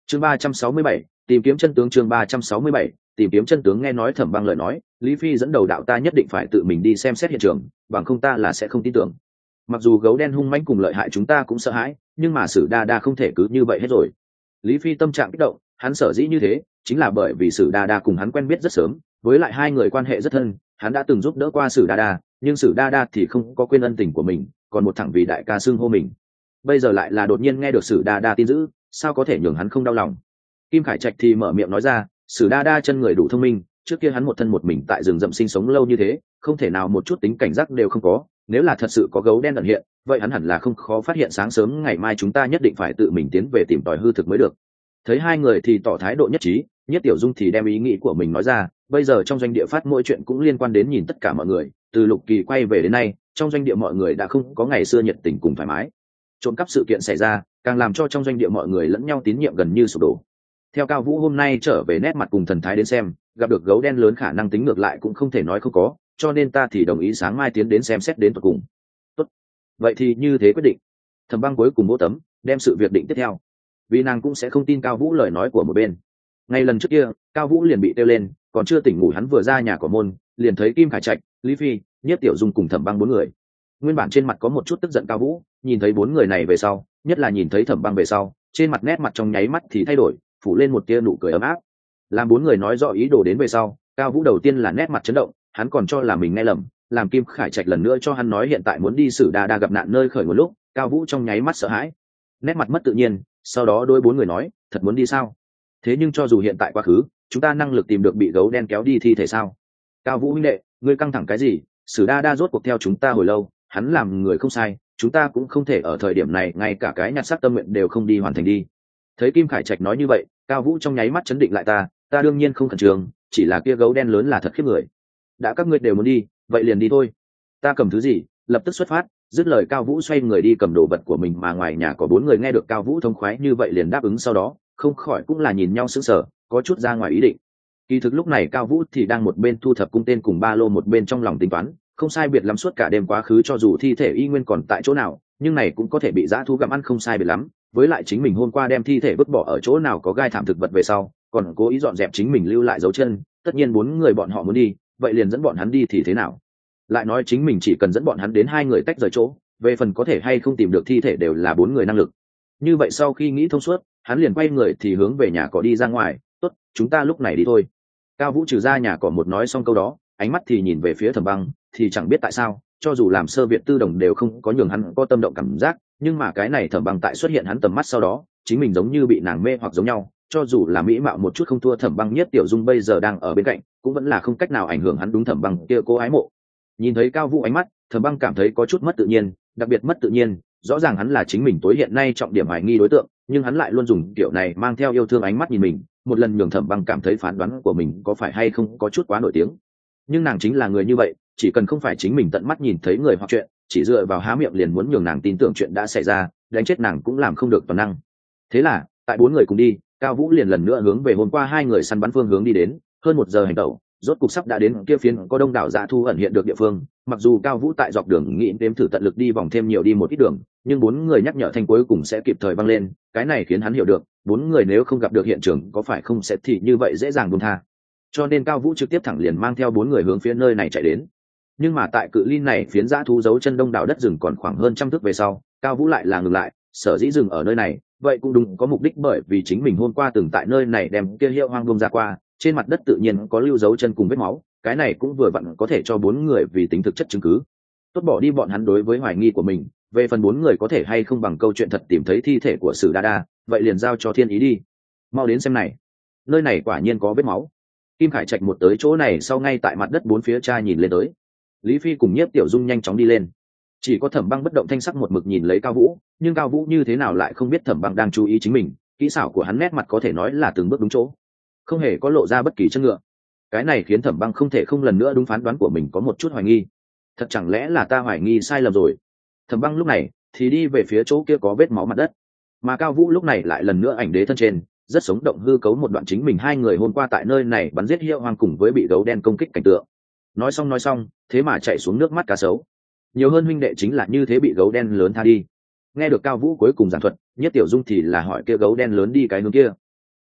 chương 367, tìm kiếm chân tướng. chương 367, tìm kiếm chân tướng. Nghe nói Thẩm Băng lời nói, Lý Phi dẫn đầu đạo ta nhất định phải tự mình đi xem xét hiện trường, bằng không ta là sẽ không tin tưởng. Mặc dù gấu đen hung mãnh cùng lợi hại chúng ta cũng sợ hãi, nhưng mà Sử Đa Đa không thể cứ như vậy hết rồi. Lý Phi tâm trạng kích động, hắn sở dĩ như thế chính là bởi vì Sử Đa Đa cùng hắn quen biết rất sớm, với lại hai người quan hệ rất thân, hắn đã từng giúp đỡ qua Sử Đa Đa, nhưng Sử Đa Đa thì không có quên ân tình của mình, còn một thẳng vì đại ca xưng hô mình. Bây giờ lại là đột nhiên nghe được Sử Đa Đa tin dữ, sao có thể nhường hắn không đau lòng. Kim Khải Trạch thì mở miệng nói ra, Sử Đa Đa chân người đủ thông minh, trước kia hắn một thân một mình tại rừng rậm sinh sống lâu như thế, không thể nào một chút tính cảnh giác đều không có, nếu là thật sự có gấu đen ẩn hiện, vậy hắn hẳn là không khó phát hiện. Sáng sớm ngày mai chúng ta nhất định phải tự mình tiến về tìm tòi hư thực mới được. Thấy hai người thì tỏ thái độ nhất trí, Nhất Tiểu Dung thì đem ý nghĩ của mình nói ra, bây giờ trong doanh địa phát mỗi chuyện cũng liên quan đến nhìn tất cả mọi người, từ Lục Kỳ quay về đến nay, trong doanh địa mọi người đã không có ngày xưa nhiệt tình cùng thoải mái. Trộm cắp sự kiện xảy ra, càng làm cho trong doanh địa mọi người lẫn nhau tín nhiệm gần như sụp đổ. Theo Cao Vũ hôm nay trở về nét mặt cùng thần thái đến xem, gặp được gấu đen lớn khả năng tính ngược lại cũng không thể nói không có, cho nên ta thì đồng ý sáng mai tiến đến xem xét đến tận cùng. Tốt, vậy thì như thế quyết định. Thẩm Băng cuối cùng vỗ tấm, đem sự việc định tiếp theo, vì nàng cũng sẽ không tin Cao Vũ lời nói của một bên. Ngay lần trước kia, Cao Vũ liền bị kêu lên, còn chưa tỉnh ngủ hắn vừa ra nhà của môn, liền thấy Kim Khải Trạch, Lý Phi, Nhất Tiểu Dung cùng Thẩm Băng bốn người. Nguyên bản trên mặt có một chút tức giận Cao Vũ, nhìn thấy bốn người này về sau, nhất là nhìn thấy Thẩm Băng về sau, trên mặt nét mặt trong nháy mắt thì thay đổi, phủ lên một tia nụ cười ấm áp. Làm bốn người nói rõ ý đồ đến về sau, Cao Vũ đầu tiên là nét mặt chấn động, hắn còn cho là mình nghe lầm, làm Kim Khải Trạch lần nữa cho hắn nói hiện tại muốn đi Sử Đa Đa gặp nạn nơi khởi nguồn lúc, Cao Vũ trong nháy mắt sợ hãi, nét mặt mất tự nhiên, sau đó đôi bốn người nói, thật muốn đi sao? Thế nhưng cho dù hiện tại quá khứ, chúng ta năng lực tìm được bị gấu đen kéo đi thi thể sao? Cao Vũ huynh đệ, ngươi căng thẳng cái gì? Sử Đa Đa rốt cuộc theo chúng ta hồi lâu, hắn làm người không sai, chúng ta cũng không thể ở thời điểm này ngay cả cái nhặt xác tâm nguyện đều không đi hoàn thành đi. Thấy Kim Khải Trạch nói như vậy, Cao Vũ trong nháy mắt chấn định lại, ta đương nhiên không khẩn trương, chỉ là kia gấu đen lớn là thật khiếp người. Đã các ngươi đều muốn đi, vậy liền đi thôi. Ta cầm thứ gì, lập tức xuất phát. Dứt lời Cao Vũ xoay người đi cầm đồ vật của mình, mà ngoài nhà có bốn người nghe được Cao Vũ thông khoái như vậy liền đáp ứng, sau đó không khỏi cũng là nhìn nhau sững sờ, có chút ra ngoài ý định. Kỳ thực lúc này Cao Vũ thì đang một bên thu thập cung tên cùng ba lô, một bên trong lòng tính toán, không sai biệt lắm suốt cả đêm quá khứ, cho dù thi thể y nguyên còn tại chỗ nào, nhưng này cũng có thể bị dã thú gặm ăn không sai biệt lắm. Với lại chính mình hôm qua đem thi thể vứt bỏ ở chỗ nào có gai thảm thực vật về sau, còn cố ý dọn dẹp chính mình lưu lại dấu chân, tất nhiên bốn người bọn họ muốn đi, vậy liền dẫn bọn hắn đi thì thế nào? Lại nói chính mình chỉ cần dẫn bọn hắn đến hai người tách rời chỗ, về phần có thể hay không tìm được thi thể đều là bốn người năng lực. Như vậy sau khi nghĩ thông suốt, hắn liền quay người thì hướng về nhà cỏ đi ra ngoài. Tốt, chúng ta lúc này đi thôi. Cao Vũ trừ ra nhà cỏ một nói xong câu đó, ánh mắt thì nhìn về phía Thẩm Băng, thì chẳng biết tại sao, cho dù làm sơ Việt tư đồng đều không có nhường hắn có tâm động cảm giác, nhưng mà cái này Thẩm Băng tại xuất hiện hắn tầm mắt sau đó, chính mình giống như bị nàng mê hoặc giống nhau, cho dù là mỹ mạo một chút không thua Thẩm Băng. Nhất Tiểu Dung bây giờ đang ở bên cạnh, cũng vẫn là không cách nào ảnh hưởng hắn đúng Thẩm Băng kia cô ái mộ. Nhìn thấy Cao Vũ ánh mắt, Thẩm Băng cảm thấy có chút mất tự nhiên, đặc biệt mất tự nhiên, rõ ràng hắn là chính mình tối hiện nay trọng điểm hoài nghi đối tượng, nhưng hắn lại luôn dùng kiểu này mang theo yêu thương ánh mắt nhìn mình, một lần nhường Thẩm Băng cảm thấy phán đoán của mình có phải hay không có chút quá nổi tiếng. Nhưng nàng chính là người như vậy, chỉ cần không phải chính mình tận mắt nhìn thấy người hoặc chuyện, chỉ dựa vào há miệng liền muốn nhường nàng tin tưởng chuyện đã xảy ra, đánh chết nàng cũng làm không được toàn năng. Thế là, tại bốn người cùng đi, Cao Vũ liền lần nữa hướng về hôm qua hai người săn bắn phương hướng đi đến. Hơn một giờ hành tẩu, rốt cục sắp đã đến kia phiến có đông đảo dã thu ẩn hiện được địa phương. Mặc dù Cao Vũ tại dọc đường nghĩ đếm thử tận lực đi vòng thêm nhiều đi một ít đường, nhưng bốn người nhắc nhở thanh cuối cùng sẽ kịp thời vang lên, cái này khiến hắn hiểu được, bốn người nếu không gặp được hiện trường có phải không sẽ thì như vậy dễ dàng buông tha. Cho nên Cao Vũ trực tiếp thẳng liền mang theo bốn người hướng phía nơi này chạy đến. Nhưng mà tại cự ly này phiến dã thú giấu chân đông đảo đất rừng còn khoảng hơn trăm thước về sau, Cao Vũ lại là ngừng lại, sở dĩ dừng ở nơi này, vậy cũng đúng có mục đích, bởi vì chính mình hôm qua từng tại nơi này đem kia hiệu hoang bông ra qua, trên mặt đất tự nhiên có lưu dấu chân cùng vết máu, cái này cũng vừa vặn có thể cho bốn người vì tính thực chất chứng cứ. Tốt bỏ đi bọn hắn đối với hoài nghi của mình, về phần bốn người có thể hay không bằng câu chuyện thật tìm thấy thi thể của Sử Đa Đa, vậy liền giao cho thiên ý đi. Mau đến xem này, nơi này quả nhiên có vết máu. Kim Khải Trạch một tới chỗ này sau, ngay tại mặt đất bốn phía tra nhìn lên tới. Lý Phi cùng Nhiếp Tiểu Dung nhanh chóng đi lên, chỉ có Thẩm Băng bất động thanh sắc một mực nhìn lấy Cao Vũ, nhưng Cao Vũ như thế nào lại không biết Thẩm Băng đang chú ý chính mình, kỹ xảo của hắn nét mặt có thể nói là từng bước đúng chỗ, không hề có lộ ra bất kỳ chân ngựa. Cái này khiến Thẩm Băng không thể không lần nữa đúng phán đoán của mình có một chút hoài nghi. Thật chẳng lẽ là ta hoài nghi sai lầm rồi? Thẩm Băng lúc này thì đi về phía chỗ kia có vết máu mặt đất, mà Cao Vũ lúc này lại lần nữa ảnh đế thân trên, rất sống động hư cấu một đoạn chính mình hai người hôm qua tại nơi này bắn giết hiệu hoang cùng với bị gấu đen công kích cảnh tượng. Nói xong, thế mà chạy xuống nước mắt cá sấu. Nhiều hơn huynh đệ chính là như thế bị gấu đen lớn tha đi. Nghe được Cao Vũ cuối cùng giảng thuật, Nhất Tiểu Dung thì là hỏi kia gấu đen lớn đi cái hướng kia.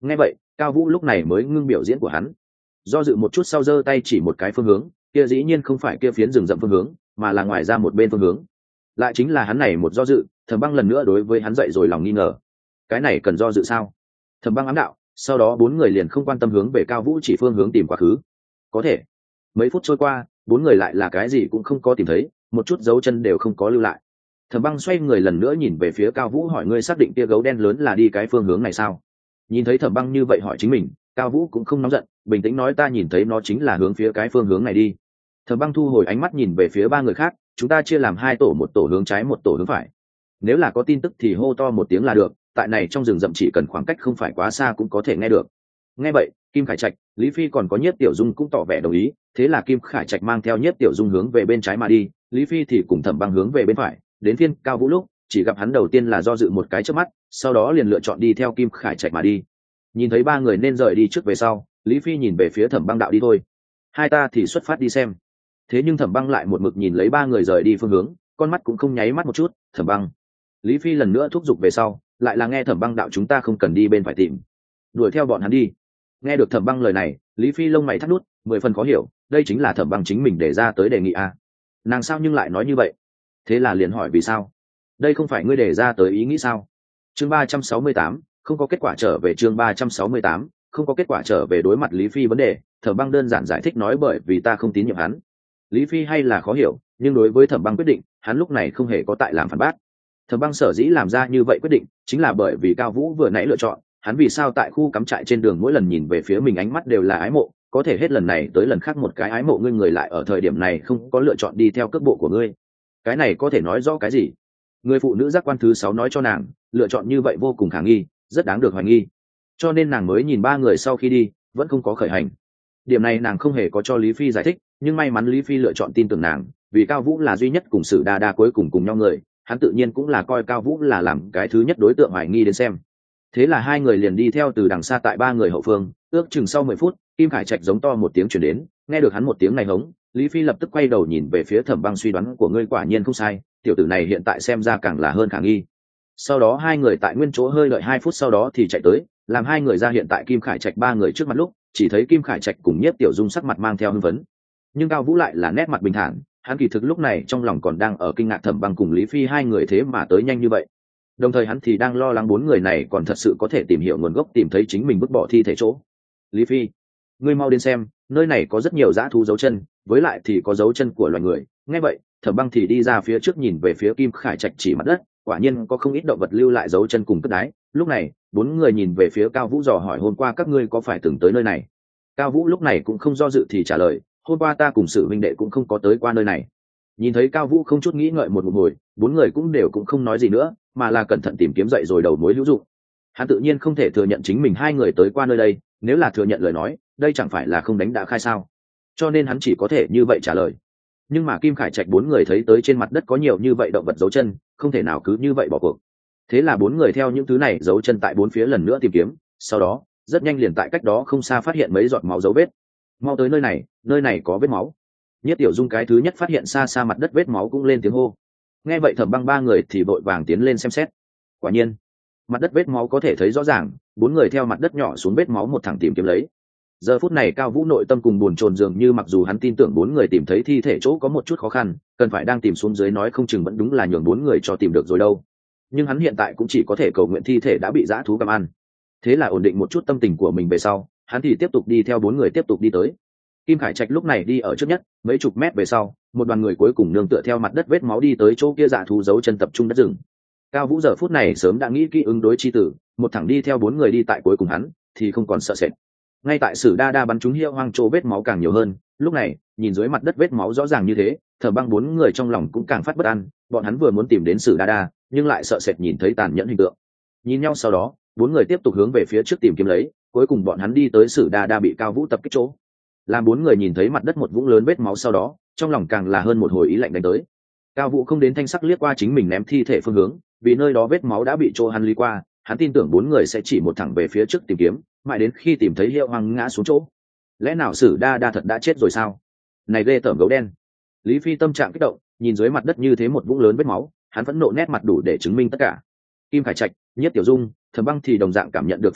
Nghe vậy Cao Vũ lúc này mới ngưng biểu diễn của hắn, do dự một chút sau giơ tay chỉ một cái phương hướng, kia dĩ nhiên không phải kia phiến rừng rậm phương hướng, mà là ngoài ra một bên phương hướng. Lại chính là hắn này một do dự, Thẩm Băng lần nữa đối với hắn dậy rồi lòng nghi ngờ. Cái này cần do dự sao? Thẩm Băng ám đạo, sau đó bốn người liền không quan tâm hướng về Cao Vũ chỉ phương hướng tìm quá khứ. Có thể mấy phút trôi qua, bốn người lại là cái gì cũng không có tìm thấy, một chút dấu chân đều không có lưu lại. Thẩm Băng xoay người lần nữa nhìn về phía Cao Vũ hỏi, ngươi xác định kia gấu đen lớn là đi cái phương hướng này sao? Nhìn thấy Thẩm Băng như vậy hỏi chính mình, Cao Vũ cũng không nóng giận, bình tĩnh nói, ta nhìn thấy nó chính là hướng phía cái phương hướng này đi. Thẩm Băng thu hồi ánh mắt nhìn về phía ba người khác, chúng ta chia làm hai tổ, một tổ hướng trái một tổ hướng phải. Nếu là có tin tức thì hô to một tiếng là được, tại này trong rừng rậm chỉ cần khoảng cách không phải quá xa cũng có thể nghe được. Nghe vậy Kim Khải Trạch, Lý Phi còn có Nhiếp Tiểu Dung cũng tỏ vẻ đồng ý, thế là Kim Khải Trạch mang theo Nhiếp Tiểu Dung hướng về bên trái mà đi, Lý Phi thì cùng Thẩm Băng hướng về bên phải. Đến phiên Cao Vũ lúc chỉ gặp hắn đầu tiên là do dự một cái trước mắt, sau đó liền lựa chọn đi theo Kim Khải Trạch mà đi. Nhìn thấy ba người nên rời đi trước về sau, Lý Phi nhìn về phía Thẩm Băng đạo, đi thôi, hai ta thì xuất phát đi xem. Thế nhưng Thẩm Băng lại một mực nhìn lấy ba người rời đi phương hướng, con mắt cũng không nháy mắt một chút. Thẩm Băng, Lý Phi lần nữa thúc giục về sau, lại là nghe Thẩm Băng đạo, chúng ta không cần đi bên phải tìm, đuổi theo bọn hắn đi. Nghe được Thẩm Băng lời này, Lý Phi lông mày thắt nút, mười phần khó hiểu, đây chính là Thẩm Băng chính mình để ra tới đề nghị à? Nàng sao nhưng lại nói như vậy? Thế là liền hỏi vì sao? Đây không phải ngươi để ra tới ý nghĩ sao? Chương 368, không có kết quả trở về. Chương 368, không có kết quả trở về. Đối mặt Lý Phi vấn đề, Thẩm Băng đơn giản giải thích nói, bởi vì ta không tín nhiệm hắn. Lý Phi hay là khó hiểu, nhưng đối với Thẩm Băng quyết định, hắn lúc này không hề có tại làm phản bác. Thẩm Băng sở dĩ làm ra như vậy quyết định, chính là bởi vì Cao Vũ vừa nãy lựa chọn, hắn vì sao tại khu cắm trại trên đường mỗi lần nhìn về phía mình ánh mắt đều là ái mộ, có thể hết lần này tới lần khác một cái ái mộ ngươi người lại ở thời điểm này không có lựa chọn đi theo cước bộ của ngươi. Cái này có thể nói rõ cái gì? Người phụ nữ giác quan thứ 6 nói cho nàng, lựa chọn như vậy vô cùng khả nghi, rất đáng được hoài nghi. Cho nên nàng mới nhìn ba người sau khi đi, vẫn không có khởi hành. Điểm này nàng không hề có cho Lý Phi giải thích, nhưng may mắn Lý Phi lựa chọn tin tưởng nàng, vì Cao Vũ là duy nhất cùng Sử Đa Đa cuối cùng cùng nhau người, hắn tự nhiên cũng là coi Cao Vũ là làm cái thứ nhất đối tượng hoài nghi đến xem. Thế là hai người liền đi theo từ đằng xa tại ba người hậu phương, ước chừng sau 10 phút, Kim Khải Trạch giống to một tiếng truyền đến, nghe được hắn một tiếng này hống, Lý Phi lập tức quay đầu nhìn về phía Thẩm Băng, suy đoán của ngươi quả nhiên không sai, tiểu tử này hiện tại xem ra càng là hơn khả nghi. Sau đó hai người tại nguyên chỗ hơi đợi 2 phút sau đó thì chạy tới, làm hai người ra hiện tại Kim Khải Trạch ba người trước mặt lúc, chỉ thấy Kim Khải Trạch cùng Nhiếp Tiểu Dung sắc mặt mang theo hưng phấn, nhưng Cao Vũ lại là nét mặt bình thản, hắn kỳ thực lúc này trong lòng còn đang ở kinh ngạc Thẩm Băng cùng Lý Phi hai người thế mà tới nhanh như vậy. Đồng thời hắn thì đang lo lắng bốn người này còn thật sự có thể tìm hiểu nguồn gốc, tìm thấy chính mình vứt bỏ thi thể chỗ. Lý Phi, ngươi mau đến xem, nơi này có rất nhiều dã thú dấu chân, với lại thì có dấu chân của loài người. Nghe vậy Thẩm Băng thì đi ra phía trước nhìn về phía Kim Khải Trạch chỉ mặt đất, quả nhiên có không ít động vật lưu lại dấu chân cùng cất đái. Lúc này bốn người nhìn về phía Cao Vũ dò hỏi, hôm qua các ngươi có phải từng tới nơi này? Cao Vũ lúc này cũng không do dự thì trả lời, hôm qua ta cùng Sử huynh đệ cũng không có tới qua nơi này. Nhìn thấy Cao Vũ không chút nghĩ ngợi một hồi, bốn người cũng đều cũng không nói gì nữa, mà là cẩn thận tìm kiếm dậy rồi đầu mối hữu dụng. Hắn tự nhiên không thể thừa nhận chính mình hai người tới qua nơi đây, nếu là thừa nhận lời nói, đây chẳng phải là không đánh đã khai sao? Cho nên hắn chỉ có thể như vậy trả lời. Nhưng mà Kim Khải Trạch bốn người thấy tới trên mặt đất có nhiều như vậy động vật dấu chân, không thể nào cứ như vậy bỏ cuộc. Thế là bốn người theo những thứ này dấu chân tại bốn phía lần nữa tìm kiếm, sau đó rất nhanh liền tại cách đó không xa phát hiện mấy giọt máu dấu vết. Mau tới nơi này có vết máu. Nhất Tiểu Dung cái thứ nhất phát hiện xa xa mặt đất vết máu cũng lên tiếng hô. Nghe vậy Thẩm Băng ba người thì vội vàng tiến lên xem xét. Quả nhiên mặt đất vết máu có thể thấy rõ ràng, bốn người theo mặt đất nhỏ xuống vết máu một thẳng tìm kiếm lấy. Giờ phút này Cao Vũ nội tâm cùng buồn chồn, dường như mặc dù hắn tin tưởng bốn người tìm thấy thi thể chỗ có một chút khó khăn, cần phải đang tìm xuống dưới nói không chừng vẫn đúng là nhường bốn người cho tìm được rồi đâu, nhưng hắn hiện tại cũng chỉ có thể cầu nguyện thi thể đã bị dã thú cầm ăn. Thế là ổn định một chút tâm tình của mình về sau, hắn thì tiếp tục đi theo bốn người tiếp tục đi tới. Kim Khải Trạch lúc này đi ở trước nhất, mấy chục mét về sau, một đoàn người cuối cùng nương tựa theo mặt đất vết máu đi tới chỗ kia dã thú dấu chân tập trung đất rừng. Cao Vũ giờ phút này sớm đã nghĩ kỹ ứng đối chi tử, một thẳng đi theo bốn người đi tại cuối cùng hắn thì không còn sợ sệt. Ngay tại Sử Đa Đa bắn trúng hiệu hoang chỗ vết máu càng nhiều hơn, lúc này nhìn dưới mặt đất vết máu rõ ràng như thế, Thẩm Băng bốn người trong lòng cũng càng phát bất an, bọn hắn vừa muốn tìm đến Sử Đa Đa, nhưng lại sợ sệt nhìn thấy tàn nhẫn hình tượng. Nhìn nhau sau đó, bốn người tiếp tục hướng về phía trước tìm kiếm lấy, cuối cùng bọn hắn đi tới Sử Đa Đa bị Cao Vũ tập kích chỗ. Làm bốn người nhìn thấy mặt đất một vũng lớn vết máu sau đó, trong lòng càng là hơn một hồi ý lạnh đánh tới. Cao Vũ không đến thanh sắc liếc qua chính mình ném thi thể phương hướng, vì nơi đó vết máu đã bị chỗ hắn lý qua, hắn tin tưởng bốn người sẽ chỉ một thẳng về phía trước tìm kiếm, mãi đến khi tìm thấy Hiệu Hoàng ngã xuống chỗ. Lẽ nào Sử Đa Đa thật đã chết rồi sao? Này ghê tởm gấu đen! Lý Phi tâm trạng kích động, nhìn dưới mặt đất như thế một vũng lớn vết máu, hắn phẫn nộ nét mặt đủ để chứng minh tất cả. Kim Khải Trạch, Nhiếp Tiểu Dung, Thẩm Băng thì đồng dạng cảm nhận được phẫn nộ,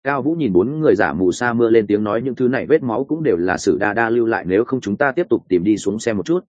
Cao Vũ nhìn bốn người giả mù sa mưa lên tiếng nói những thứ này vết máu cũng đều là Sử Đa Đa lưu lại, nếu không chúng ta tiếp tục tìm đi xuống xem một chút,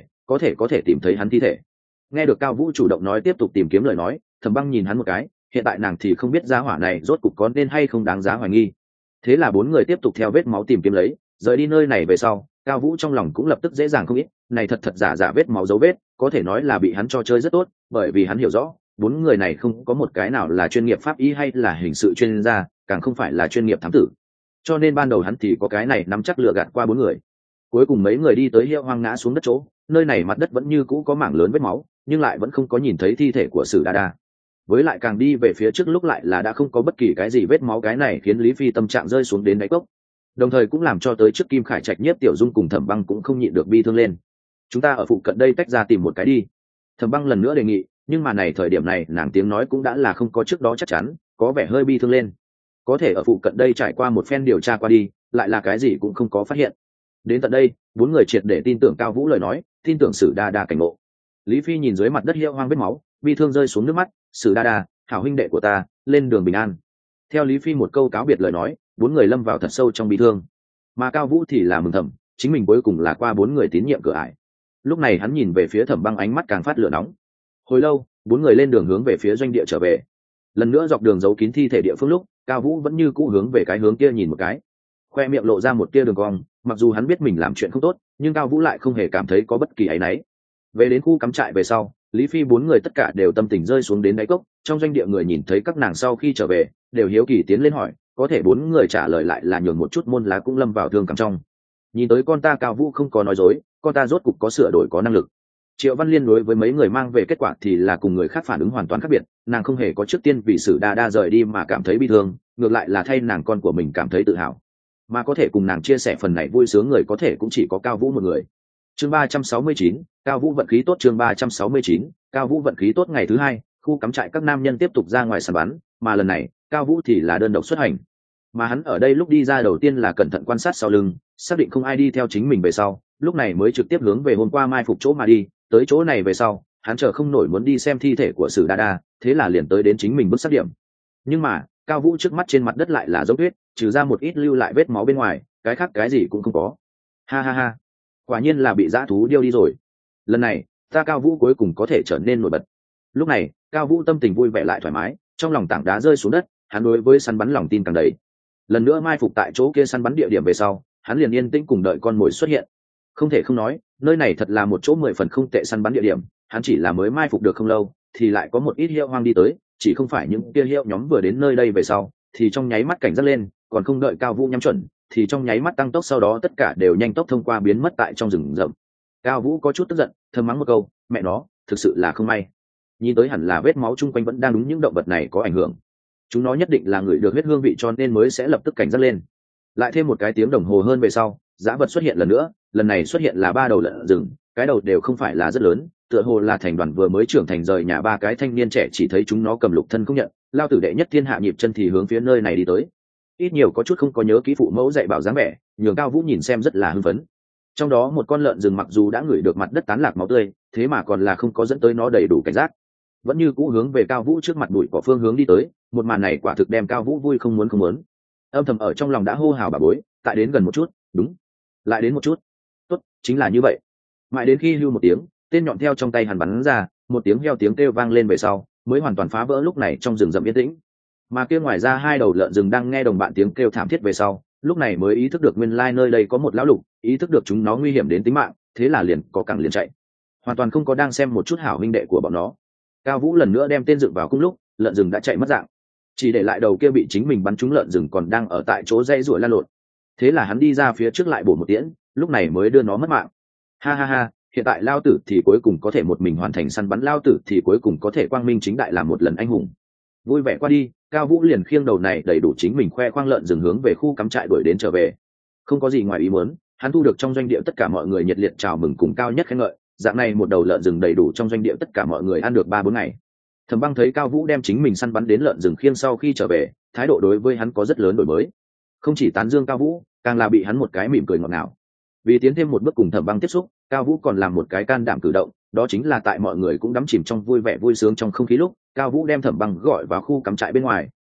có thể tìm thấy hắn thi thể. Nghe được Cao Vũ chủ động nói tiếp tục tìm kiếm lời nói, Thẩm Băng nhìn hắn một cái, hiện tại nàng thì không biết giá hỏa này rốt cục có nên hay không đáng giá hoài nghi. Thế là bốn người tiếp tục theo vết máu tìm kiếm lấy, rời đi nơi này về sau, Cao Vũ trong lòng cũng lập tức dễ dàng không ít, này thật giả vết máu dấu vết, có thể nói là bị hắn cho chơi rất tốt, bởi vì hắn hiểu rõ, bốn người này không có một cái nào là chuyên nghiệp pháp y hay là hình sự chuyên gia, càng không phải là chuyên nghiệp thám tử. Cho nên ban đầu hắn thì có cái này nắm chắc lựa gạt qua bốn người. Cuối cùng mấy người đi tới hiệu hoang ngã xuống đất chỗ, nơi này mặt đất vẫn như cũ có mảng lớn vết máu, nhưng lại vẫn không có nhìn thấy thi thể của Sử Đa Đa. Với lại càng đi về phía trước lúc lại là đã không có bất kỳ cái gì vết máu, cái này khiến Lý Phi tâm trạng rơi xuống đến đáy cốc, đồng thời cũng làm cho tới trước Kim Khải Trạch, Nhiếp Tiểu Dung cùng Thẩm Băng cũng không nhịn được bi thương lên. Chúng ta ở phụ cận đây tách ra tìm một cái đi. Thẩm Băng lần nữa đề nghị, nhưng mà này thời điểm này nàng tiếng nói cũng đã là không có trước đó chắc chắn, có vẻ hơi bi thương lên. Có thể ở phụ cận đây trải qua một phen điều tra qua đi, lại là cái gì cũng không có phát hiện. Đến tận đây, bốn người triệt để tin tưởng Cao Vũ lời nói, tin tưởng Sử Đa Đa cảnh ngộ. Lý Phi nhìn dưới mặt đất hiệu hoang vết máu, bi thương rơi xuống nước mắt. Sử Đa Đa, hảo huynh đệ của ta, lên đường bình an. Theo Lý Phi một câu cáo biệt lời nói, bốn người lâm vào thật sâu trong bi thương, mà Cao Vũ thì là mừng thầm, chính mình cuối cùng là qua bốn người tín nhiệm cửa ải. Lúc này hắn nhìn về phía Thẩm Băng, ánh mắt càng phát lửa nóng. Hồi lâu, bốn người lên đường hướng về phía doanh địa trở về. Lần nữa dọc đường giấu kín thi thể địa phương lúc, Cao Vũ vẫn như cũ hướng về cái hướng kia nhìn một cái, khoe miệng lộ ra một tia đường cong. Mặc dù hắn biết mình làm chuyện không tốt, nhưng Cao Vũ lại không hề cảm thấy có bất kỳ áy náy. Về đến khu cắm trại về sau, Lý Phi bốn người tất cả đều tâm tình rơi xuống đến đáy cốc. Trong doanh địa người nhìn thấy các nàng sau khi trở về, đều hiếu kỳ tiến lên hỏi, có thể bốn người trả lời lại là nhường một chút môn lá cũng lâm vào thương cảm trong. Nhìn tới con ta Cao Vũ không có nói dối, con ta rốt cục có sửa đổi, có năng lực. Triệu Văn Liên đối với mấy người mang về kết quả thì là cùng người khác phản ứng hoàn toàn khác biệt, nàng không hề có trước tiên vì Sử Đa Đa rời đi mà cảm thấy bi thương, ngược lại là thay nàng con của mình cảm thấy tự hào. Mà có thể cùng nàng chia sẻ phần này vui sướng người có thể cũng chỉ có Cao Vũ một người. Chương 369, Cao Vũ vận khí tốt. Chương 369, Cao Vũ vận khí tốt. Ngày thứ hai, khu cắm trại các nam nhân tiếp tục ra ngoài săn bắn, mà lần này Cao Vũ thì là đơn độc xuất hành. Mà hắn ở đây lúc đi ra đầu tiên là cẩn thận quan sát sau lưng, xác định không ai đi theo chính mình về sau, lúc này mới trực tiếp hướng về hôm qua mai phục chỗ mà đi. Tới chỗ này về sau, hắn chờ không nổi muốn đi xem thi thể của Sử Đa Đa, thế là liền tới đến chính mình bước sát điểm. Nhưng mà Cao Vũ trước mắt trên mặt đất lại là dấu huyết, trừ ra một ít lưu lại vết máu bên ngoài, cái khác cái gì cũng không có. Ha ha ha, quả nhiên là bị dã thú điêu đi rồi. Lần này ta Cao Vũ cuối cùng có thể trở nên nổi bật. Lúc này Cao Vũ tâm tình vui vẻ lại thoải mái, trong lòng tảng đá rơi xuống đất, hắn đối với săn bắn lòng tin càng đầy. Lần nữa mai phục tại chỗ kia săn bắn địa điểm về sau, hắn liền yên tĩnh cùng đợi con mồi xuất hiện. Không thể không nói, nơi này thật là một chỗ 10 phần không tệ săn bắn địa điểm. Hắn chỉ là mới mai phục được không lâu, thì lại có một ít hiệu hoang đi tới, chỉ không phải những kia hiệu nhóm vừa đến nơi đây về sau, thì trong nháy mắt cảnh giác lên, còn không đợi Cao Vũ nhắm chuẩn, thì trong nháy mắt tăng tốc, sau đó tất cả đều nhanh tốc thông qua biến mất tại trong rừng rậm. Cao Vũ có chút tức giận, thầm mắng một câu, mẹ nó, thực sự là không may. Nhìn tới hẳn là vết máu chung quanh vẫn đang đúng những động vật này có ảnh hưởng. Chúng nó nhất định là người được huyết hương vị cho nên mới sẽ lập tức cảnh giác lên. Lại thêm một cái tiếng đồng hồ hơn về sau, dã vật xuất hiện lần nữa, lần này xuất hiện là 3 đầu lợn rừng, cái đầu đều không phải là rất lớn, tựa hồ là thành đoàn vừa mới trưởng thành rời nhà 3 cái thanh niên trẻ, chỉ thấy chúng nó cầm lục thân không nhận, lao tử đệ nhất thiên hạ nhịp chân thì hướng phía nơi này đi tới. Ít nhiều có chút không có nhớ kỹ phụ mẫu dạy bảo dáng vẻ, nhường Cao Vũ nhìn xem rất là hưng phấn. Trong đó một con lợn rừng mặc dù đã ngửi được mặt đất tán lạc máu tươi, thế mà còn là không có dẫn tới nó đầy đủ cảnh giác, vẫn như cũ hướng về Cao Vũ trước mặt bụi cỏ phương hướng đi tới. Một màn này quả thực đem Cao Vũ vui không muốn, âm thầm ở trong lòng đã hô hào bà bối, tại đến gần một chút, đúng, lại đến một chút, tốt, chính là như vậy. Mãi đến khi hưu một tiếng, tên nhọn theo trong tay hắn bắn ra, một tiếng heo tiếng kêu vang lên về sau, mới hoàn toàn phá vỡ lúc này trong rừng rậm yên tĩnh. Mà kia ngoài ra 2 đầu lợn rừng đang nghe đồng bạn tiếng kêu thảm thiết về sau, lúc này mới ý thức được nguyên lai nơi đây có một lão lục, ý thức được chúng nó nguy hiểm đến tính mạng, thế là liền có cẳng liền chạy, hoàn toàn không có đang xem một chút hảo huynh đệ của bọn nó. Cao Vũ lần nữa đem tên dựng vào cung lúc, lợn rừng đã chạy mất dạng, chỉ để lại đầu kia bị chính mình bắn trúng lợn rừng còn đang ở tại chỗ dãy ruổi lan lộn. Thế là hắn đi ra phía trước lại bổ một tiễn, lúc này mới đưa nó mất mạng. Ha ha ha, hiện tại lao tử thì cuối cùng có thể một mình hoàn thành săn bắn, lao tử thì cuối cùng có thể quang minh chính đại làm một lần anh hùng. Vui vẻ qua đi, Cao Vũ liền khiêng đầu này đầy đủ chính mình khoe khoang lợn rừng hướng về khu cắm trại đuổi đến trở về. Không có gì ngoài ý muốn, hắn thu được trong doanh địa tất cả mọi người nhiệt liệt chào mừng cùng cao nhất khen ngợi, dạng này một đầu lợn rừng đầy đủ trong doanh địa tất cả mọi người ăn được 3-4 ngày. Thẩm Băng thấy Cao Vũ đem chính mình săn bắn đến lợn rừng khiêng sau khi trở về, thái độ đối với hắn có rất lớn đổi mới, không chỉ tán dương Cao Vũ, càng là bị hắn một cái mỉm cười ngọt ngào. Vì tiến thêm một bước cùng Thẩm Băng tiếp xúc, Cao Vũ còn làm một cái can đảm cử động, đó chính là tại mọi người cũng đắm chìm trong vui vẻ vui sướng trong không khí lúc, Cao Vũ đem Thẩm Băng gọi vào khu cắm trại bên ngoài,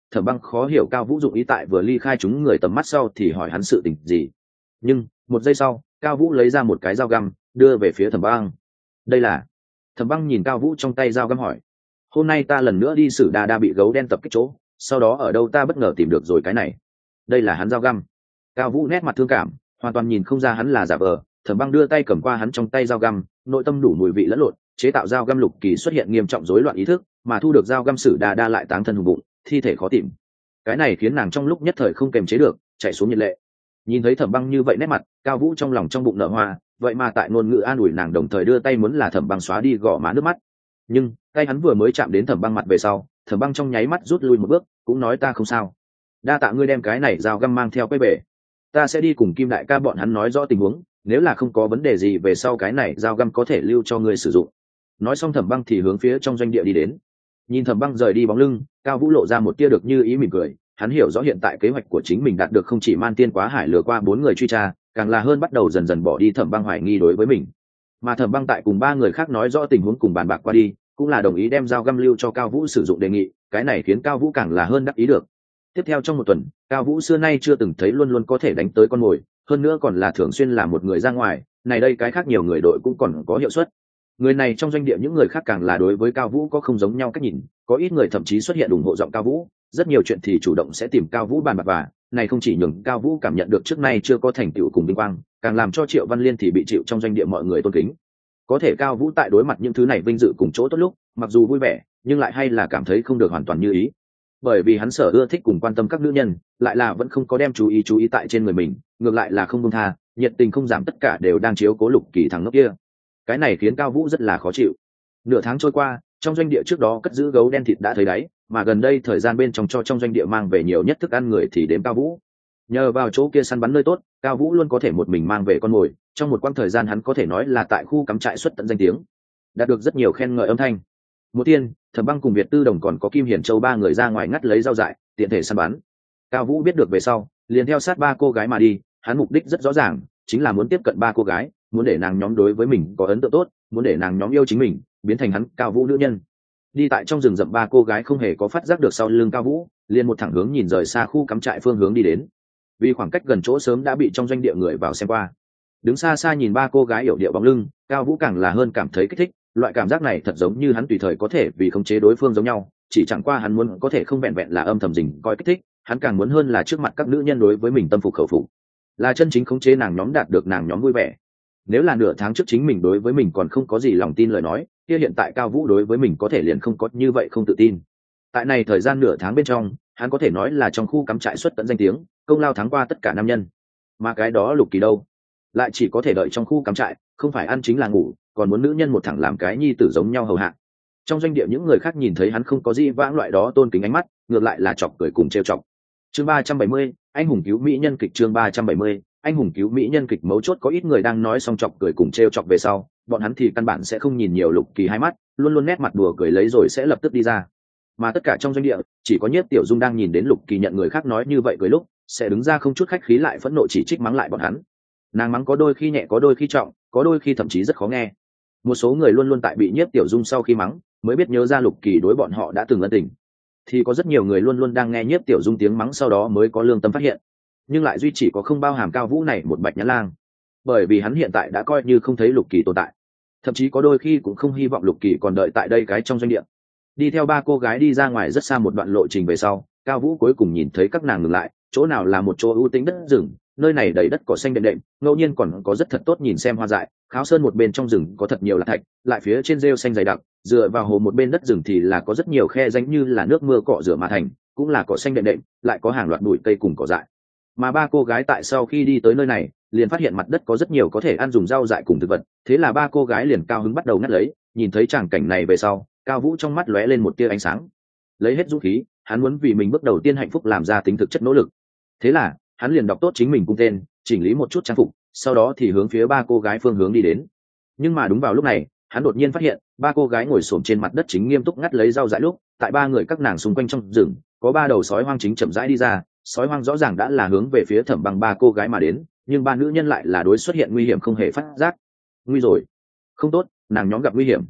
Thẩm Băng khó hiểu Cao Vũ dụng ý tại vừa ly khai chúng người tầm mắt sau thì hỏi hắn sự tình gì. Nhưng một giây sau, Cao Vũ lấy ra một cái dao găm đưa về phía Thẩm Băng. Đây là... Thẩm Băng nhìn Cao Vũ trong tay dao găm hỏi, hôm nay ta lần nữa đi Sử Đa bị gấu đen tập kích chỗ, sau đó ở đâu ta bất ngờ tìm được rồi cái này. Đây là hắn dao găm. Cao Vũ nét mặt thương cảm, hoàn toàn nhìn không ra hắn là giả vờ. Thẩm Băng đưa tay cầm qua hắn trong tay dao găm, nội tâm đủ mùi vị lẫn lộn, chế tạo dao găm Lục Kỳ xuất hiện nghiêm trọng rối loạn ý thức, mà thu được dao găm Sử Đa lại táng thân hùng bụng, thi thể khó tìm. Cái này khiến nàng trong lúc nhất thời không kềm chế được, chạy xuống nhiệt lệ. Nhìn thấy Thẩm Băng như vậy nét mặt, Cao Vũ trong lòng trong bụng nở hoa, vậy mà tại ngôn ngữ an ủi nàng, đồng thời đưa tay muốn là Thẩm Băng xóa đi gò má nước mắt. Nhưng tay hắn vừa mới chạm đến Thẩm Băng mặt về sau, Thẩm Băng trong nháy mắt rút lui một bước, cũng nói ta không sao. Đa tạ ngươi đem cái này dao găm mang theo quay về, ta sẽ đi cùng Kim đại ca bọn hắn nói rõ tình huống, nếu là không có vấn đề gì về sau cái này dao găm có thể lưu cho ngươi sử dụng. Nói xong Thẩm Băng thì hướng phía trong doanh địa đi đến. Nhìn Thẩm Băng rời đi bóng lưng, Cao Vũ lộ ra một tia được như ý mỉm cười. Hắn hiểu rõ hiện tại kế hoạch của chính mình đạt được không chỉ man tiên quá hải lừa qua 4 người truy tra, càng là hơn bắt đầu dần dần bỏ đi Thẩm Băng hoài nghi đối với mình. Mà Thẩm Băng tại cùng 3 người khác nói rõ tình huống cùng bàn bạc qua đi, cũng là đồng ý đem dao găm lưu cho Cao Vũ sử dụng đề nghị, cái này khiến Cao Vũ càng là hơn đắc ý được. Tiếp theo trong một tuần, Cao Vũ xưa nay chưa từng thấy luôn luôn có thể đánh tới con mồi, hơn nữa còn là thường xuyên là một người ra ngoài, này đây cái khác nhiều người đội cũng còn có hiệu suất. Người này trong doanh địa những người khác càng là đối với Cao Vũ có không giống nhau cách nhìn, có ít người thậm chí xuất hiện ủng hộ giọng Cao Vũ, rất nhiều chuyện thì chủ động sẽ tìm Cao Vũ bàn bạc, và này không chỉ nhường Cao Vũ cảm nhận được trước nay chưa có thành tựu cùng vinh quang, càng làm cho Triệu Văn Liên thì bị chịu trong doanh địa mọi người tôn kính. Có thể Cao Vũ tại đối mặt những thứ này vinh dự cùng chỗ tốt lúc, mặc dù vui vẻ, nhưng lại hay là cảm thấy không được hoàn toàn như ý. Bởi vì hắn sở ưa thích cùng quan tâm các nữ nhân, lại là vẫn không có đem chú ý tại trên người mình, ngược lại là không buông tha, nhiệt tình không giảm, tất cả đều đang chiếu cố Lục Kỳ thằng ngốc kia. Cái này khiến Cao Vũ rất là khó chịu. Nửa tháng trôi qua, trong doanh địa trước đó cất giữ gấu đen thịt đã thấy đáy, mà gần đây thời gian bên trong cho trong doanh địa mang về nhiều nhất thức ăn người thì đếm Cao Vũ. Nhờ vào chỗ kia săn bắn nơi tốt, Cao Vũ luôn có thể một mình mang về con mồi, trong một quãng thời gian hắn có thể nói là tại khu cắm trại xuất tận danh tiếng, đạt được rất nhiều khen ngợi âm thanh. Một tiên, Thẩm Băng cùng Việt Tư Đồng còn có Kim Hiển Châu 3 người ra ngoài ngắt lấy rau dại, tiện thể săn bắn. Cao Vũ biết được về sau, liền theo sát 3 cô gái mà đi, hắn mục đích rất rõ ràng, chính là muốn tiếp cận 3 cô gái, muốn để nàng nhóm đối với mình có ấn tượng tốt, muốn để nàng nhóm yêu chính mình, biến thành hắn Cao Vũ nữ nhân. Đi tại trong rừng rậm 3 cô gái không hề có phát giác được sau lưng Cao Vũ, liền một thẳng hướng nhìn rời xa khu cắm trại phương hướng đi đến. Vì khoảng cách gần chỗ sớm đã bị trong doanh địa người vào xem qua. Đứng xa xa nhìn 3 cô gái yểu điệu bóng lưng, Cao Vũ càng là hơn cảm thấy kích thích, loại cảm giác này thật giống như hắn tùy thời có thể vì khống chế đối phương giống nhau, chỉ chẳng qua hắn muốn có thể không vẹn vẹn là âm thầm dình coi kích thích, hắn càng muốn hơn là trước mặt các nữ nhân đối với mình tâm phục khẩu phục, là chân chính khống chế nàng nhóm, đạt được nàng nhóm vui vẻ. Nếu là nửa tháng trước chính mình đối với mình còn không có gì lòng tin lời nói, kia hiện tại Cao Vũ đối với mình có thể liền không có như vậy không tự tin. Tại này thời gian nửa tháng bên trong, hắn có thể nói là trong khu cắm trại xuất tận danh tiếng, công lao thắng qua tất cả nam nhân. Mà cái đó Lục Kỳ đâu, lại chỉ có thể đợi trong khu cắm trại, không phải ăn chính là ngủ, còn muốn nữ nhân một thẳng làm cái nhi tử giống nhau hầu hạ. Trong doanh địa những người khác nhìn thấy hắn không có gì vãng loại đó tôn kính ánh mắt, ngược lại là chọc cười cùng trêu chọc. Chương 370, anh hùng cứu mỹ nhân kịch. Chương 370, anh hùng cứu mỹ nhân kịch. Mấu chốt có ít người đang nói xong chọc cười cùng trêu chọc về sau, bọn hắn thì căn bản sẽ không nhìn nhiều Lục Kỳ hai mắt, luôn luôn nét mặt đùa cười lấy rồi sẽ lập tức đi ra. Mà tất cả trong doanh địa, chỉ có Nhiếp Tiểu Dung đang nhìn đến Lục Kỳ nhận người khác nói như vậy cười lúc, sẽ đứng ra không chút khách khí lại phẫn nộ chỉ trích mắng lại bọn hắn. Nàng mắng có đôi khi nhẹ, có đôi khi trọng, có đôi khi thậm chí rất khó nghe. Một số người luôn luôn tại bị Nhiếp Tiểu Dung sau khi mắng mới biết nhớ ra Lục Kỳ đối bọn họ đã từng ân tình, thì có rất nhiều người luôn luôn đang nghe Nhiếp Tiểu Dung tiếng mắng sau đó mới có lương tâm phát hiện, nhưng lại duy chỉ có không bao hàm Cao Vũ này một bạch nhãn lang, bởi vì hắn hiện tại đã coi như không thấy Lục Kỳ tồn tại, thậm chí có đôi khi cũng không hy vọng Lục Kỳ còn đợi tại đây cái trong doanh địa. Đi theo 3 cô gái đi ra ngoài rất xa một đoạn lộ trình về sau, Cao Vũ cuối cùng nhìn thấy các nàng ngừng lại, chỗ nào là một chỗ ưu tĩnh đất rừng, nơi này đầy đất cỏ xanh đệm đệm, ngẫu nhiên còn có rất thật tốt nhìn xem hoa dại. Kháo sơn một bên trong rừng có thật nhiều lạc thạch, lại phía trên rêu xanh dày đặc, dựa vào hồ một bên đất rừng thì là có rất nhiều khe rãnh như là nước mưa cọ rửa mà thành, cũng là cỏ xanh đệm đệm, lại có hàng loạt bụi cây cùng cỏ dại. Mà 3 cô gái tại sau khi đi tới nơi này, liền phát hiện mặt đất có rất nhiều có thể ăn dùng rau dại cùng thực vật, thế là 3 cô gái liền cao hứng bắt đầu ngắt lấy. Nhìn thấy tràng cảnh này về sau, Cao Vũ trong mắt lóe lên một tia ánh sáng, lấy hết dũng khí, hắn muốn vì mình bước đầu tiên hạnh phúc làm ra tính thực chất nỗ lực. Thế là hắn liền đọc tốt chính mình cung tên, chỉnh lý một chút trang phục, sau đó thì hướng phía 3 cô gái phương hướng đi đến. Nhưng mà đúng vào lúc này, hắn đột nhiên phát hiện 3 cô gái ngồi xổm trên mặt đất chính nghiêm túc ngắt lấy rau dại lúc, tại 3 người các nàng xung quanh trong rừng, có 3 đầu sói hoang chính chậm rãi đi ra. Sói hoang rõ ràng đã là hướng về phía Thẩm Băng 3 cô gái mà đến, nhưng 3 nữ nhân lại là đối xuất hiện nguy hiểm không hề phát giác. Nguy rồi, không tốt, nàng nhóm gặp nguy hiểm.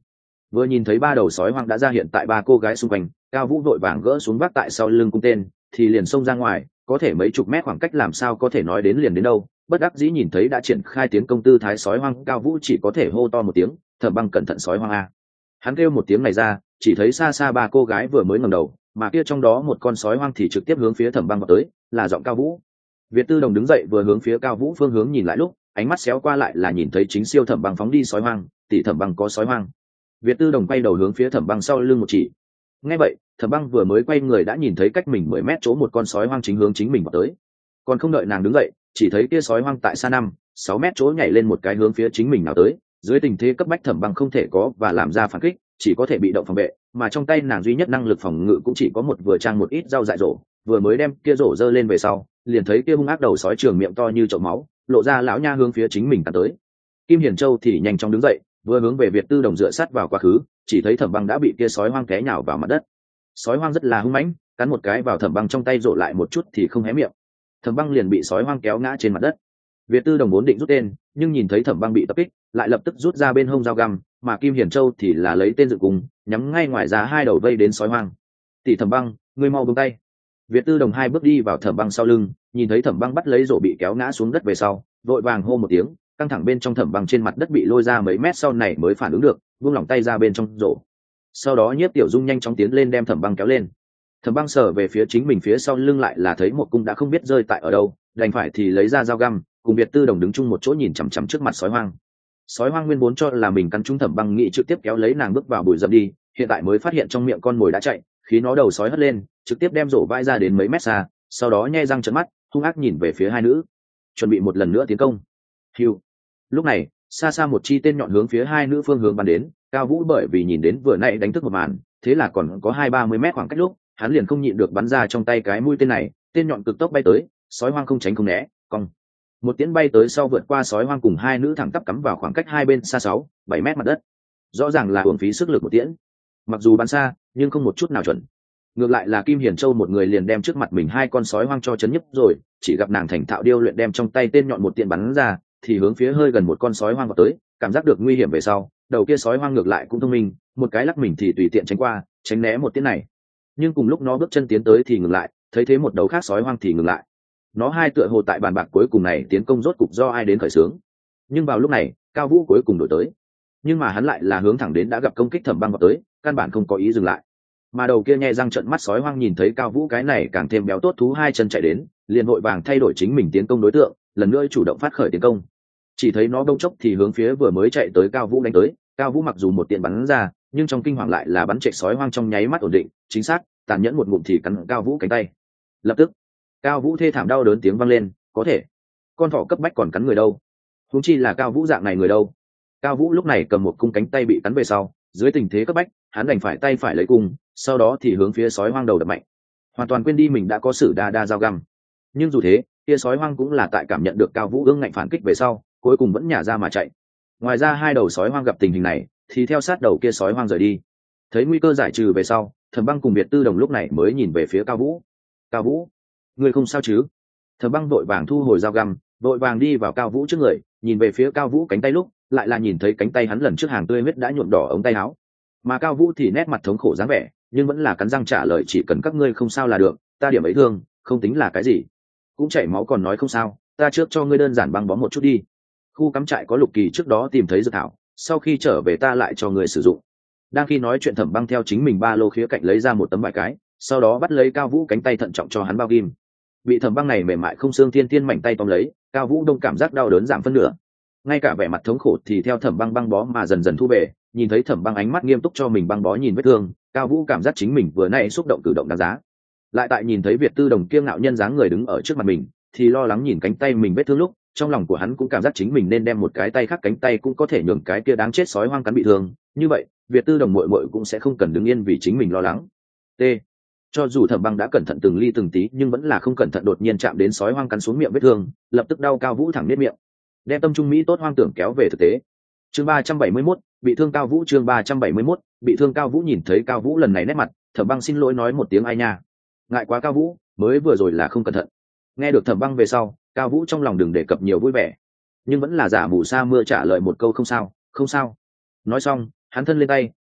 Vừa nhìn thấy ba đầu sói hoang đã ra hiện tại ba cô gái xung quanh, Cao Vũ vội vàng gỡ xuống vác tại sau lưng cung tên, thì liền xông ra ngoài, có thể mấy chục mét khoảng cách làm sao có thể nói đến liền đến đâu. Bất đắc dĩ nhìn thấy đã triển khai tiến công tư thái sói hoang, Cao Vũ chỉ có thể hô to một tiếng, Thẩm Băng cẩn thận sói hoang a. Hắn kêu một tiếng này ra, chỉ thấy xa xa ba cô gái vừa mới ngẩng đầu, mà kia trong đó một con sói hoang thì trực tiếp hướng phía Thẩm Băng vào tới, là giọng Cao Vũ. Việt Tư Đồng đứng dậy vừa hướng phía Cao Vũ phương hướng nhìn lại lúc, ánh mắt xéo qua lại là nhìn thấy chính siêu Thẩm Băng phóng đi sói hoang, tỷ Thẩm Băng có sói hoang. Việt Tư Đồng quay đầu hướng phía Thẩm Băng sau lưng một chỉ. Nghe vậy, Thẩm Băng vừa mới quay người đã nhìn thấy cách mình 10 mét chỗ một con sói hoang chính hướng chính mình vào tới. Còn không đợi nàng đứng dậy, chỉ thấy kia sói hoang tại xa 5-6 mét chỗ nhảy lên một cái hướng phía chính mình nào tới. Dưới tình thế cấp bách Thẩm Băng không thể có và làm ra phản kích, chỉ có thể bị động phòng vệ, mà trong tay nàng duy nhất năng lực phòng ngự cũng chỉ có một vừa trang một ít dao dại rổ, vừa mới đem kia rổ giơ lên về sau, liền thấy kia hung ác đầu sói trường miệng to như chậu máu, lộ ra lão nha hướng phía chính mình cắn tới. Kim Hiền Châu thì nhanh chóng đứng dậy, vừa hướng về Việt Tư Đồng dựa sát vào quá khứ, chỉ thấy Thẩm Băng đã bị kia sói hoang té nhào vào mặt đất. Sói hoang rất là hung mãnh, cắn một cái vào Thẩm Băng trong tay rộ lại một chút thì không hé miệng. Thẩm Băng liền bị sói hoang kéo ngã trên mặt đất. Việt Tư Đồng vốn định rút tên, nhưng nhìn thấy Thẩm Băng bị tập kích, lại lập tức rút ra bên hông dao găm, mà Kim Hiền Châu thì là lấy tên dựng cùng, nhắm ngay ngoài ra hai đầu vây đến sói hoang. "Tỷ Thẩm Băng, ngươi mau buông tay." Việt Tư Đồng hai bước đi vào Thẩm Băng sau lưng, nhìn thấy Thẩm Băng bắt lấy rổ bị kéo ngã xuống đất về sau, vội vàng hô một tiếng, căng thẳng bên trong Thẩm Băng trên mặt đất bị lôi ra mấy mét sau này mới phản ứng được, buông lỏng tay ra bên trong rổ. Sau đó Nhiếp Tiểu Dung nhanh chóng tiến lên đem Thẩm Băng kéo lên. Thẩm Băng sờ về phía chính mình phía sau lưng lại là thấy một cung đã không biết rơi tại ở đâu, đành phải thì lấy ra dao găm, cùng Việt Tư Đồng đứng chung một chỗ nhìn chằm chằm trước mặt sói hoang. Sói hoang nguyên vốn cho là mình cắn trúng Thẩm Băng, nghĩ trực tiếp kéo lấy nàng bước vào bụi rậm đi, hiện tại mới phát hiện trong miệng con mồi đã chạy, khi nó đầu sói hất lên, trực tiếp đem rổ vãi ra đến mấy mét xa, sau đó nhe răng trợn mắt, hung ác nhìn về phía hai nữ, chuẩn bị một lần nữa tiến công. Hưu. Lúc này, xa xa một chi tên nhọn hướng phía hai nữ phương hướng bắn đến, Cao Vũ bởi vì nhìn đến vừa nãy đánh thức một màn, thế là còn có 20-30 mét khoảng cách lúc, hắn liền không nhịn được bắn ra trong tay cái mũi tên này, tên nhọn cực tốc bay tới, sói hoang không tránh không né, cong. Một tiễn bay tới sau vượt qua sói hoang cùng hai nữ thẳng tắp cắm vào khoảng cách hai bên xa 6-7 mét mặt đất. Rõ ràng là uổng phí sức lực một tiễn. Mặc dù bắn xa, nhưng không một chút nào chuẩn. Ngược lại là Kim Hiền Châu một người liền đem trước mặt mình hai con sói hoang cho chấn nhấp rồi, chỉ gặp nàng thành thạo điêu luyện đem trong tay tên nhọn một tiện bắn ra, thì hướng phía hơi gần một con sói hoang vào tới, cảm giác được nguy hiểm về sau, đầu kia sói hoang ngược lại cũng thông minh, một cái lắc mình thì tùy tiện tránh qua, tránh né một tiễn này. Nhưng cùng lúc nó bước chân tiến tới thì ngừng lại, thấy thế một đầu khác sói hoang thì ngừng lại. Nó hai tựa hồ tại bàn bạc cuối cùng này tiến công rốt cục do ai đến khởi xướng. Nhưng vào lúc này, Cao Vũ cuối cùng đổi tới, nhưng mà hắn lại là hướng thẳng đến đã gặp công kích Thẩm Băng vào tới, căn bản không có ý dừng lại. Mà đầu kia nhe răng trợn mắt sói hoang nhìn thấy Cao Vũ cái này càng thêm béo tốt thú hai chân chạy đến, liền vội vàng thay đổi chính mình tiến công đối tượng, lần nữa chủ động phát khởi tiến công. Chỉ thấy nó bỗng chốc thì hướng phía vừa mới chạy tới Cao Vũ đánh tới, Cao Vũ mặc dù một tiện bắn ra, nhưng trong kinh hoàng lại là bắn chạy sói hoang trong nháy mắt ổn định, chính xác, tàn nhẫn một ngụm thì cắn Cao Vũ cánh tay. Lập tức, Cao Vũ thê thảm đau đớn tiếng vang lên, có thể, con thỏ cấp bách còn cắn người đâu? Huống chi là Cao Vũ dạng này người đâu? Cao Vũ lúc này cầm một cung cánh tay bị cắn về sau, dưới tình thế cấp bách, hắn đành phải tay phải lấy cung, sau đó thì hướng phía sói hoang đầu đập mạnh, hoàn toàn quên đi mình đã có sử đa dao găm. Nhưng dù thế, kia sói hoang cũng là tại cảm nhận được Cao Vũ ương ngạnh phản kích về sau, cuối cùng vẫn nhả ra mà chạy. Ngoài ra hai đầu sói hoang gặp tình hình này, thì theo sát đầu kia sói hoang rời đi. Thấy nguy cơ giải trừ về sau, Thẩm Băng cùng Việt Tư Đồng lúc này mới nhìn về phía Cao Vũ. Cao Vũ, ngươi không sao chứ? Thẩm Băng vội vàng thu hồi dao găm, vội vàng đi vào Cao Vũ trước người, nhìn về phía Cao Vũ cánh tay lúc, lại là nhìn thấy cánh tay hắn lần trước hàng tươi huyết đã nhuộm đỏ ống tay áo. Mà Cao Vũ thì nét mặt thống khổ dáng vẻ, nhưng vẫn là cắn răng trả lời, chỉ cần các ngươi không sao là được, ta điểm ấy thương, không tính là cái gì. Cũng chảy máu còn nói không sao, ta trước cho ngươi đơn giản băng bó một chút đi. Khu cắm trại có Lục Kỳ trước đó tìm thấy dược thảo, sau khi trở về ta lại cho ngươi sử dụng. Đang khi nói chuyện, Thẩm Băng theo chính mình ba lô khía cạnh lấy ra một tấm vải cái, sau đó bắt lấy Cao Vũ cánh tay thận trọng cho hắn bao ghim. Bị Thẩm Băng này mềm mại không xương thiên thiên mạnh tay tóm lấy, Cao Vũ đông cảm giác đau đớn giảm phân nửa, ngay cả vẻ mặt thống khổ thì theo Thẩm Băng băng bó mà dần dần thu về. Nhìn thấy Thẩm Băng ánh mắt nghiêm túc cho mình băng bó nhìn vết thương, Cao Vũ cảm giác chính mình vừa nãy xúc động cử động đáng giá. Lại tại nhìn thấy Việt Tư Đồng kiêu ngạo nhân dáng người đứng ở trước mặt mình, thì lo lắng nhìn cánh tay mình vết thương lúc, trong lòng của hắn cũng cảm giác chính mình nên đem một cái tay khác cánh tay cũng có thể nhường cái kia đáng chết sói hoang cắn bị thương, như vậy Việt Tư Đồng muội muội cũng sẽ không cần đứng yên vì chính mình lo lắng. T. Cho dù Thẩm Băng đã cẩn thận từng ly từng tí, nhưng vẫn là không cẩn thận đột nhiên chạm đến sói hoang cắn xuống miệng vết thương, lập tức đau Cao Vũ thẳng nết miệng. Đem tâm trung mỹ tốt hoang tưởng kéo về thực tế. Chương 371, bị thương Cao Vũ. Chương 371, bị thương Cao Vũ. Nhìn thấy Cao Vũ lần này nét mặt, Thẩm Băng xin lỗi nói một tiếng ai nha. Ngại quá Cao Vũ, mới vừa rồi là không cẩn thận. Nghe được Thẩm Băng về sau, Cao Vũ trong lòng đừng đề cập nhiều vui vẻ, nhưng vẫn là giả mù sa mưa trả lời một câu không sao, không sao. Nói xong, hắn thân lên tay,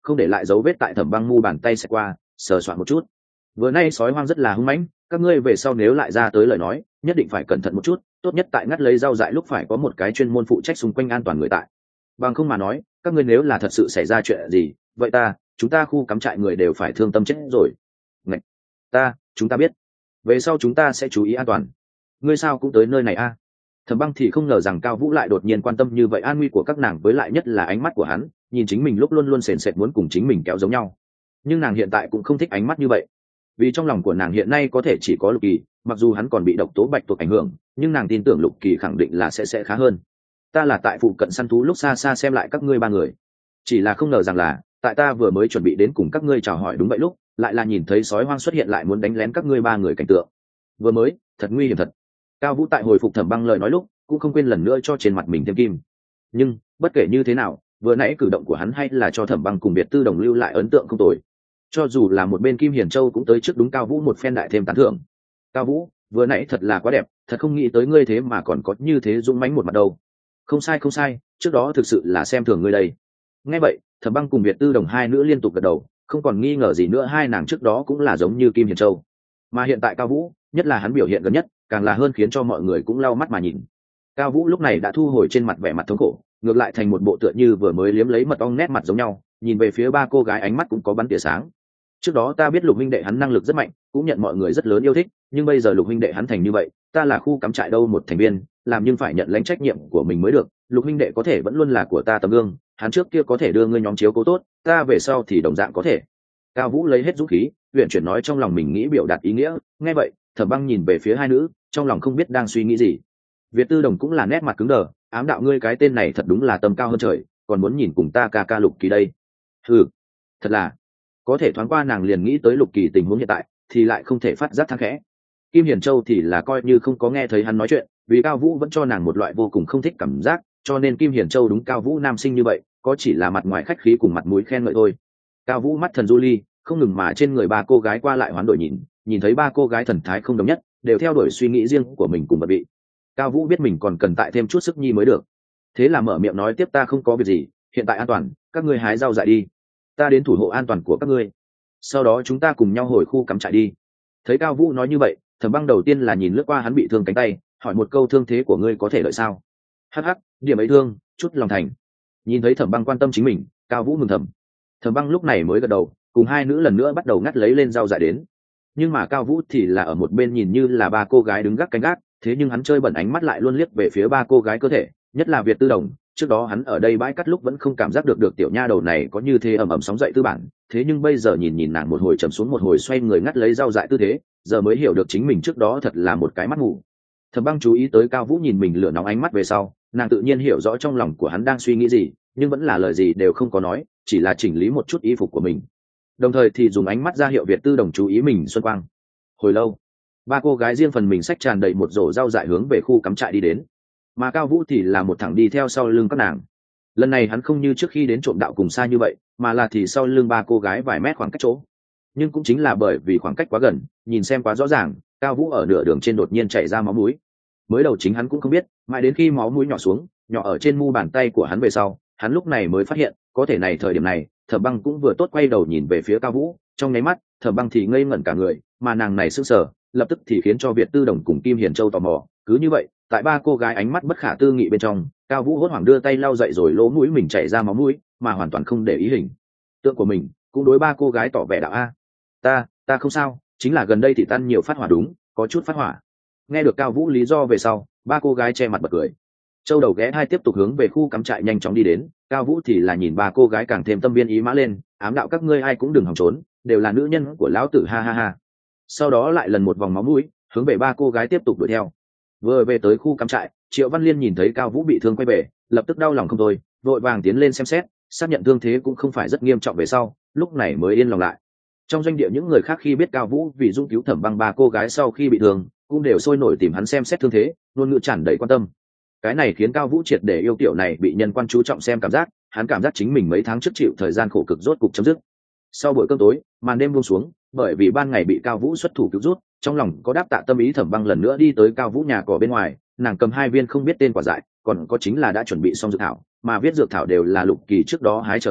không để lại dấu vết tại Thẩm Băng mu bàn tay xẹt qua, sờ soạn một chút. Vừa nay sói hoang rất là hung mãnh, các ngươi về sau nếu lại ra tới lời nói, nhất định phải cẩn thận một chút, tốt nhất tại ngắt lấy rau dại lúc phải có một cái chuyên môn phụ trách xung quanh an toàn người tại. Bằng không mà nói, các ngươi nếu là thật sự xảy ra chuyện gì, vậy chúng ta khu cắm trại người đều phải thương tâm chết rồi. Ngạch, chúng ta biết. Về sau chúng ta sẽ chú ý an toàn. Ngươi sao cũng tới nơi này a? Thẩm Băng thì không ngờ rằng Cao Vũ lại đột nhiên quan tâm như vậy an nguy của các nàng, với lại nhất là ánh mắt của hắn, nhìn chính mình lúc luôn luôn sền sệt muốn cùng chính mình kéo giống nhau. Nhưng nàng hiện tại cũng không thích ánh mắt như vậy, vì trong lòng của nàng hiện nay có thể chỉ có Lục Kỳ, mặc dù hắn còn bị độc tố bạch tuộc ảnh hưởng, nhưng nàng tin tưởng Lục Kỳ khẳng định là sẽ khá hơn. Ta là tại phụ cận săn thú lúc xa xa xem lại các ngươi ba người, chỉ là không ngờ rằng là tại ta vừa mới chuẩn bị đến cùng các ngươi chào hỏi đúng vậy lúc, lại là nhìn thấy sói hoang xuất hiện lại muốn đánh lén các ngươi ba người cảnh tượng. Vừa mới, thật nguy hiểm thật. Cao Vũ tại hồi phục Thẩm Băng lời nói lúc, cũng không quên lần nữa cho trên mặt mình thêm kim. Nhưng bất kể như thế nào, vừa nãy cử động của hắn hay là cho Thẩm Băng cùng Biệt Tư Đồng lưu lại ấn tượng không tồi. Cho dù là một bên Kim Hiền Châu cũng tới trước đúng Cao Vũ một phen đại thêm tán thưởng. Cao Vũ, vừa nãy thật là quá đẹp, thật không nghĩ tới ngươi thế mà còn có như thế dũng mãnh một mặt đâu. Không sai, trước đó thực sự là xem thường ngươi đây. Nghe vậy, Thẩm Băng cùng Biệt Tư Đồng hai nữ liên tục gật đầu, không còn nghi ngờ gì nữa hai nàng trước đó cũng là giống như Kim Hiền Châu. Mà hiện tại Cao Vũ, nhất là hắn biểu hiện gần nhất, càng là hơn khiến cho mọi người cũng lau mắt mà nhìn. Cao Vũ lúc này đã thu hồi trên mặt vẻ mặt thống khổ, ngược lại thành một bộ tựa như vừa mới liếm lấy mật ong nét mặt giống nhau, nhìn về phía ba cô gái ánh mắt cũng có bắn tỉa sáng. Trước đó ta biết Lục huynh đệ hắn năng lực rất mạnh, cũng nhận mọi người rất lớn yêu thích, nhưng bây giờ Lục huynh đệ hắn thành như vậy, ta là khu cắm trại đâu một thành viên, làm nhưng phải nhận lãnh trách nhiệm của mình mới được. Lục huynh đệ có thể vẫn luôn là của ta tấm gương, hắn trước kia có thể đưa ngươi nhóm chiếu cố tốt, ta về sau thì đồng dạng có thể. Cao Vũ lấy hết dũng khí, luyện chuyển nói trong lòng mình nghĩ biểu đạt ý nghĩa. Nghe vậy, Thẩm Băng nhìn về phía hai nữ, trong lòng không biết đang suy nghĩ gì. Việt Tư Đồng cũng là nét mặt cứng đờ, ám đạo ngươi cái tên này thật đúng là tầm cao hơn trời, còn muốn nhìn cùng ta ca Lục Kỳ đây. Ừ, thật là. Có thể thoáng qua nàng liền nghĩ tới Lục Kỳ tình huống hiện tại, thì lại không thể phát giác thang khẽ. Kim Hiền Châu thì là coi như không có nghe thấy hắn nói chuyện, vì Cao Vũ vẫn cho nàng một loại vô cùng không thích cảm giác, cho nên Kim Hiền Châu đúng Cao Vũ nam sinh như vậy, có chỉ là mặt ngoài khách khí cùng mặt mũi khen ngợi thôi. Cao Vũ mắt thần du ly, không ngừng mà trên người ba cô gái qua lại hoán đổi nhìn thấy ba cô gái thần thái không đồng nhất, đều theo đuổi suy nghĩ riêng của mình cùng bận bị. Cao Vũ biết mình còn cần tại thêm chút sức nhi mới được, thế là mở miệng nói tiếp, ta không có việc gì, hiện tại an toàn, các ngươi hái rau dại đi, ta đến thủ hộ an toàn của các ngươi, sau đó chúng ta cùng nhau hồi khu cắm trại đi. Thấy Cao Vũ nói như vậy, Thẩm Băng đầu tiên là nhìn lướt qua hắn bị thương cánh tay, hỏi một câu, thương thế của ngươi có thể lợi sao? Hắc, điểm ấy thương, chút lòng thành. Nhìn thấy Thẩm Băng quan tâm chính mình, Cao Vũ mừng thầm. Thẩm Băng lúc này mới gật đầu, cùng hai nữ lần nữa bắt đầu ngắt lấy lên rau dại đến. Nhưng mà Cao Vũ thì là ở một bên nhìn như là ba cô gái đứng gác canh gác, thế nhưng hắn chơi bẩn ánh mắt lại luôn liếc về phía ba cô gái cơ thể, nhất là Việt Tư Đồng. Trước đó hắn ở đây bãi cắt lúc vẫn không cảm giác được tiểu nha đầu này có như thế ầm ầm sóng dậy tư bản, thế nhưng bây giờ nhìn nàng một hồi trầm xuống một hồi xoay người ngắt lấy rau dại tư thế, giờ mới hiểu được chính mình trước đó thật là một cái mắt mù. Thẩm Băng chú ý tới Cao Vũ nhìn mình lửa nóng ánh mắt về sau, nàng tự nhiên hiểu rõ trong lòng của hắn đang suy nghĩ gì, nhưng vẫn là lời gì đều không có nói, chỉ là chỉnh lý một chút y phục của mình, đồng thời thì dùng ánh mắt ra hiệu Việt Tư Đồng chú ý mình xuân quang. Hồi lâu, ba cô gái riêng phần mình xách tràn đầy một rổ rau dại hướng về khu cắm trại đi đến, mà Cao Vũ thì là một thẳng đi theo sau lưng các nàng. Lần này hắn không như trước khi đến trộm đạo cùng xa như vậy, mà là thì sau lưng ba cô gái vài mét khoảng cách chỗ. Nhưng cũng chính là bởi vì khoảng cách quá gần, nhìn xem quá rõ ràng, Cao Vũ ở nửa đường trên đột nhiên chảy ra máu mũi. Mới đầu chính hắn cũng không biết, mãi đến khi máu mũi nhỏ xuống, nhỏ ở trên mu bàn tay của hắn về sau, hắn lúc này mới phát hiện, có thể này thời điểm này, Thẩm Băng cũng vừa tốt quay đầu nhìn về phía Cao Vũ, trong nháy mắt, Thẩm Băng thì ngây ngẩn cả người, mà nàng này sững sờ, lập tức thì khiến cho Việt Tư Đồng cùng Kim Hiền Châu tò mò. Cứ như vậy, tại ba cô gái ánh mắt bất khả tư nghị bên trong, Cao Vũ hốt hoảng đưa tay lau dậy rồi lỗ mũi mình chảy ra máu mũi, mà hoàn toàn không để ý hình tượng của mình, cũng đối ba cô gái tỏ vẻ đạo a, ta không sao, chính là gần đây thì tan nhiều phát hỏa, đúng, có chút phát hỏa. Nghe được Cao Vũ lý do về sau, ba cô gái che mặt bật cười. Châu Đầu Ghé Thai tiếp tục hướng về khu cắm trại nhanh chóng đi đến, Cao Vũ thì là nhìn ba cô gái càng thêm tâm viên ý mã lên, ám đạo các ngươi ai cũng đừng hòng trốn, đều là nữ nhân của lão tử, ha ha ha. Sau đó lại lần một vòng máu mũi, hướng về ba cô gái tiếp tục đuổi theo. Vừa về tới khu cắm trại, Triệu Văn Liên nhìn thấy Cao Vũ bị thương quay về, lập tức đau lòng không thôi, vội vàng tiến lên xem xét, xác nhận thương thế cũng không phải rất nghiêm trọng về sau, lúc này mới yên lòng lại. Trong doanh địa những người khác khi biết Cao Vũ vì dung cứu Thẩm Băng ba cô gái sau khi bị thương, cũng đều sôi nổi tìm hắn xem xét thương thế, luôn ngữ tràn đầy quan tâm. Cái này khiến Cao Vũ triệt để yêu tiểu này bị nhân quan chú trọng xem cảm giác, hắn cảm giác chính mình mấy tháng trước chịu thời gian khổ cực rốt cục chấm dứt. Sau buổi cơm tối, màn đêm buông xuống, bởi vì ban ngày bị Cao Vũ xuất thủ cứu rút, trong lòng có đáp tạ tâm ý, Thẩm Băng lần nữa đi tới Cao Vũ nhà cỏ bên ngoài, nàng cầm 2 viên không biết tên quả dại, còn có chính là đã chuẩn bị xong dược thảo, mà viết dược thảo đều là Lục Kỳ trước đó hái trở về,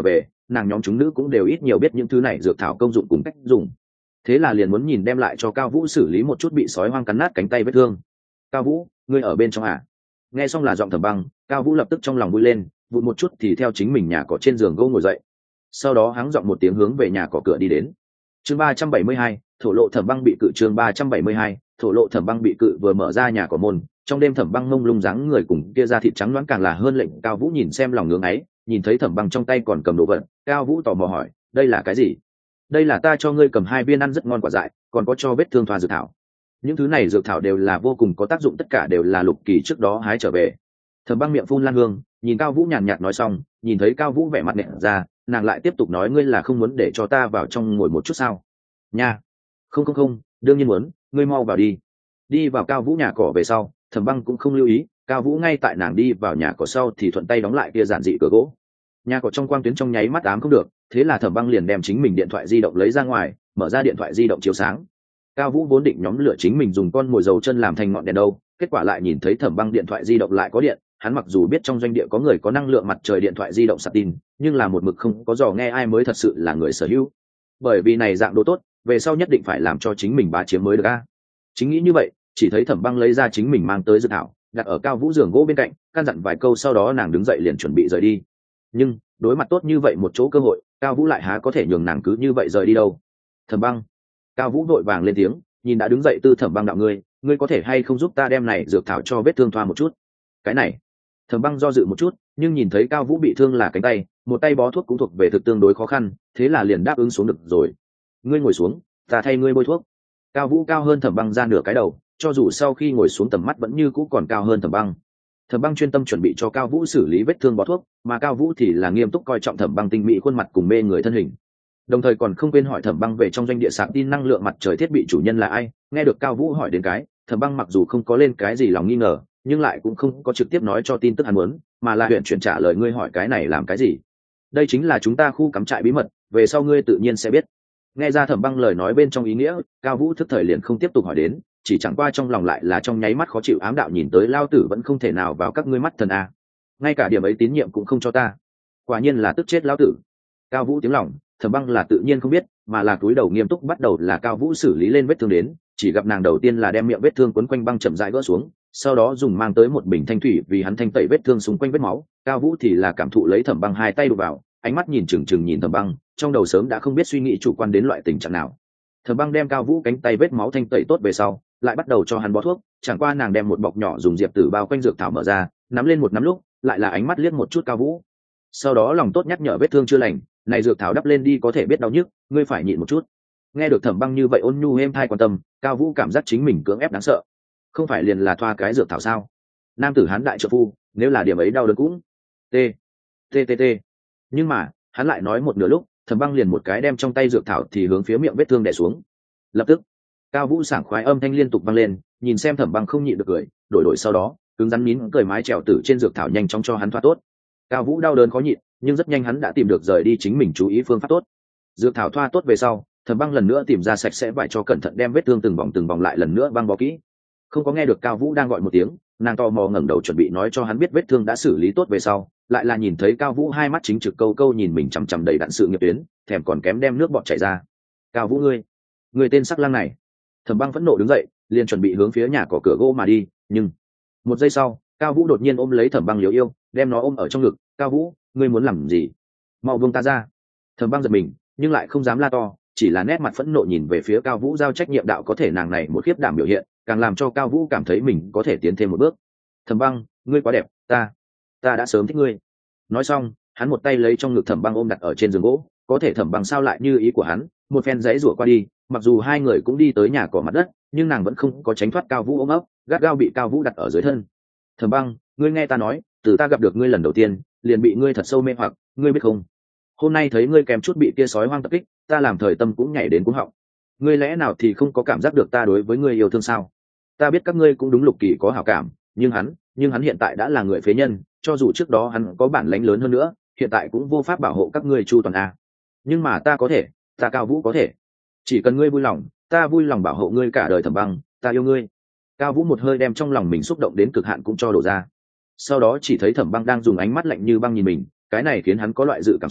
nàng nhóm chúng nữ cũng đều ít nhiều biết những thứ này dược thảo công dụng cùng cách dùng, thế là liền muốn nhìn đem lại cho Cao Vũ xử lý một chút bị sói hoang cắn nát cánh tay vết thương. Cao Vũ, ngươi ở bên trong à? Nghe xong là giọng Thẩm Băng, Cao Vũ lập tức trong lòng vui lên, vụt một chút thì theo chính mình nhà cỏ trên giường gỗ ngồi dậy, sau đó hắng giọng một tiếng hướng về nhà cỏ cửa đi đến. Chương 372, thổ lộ Thẩm Băng bị cự. Chương 372, thổ lộ Thẩm Băng bị cự. Vừa mở ra nhà cỏ môn, trong đêm Thẩm Băng mông lung dáng người cùng kia da thịt trắng loáng càng là hơn lệnh Cao Vũ nhìn xem lòng ngưỡng ấy. Nhìn thấy Thẩm Băng trong tay còn cầm đồ vật, Cao Vũ tò mò hỏi, đây là cái gì? Đây là ta cho ngươi cầm 2 viên ăn rất ngon quả dại, còn có cho vết thương thoa dược thảo. Những thứ này dược thảo đều là vô cùng có tác dụng, tất cả đều là Lục Kỳ trước đó hái trở về. Thẩm Băng miệng phun lan hương, nhìn Cao Vũ nhàn nhạt nói xong, nhìn thấy Cao Vũ vẻ mặt nện ra, nàng lại tiếp tục nói, ngươi là không muốn để cho ta vào trong ngồi một chút sao? Nha, không, đương nhiên muốn, ngươi mau vào đi. Đi vào Cao Vũ nhà cỏ về sau, Thẩm Băng cũng không lưu ý, Cao Vũ ngay tại nàng đi vào nhà cỏ sau thì thuận tay đóng lại kia giản dị cửa gỗ. Nhà cỏ trong quang tuyến trong nháy mắt ám không được, thế là Thẩm Băng liền đem chính mình điện thoại di động lấy ra ngoài, mở ra điện thoại di động chiếu sáng. Cao Vũ vốn định nhóm lửa chính mình dùng con mồi dầu chân làm thành ngọn đèn đâu, kết quả lại nhìn thấy Thẩm Băng điện thoại di động lại có điện. Hắn mặc dù biết trong doanh địa có người có năng lượng mặt trời điện thoại di động sạc tin, nhưng là một mực không có dò nghe ai mới thật sự là người sở hữu. Bởi vì này dạng đồ tốt, về sau nhất định phải làm cho chính mình bá chiếm mới được a. Chính nghĩ như vậy, chỉ thấy Thẩm Băng lấy ra chính mình mang tới dược thảo, đặt ở Cao Vũ giường gỗ bên cạnh, căn dặn vài câu sau đó nàng đứng dậy liền chuẩn bị rời đi. Nhưng đối mặt tốt như vậy một chỗ cơ hội, Cao Vũ lại há có thể nhường nàng cứ như vậy rời đi đâu. Thẩm Băng, Cao Vũ vội vàng lên tiếng, nhìn đã đứng dậy Tư Thẩm Băng, đạo ngươi có thể hay không giúp ta đem này dược thảo cho vết thương thoa một chút? Cái này, Thẩm Băng do dự một chút, nhưng nhìn thấy Cao Vũ bị thương là cánh tay, một tay bó thuốc cũng thuộc về thực tương đối khó khăn, thế là liền đáp ứng xuống được rồi. Ngươi ngồi xuống, ta thay ngươi bôi thuốc. Cao Vũ cao hơn Thẩm Băng ra nửa cái đầu, cho dù sau khi ngồi xuống tầm mắt vẫn như cũ còn cao hơn Thẩm Băng. Thẩm Băng chuyên tâm chuẩn bị cho Cao Vũ xử lý vết thương bó thuốc, mà Cao Vũ thì là nghiêm túc coi trọng Thẩm Băng tinh mỹ khuôn mặt cùng mê người thân hình, đồng thời còn không quên hỏi Thẩm Băng về trong doanh địa sạc tin năng lượng mặt trời thiết bị chủ nhân là ai. Nghe được Cao Vũ hỏi đến cái, Thẩm Băng mặc dù không có lên cái gì lòng nghi ngờ, nhưng lại cũng không có trực tiếp nói cho tin tức hắn muốn, mà là huyện chuyển trả lời, ngươi hỏi cái này làm cái gì? Đây chính là chúng ta khu cắm trại bí mật, về sau ngươi tự nhiên sẽ biết. Nghe ra Thẩm Băng lời nói bên trong ý nghĩa, Cao Vũ thức thời liền không tiếp tục hỏi đến, chỉ chẳng qua trong lòng lại là trong nháy mắt khó chịu, ám đạo nhìn tới lao tử vẫn không thể nào vào các ngươi mắt thần a, ngay cả điểm ấy tín nhiệm cũng không cho ta, quả nhiên là tức chết lão tử. Cao Vũ tiếng lòng, Thẩm Băng là tự nhiên không biết, mà là cúi đầu nghiêm túc bắt đầu là Cao Vũ xử lý lên vết thương đến, chỉ gặp nàng đầu tiên là đem miệng vết thương quấn quanh băng chậm rãi gỡ xuống, sau đó dùng mang tới một bình thanh thủy vì hắn thanh tẩy vết thương xung quanh vết máu. Cao Vũ thì là cảm thụ lấy Thẩm Băng hai tay đụng vào, ánh mắt nhìn chừng chừng nhìn Thẩm Băng, trong đầu sớm đã không biết suy nghĩ chủ quan đến loại tình trạng nào. Thẩm Băng đem Cao Vũ cánh tay vết máu thanh tẩy tốt về sau, lại bắt đầu cho hắn bó thuốc, chẳng qua nàng đem một bọc nhỏ dùng diệp tử bao quanh dược thảo mở ra, nắm lên một nắm lúc, lại là ánh mắt liếc một chút Cao Vũ. Sau đó lòng tốt nhắc nhở, vết thương chưa lành, này dược thảo đắp lên đi có thể biết đau nhức, ngươi phải nhịn một chút. Nghe được Thẩm Băng như vậy ôn nhu êm thai quan tâm, Cao Vũ cảm giác chính mình cưỡng ép đáng sợ. Không phải liền là thoa cái dược thảo sao? Nam tử hán đại trợ phu, nếu là điểm ấy đau đớn cũng t t t t. Nhưng mà hắn lại nói một nửa lúc, Thẩm Băng liền một cái đem trong tay dược thảo thì hướng phía miệng vết thương đè xuống. Lập tức Cao Vũ sảng khoái âm thanh liên tục vang lên, nhìn xem Thẩm Băng không nhịn được cười, đổi sau đó cứng rắn nín cười mái trèo tử trên dược thảo nhanh chóng cho hắn thoa tốt. Cao Vũ đau đớn khó nhịn, nhưng rất nhanh hắn đã tìm được rời đi chính mình chú ý phương pháp tốt. Dược thảo thoa tốt về sau, Thẩm Băng lần nữa tìm ra sạch sẽ vải cho cẩn thận đem vết thương từng vòng lại lần nữa băng bó kỹ. Không có nghe được Cao Vũ đang gọi một tiếng, nàng tò mò ngẩng đầu chuẩn bị nói cho hắn biết vết thương đã xử lý tốt về sau, lại là nhìn thấy Cao Vũ hai mắt chính trực câu câu nhìn mình chằm chằm đầy đặn sự nghiệp tuyến, thèm còn kém đem nước bọt chảy ra. Cao Vũ, ngươi tên sắc lang này! Thẩm Băng phẫn nộ đứng dậy, liền chuẩn bị hướng phía nhà cỏ cửa gỗ mà đi, nhưng một giây sau, Cao Vũ đột nhiên ôm lấy Thẩm Băng liều yêu, đem nó ôm ở trong ngực. Cao Vũ, ngươi muốn làm gì? Mau buông ta ra! Thẩm Băng giật mình, nhưng lại không dám la to, chỉ là nét mặt phẫn nộ nhìn về phía Cao Vũ, giao trách nhiệm đạo, có thể nàng này một khiếp đảm biểu hiện, càng làm cho Cao Vũ cảm thấy mình có thể tiến thêm một bước. Thẩm Băng, ngươi quá đẹp, ta đã sớm thích ngươi. Nói xong, hắn một tay lấy trong ngực Thẩm Băng ôm đặt ở trên giường gỗ, có thể Thẩm Băng sao lại như ý của hắn, một phen giãy giụa qua đi, mặc dù hai người cũng đi tới nhà cỏ mặt đất, nhưng nàng vẫn không có tránh thoát Cao Vũ ôm ấp, gắt gao bị Cao Vũ đặt ở dưới thân. Thẩm Băng, ngươi nghe ta nói, từ ta gặp được ngươi lần đầu tiên, liền bị ngươi thật sâu mê hoặc, ngươi biết không? Hôm nay thấy ngươi kèm chút bị kia sói hoang tập kích, ta làm thời tâm cũng nhảy đến cuống họng. Ngươi lẽ nào thì không có cảm giác được ta đối với ngươi yêu thương sao? Ta biết các ngươi cũng đúng Lục Kỳ có hảo cảm, nhưng hắn hiện tại đã là người phế nhân, cho dù trước đó hắn có bản lãnh lớn hơn nữa, hiện tại cũng vô pháp bảo hộ các ngươi chu toàn a. Nhưng mà ta có thể, ta Cao Vũ có thể. Chỉ cần ngươi vui lòng, ta vui lòng bảo hộ ngươi cả đời. Thẩm Băng, ta yêu ngươi. Cao Vũ một hơi đem trong lòng mình xúc động đến cực hạn cũng cho đổ ra. Sau đó chỉ thấy Thẩm Băng đang dùng ánh mắt lạnh như băng nhìn mình, cái này khiến hắn có loại dự cảm xấu,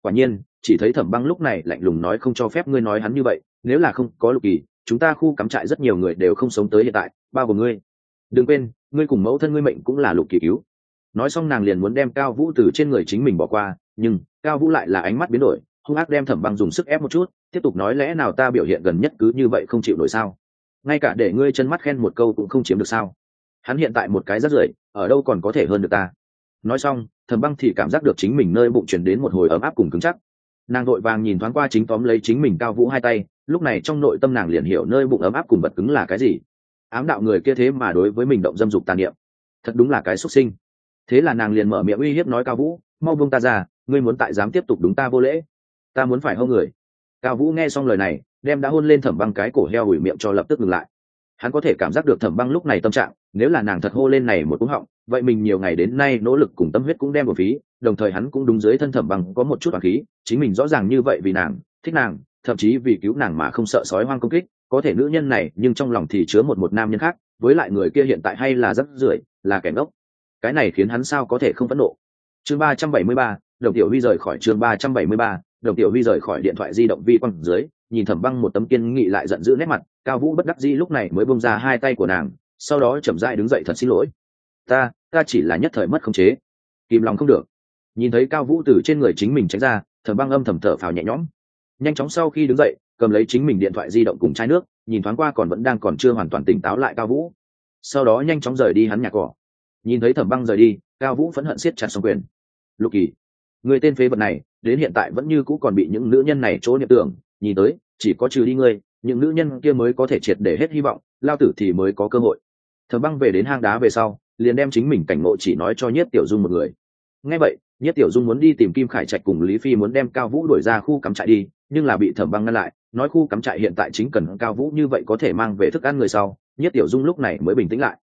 Quả nhiên chỉ thấy Thẩm Băng lúc này lạnh lùng nói, không cho phép ngươi nói hắn như vậy, nếu là không có Lục Kỳ, chúng ta khu cắm trại rất nhiều người đều không sống tới hiện tại, bao gồm ngươi. Đừng quên, ngươi cùng mẫu thân ngươi mệnh cũng là Lục Kỳ cứu. Nói xong nàng liền muốn đem Cao Vũ từ trên người chính mình bỏ qua, nhưng Cao Vũ lại là ánh mắt biến đổi, hung ác đem Thẩm Băng dùng sức ép một chút, tiếp tục nói, lẽ nào ta biểu hiện gần nhất cứ như vậy không chịu nổi sao? Ngay cả để ngươi chân mắt khen một câu cũng không chiếm được sao? Hắn hiện tại một cái rác rưởi, ở đâu còn có thể hơn được ta? Nói xong, Thẩm Băng thì cảm giác được chính mình nơi bụng truyền đến một hồi ấm áp cùng cứng chắc. Nàng vội vàng nhìn thoáng qua chính tóm lấy chính mình Cao Vũ hai tay, lúc này trong nội tâm nàng liền hiểu nơi bụng ấm áp cùng vật cứng là cái gì. Ám đạo người kia thế mà đối với mình động dâm dục tàn niệm, thật đúng là cái xuất sinh. Thế là nàng liền mở miệng uy hiếp nói, Cao Vũ, mau buông ta ra, ngươi muốn tại dám tiếp tục đúng ta vô lễ, ta muốn phải hôn người. Cao Vũ nghe xong lời này, đem đã hôn lên Thẩm Băng cái cổ heo hủi miệng cho lập tức ngừng lại. Hắn có thể cảm giác được Thẩm Băng lúc này tâm trạng, nếu là nàng thật hô lên này một cú họng, vậy mình nhiều ngày đến nay nỗ lực cùng tâm huyết cũng đem vào phí, đồng thời hắn cũng đúng dưới thân Thẩm Băng có một chút oán khí, chính mình rõ ràng như vậy vì nàng, thích nàng, thậm chí vì cứu nàng mà không sợ sói hoang công kích, có thể nữ nhân này nhưng trong lòng thì chứa một nam nhân khác, với lại người kia hiện tại hay là rất rưởi, là kẻ ngốc. Cái này khiến hắn sao có thể không phẫn nộ. Chương 373, Đồng Tiểu Huy rời khỏi chương 373, Đồng Tiểu Huy rời khỏi điện thoại di động vi quang dưới, nhìn Thẩm Băng một tấm kiên nghị lại giận dữ nét mặt, Cao Vũ bất đắc dĩ lúc này mới buông ra hai tay của nàng, sau đó chậm rãi đứng dậy, thật xin lỗi. Ta chỉ là nhất thời mất khống chế, kìm lòng không được. Nhìn thấy Cao Vũ từ trên người chính mình tránh ra, Thẩm Băng âm thầm thở phào nhẹ nhõm. Nhanh chóng sau khi đứng dậy, cầm lấy chính mình điện thoại di động cùng chai nước, nhìn thoáng qua còn chưa hoàn toàn tỉnh táo lại Cao Vũ, sau đó nhanh chóng rời đi hắn nhà cỏ. Nhìn thấy Thẩm Băng rời đi, Cao Vũ phẫn hận siết chặt song quyền. Lục Kỳ, người tên phế vật này, đến hiện tại vẫn như cũ còn bị những nữ nhân này chỗ niệm tưởng, nhìn tới chỉ có trừ đi ngươi, những nữ nhân kia mới có thể triệt để hết hy vọng, lao tử thì mới có cơ hội. Thẩm Băng về đến hang đá về sau, liền đem chính mình cảnh ngộ chỉ nói cho Nhiếp Tiểu Dung một người. Nghe vậy, Nhiếp Tiểu Dung muốn đi tìm Kim Khải Trạch cùng Lý Phi muốn đem Cao Vũ đuổi ra khu cắm trại đi, nhưng là bị Thẩm Băng ngăn lại, nói khu cắm trại hiện tại chính cần Cao Vũ như vậy có thể mang về thức ăn người sau. Nhiếp Tiểu Dung lúc này mới bình tĩnh lại.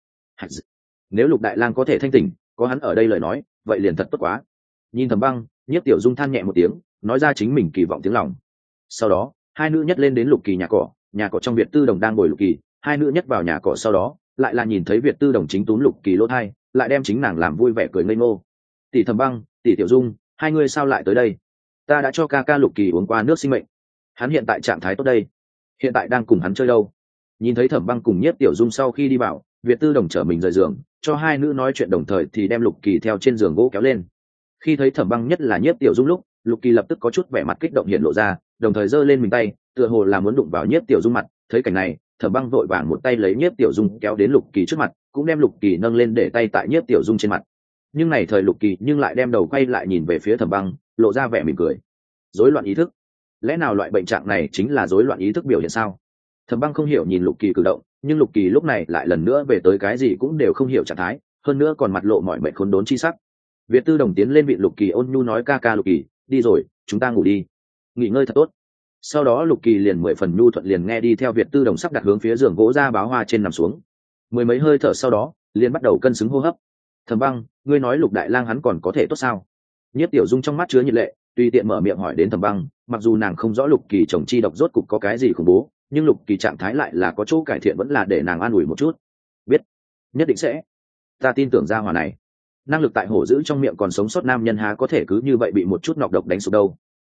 Nếu Lục Đại Lang có thể thanh tỉnh, có hắn ở đây lời nói, vậy liền thật tốt quá. Nhìn Thẩm Băng, Nhiếp Tiểu Dung than nhẹ một tiếng, nói ra chính mình kỳ vọng tiếng lòng. Sau đó, hai nữ nhất lên đến Lục Kỳ nhà cỏ trong Việt Tư Đồng đang ngồi Lục Kỳ, hai nữ nhất vào nhà cỏ sau đó, lại là nhìn thấy Việt Tư Đồng chính túm Lục Kỳ lỗ thai, lại đem chính nàng làm vui vẻ cười ngây ngô. Tỷ Thẩm Băng, tỷ Tiểu Dung, hai người sao lại tới đây? Ta đã cho ca ca Lục Kỳ uống qua nước sinh mệnh, hắn hiện tại trạng thái tốt đây, hiện tại đang cùng hắn chơi đâu. Nhìn thấy Thẩm Băng cùng Nhiếp Tiểu Dung sau khi đi vào, Việt Tư Đồng chở mình rời giường, cho hai nữ nói chuyện đồng thời thì đem Lục Kỳ theo trên giường gỗ kéo lên. Khi thấy Thẩm Băng nhất là Nhiếp Tiểu Dung lúc, Lục Kỳ lập tức có chút vẻ mặt kích động hiện lộ ra, đồng thời giơ lên mình tay, tựa hồ là muốn đụng vào Nhiếp Tiểu Dung mặt. Thấy cảnh này, Thẩm Băng vội vàng một tay lấy Nhiếp Tiểu Dung kéo đến Lục Kỳ trước mặt, cũng đem Lục Kỳ nâng lên để tay tại Nhiếp Tiểu Dung trên mặt. Nhưng này thời Lục Kỳ nhưng lại đem đầu quay lại nhìn về phía Thẩm Băng, lộ ra vẻ mỉm cười. Rối loạn ý thức? Lẽ nào loại bệnh trạng này chính là rối loạn ý thức biểu hiện sao? Thẩm Băng không hiểu nhìn Lục Kỳ cử động, nhưng Lục Kỳ lúc này lại lần nữa về tới cái gì cũng đều không hiểu trạng thái, hơn nữa còn mặt lộ mọi mệt khốn đốn chi sắc. Việt Tư Đồng tiến lên vị Lục Kỳ ôn nhu nói, ca ca Lục Kỳ, đi rồi, chúng ta ngủ đi, nghỉ ngơi thật tốt. Sau đó Lục Kỳ liền 10 phần nhu thuận liền nghe đi theo Việt Tư Đồng sắp đặt hướng phía giường gỗ ra báo hoa trên nằm xuống. Mười mấy hơi thở sau đó, liền bắt đầu cân xứng hô hấp. Thẩm Băng, ngươi nói Lục Đại Lang hắn còn có thể tốt sao? Nhiếp Tiểu Dung trong mắt chứa nhiệt lệ, tùy tiện mở miệng hỏi đến Thẩm Băng, mặc dù nàng không rõ Lục Kỳ chồng chi độc rốt cục có cái gì khủng bố, nhưng Lục Kỳ trạng thái lại là có chỗ cải thiện, vẫn là để nàng an ủi một chút. Biết, nhất định sẽ. Ta tin tưởng gia hỏa này, năng lực tại hổ giữ trong miệng còn sống sót nam nhân há có thể cứ như vậy bị một chút nọc độc đánh sụp đâu.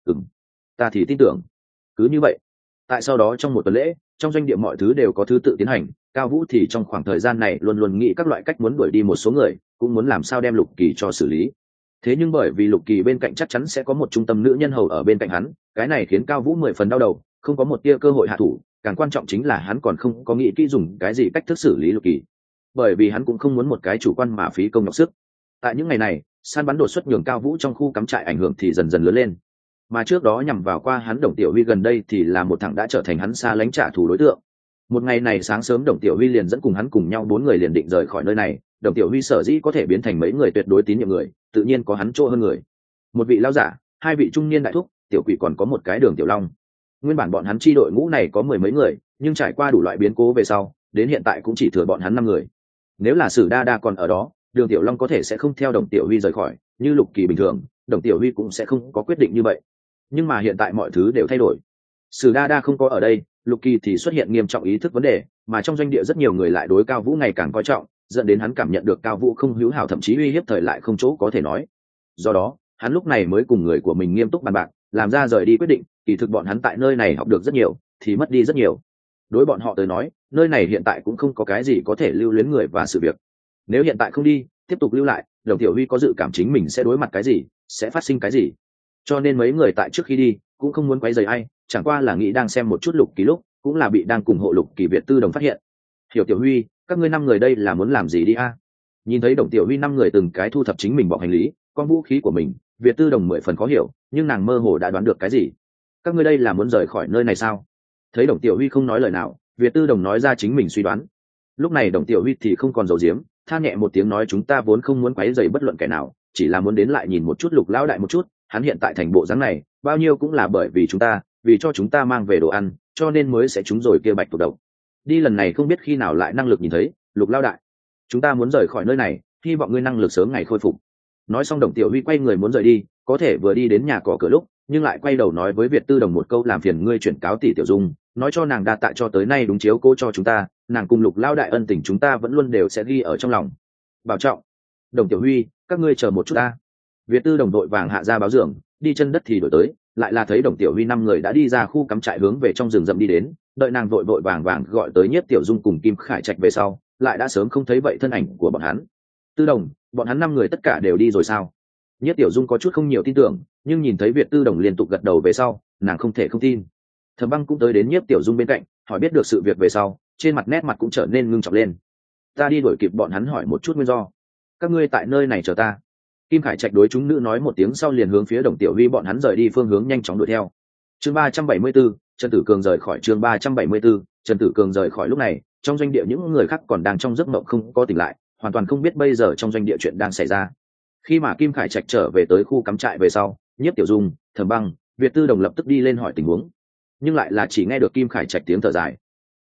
Ta thì tin tưởng. Cứ như vậy, tại sau đó trong một tuần lễ, trong doanh địa mọi thứ đều có thứ tự tiến hành. Cao Vũ thì trong khoảng thời gian này luôn luôn nghĩ các loại cách muốn đuổi đi một số người, cũng muốn làm sao đem Lục Kỳ cho xử lý. Thế nhưng bởi vì Lục Kỳ bên cạnh chắc chắn sẽ có một trung tâm nữ nhân hầu ở bên cạnh hắn, cái này khiến Cao Vũ 10 phần đau đầu, không có một tia cơ hội hạ thủ. Càng quan trọng chính là hắn còn không có nghĩ kỹ dùng cái gì cách thức xử lý Lục Kỳ, bởi vì hắn cũng không muốn một cái chủ quan mà phí công nhọc sức. Tại những ngày này, săn bắn đột xuất nhường Cao Vũ trong khu cắm trại ảnh hưởng thì dần dần lớn lên, mà trước đó nhằm vào qua hắn Đồng Tiểu Huy gần đây thì là một thằng đã trở thành hắn xa lánh trả thù đối tượng. Một ngày này sáng sớm, Đồng Tiểu Huy liền dẫn cùng hắn cùng nhau 4 người liền định rời khỏi nơi này. Đồng Tiểu Huy sở dĩ có thể biến thành mấy người tuyệt đối tín nhiệm người, tự nhiên có hắn chỗ hơn người. Một vị lão giả, hai vị trung niên đại thúc, Tiểu Quỷ còn có một cái Đường Tiểu Long. Nguyên bản bọn hắn chi đội ngũ này có 10 mấy người, nhưng trải qua đủ loại biến cố về sau, đến hiện tại cũng chỉ thừa bọn hắn 5 người. Nếu là Sử Đa Đa còn ở đó, Đường Tiểu Long có thể sẽ không theo Đồng Tiểu Huy rời khỏi, như Lục Kỳ bình thường, Đồng Tiểu Huy cũng sẽ không có quyết định như vậy. Nhưng mà hiện tại mọi thứ đều thay đổi. Sử Đa Đa không có ở đây, Lục Kỳ thì xuất hiện nghiêm trọng ý thức vấn đề, mà trong doanh địa rất nhiều người lại đối Cao Vũ ngày càng coi trọng, dẫn đến hắn cảm nhận được Cao Vũ không hữu hảo, thậm chí uy hiếp thời lại không chỗ có thể nói. Do đó, hắn lúc này mới cùng người của mình nghiêm túc bàn bạc, làm ra rời đi quyết định. Kỳ thực bọn hắn tại nơi này học được rất nhiều, thì mất đi rất nhiều. Đối bọn họ tới nói, nơi này hiện tại cũng không có cái gì có thể lưu luyến người và sự việc. Nếu hiện tại không đi, tiếp tục lưu lại, Đồng Tiểu Huy có dự cảm chính mình sẽ đối mặt cái gì, sẽ phát sinh cái gì. Cho nên mấy người tại trước khi đi cũng không muốn quấy rầy ai, chẳng qua là nghĩ đang xem một chút Lục Kỳ lúc, cũng là bị đang cùng hộ Lục Kỳ Việt Tư Đồng phát hiện. Hiểu Tiểu Huy, các ngươi 5 người đây là muốn làm gì đi a? Nhìn thấy Đồng Tiểu Huy 5 người từng cái thu thập chính mình bọc hành lý, con vũ khí của mình, Việt Tư Đồng 10 phần khó hiểu, nhưng nàng mơ hồ đã đoán được cái gì. Các ngươi đây là muốn rời khỏi nơi này sao? Thấy Đồng Tiểu Huy không nói lời nào, Việt Tư Đồng nói ra chính mình suy đoán. Lúc này Đồng Tiểu Huy thì không còn giấu giếm, than nhẹ một tiếng nói chúng ta vốn không muốn quấy rầy bất luận kẻ nào, chỉ là muốn đến lại nhìn một chút Lục lão đại một chút, hắn hiện tại thành bộ dáng này, bao nhiêu cũng là bởi vì chúng ta, vì cho chúng ta mang về đồ ăn, cho nên mới sẽ trúng rồi kia bạch tuộc độc. Đi lần này không biết khi nào lại năng lực nhìn thấy, Lục lão đại, chúng ta muốn rời khỏi nơi này, hy vọng ngươi năng lực sớm ngày khôi phục. Nói xong Đồng Tiểu Huy quay người muốn rời đi, có thể vừa đi đến nhà cỏ cửa lúc, nhưng lại quay đầu nói với Việt Tư Đồng một câu làm phiền ngươi chuyển cáo tỷ Tiểu Dung, nói cho nàng đa tạ cho tới nay đúng chiếu cố cho chúng ta, nàng cùng Lục lão đại ân tình chúng ta vẫn luôn đều sẽ ghi ở trong lòng. Bảo trọng. Đồng Tiểu Huy, các ngươi chờ một chút ta. Việt Tư Đồng đội vàng hạ ra báo giường, đi chân đất thì đổi tới, lại là thấy Đồng Tiểu Huy 5 người đã đi ra khu cắm trại hướng về trong rừng rậm đi đến, đợi nàng vội vội vàng vàng gọi tới Nhiếp Tiểu Dung cùng Kim Khải Trạch về sau, lại đã sớm không thấy vậy thân ảnh của bọn hắn. Tư Đồng, bọn hắn 5 người tất cả đều đi rồi sao? Nhiếp Tiểu Dung có chút không nhiều tin tưởng, nhưng nhìn thấy Việt Tư Đồng liên tục gật đầu về sau, nàng không thể không tin. Thẩm Băng cũng tới đến Nhiếp Tiểu Dung bên cạnh, hỏi biết được sự việc về sau, trên mặt nét mặt cũng trở nên ngưng trọng lên. Ta đi đuổi kịp bọn hắn hỏi một chút nguyên do. Các ngươi tại nơi này chờ ta. Kim Khải Trạch đối chúng nữ nói một tiếng sau liền hướng phía Đồng Tiểu Huy bọn hắn rời đi phương hướng nhanh chóng đuổi theo. Chương 374, Trần Tử Cường rời khỏi chương 374, Trần Tử Cường rời khỏi lúc này, trong doanh địa những người khác còn đang trong giấc mộng không có tỉnh lại, hoàn toàn không biết bây giờ trong doanh địa chuyện đang xảy ra. Khi mà Kim Khải Trạch trở về tới khu cắm trại về sau, Nhiếp Tiểu Dung, Thẩm Băng, Việt Tư Đồng lập tức đi lên hỏi tình huống, nhưng lại là chỉ nghe được Kim Khải Trạch tiếng thở dài.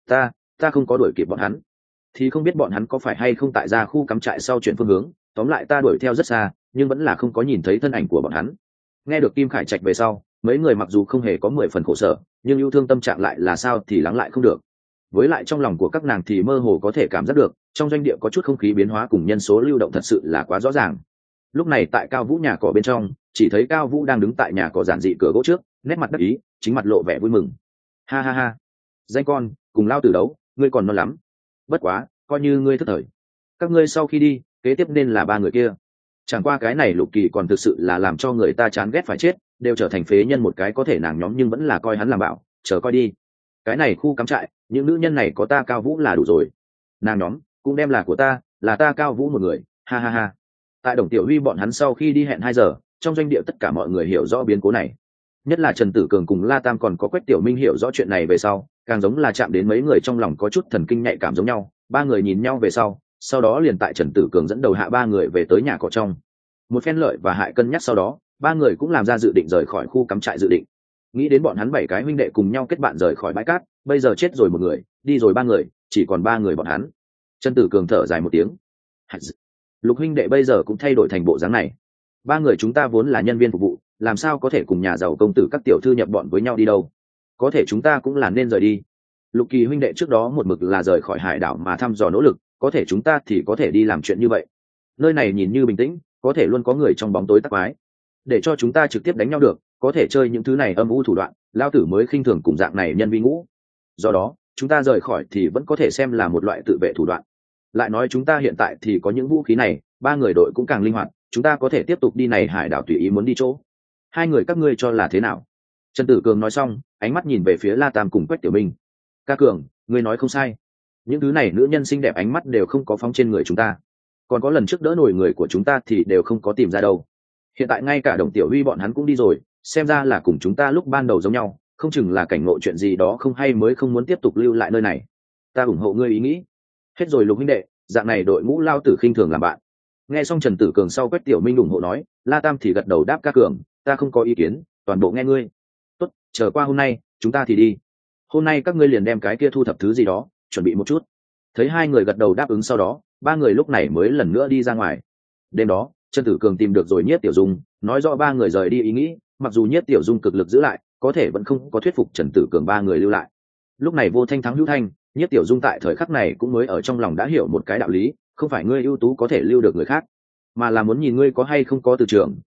Ta không có đuổi kịp bọn hắn, thì không biết bọn hắn có phải hay không tại ra khu cắm trại sau chuyển phương hướng, tóm lại ta đuổi theo rất xa, nhưng vẫn là không có nhìn thấy thân ảnh của bọn hắn. Nghe được Kim Khải Trạch về sau, mấy người mặc dù không hề có 10 phần khổ sở, nhưng yêu thương tâm trạng lại là sao thì lắng lại không được. Với lại trong lòng của các nàng thì mơ hồ có thể cảm giác được, trong doanh địa có chút không khí biến hóa cùng nhân số lưu động thật sự là quá rõ ràng. Lúc này tại Cao Vũ nhà cỏ bên trong, chỉ thấy Cao Vũ đang đứng tại nhà cỏ giản dị cửa gỗ trước, nét mặt đắc ý, chính mặt lộ vẻ vui mừng. Ha ha ha, danh con, cùng lao tử đấu, ngươi còn non lắm. Bất quá, coi như ngươi thất thời. Các ngươi sau khi đi, kế tiếp nên là 3 người kia. Chẳng qua cái này Lục Kỳ còn thực sự là làm cho người ta chán ghét phải chết, đều trở thành phế nhân một cái có thể nàng nhóm nhưng vẫn là coi hắn làm bảo, chờ coi đi. Cái này khu cắm trại, những nữ nhân này có ta Cao Vũ là đủ rồi. Nàng nhóm cũng đem là của ta, là ta Cao Vũ một người, ha ha ha. Tại Đồng Tiểu Huy bọn hắn sau khi đi hẹn 2 giờ, trong doanh địa tất cả mọi người hiểu rõ biến cố này. Nhất là Trần Tử Cường cùng La Tam còn có Quách Tiểu Minh hiểu rõ chuyện này về sau, càng giống là chạm đến mấy người trong lòng có chút thần kinh nhạy cảm giống nhau. 3 người nhìn nhau về sau đó liền tại Trần Tử Cường dẫn đầu hạ 3 người về tới nhà cỏ trong. Một phen lợi và hại cân nhắc sau đó, 3 người cũng làm ra dự định rời khỏi khu cắm trại dự định. Nghĩ đến bọn hắn 7 cái huynh đệ cùng nhau kết bạn rời khỏi bãi cát, bây giờ chết rồi một người, đi rồi 3 người, chỉ còn 3 người bọn hắn. Trần Tử Cường thở dài một tiếng. Lục huynh đệ bây giờ cũng thay đổi thành bộ dáng này. 3 người chúng ta vốn là nhân viên phục vụ, làm sao có thể cùng nhà giàu công tử các tiểu thư nhập bọn với nhau đi đâu? Có thể chúng ta cũng là nên rời đi. Lục Kỳ huynh đệ trước đó một mực là rời khỏi hải đảo mà thăm dò nỗ lực, có thể chúng ta thì có thể đi làm chuyện như vậy. Nơi này nhìn như bình tĩnh, có thể luôn có người trong bóng tối tắc quái. Để cho chúng ta trực tiếp đánh nhau được, có thể chơi những thứ này âm u thủ đoạn, lao tử mới khinh thường cùng dạng này nhân vi ngũ. Do đó, chúng ta rời khỏi thì vẫn có thể xem là một loại tự vệ thủ đoạn. Lại nói chúng ta hiện tại thì có những vũ khí này, 3 người đội cũng càng linh hoạt, chúng ta có thể tiếp tục đi này hải đảo tùy ý muốn đi chỗ. 2 người các ngươi cho là thế nào? Trần Tử Cường nói xong, ánh mắt nhìn về phía La Tam cùng Quách Tiểu Minh. Ca Cường, ngươi nói không sai. Những thứ này nữ nhân xinh đẹp ánh mắt đều không có phóng trên người chúng ta. Còn có lần trước đỡ nổi người của chúng ta thì đều không có tìm ra đâu. Hiện tại ngay cả Đồng Tiểu Huy bọn hắn cũng đi rồi, xem ra là cùng chúng ta lúc ban đầu giống nhau, không chừng là cảnh ngộ chuyện gì đó không hay mới không muốn tiếp tục lưu lại nơi này. Ta ủng hộ ngươi ý nghĩ. Hết rồi Lục huynh đệ, dạng này đội ngũ lao tử khinh thường làm bạn. Nghe xong Trần Tử Cường sau Quách Tiểu Minh ủng hộ nói, La Tam thì gật đầu đáp Ca Cường, ta không có ý kiến, toàn bộ nghe ngươi. Tốt, chờ qua hôm nay, chúng ta thì đi. Hôm nay các ngươi liền đem cái kia thu thập thứ gì đó, chuẩn bị một chút. Thấy 2 người gật đầu đáp ứng sau đó, 3 người lúc này mới lần nữa đi ra ngoài. Đêm đó, Trần Tử Cường tìm được rồi Nhiếp Tiểu Dung, nói rõ 3 người rời đi ý nghĩ, mặc dù Nhiếp Tiểu Dung cực lực giữ lại, có thể vẫn không có thuyết phục Trần Tử Cường 3 người lưu lại. Lúc này vô thanh thắng hữu thanh, Nhiếp Tiểu Dung tại thời khắc này cũng mới ở trong lòng đã hiểu một cái đạo lý, không phải ngươi ưu tú có thể lưu được người khác, mà là muốn nhìn ngươi có hay không có từ trường, bị lực,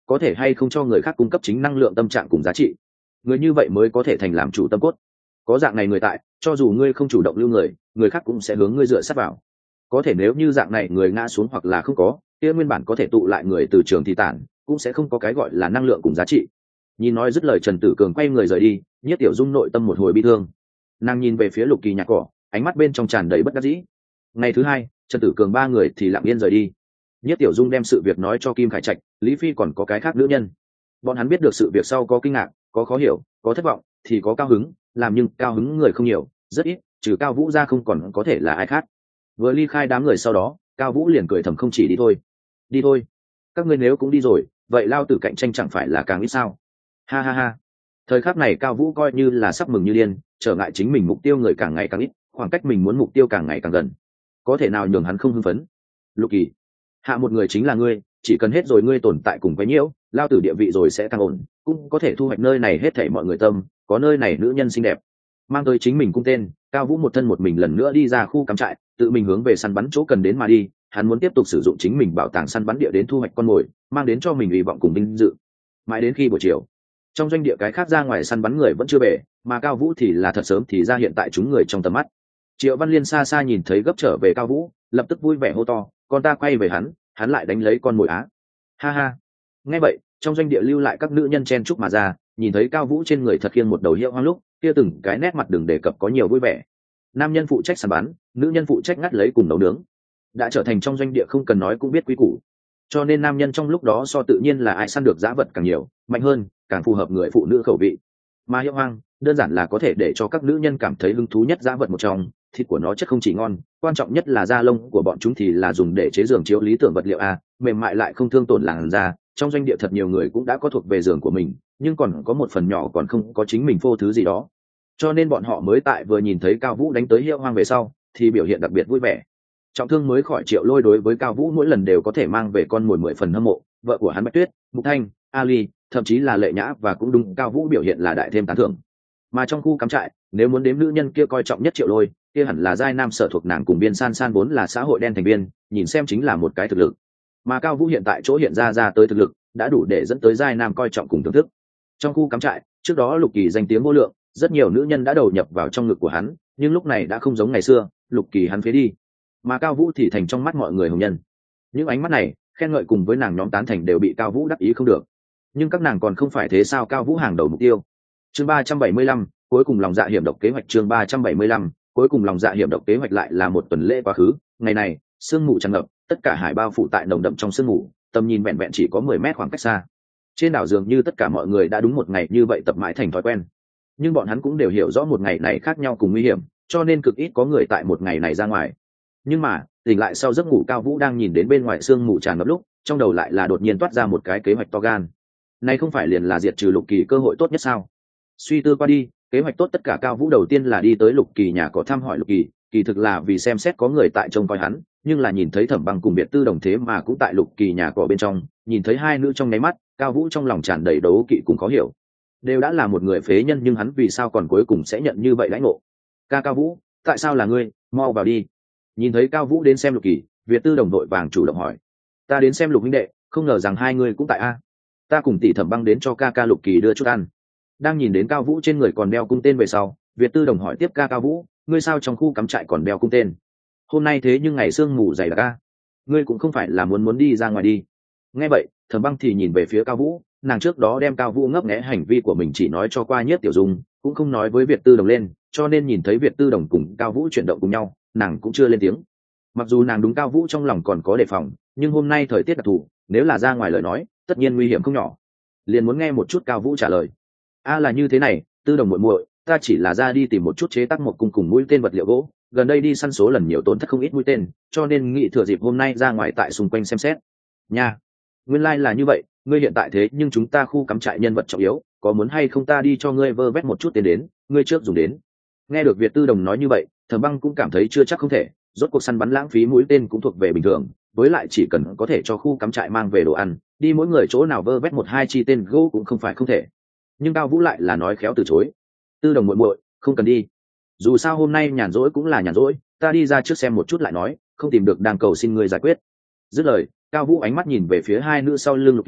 có thể hay không cho người khác cung cấp chính năng lượng tâm trạng cùng giá trị. Người như vậy mới có thể thành làm chủ tâm cốt. Có dạng này người tại, cho dù ngươi không chủ động lưu người, người khác cũng sẽ hướng ngươi dựa sát vào. Có thể nếu như dạng này người ngã xuống hoặc là không có, kia nguyên bản có thể tụ lại người từ trường thì tản, cũng sẽ không có cái gọi là năng lượng cùng giá trị. Nhìn nói dứt lời, Trần Tử Cường quay người rời đi. Nhiếp Tiểu Dung nội tâm một hồi bi thương, nàng nhìn về phía Lục Kỳ nhà cỏ, ánh mắt bên trong tràn đầy bất đắc dĩ. Ngày thứ hai, Trần Tử Cường ba người thì lặng yên rời đi. Nhiếp Tiểu Dung đem sự việc nói cho Kim Khải Trạch, Lý Phi còn có cái khác nữ nhân. Bọn hắn biết được sự việc sau có kinh ngạc, có khó hiểu, có thất vọng, thì có cao hứng, làm nhưng cao hứng người không nhiều, rất ít, trừ Cao Vũ ra không còn có thể là ai khác. Vừa ly khai đám người sau đó, Cao Vũ liền cười thầm không chỉ đi thôi. Đi thôi. Các ngươi nếu cũng đi rồi, vậy lao tử cạnh tranh chẳng phải là càng ít sao? Ha ha ha. Thời khắc này Cao Vũ coi như là sắp mừng như điên, trở ngại chính mình mục tiêu người càng ngày càng ít, khoảng cách mình muốn mục tiêu càng ngày càng gần. Có thể nào nhường hắn không hưng phấn? Lục Kỳ, hạ một người chính là ngươi, chỉ cần hết rồi ngươi tồn tại cùng với nhiễu, lao tử địa vị rồi sẽ càng ổn, cũng có thể thu hoạch nơi này hết thảy mọi người tâm, có nơi này nữ nhân xinh đẹp. Mang tới chính mình cung tên, Cao Vũ một thân một mình lần nữa đi ra khu cắm trại, tự mình hướng về săn bắn chỗ cần đến mà đi. Hắn muốn tiếp tục sử dụng chính mình bảo tàng săn bắn địa đến thu hoạch con mồi, mang đến cho mình hy vọng cùng vinh dự. Mãi đến khi buổi chiều, trong doanh địa cái khác ra ngoài săn bắn người vẫn chưa về, mà Cao Vũ thì là thật sớm thì ra hiện tại chúng người trong tầm mắt. Triệu Văn Liên xa xa nhìn thấy gấp trở về Cao Vũ, lập tức vui vẻ hô to, con ta quay về hắn lại đánh lấy con mồi á. Ha ha. Nghe vậy, trong doanh địa lưu lại các nữ nhân chen chúc mà ra, nhìn thấy Cao Vũ trên người thật khiêng một đầu hiệu hoang lúc, kia từng cái nét mặt đừng đề cập có nhiều vui vẻ. Nam nhân phụ trách săn bắn, nữ nhân phụ trách ngắt lấy cùng nấu nướng, đã trở thành trong doanh địa không cần nói cũng biết quý củ. Cho nên nam nhân trong lúc đó so tự nhiên là ai săn được dã vật càng nhiều, mạnh hơn, càng phù hợp người phụ nữ khẩu vị. Mà hiệu hoang, đơn giản là có thể để cho các nữ nhân cảm thấy hứng thú nhất dã vật một trong, thịt của nó chất không chỉ ngon, quan trọng nhất là da lông của bọn chúng thì là dùng để chế giường chiếu lý tưởng vật liệu a, mềm mại lại không thương tổn làn da. Trong doanh địa thật nhiều người cũng đã có thuộc về giường của mình, nhưng còn có một phần nhỏ còn không có chính mình phô thứ gì đó. Cho nên bọn họ mới tại vừa nhìn thấy Cao Vũ đánh tới hiệu hoang về sau, thì biểu hiện đặc biệt vui vẻ. Trọng thương mới khỏi Triệu Lôi đối với Cao Vũ mỗi lần đều có thể mang về con mồi 10 phần hâm mộ, vợ của hắn Bạch Tuyết, Mục Thanh, Ali, thậm chí là Lệ Nhã và cũng đúng Cao Vũ biểu hiện là đại thêm tán thưởng. Mà trong khu cắm trại, nếu muốn đếm nữ nhân kia coi trọng nhất Triệu Lôi, kia hẳn là giai nam sở thuộc nàng cùng Biên San San vốn là xã hội đen thành viên, nhìn xem chính là một cái thực lực. Mà Cao Vũ hiện tại chỗ hiện ra tới thực lực, đã đủ để dẫn tới giai nam coi trọng cùng thưởng thức. Trong khu cắm trại, trước đó Lục Kỳ danh tiếng vô lượng, rất nhiều nữ nhân đã đầu nhập vào trong ngực của hắn, nhưng lúc này đã không giống ngày xưa, Lục Kỳ hắn phế đi, mà Cao Vũ thì thành trong mắt mọi người hồng nhân. Những ánh mắt này, khen ngợi cùng với nàng nhóm tán thành đều bị Cao Vũ đắc ý không được. Nhưng các nàng còn không phải thế sao? Cao Vũ hàng đầu mục tiêu. Chương 375, cuối cùng lòng dạ hiểm độc kế hoạch. Chương 375, cuối cùng lòng dạ hiểm độc kế hoạch. Lại là một tuần lễ quá khứ, ngày này, sương mù tràn ngập, tất cả hải bao phủ tại nồng đậm trong sương mù, tầm nhìn vẹn vẹn chỉ có 10 mét khoảng cách xa. Trên đảo dường như tất cả mọi người đã đúng một ngày như vậy tập mãi thành thói quen. Nhưng bọn hắn cũng đều hiểu rõ một ngày này khác nhau cùng nguy hiểm, cho nên cực ít có người tại một ngày này ra ngoài. Nhưng mà tỉnh lại sau giấc ngủ, Cao Vũ đang nhìn đến bên ngoài sương mù tràn ngập lúc, trong đầu lại là đột nhiên toát ra một cái kế hoạch to gan. Này không phải liền là diệt trừ Lục Kỳ cơ hội tốt nhất sao? Suy tư qua đi, kế hoạch tốt tất cả, Cao Vũ đầu tiên là đi tới Lục Kỳ nhà có thăm hỏi Lục Kỳ, kỳ thực là vì xem xét có người tại trông coi hắn, nhưng là nhìn thấy Thẩm Băng cùng Biệt Tư Đồng thế mà cũng tại Lục Kỳ nhà cỏ bên trong, nhìn thấy hai nữ trong nháy mắt, Cao Vũ trong lòng tràn đầy đấu kỵ cùng khó hiểu. Đều đã là một người phế nhân nhưng hắn vì sao còn cuối cùng sẽ nhận như vậy lãnh ngộ? Cao Vũ, tại sao là ngươi? Mau vào đi. Nhìn thấy Cao Vũ đến xem Lục Kỳ, Việt Tư Đồng đội vàng chủ động hỏi. Ta đến xem Lục huynh đệ, không ngờ rằng hai người cũng tại a. Ta cùng tỷ Thẩm Băng đến cho ca Lục Kỳ đưa chút ăn. Đang nhìn đến Cao Vũ trên người còn đeo cung tên về sau, Việt Tư Đồng hỏi tiếp, Cao Vũ, ngươi sao trong khu cắm trại còn đeo cung tên? Hôm nay thế nhưng ngày sương mù dày đặc a, ngươi cũng không phải là muốn đi ra ngoài đi? Nghe vậy, Thẩm Băng thì nhìn về phía Cao Vũ, nàng trước đó đem Cao Vũ ngấp nghé hành vi của mình chỉ nói cho qua Nhiếp Tiểu Dung, cũng không nói với Việt Tư Đồng lên, cho nên nhìn thấy Việt Tư Đồng cùng Cao Vũ chuyển động cùng nhau, nàng cũng chưa lên tiếng. Mặc dù nàng đúng Cao Vũ trong lòng còn có đề phòng, nhưng hôm nay thời tiết đặc thù, nếu là ra ngoài lời nói, tất nhiên nguy hiểm không nhỏ. Liền muốn nghe một chút Cao Vũ trả lời. Là như thế này, Tư Đồng muội muội, ta chỉ là ra đi tìm một chút chế tác một cung cùng mũi tên vật liệu gỗ, gần đây đi săn số lần nhiều tổn thất không ít mũi tên, cho nên nghĩ thừa dịp hôm nay ra ngoài tại xung quanh xem xét. Nha, nguyên lai là như vậy, ngươi hiện tại thế nhưng chúng ta khu cắm trại nhân vật trọng yếu, có muốn hay không ta đi cho ngươi vơ vét một chút tiền đến, ngươi trước dùng đến. Nghe được Việt Tư Đồng nói như vậy, Thẩm Băng cũng cảm thấy chưa chắc không thể, rốt cuộc săn bắn lãng phí mũi tên cũng thuộc về bình thường, với lại chỉ cần có thể cho khu cắm trại mang về đồ ăn, đi mỗi người chỗ nào vơ vét một hai chi tên gỗ cũng không phải không thể. Nhưng Cao Vũ lại là nói khéo từ chối. Tư Đồng muội muội, không cần đi. Dù sao hôm nay nhàn rỗi cũng là nhàn rỗi, ta đi ra trước xem một chút lại nói, không tìm được đang cầu xin ngươi giải quyết. Dứt lời, Cao Vũ ánh mắt nhìn về phía hai nữ sau lưng Lục Kỳ,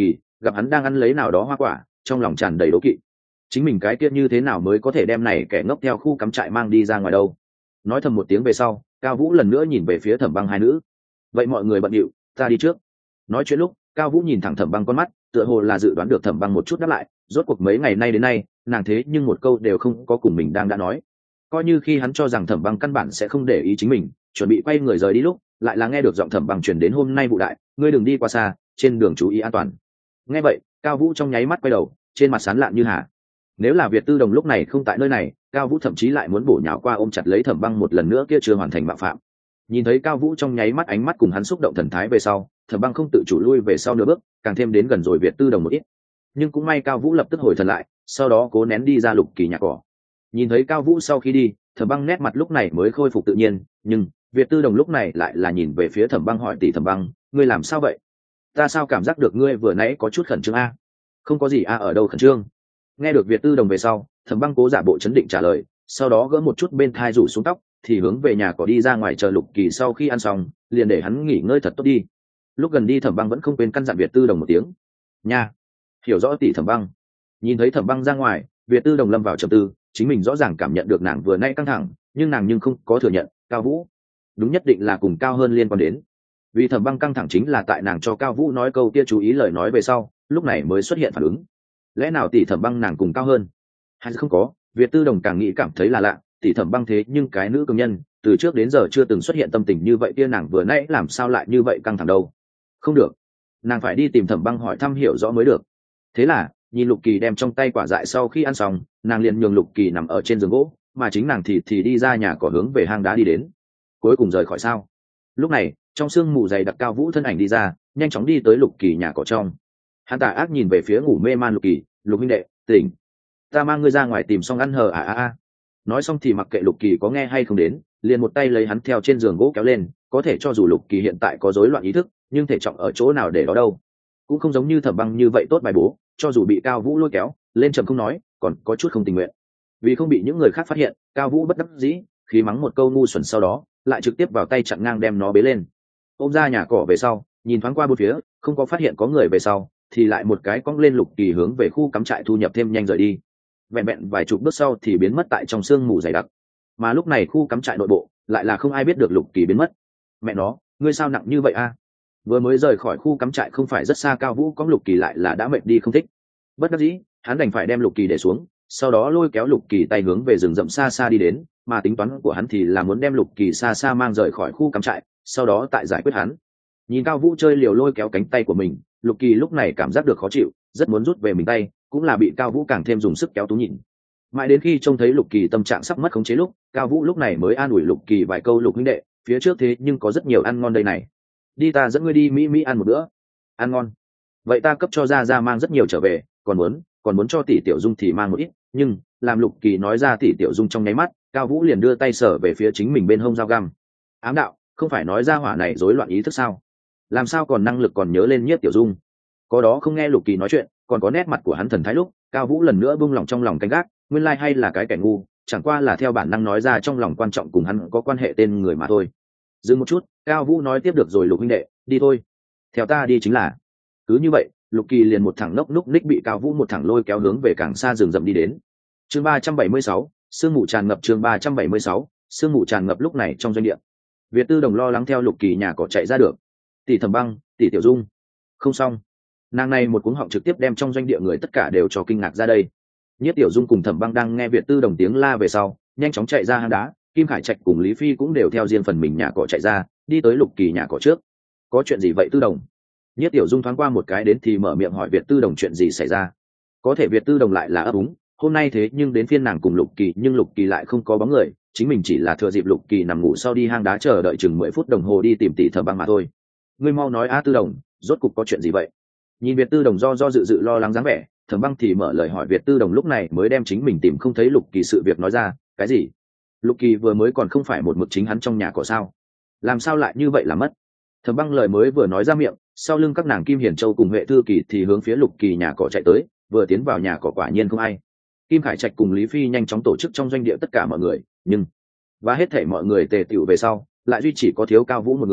gặp hắn đang ăn lấy nào đó hoa quả, trong lòng tràn đầy đố kỵ. Chính mình cái kia như thế nào mới có thể đem này kẻ ngốc theo khu cắm trại mang đi ra ngoài đâu? Nói thầm một tiếng về sau, Cao Vũ lần nữa nhìn về phía Thẩm Băng hai nữ. Vậy mọi người bận điệu, ta đi trước. Nói chuyện lúc, Cao Vũ nhìn thẳng Thẩm Băng con mắt, tựa hồ là dự đoán được Thẩm Băng một chút đáp lại. Rốt cuộc mấy ngày nay đến nay, nàng thế nhưng một câu đều không có cùng mình đang đã nói. Coi như khi hắn cho rằng Thẩm Băng căn bản sẽ không để ý chính mình, chuẩn bị quay người rời đi lúc, lại là nghe được giọng Thẩm Băng truyền đến hôm nay vụ đại, ngươi đừng đi qua xa, trên đường chú ý an toàn. Nghe vậy, Cao Vũ trong nháy mắt quay đầu, trên mặt sán lạn như hà. Nếu là Việt Tư Đồng lúc này không tại nơi này, Cao Vũ thậm chí lại muốn bổ nhào qua ôm chặt lấy Thẩm Băng một lần nữa kia chưa hoàn thành bạo phạm. Nhìn thấy Cao Vũ trong nháy mắt ánh mắt cùng hắn xúc động thần thái về sau, Thẩm Băng không tự chủ lui về sau nửa bước, càng thêm đến gần rồi Việt Tư Đồng một ít. Nhưng cũng may Cao Vũ lập tức hồi thần lại, sau đó cố nén đi ra Lục Kỳ nhà cỏ. Nhìn thấy Cao Vũ sau khi đi, Thẩm Băng nét mặt lúc này mới khôi phục tự nhiên, nhưng Việt Tư Đồng lúc này lại là nhìn về phía Thẩm Băng hỏi tỷ Thẩm Băng, ngươi làm sao vậy? Ta sao cảm giác được ngươi vừa nãy có chút khẩn trương a? Không có gì a, ở đâu khẩn trương? Nghe được Việt Tư Đồng về sau, Thẩm Băng cố giả bộ chấn định trả lời, sau đó gỡ một chút bên thai rủ xuống tóc, thì hướng về nhà cỏ đi ra ngoài chờ Lục Kỳ sau khi ăn xong, liền để hắn nghỉ ngơi thật tốt đi. Lúc gần đi Thẩm Băng vẫn không quên căn dặn Việt Tư Đồng một tiếng. Nha, hiểu rõ tỷ Thẩm Băng. Nhìn thấy Thẩm Băng ra ngoài, Việt Tư Đồng lâm vào trầm tư, chính mình rõ ràng cảm nhận được nàng vừa nãy căng thẳng, nhưng nàng nhưng không có thừa nhận. Cao Vũ, đúng nhất định là cùng Cao Hơn liên quan đến. Vì Thẩm Băng căng thẳng chính là tại nàng cho Cao Vũ nói câu kia chú ý lời nói về sau, lúc này mới xuất hiện phản ứng. Lẽ nào tỷ Thẩm Băng nàng cùng Cao Hơn? Hay không có? Việt Tư Đồng càng nghĩ cảm thấy là lạ, tỷ Thẩm Băng thế nhưng cái nữ cường nhân, từ trước đến giờ chưa từng xuất hiện tâm tình như vậy kia, nàng vừa nãy làm sao lại như vậy căng thẳng đâu? Không được, nàng phải đi tìm Thẩm Băng hỏi thăm hiểu rõ mới được. Thế là, nhìn Lục Kỳ đem trong tay quả dại sau khi ăn xong, nàng liền nhường Lục Kỳ nằm ở trên giường gỗ, mà chính nàng thì đi ra nhà cỏ hướng về hang đá đi đến. Cuối cùng rời khỏi sao? Lúc này, trong sương mù dày đặc Cao Vũ thân ảnh đi ra, nhanh chóng đi tới Lục Kỳ nhà cỏ trong. Hắn tà ác nhìn về phía ngủ mê man Lục Kỳ, Lục huynh đệ, tỉnh, ta mang ngươi ra ngoài tìm xong ăn hờ nói xong thì mặc kệ Lục Kỳ có nghe hay không đến, liền một tay lấy hắn theo trên giường gỗ kéo lên. Có thể cho dù Lục Kỳ hiện tại có rối loạn ý thức, nhưng thể trọng ở chỗ nào để đó đâu, cũng không giống như Thẩm Băng như vậy tốt bài bố, cho dù bị Cao Vũ lôi kéo lên trầm không nói, còn có chút không tình nguyện. Vì không bị những người khác phát hiện, Cao Vũ bất đắc dĩ khí mắng một câu ngu xuẩn, sau đó lại trực tiếp vào tay chặn ngang đem nó bế lên, ôm ra nhà cỏ về sau, nhìn thoáng qua bốn phía, không có phát hiện có người về sau, thì lại một cái cong lên Lục Kỳ hướng về khu cắm trại thu nhập thêm nhanh rời đi. Vẹn vẹn vài chục bước sau thì biến mất tại trong sương mù dày đặc. Mà lúc này khu cắm trại nội bộ lại là không ai biết được Lục Kỳ biến mất. Mẹ nó, ngươi sao nặng như vậy a? Vừa mới rời khỏi khu cắm trại không phải rất xa, Cao Vũ có Lục Kỳ lại là đã mệt đi không thích. Bất đắc dĩ, hắn đành phải đem Lục Kỳ để xuống, sau đó lôi kéo Lục Kỳ tay hướng về rừng rậm xa xa đi đến, mà tính toán của hắn thì là muốn đem Lục Kỳ xa xa mang rời khỏi khu cắm trại, sau đó tại giải quyết hắn. Nhìn Cao Vũ chơi liều lôi kéo cánh tay của mình, Lục Kỳ lúc này cảm giác được khó chịu, rất muốn rút về mình tay, cũng là bị Cao Vũ càng thêm dùng sức kéo tú nhịn. Mãi đến khi trông thấy Lục Kỳ tâm trạng sắp mất khống chế lúc, Cao Vũ lúc này mới an ủi Lục Kỳ vài câu, Lục huynh đệ, phía trước thế nhưng có rất nhiều ăn ngon đây này, đi ta dẫn ngươi đi Mỹ ăn một bữa. Ăn ngon? Vậy ta cấp cho ra mang rất nhiều trở về, còn muốn cho tỷ Tiểu Dung thì mang một ít. Nhưng làm Lục Kỳ nói ra tỷ Tiểu Dung trong nháy mắt, Cao Vũ liền đưa tay sờ về phía chính mình bên hông dao găm. Ám đạo, không phải nói ra hỏa này rối loạn ý thức sao? Làm sao còn năng lực còn nhớ lên Nhiếp Tiểu Dung? Có đó không nghe Lục Kỳ nói chuyện, còn có nét mặt của hắn thần thái lúc, Cao Vũ lần nữa buông lòng trong lòng canh gác, nguyên lai hay là cái kẻ ngu, chẳng qua là theo bản năng nói ra trong lòng quan trọng cùng hắn có quan hệ tên người mà thôi. Dừng một chút, Cao Vũ nói tiếp được rồi, Lục huynh đệ, đi thôi, theo ta đi chính là. Cứ như vậy, Lục Kỳ liền một thẳng nốc núc ních bị Cao Vũ một thẳng lôi kéo hướng về càng xa rừng rậm đi đến. Chương 376, sương mù tràn ngập. Chương 376, sương mù tràn ngập. Lúc này trong doanh địa, Việt Tư Đồng lo lắng theo Lục Kỳ nhà cỏ chạy ra được. Tỷ Thẩm Băng, tỷ Tiểu Dung, không xong. Nàng này một cuống họng trực tiếp đem trong doanh địa người tất cả đều cho kinh ngạc ra đây. Nhiếp Tiểu Dung cùng Thẩm Băng đang nghe Việt Tư Đồng tiếng la về sau, nhanh chóng chạy ra hang đá. Kim Khải Trạch cùng Lý Phi cũng đều theo riêng phần mình nhà cỏ chạy ra, đi tới Lục Kỳ nhà cỏ trước. Có chuyện gì vậy Tư Đồng? Nhiếp Tiểu Dung thoáng qua một cái đến thì mở miệng hỏi Việt Tư Đồng chuyện gì xảy ra. Có thể Việt Tư Đồng lại là ấp úng, hôm nay thế nhưng đến phiên nàng cùng Lục Kỳ, nhưng Lục Kỳ lại không có bóng người, chính mình chỉ là thừa dịp Lục Kỳ nằm ngủ sau đi hang đá chờ đợi chừng 10 phút đồng hồ đi tìm tỷ Thẩm Băng mà thôi. Ngươi mau nói Tư Đồng, rốt cục có chuyện gì vậy? Nhìn Việt Tư Đồng do dự lo lắng dáng vẻ, Thẩm Băng thì mở lời hỏi. Việt Tư Đồng lúc này mới đem chính mình tìm không thấy Lục Kỳ sự việc nói ra. Cái gì? Lục Kỳ vừa mới còn không phải một mực chính hắn trong nhà cỏ sao? Làm sao lại như vậy là mất? Thẩm Băng lời mới vừa nói ra miệng, sau lưng các nàng Kim Hiển Châu cùng Huệ Thư Kỳ thì hướng phía Lục Kỳ nhà cỏ chạy tới. Vừa tiến vào nhà cỏ quả nhiên không ai. Kim Khải Trạch cùng Lý Phi nhanh chóng tổ chức trong doanh địa tất cả mọi người, nhưng và hết thảy mọi người tề tựu về sau, lại duy chỉ có thiếu Cao Vũ một người,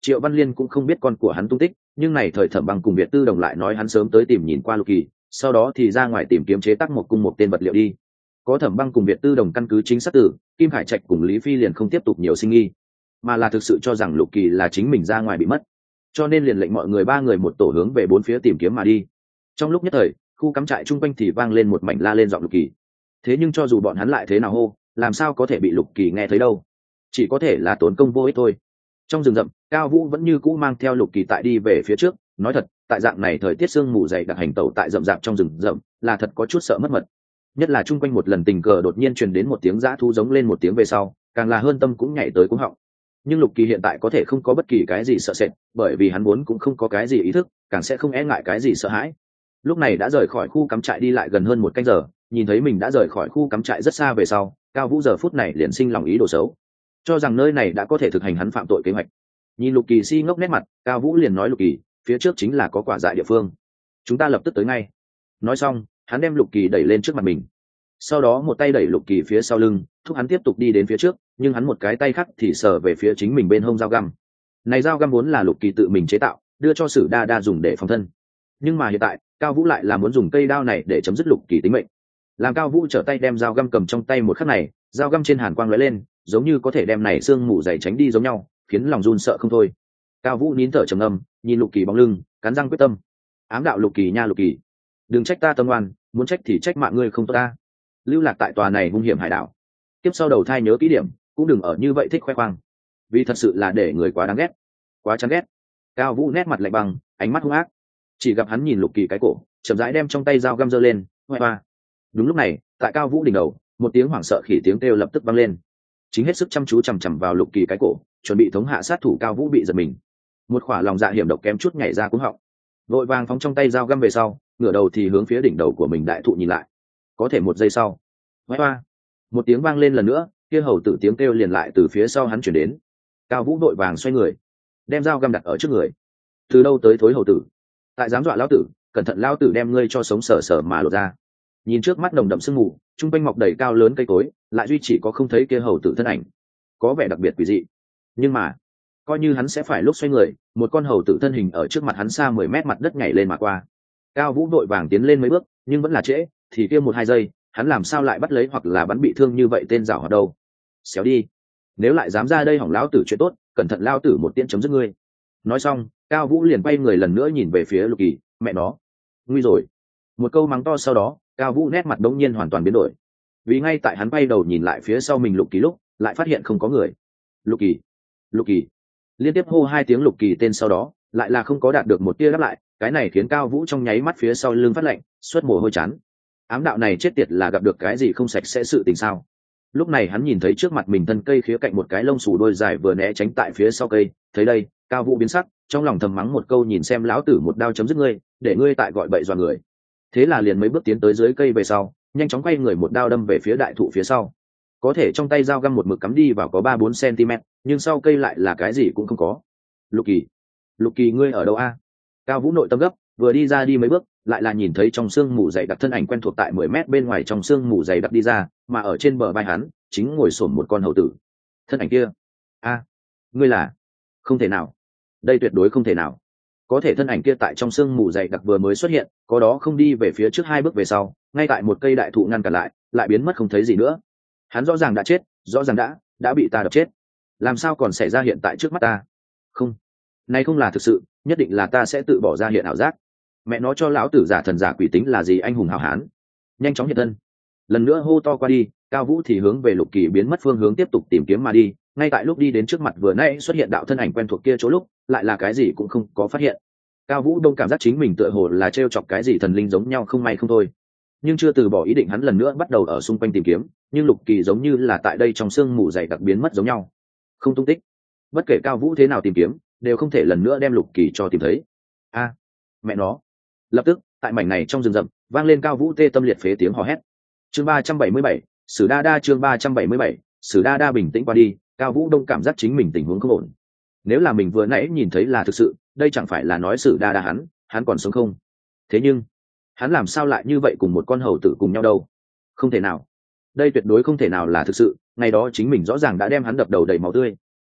Triệu Văn Liên cũng không biết con của hắn tung tích, nhưng này thời Thẩm Băng cùng Việt Tư Đồng lại nói hắn sớm tới tìm nhìn qua Lục Kỳ, sau đó thì ra ngoài tìm kiếm chế tác một cung một tên vật liệu đi. Có Thẩm Băng cùng Việt Tư Đồng căn cứ chính xác tử, Kim Hải Trạch cùng Lý Phi liền không tiếp tục nhiều sinh nghi, mà là thực sự cho rằng Lục Kỳ là chính mình ra ngoài bị mất, cho nên liền lệnh mọi người ba người một tổ hướng về bốn phía tìm kiếm mà đi. Trong lúc nhất thời, khu cắm trại chung quanh thì vang lên một mảnh la lên giọng Lục Kỳ. Thế nhưng cho dù bọn hắn lại thế nào hô, làm sao có thể bị Lục Kỳ nghe thấy đâu, chỉ có thể là tốn công vô ích thôi. Trong rừng rậm, Cao Vũ vẫn như cũ mang theo Lục Kỳ tại đi về phía trước. Nói thật, tại dạng này thời tiết sương mù dày đặc hành tẩu tại rậm rạp trong rừng rậm là thật có chút sợ mất mật, nhất là chung quanh một lần tình cờ đột nhiên truyền đến một tiếng dã thú giống lên một tiếng về sau, càng là hơn tâm cũng nhảy tới cuống họng. Nhưng Lục Kỳ hiện tại có thể không có bất kỳ cái gì sợ sệt, bởi vì hắn vốn cũng không có cái gì ý thức, càng sẽ không e ngại cái gì sợ hãi. Lúc này đã rời khỏi khu cắm trại đi lại gần hơn một canh giờ, nhìn thấy mình đã rời khỏi khu cắm trại rất xa về sau, Cao Vũ giờ phút này liền sinh lòng ý đồ xấu, cho rằng nơi này đã có thể thực hành hắn phạm tội kế hoạch. Nhìn Lục Kỳ si ngốc nét mặt, Cao Vũ liền nói Lục Kỳ, phía trước chính là có quả dại địa phương, chúng ta lập tức tới ngay. Nói xong, hắn đem Lục Kỳ đẩy lên trước mặt mình, sau đó một tay đẩy Lục Kỳ phía sau lưng, thúc hắn tiếp tục đi đến phía trước, nhưng hắn một cái tay khác thì sờ về phía chính mình bên hông dao găm. Này dao găm vốn là Lục Kỳ tự mình chế tạo, đưa cho Sử Đa Đa dùng để phòng thân, nhưng mà hiện tại Cao Vũ lại là muốn dùng cây đao này để chấm dứt Lục Kỳ tính mệnh. Làm Cao Vũ trở tay đem dao găm cầm trong tay một khắc này, dao găm trên hàn quang lóe lên, giống như có thể đem này xương mù dày tránh đi giống nhau, khiến lòng run sợ không thôi. Cao Vũ nín thở trầm ngâm, nhìn Lục Kỳ bóng lưng, cắn răng quyết tâm. Ám đạo Lục Kỳ nha Lục Kỳ, đừng trách ta tâm oan, muốn trách thì trách mạng ngươi không tốt ta. Lưu lạc tại tòa này hung hiểm hải đảo, tiếp sau đầu thai nhớ kỹ điểm, cũng đừng ở như vậy thích khoe khoang, vì thật sự là để người quá đáng ghét, quá chán ghét. Cao Vũ nét mặt lạnh băng, ánh mắt hung ác. Chỉ gặp hắn nhìn Lục Kỳ cái cổ, chậm rãi đem trong tay dao găm giơ lên, hoa hoa. Đúng lúc này, tại Cao Vũ đỉnh đầu, một tiếng hoảng sợ khỉ tiếng kêu lập tức vang lên. Chính hết sức chăm chú chằm chằm vào Lục Kỳ cái cổ, chuẩn bị thống hạ sát thủ Cao Vũ bị giật mình, một khỏa lòng dạ hiểm độc kém chút nhảy ra cuống họng, vội vàng phóng trong tay dao găm về sau, ngửa đầu thì hướng phía đỉnh đầu của mình đại thụ nhìn lại. Có thể một giây sau, hoa hoa, một tiếng vang lên lần nữa, kia hầu tử tiếng kêu liền lại từ phía sau hắn chuyển đến. Cao Vũ vội vàng xoay người, đem dao găm đặt ở trước người. Từ đâu tới thối hầu tử, tại dám dọa lão tử, cẩn thận lão tử đem ngươi cho sống sờ sờ mà lột ra. Nhìn trước mắt nồng đậm sương mù, trung quanh mọc đầy cao lớn cây cối, lại duy chỉ có không thấy kia hầu tử thân ảnh, có vẻ đặc biệt quỷ dị. Nhưng mà coi như hắn sẽ phải lúc xoay người, một con hầu tử thân hình ở trước mặt hắn xa 10 mét mặt đất nhảy lên mà qua. Cao Vũ vội vàng tiến lên mấy bước, nhưng vẫn là trễ, thì kia 1-2 giây, hắn làm sao lại bắt lấy hoặc là bắn bị thương như vậy tên giảo hoạt đâu. Xéo đi, nếu lại dám ra đây hỏng lão tử chuyện tốt, cẩn thận lão tử một tiễn chấm dứt ngươi. Nói xong, Cao Vũ liền quay người lần nữa nhìn về phía Lục Kỳ, mẹ nó, nguy rồi. Một câu mắng to sau đó, Cao Vũ nét mặt đống nhiên hoàn toàn biến đổi, vì ngay tại hắn quay đầu nhìn lại phía sau mình Lục Kỳ lúc, lại phát hiện không có người. Lục Kỳ, Lục Kỳ, liên tiếp hô 2 tiếng Lục Kỳ tên sau đó, lại là không có đạt được một tia đáp lại, cái này khiến Cao Vũ trong nháy mắt phía sau lưng phát lạnh, suốt mồ hôi chán. Ám đạo này chết tiệt là gặp được cái gì không sạch sẽ sự tình sao? Lúc này hắn nhìn thấy trước mặt mình thân cây khía cạnh một cái lông xù đôi dài vừa né tránh tại phía sau cây, thấy đây, Cao Vũ biến sắc, trong lòng thầm mắng một câu nhìn xem lão tử một đao chấm dứt ngươi, để ngươi tại gọi bậy dọa người. Thế là liền mấy bước tiến tới dưới cây về sau, nhanh chóng quay người một đao đâm về phía đại thụ phía sau. Có thể trong tay dao găm một mực cắm đi vào có 3-4 cm, nhưng sau cây lại là cái gì cũng không có. Lục Kỳ, Lục Kỳ ngươi ở đâu a? Cao Vũ nội tâm gấp, vừa đi ra đi mấy bước, lại là nhìn thấy trong sương mù dày đặc thân ảnh quen thuộc tại 10 mét bên ngoài trong sương mù dày đặc đi ra, mà ở trên bờ vai hắn chính ngồi xổm một con hầu tử. Thân ảnh kia, a, ngươi là? Không thể nào, đây tuyệt đối không thể nào. Có thể thân ảnh kia tại trong sương mù dày đặc vừa mới xuất hiện, có đó không đi về phía trước 2 bước về sau, ngay tại một cây đại thụ ngăn cản lại biến mất không thấy gì nữa. Hắn rõ ràng đã chết, rõ ràng đã bị ta đập chết, làm sao còn xảy ra hiện tại trước mắt ta? Không, này không là thực sự, nhất định là ta sẽ tự bỏ ra hiện ảo giác. Mẹ nó cho lão tử giả thần giả quỷ tính là gì anh hùng hào hán. Nhanh chóng hiện thân. Lần nữa hô to qua đi, Cao Vũ thì hướng về Lục Kỳ biến mất phương hướng tiếp tục tìm kiếm mà đi. Ngay tại lúc đi đến trước mặt vừa nãy xuất hiện đạo thân ảnh quen thuộc kia chỗ lúc, lại là cái gì cũng không có phát hiện. Cao Vũ đông cảm giác chính mình tựa hồ là trêu chọc cái gì thần linh giống nhau không may không thôi, nhưng chưa từ bỏ ý định hắn lần nữa bắt đầu ở xung quanh tìm kiếm, nhưng Lục Kỳ giống như là tại đây trong sương mù dày đặc biến mất giống nhau, không tung tích. Bất kể Cao Vũ thế nào tìm kiếm, đều không thể lần nữa đem Lục Kỳ cho tìm thấy. A, mẹ nó. Lập tức, tại mảnh này trong rừng rậm, vang lên Cao Vũ tê tâm liệt phế tiếng hò hét. Chương 377, Sử Đa Đa chương 377, Sử Đa Đa bình tĩnh qua đi, Cao Vũ đông cảm giác chính mình tình huống không ổn. Nếu là mình vừa nãy nhìn thấy là thực sự, đây chẳng phải là nói Sử Đa Đa hắn còn sống không? Thế nhưng, hắn làm sao lại như vậy cùng một con hầu tử cùng nhau đâu? Không thể nào. Đây tuyệt đối không thể nào là thực sự, ngày đó chính mình rõ ràng đã đem hắn đập đầu đầy máu tươi.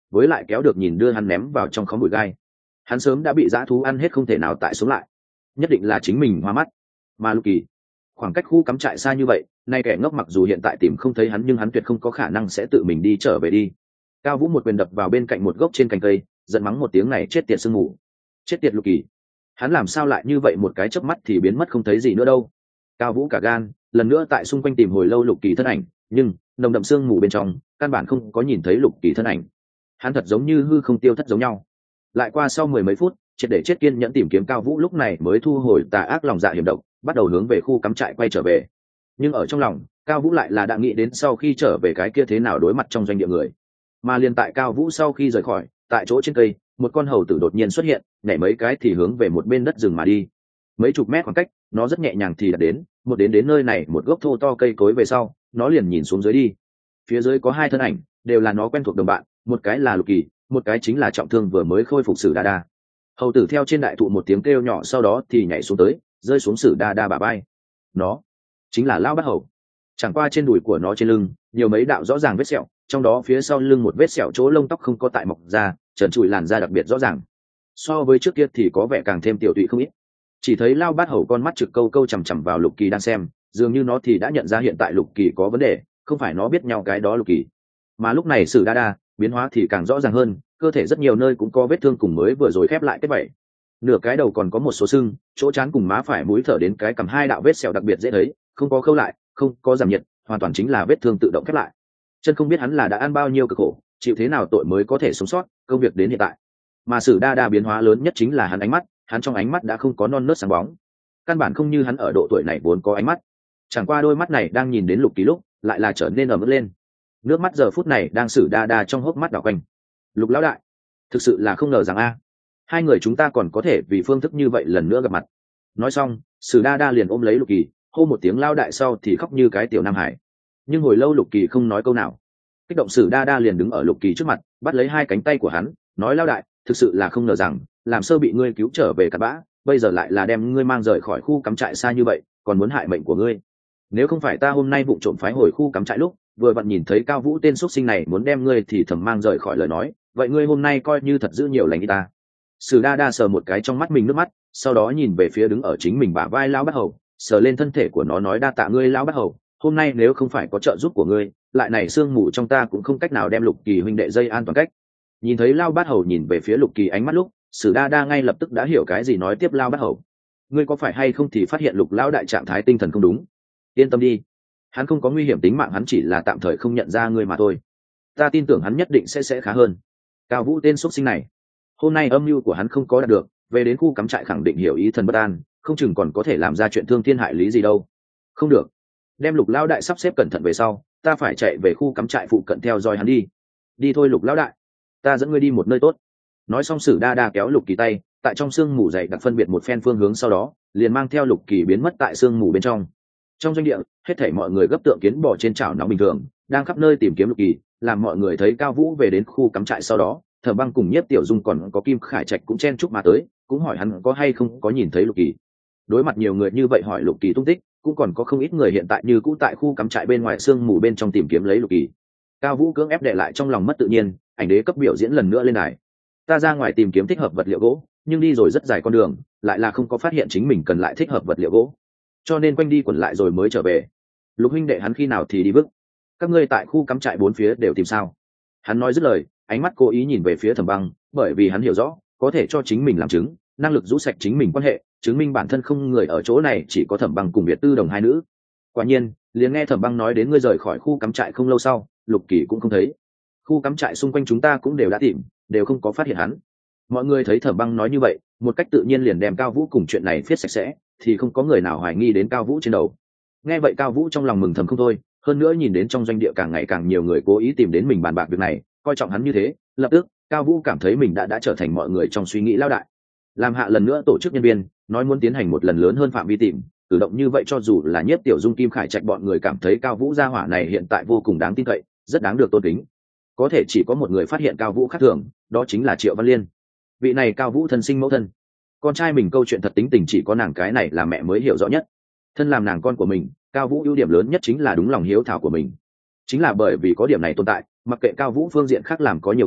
với lại kéo được nhìn đưa hắn ném vào trong khóm bụi gai. Hắn sớm đã bị dã thú ăn hết, không thể nào tại sống lại, nhất định là chính mình hoa mắt. Mà Lục Kỳ khoảng cách khu cắm trại xa như vậy, nay kẻ ngốc mặc dù hiện tại tìm không thấy hắn nhưng hắn tuyệt không có khả năng sẽ tự mình đi trở về đi. Cao Vũ một quyền đập vào bên cạnh một gốc trên cành cây, giận mắng một tiếng, này chết tiệt sương mù, chết tiệt Lục Kỳ, hắn làm sao lại như vậy một cái chớp mắt thì biến mất không thấy gì nữa đâu. Cao Vũ cả gan lần nữa tại xung quanh tìm hồi lâu Lục Kỳ thân ảnh, nhưng nồng đậm sương mù bên trong căn bản không có nhìn thấy Lục Kỳ thân ảnh. Hắn thật giống như hư không tiêu thất giống nhau. Lại qua sau mười mấy phút, triệt để chết kiên nhẫn tìm kiếm, Cao Vũ lúc này mới thu hồi tà ác lòng dạ hiểm độc, bắt đầu hướng về khu cắm trại quay trở về. Nhưng ở trong lòng Cao Vũ lại là đã nghĩ đến sau khi trở về cái kia thế nào đối mặt trong doanh địa người. Mà liền tại Cao Vũ sau khi rời khỏi, tại chỗ trên cây một con hầu tử đột nhiên xuất hiện, nhảy mấy cái thì hướng về một bên đất rừng mà đi. Mấy chục mét khoảng cách, nó rất nhẹ nhàng thì đạt đến, đến nơi này một gốc thô to cây cối về sau, nó liền nhìn xuống dưới đi. Phía dưới có hai thân ảnh, đều là nó quen thuộc đồng bạn, một cái là Lục Kỳ, một cái chính là trọng thương vừa mới khôi phục Sử Đa Đa. Hầu tử theo trên đại thụ một tiếng kêu nhỏ, sau đó thì nhảy xuống tới, rơi xuống Sử Đa Đa bả vai. Nó chính là Lao Bát Hầu. Chẳng qua trên đùi của nó trên lưng nhiều mấy đạo rõ ràng vết sẹo, trong đó phía sau lưng một vết sẹo chỗ lông tóc không có tại mọc ra, trần trụi làn da đặc biệt rõ ràng. So với trước kia thì có vẻ càng thêm tiểu tụy không ít. Chỉ thấy Lao Bát Hầu con mắt trực câu câu chằm chằm vào Lục Kỳ đang xem, dường như nó thì đã nhận ra hiện tại Lục Kỳ có vấn đề, không phải nó biết nhau cái đó Lục Kỳ. Mà lúc này Sử Đa Đa biến hóa thì càng rõ ràng hơn, cơ thể rất nhiều nơi cũng có vết thương cùng mới vừa rồi khép lại kết vảy. Nửa cái đầu còn có một số sưng, chỗ trán cùng má phải mũi thở đến cái cằm hai đạo vết sẹo đặc biệt dễ thấy, không có khâu lại, không có giảm nhiệt, hoàn toàn chính là vết thương tự động khép lại. Chân không biết hắn là đã ăn bao nhiêu cực khổ, chịu thế nào tội mới có thể sống sót công việc đến hiện tại. Mà Sử Đa Đa biến hóa lớn nhất chính là hắn ánh mắt, hắn trong ánh mắt đã không có non nớt sáng bóng, căn bản không như hắn ở độ tuổi này vốn có ánh mắt. Chẳng qua đôi mắt này đang nhìn đến Lục Kỳ lúc lại là trở nên ẩm ướt lên, nước mắt giờ phút này đang Sử Đa Đa trong hốc mắt đảo quanh. Lục lão đại, thực sự là không ngờ rằng hai người chúng ta còn có thể vì phương thức như vậy lần nữa gặp mặt. Nói xong, Sử Đa Đa liền ôm lấy Lục Kỳ, hô một tiếng lao đại sau thì khóc như cái tiểu nam hải. Nhưng hồi lâu Lục Kỳ không nói câu nào. Kích động Sử Đa Đa liền đứng ở Lục Kỳ trước mặt, bắt lấy hai cánh tay của hắn, nói lao đại, thực sự là không ngờ rằng làm sơ bị ngươi cứu trở về cặn bã, bây giờ lại là đem ngươi mang rời khỏi khu cắm trại xa như vậy, còn muốn hại mệnh của ngươi. Nếu không phải ta hôm nay vụng trộm phái hồi khu cắm trại lúc vừa vặn nhìn thấy Cao Vũ tên xuất sinh này muốn đem ngươi thì thầm mang rời khỏi lời nói, vậy ngươi hôm nay coi như thật giữ nhiều lành ta. Sử Đa Đa sờ một cái trong mắt mình nước mắt, sau đó nhìn về phía đứng ở chính mình bả vai Lão Bát Hầu, sờ lên thân thể của nó nói đa tạ ngươi Lão Bát Hầu, hôm nay nếu không phải có trợ giúp của ngươi, lại này sương mù trong ta cũng không cách nào đem Lục Kỳ huynh đệ dây an toàn cách. Nhìn thấy Lão Bát Hầu nhìn về phía Lục Kỳ ánh mắt lúc, Sử Đa Đa ngay lập tức đã hiểu cái gì, nói tiếp Lão Bát Hầu, ngươi có phải hay không thì phát hiện Lục lão đại trạng thái tinh thần không đúng. Yên tâm đi, hắn không có nguy hiểm tính mạng, hắn chỉ là tạm thời không nhận ra ngươi mà thôi. Ta tin tưởng hắn nhất định sẽ khá hơn. Cao Vũ tên xuất sinh này, hôm nay âm mưu của hắn không có đạt được, về đến khu cắm trại khẳng định hiểu ý thần bất an, không chừng còn có thể làm ra chuyện thương thiên hại lý gì đâu. Không được, đem Lục lão đại sắp xếp cẩn thận về sau, ta phải chạy về khu cắm trại phụ cận theo dõi hắn đi. Đi thôi Lục lão đại, ta dẫn ngươi đi một nơi tốt. Nói xong Sử Đa Đa kéo Lục Kỳ tay, tại trong sương mù dày đặc phân biệt một phen phương hướng, sau đó liền mang theo Lục Kỳ biến mất tại sương mù bên trong. Trong doanh địa, hết thảy mọi người gấp tượng kiến bò trên chảo nóng bình thường, đang khắp nơi tìm kiếm Lục Kỳ. Làm mọi người thấy Cao Vũ về đến khu cắm trại sau đó, Thẩm Băng cùng Nhiếp Tiểu Dung còn có Kim Khải Trạch cũng chen chúc mà tới, cũng hỏi hắn có hay không có nhìn thấy Lục Kỳ. Đối mặt nhiều người như vậy hỏi Lục Kỳ tung tích, cũng còn có không ít người hiện tại như cũ tại khu cắm trại bên ngoài sương mù bên trong tìm kiếm lấy Lục Kỳ. Cao Vũ cưỡng ép đè lại trong lòng mất tự nhiên, ảnh đế cấp biểu diễn lần nữa lên đài. Ta ra ngoài tìm kiếm thích hợp vật liệu gỗ, nhưng đi rồi rất dài con đường, lại là không có phát hiện chính mình cần lại thích hợp vật liệu gỗ, cho nên quanh đi quẩn lại rồi mới trở về. Lục huynh đệ hắn khi nào thì đi bước? Các ngươi tại khu cắm trại bốn phía đều tìm sao? Hắn nói dứt lời, ánh mắt cố ý nhìn về phía Thẩm Băng, bởi vì hắn hiểu rõ, có thể cho chính mình làm chứng, năng lực rũ sạch chính mình quan hệ, chứng minh bản thân không người ở chỗ này, chỉ có Thẩm Băng cùng Việt Tư Đồng hai nữ. Quả nhiên, liền nghe Thẩm Băng nói đến ngươi rời khỏi khu cắm trại không lâu sau, Lục Kỳ cũng không thấy. Khu cắm trại xung quanh chúng ta cũng đều đã tìm, đều không có phát hiện hắn. Mọi người thấy Thẩm Băng nói như vậy, một cách tự nhiên liền đem Cao Vũ cùng chuyện này viết sạch sẽ, thì không có người nào hoài nghi đến Cao Vũ trên đầu. Nghe vậy Cao Vũ trong lòng mừng thầm không thôi, hơn nữa nhìn đến trong doanh địa càng ngày càng nhiều người cố ý tìm đến mình bàn bạc việc này, coi trọng hắn như thế, lập tức Cao Vũ cảm thấy mình đã trở thành mọi người trong suy nghĩ lão đại. Làm hạ lần nữa tổ chức nhân viên, nói muốn tiến hành một lần lớn hơn phạm vi tìm, cử động như vậy cho dù là Nhiếp Tiểu Dung, Kim Khải Trạch bọn người cảm thấy Cao Vũ gia hỏa này hiện tại vô cùng đáng tin cậy, rất đáng được tôn kính. Có thể chỉ có một người phát hiện Cao Vũ khác thường, đó chính là Triệu Văn Liên. Vị này Cao Vũ thân sinh mẫu thân, con trai mình câu chuyện thật tính tình chỉ có nàng cái này là mẹ mới hiểu rõ nhất. Thân làm nàng con của mình, Cao Vũ ưu điểm lớn nhất chính là đúng lòng hiếu thảo của mình. Chính là bởi vì có điểm này tồn tại, mặc kệ Cao Vũ phương diện khác làm có nhiều kém,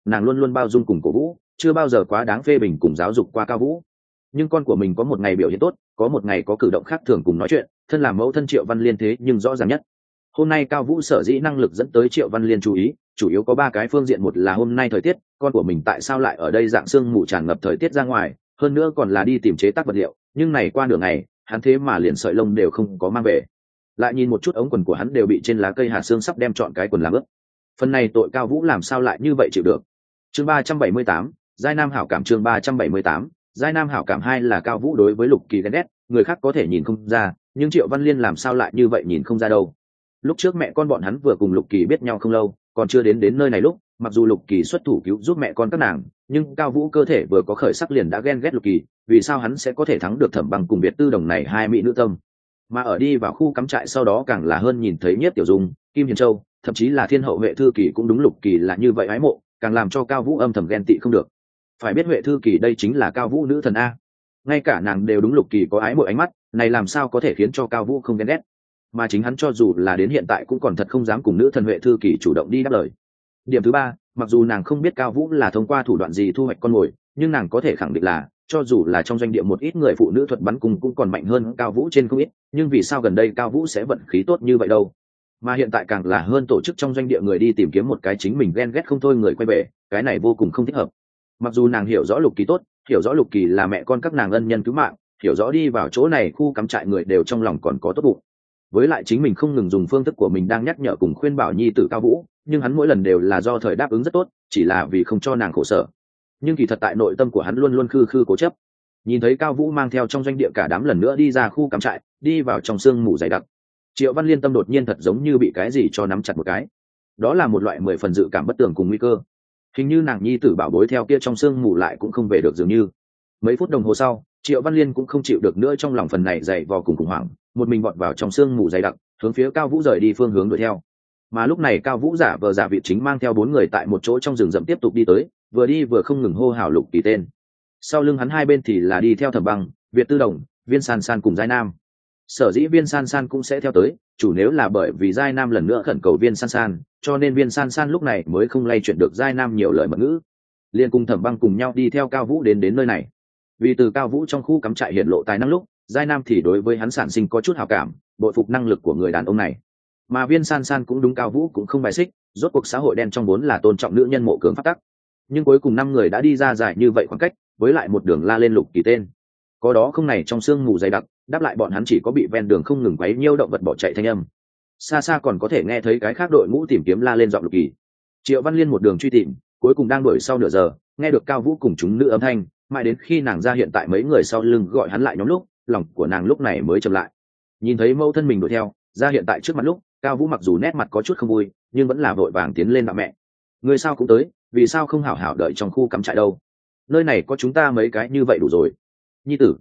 nàng luôn luôn bao dung cùng cổ vũ, chưa bao giờ quá đáng phê bình cùng giáo dục qua Cao Vũ. Nhưng con của mình có một ngày biểu hiện tốt, có một ngày có cử động khác thường cùng nói chuyện, thân làm mẫu thân Triệu Văn Liên thế nhưng rõ ràng nhất. Hôm nay Cao Vũ sở dĩ năng lực dẫn tới Triệu Văn Liên chú ý, chủ yếu có ba cái phương diện. Một là hôm nay thời tiết, con của mình tại sao lại ở đây dạng sương mù tràn ngập thời tiết ra ngoài, hơn nữa còn là đi tìm chế tác vật liệu, nhưng này qua nửa ngày hắn thế mà liền sợi lông đều không có mang về. Lại nhìn một chút ống quần của hắn đều bị trên lá cây hạt xương sắp đem trọn cái quần làm ướt. Phần này tội Cao Vũ làm sao lại như vậy chịu được. Chương 378, giai nam hảo cảm. Chương 378, giai nam hảo cảm. Hai là Cao Vũ đối với Lục Kỳ ghen ghét, người khác có thể nhìn không ra, nhưng Triệu Văn Liên làm sao lại như vậy nhìn không ra đâu. Lúc trước mẹ con bọn hắn vừa cùng Lục Kỳ biết nhau không lâu, còn chưa đến nơi này lúc, mặc dù Lục Kỳ xuất thủ cứu giúp mẹ con các nàng, nhưng Cao Vũ cơ thể vừa có khởi sắc liền đã ghen ghét Lục Kỳ, vì sao hắn sẽ có thể thắng được Thẩm Băng cùng Việt Tư Đồng này hai mỹ nữ tâm. Mà ở đi vào khu cắm trại sau đó càng là hơn nhìn thấy Nhiếp Tiểu Dung, Kim Hiền Châu, thậm chí là Thiên Hậu Huệ Thư Kỳ cũng đúng Lục Kỳ là như vậy ái mộ, càng làm cho Cao Vũ âm thầm ghen tị không được. Phải biết Huệ Thư Kỳ đây chính là Cao Vũ nữ thần a, ngay cả nàng đều đúng Lục Kỳ có ái mộ ánh mắt, này làm sao có thể khiến cho Cao Vũ không ghen ghét. Mà chính hắn cho dù là đến hiện tại cũng còn thật không dám cùng nữ thần Huệ Thư Kỳ chủ động đi đáp lời. Điểm thứ ba, mặc dù nàng không biết Cao Vũ là thông qua thủ đoạn gì thu hoạch con mồi, nhưng nàng có thể khẳng định là cho dù là trong doanh địa một ít người phụ nữ thuật bắn cung cũng còn mạnh hơn Cao Vũ trên không ít, nhưng vì sao gần đây Cao Vũ sẽ vận khí tốt như vậy đâu. Mà hiện tại càng là hơn tổ chức trong doanh địa người đi tìm kiếm một cái chính mình ghen ghét không thôi người quay về, cái này vô cùng không thích hợp. Mặc dù nàng hiểu rõ Lục Kỳ tốt, hiểu rõ Lục Kỳ là mẹ con các nàng ân nhân cứu mạng, hiểu rõ đi vào chỗ này khu cắm trại người đều trong lòng còn có tốt bụng. Với lại chính mình không ngừng dùng phương thức của mình đang nhắc nhở cùng khuyên bảo nhi tử Cao Vũ, nhưng hắn mỗi lần đều là do thời đáp ứng rất tốt, chỉ là vì không cho nàng khổ sở. Nhưng kỳ thật tại nội tâm của hắn luôn luôn khư khư cố chấp. Nhìn thấy Cao Vũ mang theo trong doanh địa cả đám lần nữa đi ra khu cắm trại, đi vào trong sương mù dày đặc, Triệu Văn Liên tâm đột nhiên thật giống như bị cái gì cho nắm chặt một cái. Đó là một loại 10 phần dự cảm bất tường cùng nguy cơ. Hình như nàng nhi tử bảo bối theo kia trong sương mù lại cũng không về được dường như. Mấy phút đồng hồ sau, Triệu Văn Liên cũng không chịu được nữa trong lòng phần này dày vò cùng khủng hoảng, một mình vọt vào trong sương mù dày đặc, hướng phía Cao Vũ rời đi phương hướng đuổi theo. Mà lúc này Cao Vũ giả vờ giả vị chính mang theo 4 người tại một chỗ trong rừng rậm tiếp tục đi tới, vừa đi vừa không ngừng hô hào Lục Kỳ tên. Sau lưng hắn hai bên thì là đi theo Thẩm Băng, Việt Tư Đồng, Viên San San cùng Giai Nam. Sở dĩ Viên San San cũng sẽ theo tới, chủ nếu là bởi vì Giai Nam lần nữa khẩn cầu Viên San San, cho nên Viên San San lúc này mới không lay chuyển được Giai Nam nhiều lời mật ngữ. Liên cùng Thẩm Băng cùng nhau đi theo Cao Vũ đến nơi này. Vì từ Cao Vũ trong khu cắm trại hiện lộ tài năng lúc, Giai Nam thì đối với hắn sản sinh có chút hảo cảm, bội phục năng lực của người đàn ông này. Mà Viên San San cũng đúng Cao Vũ cũng không bài xích, rốt cuộc xã hội đen trong vốn là tôn trọng nữ nhân mộ cường pháp tắc. Nhưng cuối cùng 5 người đã đi ra dài như vậy khoảng cách, với lại một đường la lên Lục Kỳ tên. Có đó không này trong sương mù dày đặc, đáp lại bọn hắn chỉ có bị ven đường không ngừng quấy nhiêu động vật bỏ chạy thanh âm. Xa xa còn có thể nghe thấy cái khác đội ngũ tìm kiếm la lên giọng Lục Kỳ. Triệu Văn Liên một đường truy tìm, cuối cùng đang đuổi sau nửa giờ, nghe được Cao Vũ cùng chúng nữ âm thanh, mãi đến khi nàng ra hiện tại mấy người sau lưng gọi hắn lại nhóm lúc, lòng của nàng lúc này mới chậm lại. Nhìn thấy mẫu thân mình đuổi theo, ra hiện tại trước mặt lúc, Cao Vũ mặc dù nét mặt có chút không vui, nhưng vẫn là vội vàng tiến lên bảo mẹ. Người sao cũng tới, vì sao không hảo hảo đợi trong khu cắm trại đâu? Nơi này có chúng ta mấy cái như vậy đủ rồi. Nhi tử,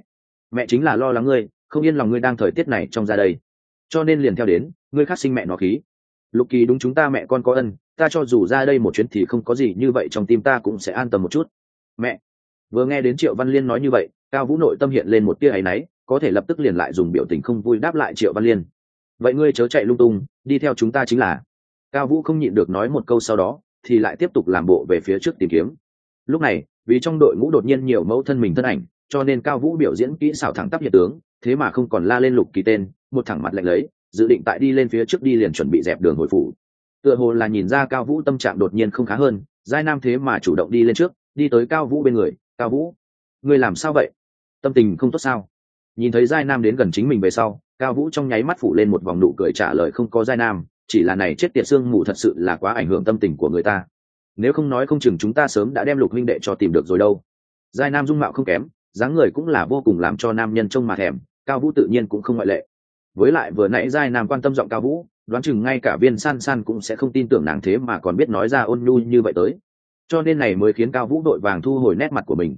mẹ chính là lo lắng ngươi, không yên lòng ngươi đang thời tiết này trong ra đây, cho nên liền theo đến, ngươi khắc sinh mẹ nó khí. Lục Kỳ đúng chúng ta mẹ con có ân, ta cho dù ra đây một chuyến thì không có gì như vậy trong tim ta cũng sẽ an tâm một chút. Mẹ. Vừa nghe đến Triệu Văn Liên nói như vậy, Cao Vũ nội tâm hiện lên một tia áy náy, có thể lập tức liền lại dùng biểu tình không vui đáp lại Triệu Văn Liên. Vậy ngươi chớ chạy lung tung, đi theo chúng ta chính là. Cao Vũ không nhịn được nói một câu sau đó, thì lại tiếp tục làm bộ về phía trước tìm kiếm. Lúc này, vì trong đội ngũ đột nhiên nhiều mẫu thân mình thân ảnh, cho nên Cao Vũ biểu diễn kỹ xảo thẳng tắp hiện tướng, thế mà không còn la lên Lục Kỳ tên, một thẳng mặt lạnh lấy, dự định tại đi lên phía trước đi liền chuẩn bị dẹp đường hồi phủ. Tựa hồ là nhìn ra Cao Vũ tâm trạng đột nhiên không khá hơn, Giai Nam thế mà chủ động đi lên trước, đi tới Cao Vũ bên người. Cao Vũ, ngươi làm sao vậy? Tâm tình không tốt sao? Nhìn thấy Giai Nam đến gần chính mình về sau, Cao Vũ trong nháy mắt phủ lên một vòng nụ cười trả lời không có Giai Nam, chỉ là này chết tiệt xương mù thật sự là quá ảnh hưởng tâm tình của người ta. Nếu không nói không chừng chúng ta sớm đã đem Lục huynh đệ cho tìm được rồi đâu. Giai Nam dung mạo không kém, dáng người cũng là vô cùng làm cho nam nhân trông mà thèm, Cao Vũ tự nhiên cũng không ngoại lệ. Với lại vừa nãy Giai Nam quan tâm giọng Cao Vũ, đoán chừng ngay cả Viên San San cũng sẽ không tin tưởng nàng thế mà còn biết nói ra ôn nhu như vậy tới, cho nên này mới khiến Cao Vũ đội vàng thu hồi nét mặt của mình.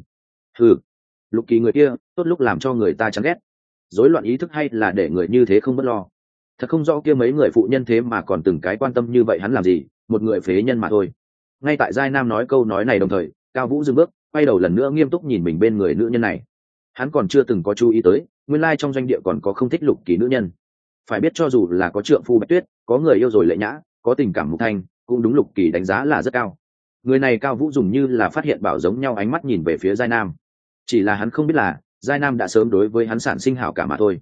Lục Kỳ người kia tốt lúc làm cho người ta chán ghét, rối loạn ý thức hay là để người như thế không bất lo. Thật không rõ kia mấy người phụ nhân thế mà còn từng cái quan tâm như vậy hắn làm gì, một người phế nhân mà thôi. Ngay tại Giai Nam nói câu nói này đồng thời, Cao Vũ dừng bước, quay đầu lần nữa nghiêm túc nhìn mình bên người nữ nhân này. Hắn còn chưa từng có chú ý tới, nguyên lai trong doanh địa còn có không thích Lục Kỳ nữ nhân. Phải biết cho dù là có trượng phu Bạch Tuyết, có người yêu rồi Lệ Nhã, có tình cảm Mục Thanh, cũng đúng Lục Kỳ đánh giá là rất cao. Người này Cao Vũ dùng như là phát hiện bảo giống nhau ánh mắt nhìn về phía Giai Nam, chỉ là hắn không biết là Giai Nam đã sớm đối với hắn sản sinh hảo cảm mà thôi.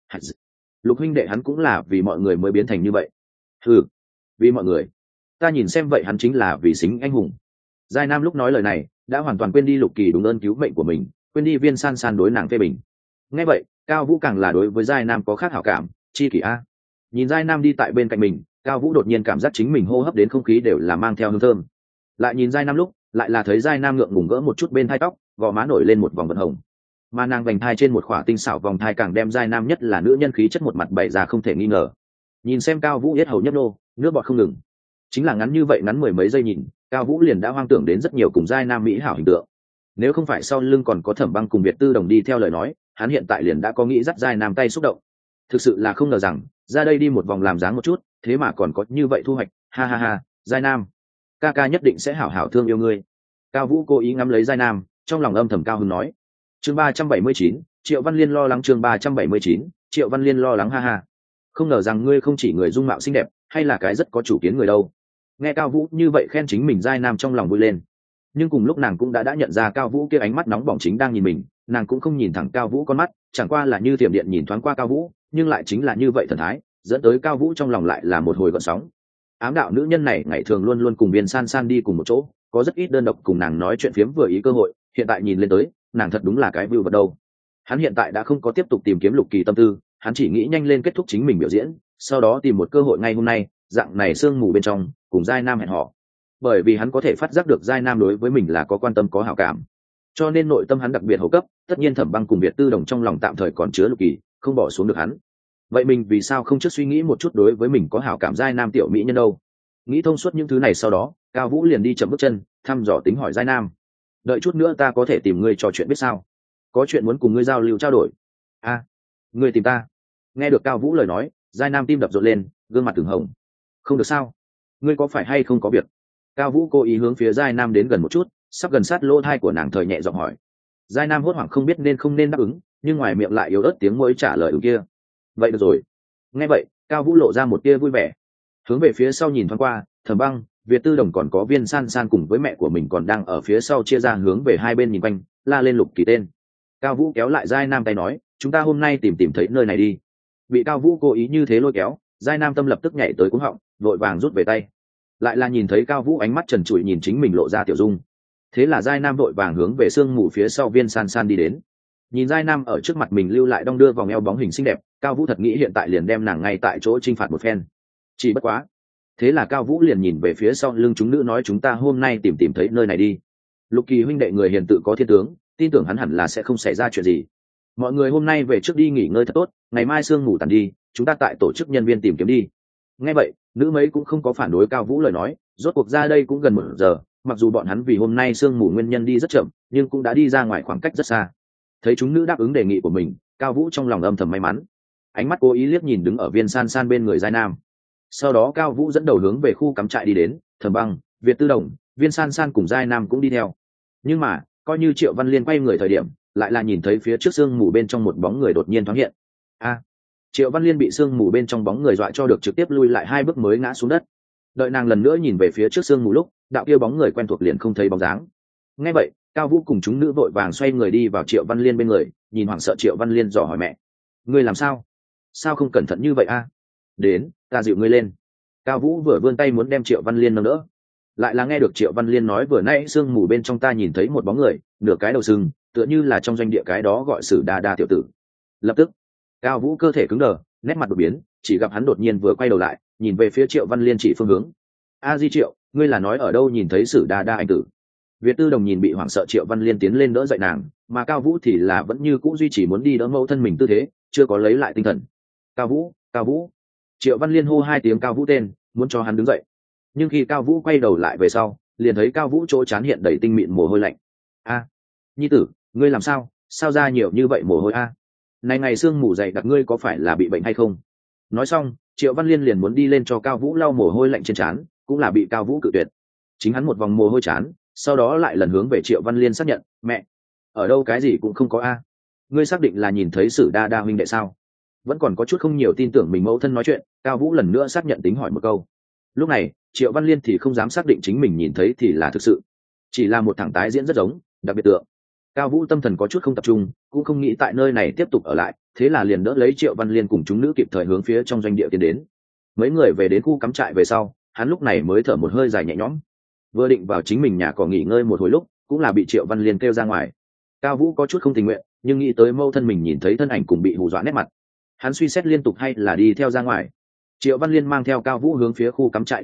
Lục huynh đệ hắn cũng là vì mọi người mới biến thành như vậy. Ừ, vì mọi người. Ta nhìn xem vậy hắn chính là vì xính anh hùng. Giai Nam lúc nói lời này đã hoàn toàn quên đi Lục Kỳ đúng ơn cứu mệnh của mình, quên đi Viên San San đối nàng phê bình. Nghe vậy Cao Vũ càng là đối với Giai Nam có khác hảo cảm. Chi kỷ a. Nhìn Giai Nam đi tại bên cạnh mình, Cao Vũ đột nhiên cảm giác chính mình hô hấp đến không khí đều là mang theo hương thơm. Lại nhìn Giai Nam lúc lại là thấy Giai Nam ngượng ngùng gỡ một chút bên thai tóc, gò má nổi lên một vòng vận hồng, mà nàng vành thai trên một khỏa tinh xảo vòng thai càng đem Giai Nam nhất là nữ nhân khí chất một mặt bày ra không thể nghi ngờ. Nhìn xem Cao Vũ yết hầu nhấp nô, nước bọt không ngừng. Chính là ngắn như vậy, ngắn mười mấy giây nhìn, Cao Vũ liền đã hoang tưởng đến rất nhiều cùng Giai Nam mỹ hảo hình tượng. Nếu không phải sau lưng còn có Thẩm Băng cùng Việt Tư Đồng đi theo lời nói, hắn hiện tại liền đã có nghĩ dắt Giai Nam tay xúc động. Thực sự là không ngờ rằng ra đây đi một vòng làm dáng một chút, thế mà còn có như vậy thu hoạch. Ha ha ha, Giai Nam, ca ca nhất định sẽ hảo hảo thương yêu ngươi. Cao Vũ cố ý ngắm lấy Giai Nam, trong lòng âm thầm cao hứng nói. Chương 379, Triệu Văn Liên lo lắng. Chương 379, Triệu Văn Liên lo lắng. Ha ha, không ngờ rằng ngươi không chỉ người dung mạo xinh đẹp, hay là cái rất có chủ kiến người đâu. Nghe Cao Vũ như vậy khen chính mình, Giai Nam trong lòng vui lên. Nhưng cùng lúc nàng cũng đã nhận ra Cao Vũ kia ánh mắt nóng bỏng chính đang nhìn mình, nàng cũng không nhìn thẳng Cao Vũ con mắt, chẳng qua là như thiểm điện nhìn thoáng qua Cao Vũ, nhưng lại chính là như vậy thần thái, dẫn tới Cao Vũ trong lòng lại là một hồi gợn sóng. Ám đạo nữ nhân này ngày thường luôn luôn cùng Viên San San đi cùng một chỗ, có rất ít đơn độc cùng nàng nói chuyện phiếm vừa ý cơ hội, hiện tại nhìn lên tới, nàng thật đúng là cái view vật đâu. Hắn hiện tại đã không có tiếp tục tìm kiếm Lục Kỳ tâm tư, hắn chỉ nghĩ nhanh lên kết thúc chính mình biểu diễn, sau đó tìm một cơ hội ngay hôm nay, dạng này sương mù bên trong, cùng Giai Nam hẹn hò. Bởi vì hắn có thể phát giác được Giai Nam đối với mình là có quan tâm có hảo cảm, cho nên nội tâm hắn đặc biệt hầu cấp. Tất nhiên Thẩm Băng cùng Việt Tư Đồng trong lòng tạm thời còn chứa Lục Kỳ, không bỏ xuống được hắn. Vậy mình vì sao không trước suy nghĩ một chút đối với mình có hảo cảm Giai Nam tiểu mỹ nhân đâu? Nghĩ thông suốt những thứ này sau đó, Cao Vũ liền đi chậm bước chân, thăm dò tính hỏi Giai Nam. Đợi chút nữa ta có thể tìm ngươi trò chuyện biết sao? Có chuyện muốn cùng ngươi giao lưu trao đổi. Ngươi tìm ta? Nghe được Cao Vũ lời nói, Giai Nam tim đập rộn lên, gương mặt từng hồng. Không được sao? Ngươi có phải hay không có việc? Cao Vũ cố ý hướng phía Giai Nam đến gần một chút, sắp gần sát lỗ tai của nàng, thời nhẹ giọng hỏi. Giai Nam hốt hoảng không biết nên không nên đáp ứng, nhưng ngoài miệng lại yếu ớt tiếng mũi trả lời kia. Vậy được rồi. Nghe vậy, Cao Vũ lộ ra một tia vui vẻ, hướng về phía sau nhìn thoáng qua, Thẩm Băng, Việt Tư Đồng còn có Viên San San cùng với mẹ của mình còn đang ở phía sau chia ra hướng về hai bên nhìn quanh, la lên Lục Kỳ tên. Cao Vũ kéo lại Giai Nam tay nói, chúng ta hôm nay tìm thấy nơi này đi. Bị Cao Vũ cố ý như thế lôi kéo, Giai Nam tâm lập tức nhảy tới cuống họng, vội vàng rút về tay. Lại là nhìn thấy Cao Vũ ánh mắt trần trụi nhìn chính mình lộ ra tiểu dung, thế là Giai Nam vội vàng hướng về sương mù phía sau Viên San San đi đến. Nhìn Giai Nam ở trước mặt mình lưu lại đong đưa vòng eo bóng hình xinh đẹp, Cao Vũ thật nghĩ hiện tại liền đem nàng ngay tại chỗ chinh phạt một phen. Chỉ bất quá, thế là Cao Vũ liền nhìn về phía sau lưng chúng nữ nói, chúng ta hôm nay tìm thấy nơi này đi. Lục Kỳ huynh đệ người hiền tự có thiên tướng, tin tưởng hắn hẳn là sẽ không xảy ra chuyện gì. Mọi người hôm nay về trước đi nghỉ ngơi thật tốt, ngày mai sương mù tàn đi, chúng ta tại tổ chức nhân viên tìm kiếm đi. Nghe vậy, nữ mấy cũng không có phản đối Cao Vũ lời nói, rốt cuộc ra đây cũng gần 1 giờ, mặc dù bọn hắn vì hôm nay sương mù nguyên nhân đi rất chậm, nhưng cũng đã đi ra ngoài khoảng cách rất xa. Thấy chúng nữ đáp ứng đề nghị của mình, Cao Vũ trong lòng âm thầm may mắn, ánh mắt cố ý liếc nhìn đứng ở Viên San San bên người Giai Nam. Sau đó Cao Vũ dẫn đầu hướng về khu cắm trại đi đến, Thẩm Băng, Việt Tư Đồng, Viên San San cùng Giai Nam cũng đi theo. Nhưng mà coi như Triệu Văn Liên quay người thời điểm, lại là nhìn thấy phía trước sương mù bên trong một bóng người đột nhiên thoáng hiện. Triệu Văn Liên bị sương mù bên trong bóng người dọa cho được trực tiếp lui lại 2 bước mới ngã xuống đất. Đợi nàng lần nữa nhìn về phía trước sương mù lúc, đạo kia bóng người quen thuộc liền không thấy bóng dáng. Nghe vậy, Cao Vũ cùng chúng nữ vội vàng xoay người đi vào Triệu Văn Liên bên người, nhìn hoảng sợ Triệu Văn Liên dò hỏi mẹ, ngươi làm sao? Sao không cẩn thận như vậy a? Đến, ta dịu ngươi lên. Cao Vũ vừa vươn tay muốn đem Triệu Văn Liên nâng đỡ, lại là nghe được Triệu Văn Liên nói, vừa nãy sương mù bên trong ta nhìn thấy một bóng người, nửa cái đầu sừng, tựa như là trong doanh địa cái đó gọi Sử Đa Đa tiểu tử. Lập tức, Cao Vũ cơ thể cứng đờ, nét mặt đột biến, chỉ gặp hắn đột nhiên vừa quay đầu lại, nhìn về phía Triệu Văn Liên chỉ phương hướng. Di Triệu, ngươi là nói ở đâu nhìn thấy Sử Đa Đa anh tử? Việt Tư Đồng nhìn bị hoảng sợ Triệu Văn Liên tiến lên đỡ dậy nàng, mà Cao Vũ thì là vẫn như cũ duy trì muốn đi đỡ mẫu thân mình tư thế, chưa có lấy lại tinh thần. Cao Vũ, Cao Vũ. Triệu Văn Liên hô 2 tiếng Cao Vũ tên, muốn cho hắn đứng dậy. Nhưng khi Cao Vũ quay đầu lại về sau, liền thấy Cao Vũ chỗ trán hiện đầy tinh mịn mồ hôi lạnh. Nhi tử, ngươi làm sao? Sao ra nhiều như vậy mồ hôi Này ngày sương mù dày đặc, ngươi có phải là bị bệnh hay không? Nói xong, Triệu Văn Liên liền muốn đi lên cho Cao Vũ lau mồ hôi lạnh trên trán, cũng là bị Cao Vũ cự tuyệt. Chính hắn một vòng mồ hôi trán, sau đó lại lần hướng về Triệu Văn Liên xác nhận, mẹ, ở đâu cái gì cũng không có Ngươi xác định là nhìn thấy Sử Đa Đa huynh đệ sao? Vẫn còn có chút không nhiều tin tưởng mình mẫu thân nói chuyện, Cao Vũ lần nữa xác nhận tính hỏi một câu. Lúc này Triệu Văn Liên thì không dám xác định chính mình nhìn thấy thì là thực sự, chỉ là một thằng tái diễn rất giống, đặc biệt tượng. Cao Vũ tâm thần có chút không tập trung, cũng không nghĩ tại nơi này tiếp tục ở lại, thế là liền đỡ lấy Triệu Văn Liên cùng chúng nữ kịp thời hướng phía trong doanh địa tiến đến. Mấy người về đến khu cắm trại về sau, hắn lúc này mới thở một hơi dài nhẹ nhõm. Vừa định vào chính mình nhà cỏ nghỉ ngơi một hồi lúc, cũng là bị Triệu Văn Liên kêu ra ngoài. Cao Vũ có chút không tình nguyện, nhưng nghĩ tới mâu thân mình nhìn thấy thân ảnh cùng bị hù dọa nét mặt, hắn suy xét liên tục hay là đi theo ra ngoài. Triệu Văn Liên mang theo Cao Vũ hướng phía khu cắm trại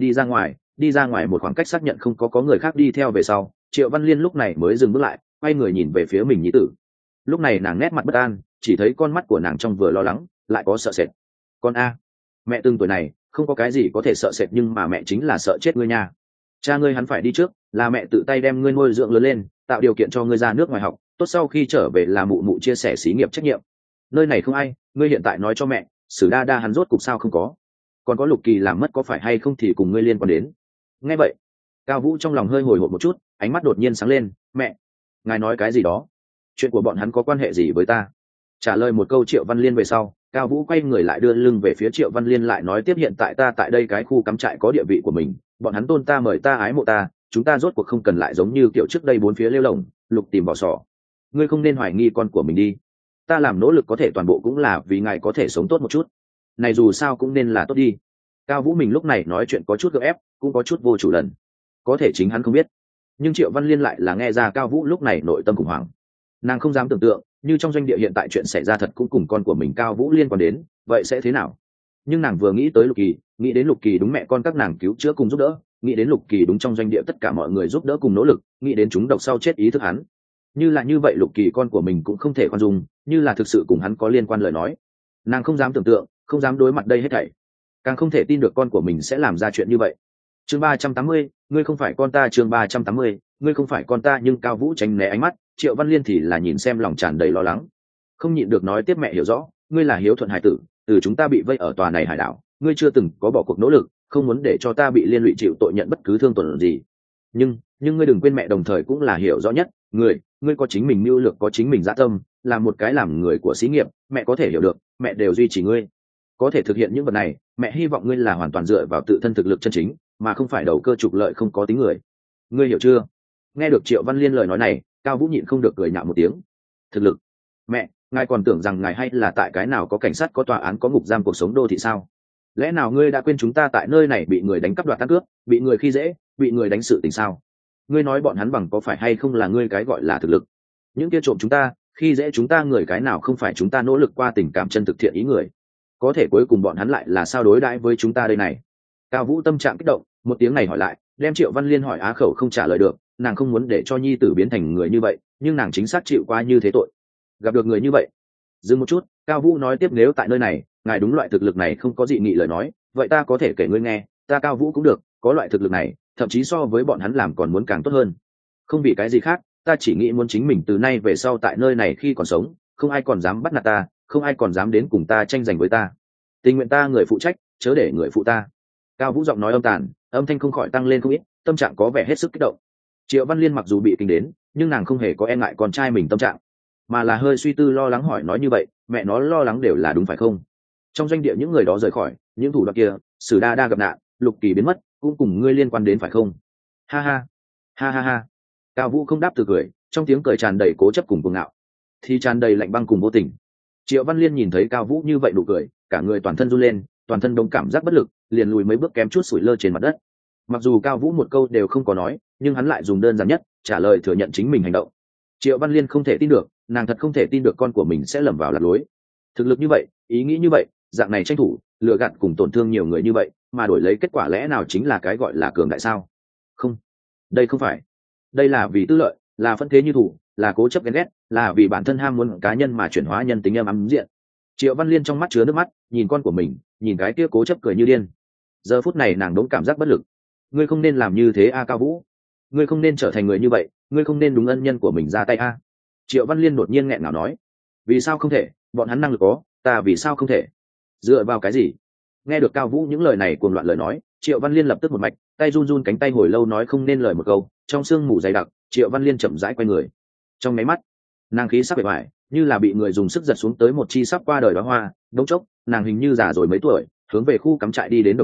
đi ra ngoài một khoảng cách xác nhận không có người khác đi theo về sau, Triệu Văn Liên lúc này mới dừng bước lại, quay người nhìn về phía mình nhi tử. Lúc này nàng nét mặt bất an, chỉ thấy con mắt của nàng trong vừa lo lắng lại có sợ sệt. Con a, mẹ từng tuổi này không có cái gì có thể sợ sệt, nhưng mà mẹ chính là sợ chết ngươi nha. Cha ngươi hắn phải đi trước, là mẹ tự tay đem ngươi nuôi dưỡng lớn lên, tạo điều kiện cho ngươi ra nước ngoài học tốt, sau khi trở về là mụ mụ chia sẻ xí nghiệp trách nhiệm. Nơi này không ai, ngươi hiện tại nói cho mẹ Sử đa đa hắn rốt cục sao không có, còn có Lục Kỳ làm mất có phải hay không thì cùng ngươi liên quan đến. Nghe vậy Cao Vũ trong lòng hơi hồi hộp một chút, ánh mắt đột nhiên sáng lên. Mẹ, ngài nói cái gì đó? Chuyện của bọn hắn có quan hệ gì với ta? Trả lời một câu Triệu Văn Liên về sau, Cao Vũ quay người lại đưa lưng về phía Triệu Văn Liên, lại nói tiếp, hiện tại ta tại đây cái khu cắm trại có địa vị của mình, bọn hắn tôn ta mời ta ái mộ ta, chúng ta rốt cuộc không cần lại giống như kiểu trước đây bốn phía lêu lồng lục tìm vỏ sò. Ngươi không nên hoài nghi con của mình đi, ta làm nỗ lực có thể toàn bộ cũng là vì ngài có thể sống tốt một chút, này dù sao cũng nên là tốt đi. Cao Vũ mình lúc này nói chuyện có chút gượng ép, cũng có chút vô chủ lần, có thể chính hắn không biết, nhưng Triệu Văn Liên lại là nghe ra Cao Vũ lúc này nội tâm khủng hoảng. Nàng không dám tưởng tượng như trong doanh địa hiện tại chuyện xảy ra thật cũng cùng con của mình Cao Vũ liên quan đến, vậy sẽ thế nào. Nhưng nàng vừa nghĩ tới Lục Kỳ, nghĩ đến Lục Kỳ đúng mẹ con các nàng cứu chữa cùng giúp đỡ, nghĩ đến Lục Kỳ đúng trong doanh địa tất cả mọi người giúp đỡ cùng nỗ lực, nghĩ đến chúng độc sau chết ý thức hắn, như là như vậy Lục Kỳ con của mình cũng không thể khoan dung, như là thực sự cùng hắn có liên quan lời nói, nàng không dám tưởng tượng, không dám đối mặt đây hết thảy, càng không thể tin được con của mình sẽ làm ra chuyện như vậy. Chương 380, ngươi không phải con ta. Chương 380, ngươi không phải con ta. Nhưng Cao Vũ tránh né ánh mắt Triệu Văn Liên thì là nhìn xem lòng tràn đầy lo lắng, không nhịn được nói tiếp, mẹ hiểu rõ, ngươi là hiếu thuận hải tử, từ chúng ta bị vây ở tòa này hải đảo, ngươi chưa từng có bỏ cuộc nỗ lực, không muốn để cho ta bị liên lụy chịu tội nhận bất cứ thương tổn gì. Nhưng ngươi đừng quên mẹ đồng thời cũng là hiểu rõ nhất, ngươi có chính mình mưu lược, có chính mình dã tâm, là một cái làm người của xí nghiệp, mẹ có thể hiểu được, mẹ đều duy trì ngươi có thể thực hiện những vật này, mẹ hy vọng ngươi là hoàn toàn dựa vào tự thân thực lực chân chính, mà không phải đầu cơ trục lợi không có tính người. Ngươi hiểu chưa? Nghe được Triệu Văn Liên lời nói này, Cao Vũ nhịn không được cười nhạo một tiếng. Thực lực? Mẹ, ngài còn tưởng rằng ngài hay là tại cái nào có cảnh sát, có tòa án, có ngục giam cuộc sống đô thị sao? Lẽ nào ngươi đã quên chúng ta tại nơi này bị người đánh cắp đoạt tan cướp, bị người khi dễ, bị người đánh sự tình sao? Ngươi nói bọn hắn bằng có phải hay không là ngươi cái gọi là thực lực? Những kia trộm chúng ta, khi dễ chúng ta người, cái nào không phải chúng ta nỗ lực qua tình cảm chân thực thiện ý người? Có thể cuối cùng bọn hắn lại là sao đối đãi với chúng ta đây này? Cao Vũ tâm trạng kích động, một tiếng này hỏi lại, đem Triệu Văn Liên hỏi á khẩu không trả lời được. Nàng không muốn để cho nhi tử biến thành người như vậy, nhưng nàng chính xác chịu qua như thế tội, gặp được người như vậy. Dừng một chút, Cao Vũ nói tiếp, nếu tại nơi này ngài đúng loại thực lực này không có dị nghị lời nói, vậy ta có thể kể ngươi nghe, ta Cao Vũ cũng được có loại thực lực này, thậm chí so với bọn hắn làm còn muốn càng tốt hơn. Không vì cái gì khác, ta chỉ nghĩ muốn chính mình từ nay về sau tại nơi này khi còn sống, không ai còn dám bắt nạt ta, không ai còn dám đến cùng ta tranh giành với ta, tình nguyện ta người phụ trách, chớ để người phụ ta. Cao Vũ giọng nói âm tàn, âm thanh không khỏi tăng lên không ít, tâm trạng có vẻ hết sức kích động. Triệu Văn Liên mặc dù bị kinh đến, nhưng nàng không hề có e ngại con trai mình tâm trạng, mà là hơi suy tư lo lắng hỏi, nói như vậy mẹ nó lo lắng đều là đúng phải không? Trong doanh địa những người đó rời khỏi, những thủ đoạn kia, Sử đa đa gặp nạn, Lục Kỳ biến mất, cũng cùng ngươi liên quan đến phải không? Ha ha ha ha ha. Cao Vũ không đáp từ cười, trong tiếng cười tràn đầy cố chấp cùng cuồng ngạo, thì tràn đầy lạnh băng cùng vô tình. Triệu Văn Liên nhìn thấy Cao Vũ như vậy nụ cười, cả người toàn thân run lên, toàn thân đông cảm giác bất lực, liền lùi mấy bước kém chút sủi lơ trên mặt đất. Mặc dù Cao Vũ một câu đều không có nói, nhưng hắn lại dùng đơn giản nhất trả lời thừa nhận chính mình hành động. Triệu Văn Liên không thể tin được, nàng thật không thể tin được con của mình sẽ lầm vào lạc lối. Thực lực như vậy, ý nghĩ như vậy, dạng này tranh thủ, lừa gạt cùng tổn thương nhiều người như vậy, mà đổi lấy kết quả lẽ nào chính là cái gọi là cường đại sao? Không, đây không phải. Đây là vì tư lợi, là phân thế như thủ, là cố chấp ghen ghét, là vì bản thân ham muốn cá nhân mà chuyển hóa nhân tính âm ấm diện. Triệu Văn Liên trong mắt chứa nước mắt, nhìn con của mình, nhìn cái kia cố chấp cười như điên. Giờ phút này nàng đống cảm giác bất lực. Ngươi không nên làm như thế a Cao Vũ, ngươi không nên trở thành người như vậy, ngươi không nên đúng ân nhân của mình ra tay a. Triệu Văn Liên đột nhiên nghẹn ngào nói, vì sao không thể, bọn hắn năng lực có, ta vì sao không thể? Dựa vào cái gì? Nghe được Cao Vũ những lời này cuồng loạn lời nói, Triệu Văn Liên lập tức một mạch, tay run run cánh tay hồi lâu nói không nên lời một câu, trong sương mù dày đặc, Triệu Văn Liên chậm rãi quay người. Trong máy mắt, nàng khí sắc bề ngoài như là bị người dùng sức giật xuống tới một chi sắp qua đời đóa hoa, đống chốc, nàng hình như già rồi mấy tuổi, hướng về khu cắm trại đi đến, đồng thời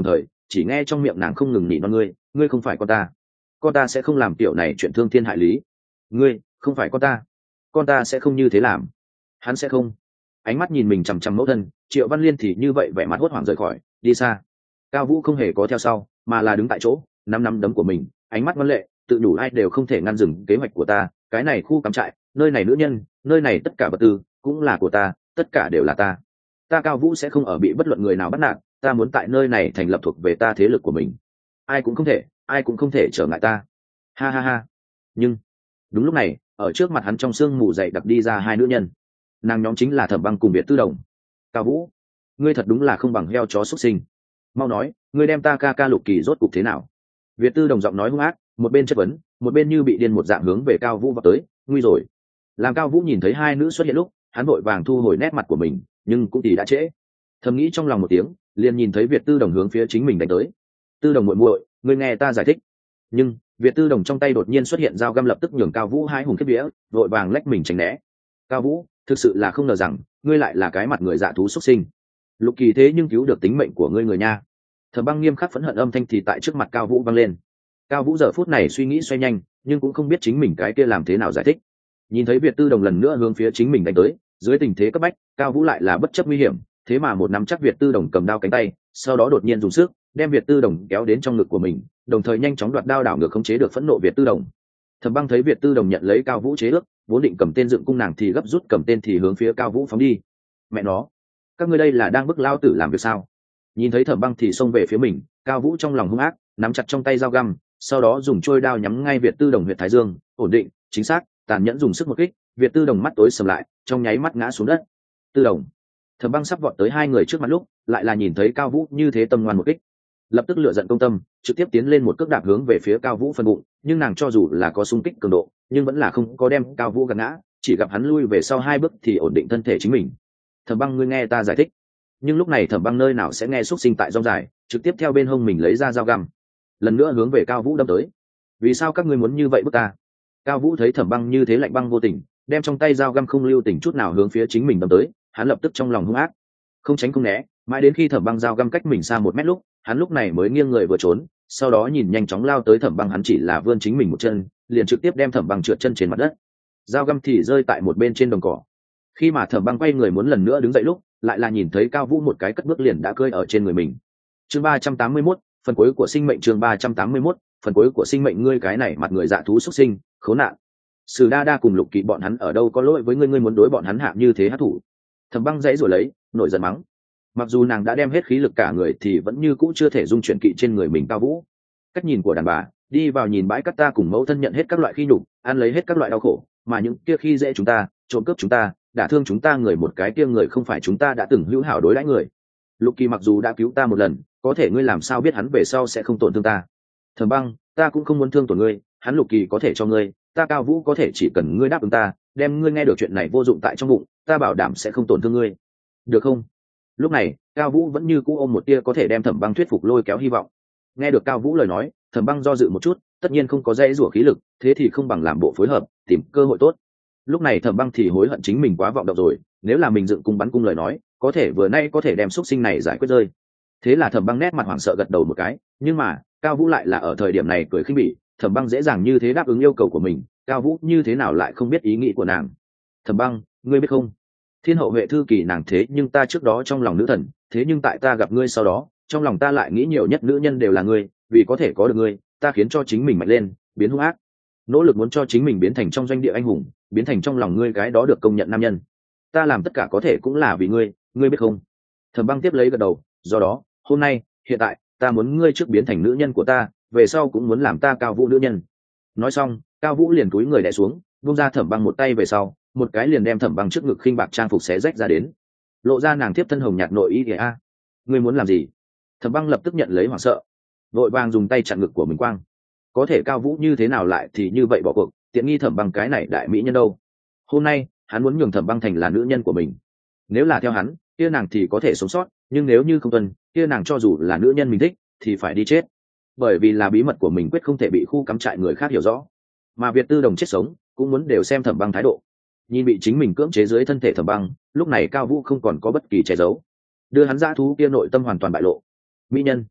chỉ nghe trong miệng nàng không ngừng nhịn non ngươi không phải con ta sẽ không làm kiểu này chuyện thương thiên hại lý. Ngươi không phải con ta sẽ không như thế làm. Hắn sẽ không. Ánh mắt nhìn mình chằm chằm mẫu thân, Triệu Văn Liên thì như vậy vẻ mặt hốt hoảng rời khỏi, đi xa. Cao Vũ không hề có theo sau, mà là đứng tại chỗ, nắm đấm của mình, ánh mắt ngoan lệ, tự đủ ai đều không thể ngăn dừng kế hoạch của ta. Cái này khu cắm trại, nơi này nữ nhân, nơi này tất cả vật tư cũng là của ta, tất cả đều là ta. Ta Cao Vũ sẽ không ở bị bất luận người nào bắt nạt, ta muốn tại nơi này thành lập thuộc về ta thế lực của mình. Ai cũng không thể trở ngại ta. Ha ha ha. Nhưng đúng lúc này, ở trước mặt hắn trong sương mù dậy đặc đi ra hai nữ nhân. Nàng nhóm chính là Thẩm Băng cùng Việt Tư Đồng. Cao Vũ, ngươi thật đúng là không bằng heo chó xuất sinh. Mau nói, ngươi đem ta ca Lục Kỳ rốt cục thế nào? Việt Tư Đồng giọng nói hung ác, một bên chất vấn, một bên như bị điên một dạng hướng về Cao Vũ vào tới. Nguy rồi. Làm Cao Vũ nhìn thấy hai nữ xuất hiện lúc, hắn vội vàng thu hồi nét mặt của mình, nhưng cũng thì đã trễ. Thầm nghĩ trong lòng một tiếng, liền nhìn thấy Việt Tư Đồng hướng phía chính mình đánh tới. Tư Đồng muội muội, ngươi nghe ta giải thích. Nhưng Việt Tư Đồng trong tay đột nhiên xuất hiện dao găm, lập tức nhường Cao Vũ hai hùng kiếp vía, vội vàng lách mình tránh né. Cao Vũ, thực sự là không ngờ rằng ngươi lại là cái mặt người dạ thú xuất sinh. Lục Kỳ thế nhưng cứu được tính mệnh của ngươi người nha. Thẩm Băng nghiêm khắc phẫn hận âm thanh thì tại trước mặt Cao Vũ vang lên. Cao Vũ giờ phút này suy nghĩ xoay nhanh, nhưng cũng không biết chính mình cái kia làm thế nào giải thích. Nhìn thấy Việt Tư Đồng lần nữa hướng phía chính mình đánh tới, dưới tình thế cấp bách, Cao Vũ lại là bất chấp nguy hiểm, thế mà một nắm chắc Việt Tư Đồng cầm đao cánh tay, sau đó đột nhiên dùng sức đem Việt Tư Đồng kéo đến trong ngực của mình, đồng thời nhanh chóng đoạt đao đảo ngược khống chế được phẫn nộ Việt Tư Đồng. Thẩm Băng thấy Việt Tư Đồng nhận lấy Cao Vũ chế ước, vốn định cầm tên dựng cung, nàng thì gấp rút cầm tên thì hướng phía Cao Vũ phóng đi. Mẹ nó, các ngươi đây là đang bức lao tử làm việc sao? Nhìn thấy Thẩm Băng thì xông về phía mình, Cao Vũ trong lòng hung ác, nắm chặt trong tay dao găm, sau đó dùng trôi đao nhắm ngay Việt Tư Đồng huyệt thái dương, ổn định, chính xác, tàn nhẫn dùng sức một kích, Việt Tư Đồng mắt tối sầm lại, trong nháy mắt ngã xuống đất. Tư Đồng. Thẩm Băng sắp vọt tới hai người trước mặt lúc, lại là nhìn thấy Cao Vũ như thế tâm ngoan một kích, lập tức lựa giận công tâm, trực tiếp tiến lên một cước đạp hướng về phía Cao Vũ phần bụng, nhưng nàng cho dù là có xung kích cường độ, nhưng vẫn là không có đem Cao Vũ gạt ngã, chỉ gặp hắn lui về sau hai bước thì ổn định thân thể chính mình. Thẩm Băng, ngươi nghe ta giải thích. Nhưng lúc này Thẩm Băng nơi nào sẽ nghe xúc sinh tại rong dài, trực tiếp theo bên hông mình lấy ra dao găm, lần nữa hướng về Cao Vũ đâm tới. Vì sao các ngươi muốn như vậy bức ta? Cao Vũ thấy Thẩm Băng như thế lạnh băng vô tình, đem trong tay dao găm không lưu tình chút nào hướng phía chính mình đâm tới, hắn lập tức trong lòng hung ác, không tránh không né, mãi đến khi Thẩm Băng dao găm cách mình xa 1 mét lúc, hắn lúc này mới nghiêng người vừa trốn, sau đó nhìn nhanh chóng lao tới Thẩm Băng, hắn chỉ là vươn chính mình một chân, liền trực tiếp đem Thẩm Băng trượt chân trên mặt đất. Dao găm thì rơi tại một bên trên đồng cỏ. Khi mà Thẩm Băng quay người muốn lần nữa đứng dậy lúc, lại là nhìn thấy Cao Vũ một cái cất bước liền đã cưỡi ở trên người mình. Chương 381, phần cuối của sinh mệnh. Chương 381, phần cuối của sinh mệnh. Ngươi cái này mặt người dạ thú xuất sinh, khốn nạn. Sử Đa Đa cùng Lục Kỳ bọn hắn ở đâu có lỗi với ngươi, ngươi muốn đối bọn hắn hạ như thế hắc thủ. Thẩm Băng dãy rồi lấy, nổi giận mắng. Mặc dù nàng đã đem hết khí lực cả người thì vẫn như cũ chưa thể dung chuyển kỵ trên người mình Cao Vũ. Cách nhìn của đàn bà, đi vào nhìn bãi cát ta cùng mẫu thân nhận hết các loại khi nhục, ăn lấy hết các loại đau khổ, mà những kia khi dễ chúng ta, trộm cướp chúng ta, đả thương chúng ta người một cái kia người không phải chúng ta đã từng hữu hảo đối đãi người. Lục Kỳ mặc dù đã cứu ta một lần, có thể ngươi làm sao biết hắn về sau sẽ không tổn thương ta? Thẩm Băng, ta cũng không muốn thương tổn ngươi, hắn Lục Kỳ có thể cho ngươi, ta Cao Vũ có thể chỉ cần ngươi đáp ứng ta, đem ngươi nghe được chuyện này vô dụng tại trong bụng, ta bảo đảm sẽ không tổn thương ngươi. Được không? Lúc này, Cao Vũ vẫn như cũ ôm một tia có thể đem Thẩm Băng thuyết phục lôi kéo hy vọng. Nghe được Cao Vũ lời nói, Thẩm Băng do dự một chút, tất nhiên không có dây rủa khí lực, thế thì không bằng làm bộ phối hợp, tìm cơ hội tốt. Lúc này Thẩm Băng thì hối hận chính mình quá vọng động rồi, nếu là mình dựng cung bắn cung lời nói, có thể vừa nay có thể đem xúc sinh này giải quyết rơi. Thế là Thẩm Băng nét mặt hoảng sợ gật đầu một cái, nhưng mà Cao Vũ lại là ở thời điểm này cười khinh bỉ, Thẩm Băng dễ dàng như thế đáp ứng yêu cầu của mình, Cao Vũ như thế nào lại không biết ý nghĩ của nàng. Thẩm Băng, ngươi biết không, thiên hậu huệ thư kỳ nàng thế nhưng ta trước đó trong lòng nữ thần, thế nhưng tại ta gặp ngươi sau đó, trong lòng ta lại nghĩ nhiều nhất nữ nhân đều là ngươi, vì có thể có được ngươi, ta khiến cho chính mình mạnh lên, biến hung ác, nỗ lực muốn cho chính mình biến thành trong doanh địa anh hùng, biến thành trong lòng ngươi cái đó được công nhận nam nhân. Ta làm tất cả có thể cũng là vì ngươi, ngươi biết không? Thẩm Băng tiếp lấy gật đầu, do đó hôm nay hiện tại ta muốn ngươi trước biến thành nữ nhân của ta, về sau cũng muốn làm ta Cao Vũ nữ nhân. Nói xong, Cao Vũ liền cúi người đè xuống, buông ra Thẩm Băng một tay về sau, một cái liền đem Thẩm Băng trước ngực khinh bạc trang phục xé rách ra đến, lộ ra nàng tiếp thân hồng nhạt nội y. A, ngươi muốn làm gì? Thẩm Băng lập tức nhận lấy hoảng sợ, vội vàng dùng tay chặn ngực của mình quang. Có thể Cao Vũ như thế nào lại thì như vậy bỏ cuộc, tiện nghi Thẩm Băng cái này đại mỹ nhân đâu. Hôm nay hắn muốn nhường Thẩm Băng thành là nữ nhân của mình, nếu là theo hắn kia nàng thì có thể sống sót, nhưng nếu như không tuân kia nàng cho dù là nữ nhân mình thích thì phải đi chết, bởi vì là bí mật của mình quyết không thể bị khu cắm trại người khác hiểu rõ. Mà Việt Tư Đồng chết sống cũng muốn đều xem Thẩm Băng thái độ. Nhìn bị chính mình cưỡng chế dưới thân thể Thẩm Băng, lúc này Cao Vũ không còn có bất kỳ che giấu, đưa hắn dã thú kia nội tâm hoàn toàn bại lộ. Mỹ nhân,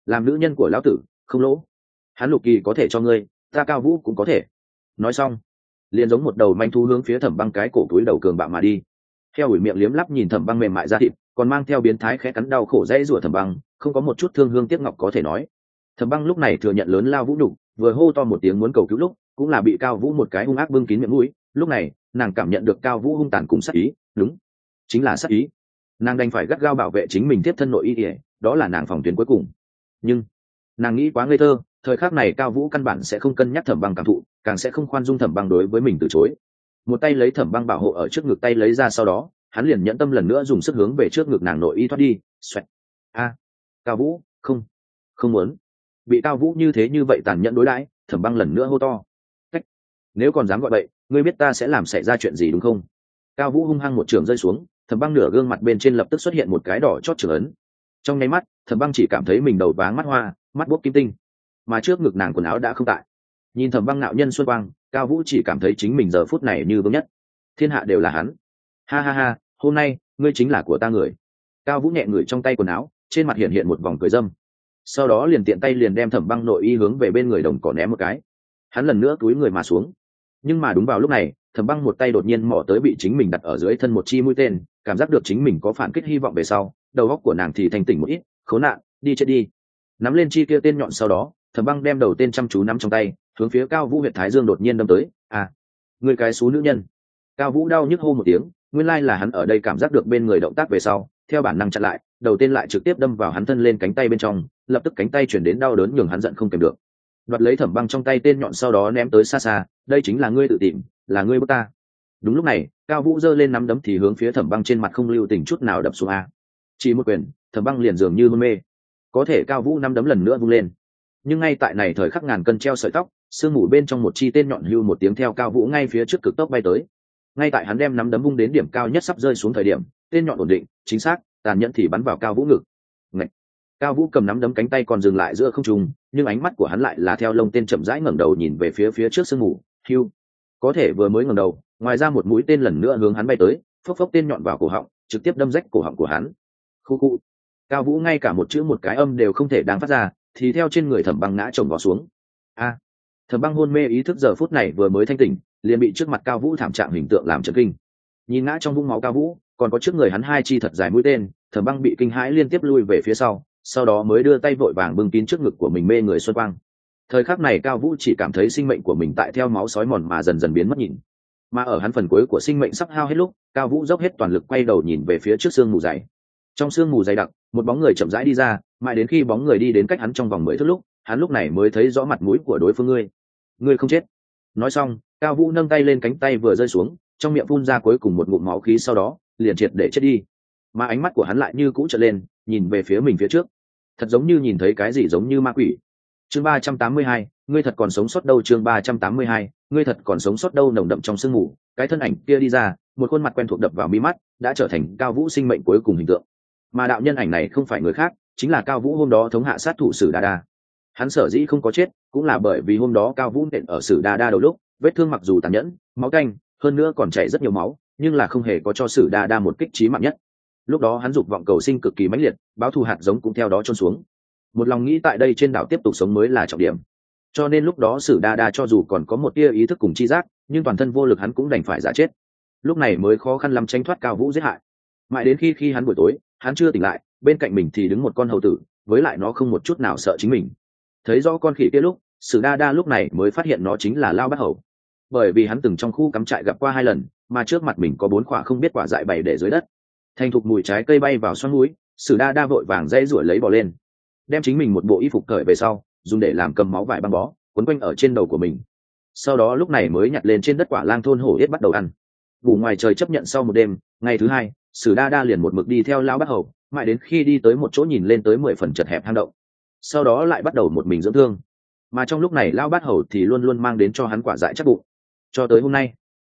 làm nữ nhân của lão tử không lỗ. Hắn Lục Kỳ có thể cho ngươi, ta Cao Vũ cũng có thể. Nói xong liền giống một đầu manh thú hướng phía Thẩm Băng cái cổ túi đầu cường bạo mà đi. Theo ủi miệng liếm lắp nhìn Thẩm Băng mềm mại ra thịt, còn mang theo biến thái khẽ cắn đau khổ dãy rủa Thẩm Băng, không có một chút thương hương tiếc ngọc có thể nói. Thẩm Băng lúc này thừa nhận lớn lao vũ nhục, vừa hô to một tiếng muốn cầu cứu lúc, cũng là bị Cao Vũ một cái hung ác bưng kín miệng mũi. Lúc này nàng cảm nhận được Cao Vũ hung tàn cùng sát ý, đúng, chính là sát ý. Nàng đành phải gắt gao bảo vệ chính mình tiếp thân nội y ỉa, đó là nàng phòng tuyến cuối cùng. Nhưng nàng nghĩ quá ngây thơ, thời khắc này Cao Vũ căn bản sẽ không cân nhắc Thẩm Băng cảm thụ, càng sẽ không khoan dung Thẩm Băng đối với mình từ chối. Một tay lấy Thẩm Băng bảo hộ ở trước ngực, tay lấy ra sau đó hắn liền nhẫn tâm lần nữa dùng sức hướng về trước ngực nàng nội y thoát đi. Xoẹt. A. Cao Vũ, không muốn. Bị Cao Vũ như thế như vậy tàn nhẫn đối đãi, Thẩm Băng lần nữa hô to. Cách. Nếu còn dám gọi bậy, ngươi biết ta sẽ làm xảy ra chuyện gì đúng không? Cao Vũ hung hăng một trường rơi xuống, Thẩm Băng nửa gương mặt bên trên lập tức xuất hiện một cái đỏ chót trường ấn. Trong nháy mắt, Thẩm Băng chỉ cảm thấy mình đầu váng mắt hoa, mắt bốc kim tinh, mà trước ngực nàng quần áo đã không tại. Nhìn Thẩm Băng nạo nhân xuân quang, Cao Vũ chỉ cảm thấy chính mình giờ phút này như vương nhất, thiên hạ đều là hắn. Ha ha ha, hôm nay ngươi chính là của ta người. Cao Vũ nhẹ ngửi trong tay quần áo, trên mặt hiện hiện một vòng cười dâm, sau đó liền tiện tay liền đem Thẩm Băng nội y hướng về bên người đồng cỏ ném một cái. Hắn lần nữa túi người mà xuống, nhưng mà đúng vào lúc này, Thẩm Băng một tay đột nhiên mò tới bị chính mình đặt ở dưới thân một chi mũi tên, cảm giác được chính mình có phản kích hy vọng về sau, đầu óc của nàng thì thành tỉnh một ít. Khốn nạn, đi chết đi. Nắm lên chi kia tên nhọn sau đó, Thẩm Băng đem đầu tên chăm chú nắm trong tay, hướng phía Cao Vũ huyệt thái dương đột nhiên đâm tới. À, người cái xú nữ nhân. Cao Vũ đau nhức hô một tiếng, nguyên lai là hắn ở đây cảm giác được bên người động tác về sau, theo bản năng chặn lại, đầu tên lại trực tiếp đâm vào hắn thân lên cánh tay bên trong, lập tức cánh tay chuyển đến đau đớn nhường hắn giận không kèm được. Đoạt lấy Thẩm Băng trong tay tên nhọn sau đó ném tới xa xa, đây chính là ngươi tự tìm, là ngươi bức ta. Đúng lúc này, Cao Vũ giơ lên nắm đấm thì hướng phía Thẩm Băng trên mặt không lưu tình chút nào đập xuống. A. Chỉ một quyền, Thẩm Băng liền dường như hôn mê. Có thể Cao Vũ nắm đấm lần nữa vung lên, nhưng ngay tại này thời khắc ngàn cân treo sợi tóc, sương mù bên trong một chi tên nhọn hưu một tiếng theo Cao Vũ ngay phía trước cực tốc bay tới. Ngay tại hắn đem nắm đấm vung đến điểm cao nhất sắp rơi xuống thời điểm, tên nhọn ổn định, chính xác, tàn nhẫn thì bắn vào Cao Vũ ngực. Ngậy. Cao Vũ cầm nắm đấm cánh tay còn dừng lại giữa không trung, nhưng ánh mắt của hắn lại là theo lông tên chậm rãi ngẩng đầu nhìn về phía trước sương mù. Hưu. Có thể vừa mới ngẩng đầu, ngoài ra một mũi tên lần nữa hướng hắn bay tới, phốc phốc tên nhọn vào cổ họng, trực tiếp đâm rách cổ họng của hắn. Khu khu. Cao Vũ ngay cả một chữ một cái âm đều không thể đang phát ra, thì theo trên người Thẩm Băng ngã chồng vó xuống. A. Thẩm Băng hôn mê ý thức giờ phút này vừa mới thanh tỉnh, liền bị trước mặt Cao Vũ thảm trạng hình tượng làm chấn kinh. Nhìn ngã trong vũng máu Cao Vũ, còn có trước người hắn hai chi thật dài mũi tên, Thẩm Băng bị kinh hãi liên tiếp lui về phía sau đó mới đưa tay vội vàng bưng kín trước ngực của mình mê người xuân quang. Thời khắc này Cao Vũ chỉ cảm thấy sinh mệnh của mình tại theo máu sói mòn mà dần dần biến mất nhìn. Mà ở hắn phần cuối của sinh mệnh sắp hao hết lúc, Cao Vũ dốc hết toàn lực quay đầu nhìn về phía trước sương mù dày. Trong sương mù dày đặc, một bóng người chậm rãi đi ra, mãi đến khi bóng người đi đến cách hắn trong vòng 10 thước lúc, hắn lúc này mới thấy rõ mặt mũi của đối phương. Ngươi không chết. Nói xong, Cao Vũ nâng tay lên, cánh tay vừa rơi xuống, trong miệng phun ra cuối cùng một ngụm máu khí, sau đó liền triệt để chết đi. Mà ánh mắt của hắn lại như cũ trợn lên, nhìn về phía mình phía trước, thật giống như nhìn thấy cái gì giống như ma quỷ. Chương 382, ngươi thật còn sống sót đâu. Chương 382, ngươi thật còn sống sót đâu. Nồng đậm trong sương mù, cái thân ảnh kia đi ra, một khuôn mặt quen thuộc đập vào mi mắt, đã trở thành Cao Vũ sinh mệnh cuối cùng hình tượng. Mà đạo nhân ảnh này không phải người khác, chính là Cao Vũ hôm đó thống hạ sát thủ Sử Đa Đa. Hắn sở dĩ không có chết, cũng là bởi vì hôm đó Cao Vũ nện ở Sử Đa Đa đầu lúc, vết thương mặc dù tàn nhẫn, máu tanh, hơn nữa còn chảy rất nhiều máu, nhưng là không hề có cho Sử Đa Đa một kích chí mạng nhất. Lúc đó hắn dục vọng cầu sinh cực kỳ mãnh liệt, báo thù hạt giống cũng theo đó chôn xuống. Một lòng nghĩ tại đây trên đảo tiếp tục sống mới là trọng điểm. Cho nên lúc đó Sử Đa Đa cho dù còn có một tia ý thức cùng chi giác, nhưng toàn thân vô lực, hắn cũng đành phải giả chết. Lúc này mới khó khăn lắm tránh thoát Cao Vũ giết hại. Mãi đến khi hắn buổi tối, hắn chưa tỉnh lại, bên cạnh mình thì đứng một con hầu tử, với lại nó không một chút nào sợ chính mình. Thấy rõ con khỉ kia lúc, Sử Đa Đa lúc này mới phát hiện nó chính là Lao Bát Hầu. Bởi vì hắn từng trong khu cắm trại gặp qua 2 lần, mà trước mặt mình có 4 quả không biết quả dại bày để dưới đất. Thành thục mùi trái cây bay vào xoắn mũi, Sử Đa Đa vội vàng dãy rủi lấy bò lên, đem chính mình một bộ y phục cởi về sau, dùng để làm cầm máu vải băng bó, quấn quanh ở trên đầu của mình. Sau đó lúc này mới nhặt lên trên đất quả lang thôn hổ yết bắt đầu ăn. Ngủ ngoài trời chấp nhận sau một đêm, ngày thứ 2, Sử Đa Đa liền một mực đi theo Lão Bát Hầu, mãi đến khi đi tới một chỗ nhìn lên tới 10 phần chật hẹp hang động. Sau đó lại bắt đầu một mình dưỡng thương. Mà trong lúc này Lão Bát Hầu thì luôn luôn mang đến cho hắn quả dại chắc bụng. Cho tới hôm nay,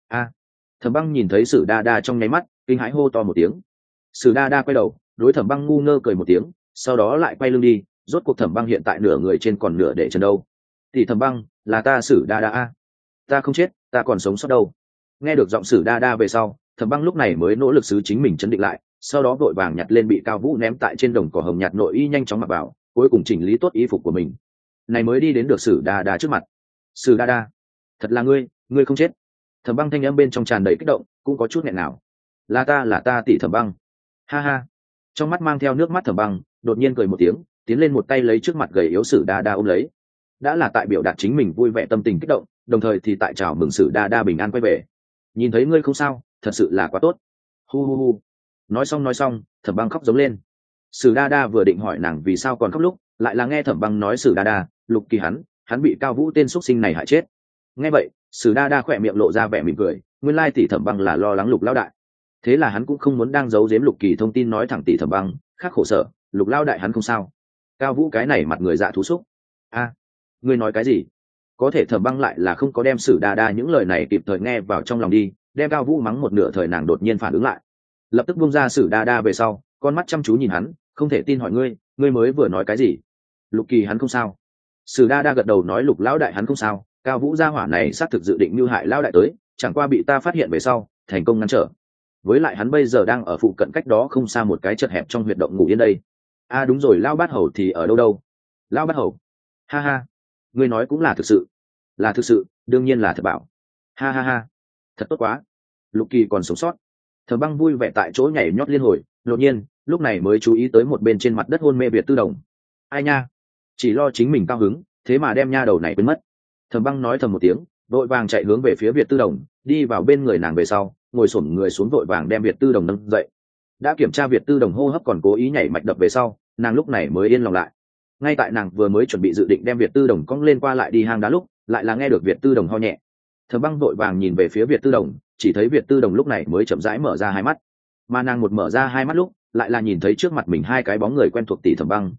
Thẩm Băng nhìn thấy Sử Đa Đa trong nháy mắt, kinh hãi hô to một tiếng. Sử Đa Đa quay đầu, đối Thẩm Băng ngu ngơ cười một tiếng, sau đó lại quay lưng đi. Rốt cuộc Thẩm Băng hiện tại nửa người trên còn nửa để chân đâu. Thì Thẩm Băng, là ta Sử Đa Đa a, ta không chết, ta còn sống sót đâu. Nghe được giọng Sử Đa Đa về sau, Thẩm Băng lúc này mới nỗ lực xứ chính mình chấn định lại, sau đó vội vàng nhặt lên bị Cao Vũ ném tại trên đồng cỏ hồng nhạt nội y nhanh chóng mặc vào, cuối cùng chỉnh lý tốt y phục của mình, này mới đi đến được Sử Đa Đa trước mặt. Sử Đa Đa, thật là ngươi không chết. Thẩm Băng thanh âm bên trong tràn đầy kích động, cũng có chút nghẹn nào. Là ta tỷ Thẩm Băng. Ha ha. Trong mắt mang theo nước mắt Thẩm Băng đột nhiên cười một tiếng, tiến lên một tay lấy trước mặt gầy yếu Sử Đa Đa ôm lấy. Đã là tại biểu đạt chính mình vui vẻ tâm tình kích động, đồng thời thì tại chào mừng Sử Đa Đa bình an quay về. Nhìn thấy ngươi không sao, thật sự là quá tốt. Hu hu hu. Nói xong, Thẩm Băng khóc giống lên. Sử Đa Đa vừa định hỏi nàng vì sao còn khóc lúc, lại là nghe Thẩm Băng nói Sử Đa Đa, Lục Kỳ hắn bị Cao Vũ tên xuất sinh này hại chết. Nghe vậy, Sử Đa Đa khỏe miệng lộ ra vẻ mỉm cười, nguyên lai tỷ Thẩm Băng là lo lắng Lục lão đại. Thế là hắn cũng không muốn đang giấu giếm Lục Kỳ thông tin, nói thẳng tỷ Thẩm Băng khác khổ sở, Lục lão đại hắn không sao. Cao Vũ cái này mặt người dạ thú xúc. A, ngươi nói cái gì? Có thể Thẩm Băng lại là không có đem Sử Đa Đa những lời này kịp thời nghe vào trong lòng đi, đem Cao Vũ mắng một nửa thời, nàng đột nhiên phản ứng lại, lập tức buông ra Sử Đa Đa về sau, con mắt chăm chú nhìn hắn, không thể tin hỏi ngươi mới vừa nói cái gì? Lục Kỳ hắn không sao. Sử Đa Đa gật đầu nói Lục lão đại hắn không sao, Cao Vũ gia hỏa này xác thực dự định mưu hại lão đại tới, chẳng qua bị ta phát hiện về sau, thành công ngăn trở. Với lại hắn bây giờ đang ở phụ cận cách đó không xa một cái chật hẹp trong huyệt động ngủ yên đây. A đúng rồi, lão bát hầu thì ở đâu? Lão bát hầu? Ha ha, ngươi nói cũng là thực sự. Là thực sự, đương nhiên là thật bảo. Ha ha ha, thật tốt quá. Lục Kỳ còn sống sót. Thẩm Băng vui vẻ tại chỗ nhảy nhót liên hồi, đột nhiên, lúc này mới chú ý tới một bên trên mặt đất hôn mê Việt Tư Đồng. Ai nha, chỉ lo chính mình cao hứng, thế mà đem nha đầu này quên mất. Thẩm Băng nói thầm một tiếng, vội vàng chạy hướng về phía Việt Tư Đồng, đi vào bên người nàng về sau, ngồi xổm người xuống vội vàng đem Việt Tư Đồng nâng dậy. Đã kiểm tra Việt Tư Đồng hô hấp còn cố ý nhảy mạch đập về sau, nàng lúc này mới yên lòng lại. Ngay tại nàng vừa mới chuẩn bị dự định đem Việt Tư Đồng cong lên qua lại đi hang đá lúc, lại là nghe được Việt Tư Đồng ho nhẹ. Thẩm Băng vội vàng nhìn về phía Việt Tư Đồng, chỉ thấy Việt Tư Đồng lúc này mới chậm rãi mở ra hai mắt. Mà nàng một mở ra hai mắt lúc, lại là nhìn thấy trước mặt mình hai cái bóng người quen thuộc, tỷ Thẩm Băng,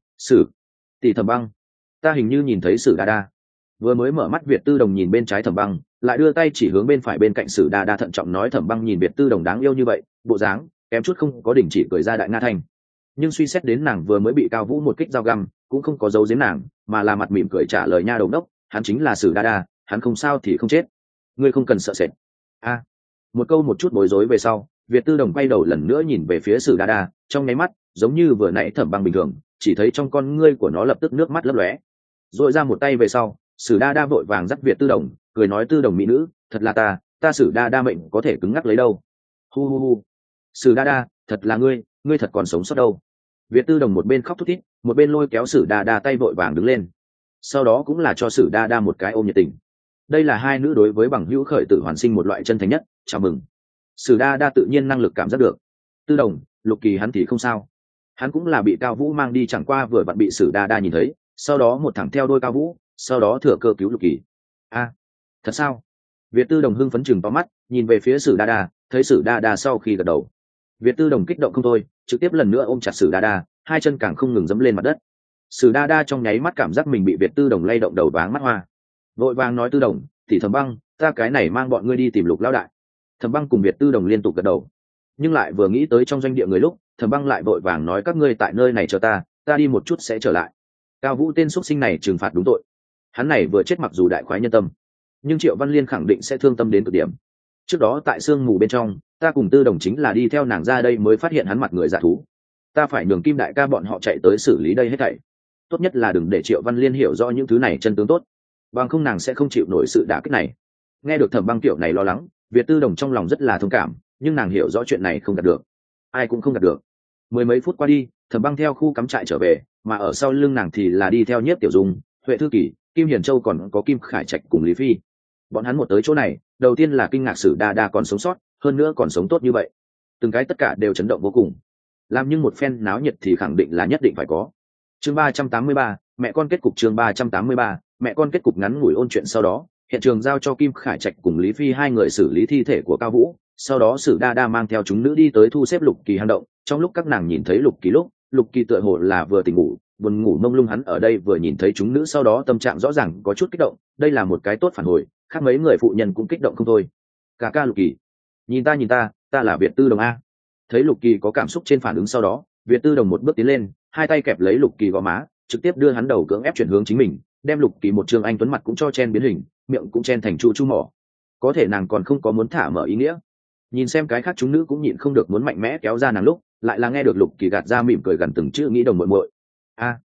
tỷ Thẩm Băng, ta hình như nhìn thấy Sử Đa Đa. Vừa mới mở mắt Việt Tư Đồng nhìn bên trái Thẩm Băng, lại đưa tay chỉ hướng bên phải bên cạnh Sử Đa Đa, thận trọng nói Thẩm Băng nhìn Việt Tư Đồng đáng yêu như vậy, bộ dáng kém chút không có đình chỉ cười ra đại nga thanh. Nhưng suy xét đến nàng vừa mới bị Cao Vũ một kích dao găm, cũng không có giấu giếm nàng, mà là mặt mỉm cười trả lời nha đầu đốc, hắn chính là Sử Đa Đa, hắn không sao thì không chết, ngươi không cần sợ sệt. A, một câu một chút bối rối về sau, Việt Tư Đồng quay đầu lần nữa nhìn về phía Sử Đa Đa, trong nháy mắt giống như vừa nãy Thẩm Băng bình thường, chỉ thấy trong con ngươi của nó lập tức nước mắt lấp lóe. Rồi ra một tay về sau, Sử Đa Đa vội vàng dắt Việt Tư Đồng, cười nói Tư Đồng mỹ nữ, thật là ta Sử Đa Đa mệnh có thể cứng ngắc lấy đâu. Hu hu hu. Sử Đa Đa, thật là ngươi thật còn sống sót đâu. Việt Tư Đồng một bên khóc thút thít, một bên lôi kéo Sử Đa Đa tay vội vàng đứng lên. Sau đó cũng là cho Sử Đa Đa một cái ôm nhiệt tình. Đây là hai nữ đối với bằng hữu khởi tử hoàn sinh một loại chân thành nhất chào mừng. Sử Đa Đa tự nhiên năng lực cảm giác được. Tư Đồng, Lục Kỳ hắn thì không sao, hắn cũng là bị Cao Vũ mang đi, chẳng qua vừa vặn bị Sử Đa Đa nhìn thấy, sau đó một thẳng theo đôi Cao Vũ, sau đó thừa cơ cứu Lục Kỳ. A, thật sao? Việt Tư Đồng hưng phấn chừng to mắt, nhìn về phía Sử Đa Đa, thấy Sử Đa Đa sau khi gật đầu, Việt Tư Đồng kích động không thôi, trực tiếp lần nữa ôm chặt Sử Đa Đa, hai chân càng không ngừng dẫm lên mặt đất. Sử Đa Đa trong nháy mắt cảm giác mình bị Việt Tư Đồng lay động đầu váng mắt hoa, vội vàng nói Tư Đồng, thì Thẩm Băng, ta cái này mang bọn ngươi đi tìm Lục lão đại. Thẩm Băng cùng Việt Tư Đồng liên tục gật đầu, nhưng lại vừa nghĩ tới trong doanh địa người lúc, Thẩm Băng lại vội vàng nói các ngươi tại nơi này chờ ta đi một chút sẽ trở lại. Cao Vũ tên xuất sinh này trừng phạt đúng tội, hắn này vừa chết mặc dù đại khoái nhân tâm, nhưng Triệu Văn Liên khẳng định sẽ thương tâm đến cực điểm. Trước đó tại sương mù bên trong, ta cùng Tư Đồng chính là đi theo nàng ra đây mới phát hiện hắn mặt người dạ thú, ta phải nhường Kim đại ca bọn họ chạy tới xử lý đây hết thảy. Tốt nhất là đừng để Triệu Văn Liên hiểu rõ những thứ này chân tướng tốt, bằng không nàng sẽ không chịu nổi sự đả kích này. Nghe được Thẩm Băng kiểu này lo lắng, Việt Tư Đồng trong lòng rất là thông cảm, nhưng nàng hiểu rõ chuyện này không đạt được, ai cũng không đạt được. Mười mấy phút qua đi, Thẩm Băng theo khu cắm trại trở về, mà ở sau lưng nàng thì là đi theo Nhiếp Tiểu Dung, Huệ Thư Kỳ, Kim Hiền Châu, còn có Kim Khải Trạch cùng Lý Phi. Bọn hắn một tới chỗ này, đầu tiên là kinh ngạc Sử Đa Đa còn sống sót, hơn nữa còn sống tốt như vậy. Từng cái tất cả đều chấn động vô cùng. Làm nhưng một phen náo nhiệt thì khẳng định là nhất định phải có. Chương 383, mẹ con kết cục. Chương 383, mẹ con kết cục. Ngắn ngủi ôn chuyện sau đó, hiện trường giao cho Kim Khải Trạch cùng Lý Phi hai người xử lý thi thể của Cao Vũ. Sau đó Sử Đa Đa mang theo chúng nữ đi tới thu xếp Lục Kỳ hang động. Trong lúc các nàng nhìn thấy Lục Kỳ lúc, Lục Kỳ tựa hồ là vừa tỉnh ngủ, buồn ngủ mông lung, hắn ở đây vừa nhìn thấy chúng nữ sau đó tâm trạng rõ ràng có chút kích động, đây là một cái tốt phản hồi, khác mấy người phụ nhân cũng kích động không thôi. Cả ca Lục Kỳ, nhìn ta là Việt Tư Đồng a. Thấy Lục Kỳ có cảm xúc trên phản ứng sau đó, Việt Tư Đồng một bước tiến lên, hai tay kẹp lấy Lục Kỳ gò má, trực tiếp đưa hắn đầu cưỡng ép chuyển hướng chính mình, đem Lục Kỳ một trương anh tuấn mặt cũng cho chen biến hình, miệng cũng chen thành chu chu mỏ. Có thể nàng còn không có muốn thả mở ý nghĩa. Nhìn xem cái khác chúng nữ cũng nhịn không được muốn mạnh mẽ kéo ra nàng lúc, lại là nghe được Lục Kỳ gạt ra mỉm cười gần từng chữ nghĩ đồng muội muội. A,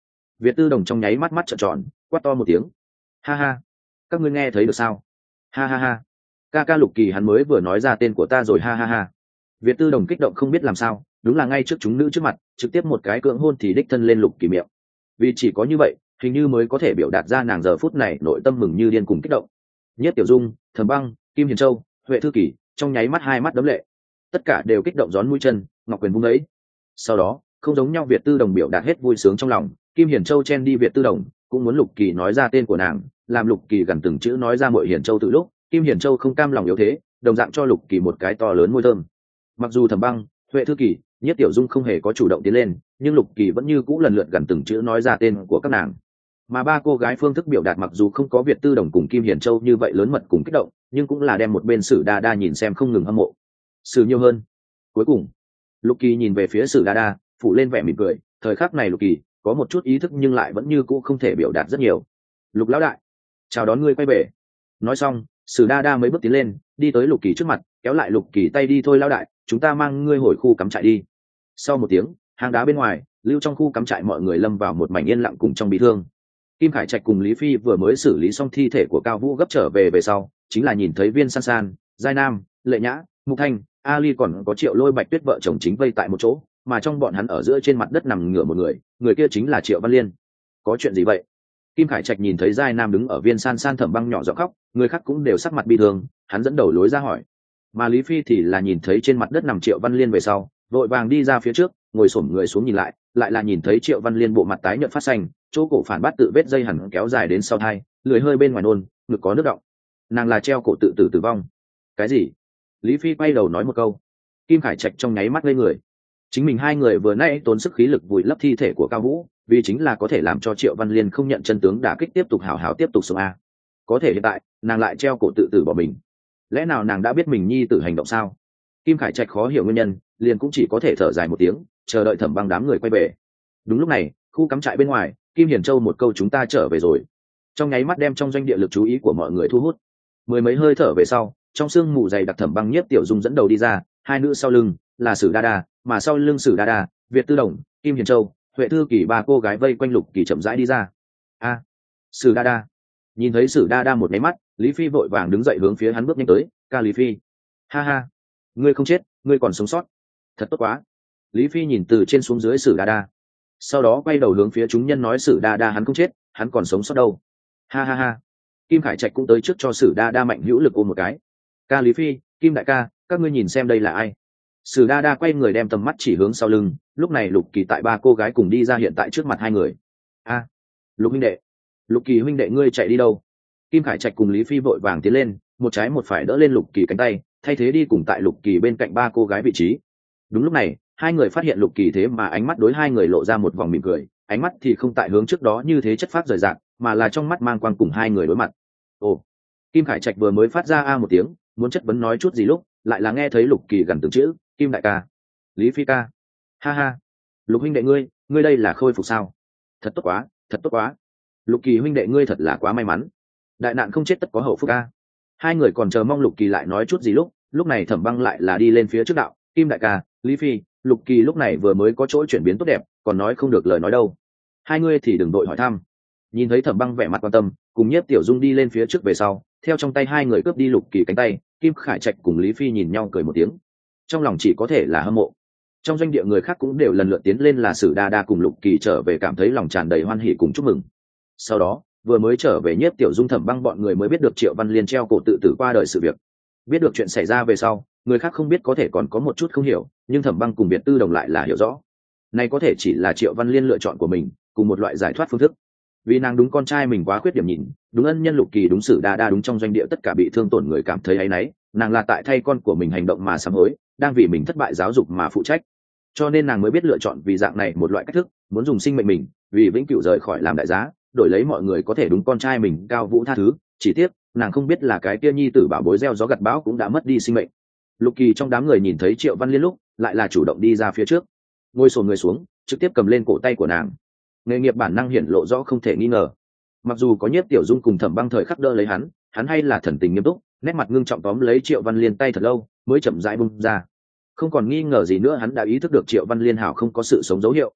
Việt Tư Đồng trong nháy mắt mắt trợn tròn, quát to một tiếng. Ha ha, các ngươi nghe thấy được sao? Ha ha ha, ca ca Lục Kỳ hắn mới vừa nói ra tên của ta rồi, ha ha ha. Việt Tư Đồng kích động không biết làm sao, đúng là ngay trước chúng nữ trước mặt, trực tiếp một cái cưỡng hôn thì đích thân lên Lục Kỳ miệng. Vì chỉ có như vậy, hình như mới có thể biểu đạt ra nàng giờ phút này nội tâm mừng như điên cùng kích động. Nhất Tiểu Dung, Thẩm Băng, Kim Hiền Châu, Huệ Thư Kỳ, trong nháy mắt hai mắt đấm lệ, tất cả đều kích động gión mũi chân, ngọc quyền vung ấy. Sau đó, không giống nhau Việt Tư Đồng biểu đạt hết vui sướng trong lòng, Kim Hiền Châu chen đi Việt Tư Đồng, cũng muốn Lục Kỳ nói ra tên của nàng, làm Lục Kỳ gần từng chữ nói ra Muội Hiền Châu từ lúc, Kim Hiền Châu không cam lòng yếu thế, đồng dạng cho Lục Kỳ một cái to lớn môi thơm. Mặc dù Thẩm Băng, Huệ Thư Kỳ, Nhất Tiểu Dung không hề có chủ động tiến lên, nhưng Lục Kỳ vẫn như cũ lần lượt gần từng chữ nói ra tên của các nàng. Mà ba cô gái phương thức biểu đạt mặc dù không có Việt Tư Đồng cùng Kim Hiền Châu như vậy lớn mật cùng kích động, nhưng cũng là đem một bên Sử Đa Đa nhìn xem không ngừng hâm mộ. Sử nhiều hơn. Cuối cùng, Lục Kỳ nhìn về phía Sử Đa Đa, phủ lên vẻ mỉm cười. Thời khắc này Lục Kỳ có một chút ý thức nhưng lại vẫn như cũ không thể biểu đạt rất nhiều. Lục lão đại, chào đón ngươi quay về. Nói xong, Sử Đa Đa mấy bước tiến lên, đi tới Lục Kỳ trước mặt, kéo lại Lục Kỳ tay, đi thôi lão đại, chúng ta mang ngươi hồi khu cắm trại đi. Sau một tiếng, hang đá bên ngoài, lưu trong khu cắm trại mọi người lâm vào một mảnh yên lặng cùng trong bi thương. Kim Khải Trạch cùng Lý Phi vừa mới xử lý xong thi thể của Cao Vũ gấp trở về sau, chính là nhìn thấy Viên San San, Giai Nam, Lệ Nhã, Mục Thanh, Ali còn có Triệu Lôi Bạch Tuyết vợ chồng chính vây tại một chỗ, mà trong bọn hắn ở giữa trên mặt đất nằm ngửa một người, người kia chính là Triệu Văn Liên. Có chuyện gì vậy? Kim Khải Trạch nhìn thấy Giai Nam đứng ở Viên San San Thẩm Băng nhỏ giọng khóc, người khác cũng đều sắc mặt bi thương, hắn dẫn đầu lối ra hỏi. Mà Lý Phi thì là nhìn thấy trên mặt đất nằm Triệu Văn Liên về sau, vội vàng đi ra phía trước, ngồi xổm người xuống nhìn lại là nhìn thấy Triệu Văn Liên bộ mặt tái nhợt phát xanh, chỗ cổ phản bát tự vết dây hẳn kéo dài đến sau thai, lưỡi hơi bên ngoài nôn, ngực có nước đọng. Nàng là treo cổ tự tử tử vong. Cái gì? Lý Phi quay đầu nói một câu. Kim Khải Trạch trong nháy mắt lên người. Chính mình hai người vừa nãy tốn sức khí lực vùi lấp thi thể của Cao Vũ, vì chính là có thể làm cho Triệu Văn Liên không nhận chân tướng đả kích, tiếp tục hảo hảo tiếp tục sống a. Có thể hiện tại, nàng lại treo cổ tự tử bỏ mình. Lẽ nào nàng đã biết mình nhi tử hành động sao? Kim Khải Trạch khó hiểu nguyên nhân, liền cũng chỉ có thể thở dài một tiếng, chờ đợi Thẩm Băng đám người quay về. Đúng lúc này, khu cắm trại bên ngoài, Kim Hiền Châu một câu chúng ta trở về rồi, trong nháy mắt đem trong doanh địa lực chú ý của mọi người thu hút. Mười mấy hơi thở về sau, trong sương mù dày đặc Thẩm Băng Nhiếp Tiểu Dung dẫn đầu đi ra, hai nữ sau lưng là Sử Đa Đa, mà sau lưng Sử Đa Đa, Việt Tư Đồng, Kim Hiền Châu, Huệ Thư Kỳ ba cô gái vây quanh Lục Kỳ chậm rãi đi ra. A, Sử Đa Đa. Nhìn thấy Sử Đa Đa một cái mắt, Lý Phi vội vàng đứng dậy hướng phía hắn bước nhanh tới, ca Lý Phi. Ha ha, ngươi không chết, ngươi còn sống sót, thật tốt quá. Lý Phi nhìn từ trên xuống dưới Sử Đa Đa, sau đó quay đầu hướng phía chúng nhân nói Sử Đa Đa hắn không chết, hắn còn sống sót đâu. Ha ha ha. Kim Khải Trạch cũng tới trước cho Sử Đa Đa mạnh hữu lực ôm một cái. Ca Lý Phi, Kim đại ca, các ngươi nhìn xem đây là ai? Sử Đa Đa quay người đem tầm mắt chỉ hướng sau lưng, lúc này Lục Kỳ tại ba cô gái cùng đi ra hiện tại trước mặt hai người. A, Lục huynh đệ, Lục Kỳ huynh đệ ngươi chạy đi đâu? Kim Khải Trạch cùng Lý Phi vội vàng tiến lên, một trái một phải đỡ lên Lục Kỳ cánh tay, thay thế đi cùng tại Lục Kỳ bên cạnh ba cô gái vị trí. Đúng lúc này, hai người phát hiện Lục Kỳ thế mà ánh mắt đối hai người lộ ra một vòng mỉm cười, ánh mắt thì không tại hướng trước đó như thế chất phát rời rạc, mà là trong mắt mang quang cùng hai người đối mặt. Ồ, Kim Khải Trạch vừa mới phát ra a một tiếng, muốn chất vấn nói chút gì lúc, lại là nghe thấy Lục Kỳ gần từng chữ, Kim đại ca, Lý Phi ca. Ha ha, Lục huynh đệ ngươi đây là khôi phục sao? Thật tốt quá, thật tốt quá. Lục Kỳ huynh đệ ngươi thật là quá may mắn, đại nạn không chết tất có hậu phúc ca. Hai người còn chờ mong Lục Kỳ lại nói chút gì lúc này Thẩm Băng lại là đi lên phía trước đạo, Kim đại ca, Lý Phi, Lục Kỳ lúc này vừa mới có chỗ chuyển biến tốt đẹp, còn nói không được lời nói đâu, hai ngươi thì đừng đội hỏi thăm. Nhìn thấy Thẩm Băng vẻ mặt quan tâm, cùng Nhiếp Tiểu Dung đi lên phía trước về sau, theo trong tay hai người cướp đi Lục Kỳ cánh tay, Kim Khải Trạch cùng Lý Phi nhìn nhau cười một tiếng, trong lòng chỉ có thể là hâm mộ. Trong doanh địa người khác cũng đều lần lượt tiến lên là Sử Đa Đa cùng Lục Kỳ trở về, cảm thấy lòng tràn đầy hoan hỉ cùng chúc mừng. Sau đó vừa mới trở về Nhiếp Tiểu Dung Thẩm Băng bọn người mới biết được Triệu Văn Liên treo cổ tự tử qua đời sự việc. Biết được chuyện xảy ra về sau, người khác không biết có thể còn có một chút không hiểu, nhưng Thẩm Băng cùng Biệt Tư Đồng lại là hiểu rõ. Này có thể chỉ là Triệu Văn Liên lựa chọn của mình, cùng một loại giải thoát phương thức. Vì nàng đúng con trai mình quá khuyết điểm nhìn, đúng ân nhân Lục Kỳ, đúng Sử Đa Đa, đúng trong doanh địa tất cả bị thương tổn người cảm thấy áy náy, nàng là tại thay con của mình hành động mà sám hối, đang vì mình thất bại giáo dục mà phụ trách. Cho nên nàng mới biết lựa chọn vì dạng này một loại cách thức, muốn dùng sinh mệnh mình, vì vĩnh cửu rời khỏi làm đại giá, đổi lấy mọi người có thể đúng con trai mình Cao Vũ tha thứ. Chỉ tiếc nàng không biết là cái kia nhi tử bảo bối gieo gió gặt bão cũng đã mất đi sinh mệnh. Lục Kỳ trong đám người nhìn thấy Triệu Văn Liên lúc, lại là chủ động đi ra phía trước, ngồi xổm người xuống, trực tiếp cầm lên cổ tay của nàng. Nghề nghiệp bản năng hiển lộ rõ không thể nghi ngờ. Mặc dù có Nhiếp Tiểu Dung cùng Thẩm Băng thời khắc đỡ lấy hắn hay là thần tình nghiêm túc, nét mặt ngưng trọng tóm lấy Triệu Văn Liên tay thật lâu, mới chậm rãi bung ra. Không còn nghi ngờ gì nữa, hắn đã ý thức được Triệu Văn Liên hảo không có sự sống dấu hiệu.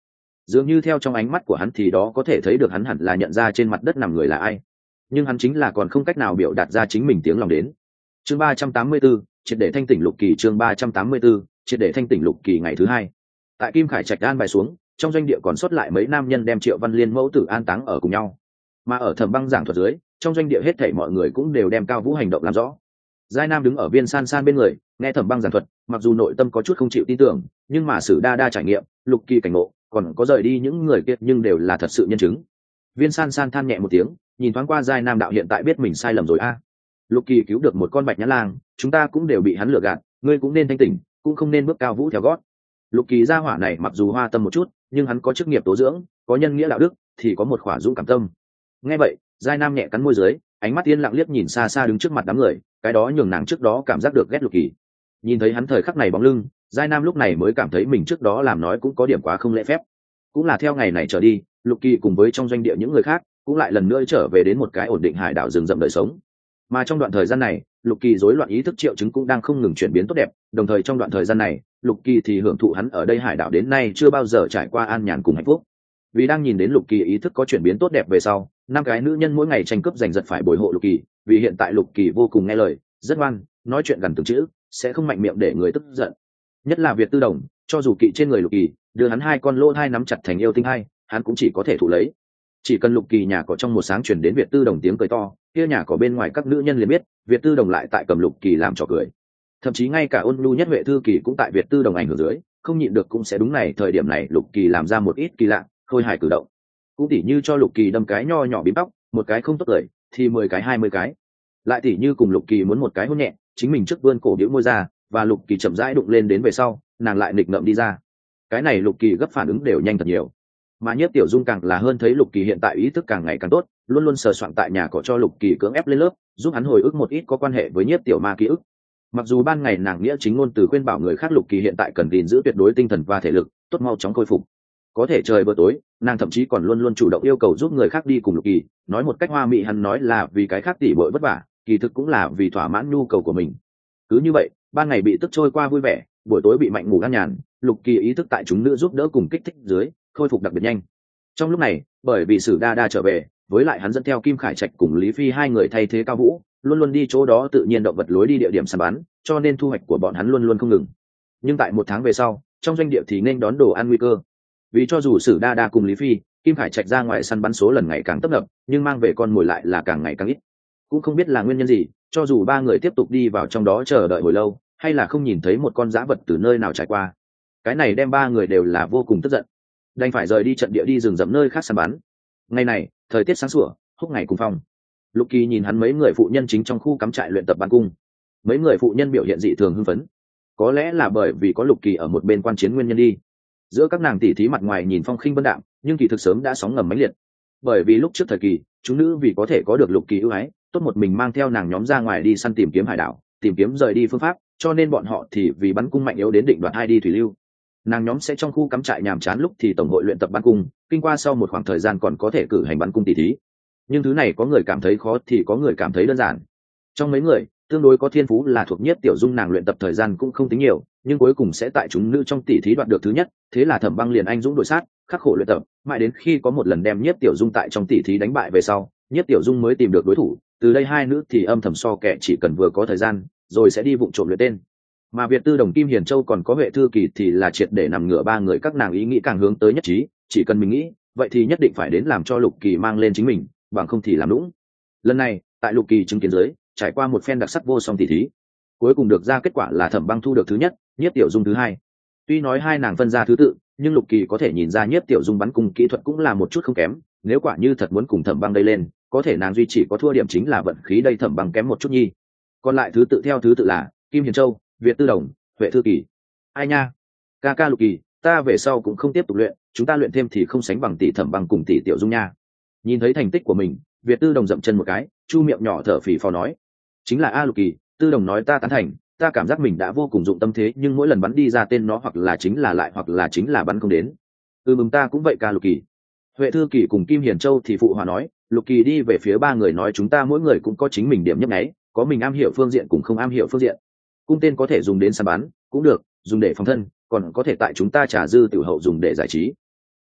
dường như theo trong ánh mắt của hắn thì đó có thể thấy được hắn hẳn là nhận ra trên mặt đất nằm người là ai, nhưng hắn chính là còn không cách nào biểu đạt ra chính mình tiếng lòng đến. Chương 384, triệt để thanh tỉnh Lục Kỳ. Chương 384, triệt để thanh tỉnh Lục Kỳ. Ngày thứ hai, tại Kim Khải Trạch an bài xuống, trong doanh địa còn sót lại mấy nam nhân đem Triệu Văn Liên mẫu tử an táng ở cùng nhau, mà ở Thẩm Băng giảng thuật dưới, trong doanh địa hết thảy mọi người cũng đều đem Cao Vũ hành động làm rõ. Giai Nam đứng ở Viên San San bên người, nghe Thẩm Băng giảng thuật, mặc dù nội tâm có chút không chịu tin tưởng, nhưng mà Sử Đa Đa trải nghiệm, Lục Kỳ cảnh ngộ, còn có rời đi những người kia nhưng đều là thật sự nhân chứng. Viên San San than nhẹ một tiếng, nhìn thoáng qua Giai Nam đạo hiện tại biết mình sai lầm rồi a. Lục Kỳ cứu được một con bạch nhãn lang, chúng ta cũng đều bị hắn lừa gạt, ngươi cũng nên thanh tỉnh, cũng không nên bước Cao Vũ theo gót. Lục Kỳ gia hỏa này mặc dù hoa tâm một chút, nhưng hắn có chức nghiệp tố dưỡng, có nhân nghĩa đạo đức, thì có một khỏa dũng cảm tâm. Nghe vậy, Giai Nam nhẹ cắn môi dưới, ánh mắt yên lặng liếc nhìn xa xa đứng trước mặt đám người, cái đó nhường nàng trước đó cảm giác được ghét Lục Kỳ. Nhìn thấy hắn thời khắc này bóng lưng, Giai Nam lúc này mới cảm thấy mình trước đó làm nói cũng có điểm quá không lễ phép. Cũng là theo ngày này trở đi, Lục Kỳ cùng với trong doanh địa những người khác cũng lại lần nữa trở về đến một cái ổn định hải đảo rừng rậm đời sống. Mà trong đoạn thời gian này, Lục Kỳ rối loạn ý thức triệu chứng cũng đang không ngừng chuyển biến tốt đẹp, đồng thời trong đoạn thời gian này, Lục Kỳ thì hưởng thụ hắn ở đây hải đảo đến nay chưa bao giờ trải qua an nhàn cùng hạnh phúc. Vì đang nhìn đến Lục Kỳ ý thức có chuyển biến tốt đẹp về sau, năm cái nữ nhân mỗi ngày tranh cướp giành giật phải bồi hộ Lục Kỳ, vì hiện tại Lục Kỳ vô cùng nghe lời, rất ngoan, nói chuyện gần từng chữ, sẽ không mạnh miệng để người tức giận. Nhất là Việt Tư Đồng, cho dù kỵ trên người Lục Kỳ, đưa hắn hai con lỗ hai nắm chặt thành yêu tinh hai, hắn cũng chỉ có thể thụ lấy. Chỉ cần Lục Kỳ nhà có trong một sáng chuyển đến Việt Tư Đồng tiếng cười to, kia nhà có bên ngoài các nữ nhân liền biết Việt Tư Đồng lại tại cầm Lục Kỳ làm trò cười. Thậm chí ngay cả ôn nhu nhất Huệ Thư Kỳ cũng tại Việt Tư Đồng ảnh hưởng dưới, không nhịn được cũng sẽ đúng này thời điểm này Lục Kỳ làm ra một ít kỳ lạ, khôi hài cử động. Cũng tỉ như cho Lục Kỳ đâm cái nho nhỏ bím tóc, một cái không tốt cười, thì 10 cái 20 cái. Lại tỉ như cùng Lục Kỳ muốn một cái hôn nhẹ, chính mình trước vươn cổ bĩu môi ra, và Lục Kỳ chậm rãi đụng lên đến về sau, nàng lại nghịch ngợm đi ra. Cái này Lục Kỳ gấp phản ứng đều nhanh thật nhiều. Mà Nhiếp Tiểu Dung càng là hơn thấy Lục Kỳ hiện tại ý thức càng ngày càng tốt, luôn luôn sờ soạng tại nhà cỏ cho Lục Kỳ cưỡng ép lên lớp, giúp hắn hồi ức một ít có quan hệ với Nhiếp Tiểu Ma ký ức. Mặc dù ban ngày nàng nghĩa chính ngôn từ khuyên bảo người khác Lục Kỳ hiện tại cần gìn giữ tuyệt đối tinh thần và thể lực, tốt mau chóng khôi phục. Có thể trời bữa tối, nàng thậm chí còn luôn luôn chủ động yêu cầu giúp người khác đi cùng Lục Kỳ, nói một cách hoa mị hắn nói là vì cái khác tỉ bội vất vả, kỳ thực cũng là vì thỏa mãn nhu cầu của mình. Cứ như vậy, ban ngày bị tức trôi qua vui vẻ, buổi tối bị mạnh ngủ an nhàn, Lục Kỳ ý thức tại chúng nữ giúp đỡ cùng kích thích dưới, khôi phục đặc biệt nhanh. Trong lúc này, bởi vì Sử Đa Đa trở về, với lại hắn dẫn theo Kim Khải Trạch cùng Lý Phi hai người thay thế Cao Vũ, luôn luôn đi chỗ đó tự nhiên động vật lối đi địa điểm săn bắn, cho nên thu hoạch của bọn hắn luôn luôn không ngừng. Nhưng tại một tháng về sau, trong doanh địa thì nên đón đồ ăn nguy cơ. Vì cho dù Sử Đa Đa cùng Lý Phi, Kim Khải Trạch ra ngoài săn bắn số lần ngày càng tấp nập, nhưng mang về con mồi lại là càng ngày càng ít. Cũng không biết là nguyên nhân gì, cho dù ba người tiếp tục đi vào trong đó chờ đợi hồi lâu, hay là không nhìn thấy một con dã vật từ nơi nào trải qua. Cái này đem ba người đều là vô cùng tức giận, đành phải rời đi trận địa đi rừng rậm nơi khác săn bắn. Ngày này, thời tiết sáng sủa, húc ngày cùng phong. Lục Kỳ nhìn hắn mấy người phụ nhân chính trong khu cắm trại luyện tập bắn cung. Mấy người phụ nhân biểu hiện dị thường hưng phấn, có lẽ là bởi vì có Lục Kỳ ở một bên quan chiến nguyên nhân đi. Giữa các nàng tỉ thí mặt ngoài nhìn phong khinh vân đạm, nhưng kỳ thực sớm đã sóng ngầm mãnh liệt. Bởi vì lúc trước thời kỳ, chúng nữ vì có thể có được Lục Kỳ ưu ái, tốt một mình mang theo nàng nhóm ra ngoài đi săn tìm kiếm hải đảo, tìm kiếm rời đi phương pháp, cho nên bọn họ thì vì bắn cung mạnh yếu đến định đoạt ai đi thủy lưu. Nàng nhóm sẽ trong khu cắm trại nhàm chán lúc thì tổng hội luyện tập bắn cung, kinh qua sau một khoảng thời gian còn có thể cử hành bắn cung tỉ thí. Nhưng thứ này có người cảm thấy khó thì có người cảm thấy đơn giản. Trong mấy người, tương đối có thiên phú là thuộc Nhiếp Tiểu Dung, nàng luyện tập thời gian cũng không tính nhiều, nhưng cuối cùng sẽ tại chúng nữ trong tỉ thí đoạt được thứ nhất, thế là Thẩm Băng liền anh dũng đội sát, khắc khổ luyện tập, mãi đến khi có một lần đem Nhiếp Tiểu Dung tại trong tỉ thí đánh bại về sau, Nhiếp Tiểu Dung mới tìm được đối thủ, từ đây hai nữ thì âm thầm so kẻ chỉ cần vừa có thời gian, rồi sẽ đi vụng trộm luyện tên. Mà Việt Tư Đồng, Kim Hiền Châu còn có Huệ Thư Kỳ thì là triệt để nằm ngửa ba người các nàng ý nghĩ càng hướng tới nhất trí, chỉ cần mình nghĩ, vậy thì nhất định phải đến làm cho Lục Kỳ mang lên chính mình, bằng không thì làm lũng. Lần này, tại Lục Kỳ chứng kiến dưới, trải qua một phen đặc sắc vô song tỉ thí, cuối cùng được ra kết quả là Thẩm Băng thu được thứ nhất, Nhiếp Tiểu Dung thứ hai. Tuy nói hai nàng phân ra thứ tự, nhưng Lục Kỳ có thể nhìn ra Nhiếp Tiểu Dung bắn cung kỹ thuật cũng là một chút không kém, nếu quả như thật muốn cùng Thẩm Băng đây lên, có thể nàng duy chỉ có thua điểm chính là vận khí đây Thẩm Băng kém một chút nhi. Còn lại thứ tự theo thứ tự là Kim Hiền Châu, Việt Tư Đồng, Huệ Thư Kỳ. Ai nha, ca ca Lục Kỳ, ta về sau cũng không tiếp tục luyện, chúng ta luyện thêm thì không sánh bằng tỷ Thẩm Băng cùng tỷ Tiểu Dung nha. Nhìn thấy thành tích của mình, Việt Tư Đồng dậm chân một cái, chu miệng nhỏ thở phì phò nói, chính là Lục Kỳ, Tư Đồng nói ta tán thành, ta cảm giác mình đã vô cùng dụng tâm thế, nhưng mỗi lần bắn đi ra tên nó hoặc là chính là lại hoặc là chính là bắn không đến. Mừng ta cũng vậy ca Lục Kỳ. Huệ Thư Kỳ cùng Kim Hiền Châu thì phụ hòa nói, Lục Kỳ đi về phía ba người nói chúng ta mỗi người cũng có chính mình điểm nhấp nháy, có mình am hiểu phương diện cùng không am hiểu phương diện. Cung tên có thể dùng đến săn bắn, cũng được, dùng để phòng thân, còn có thể tại chúng ta trả dư tiểu hậu dùng để giải trí.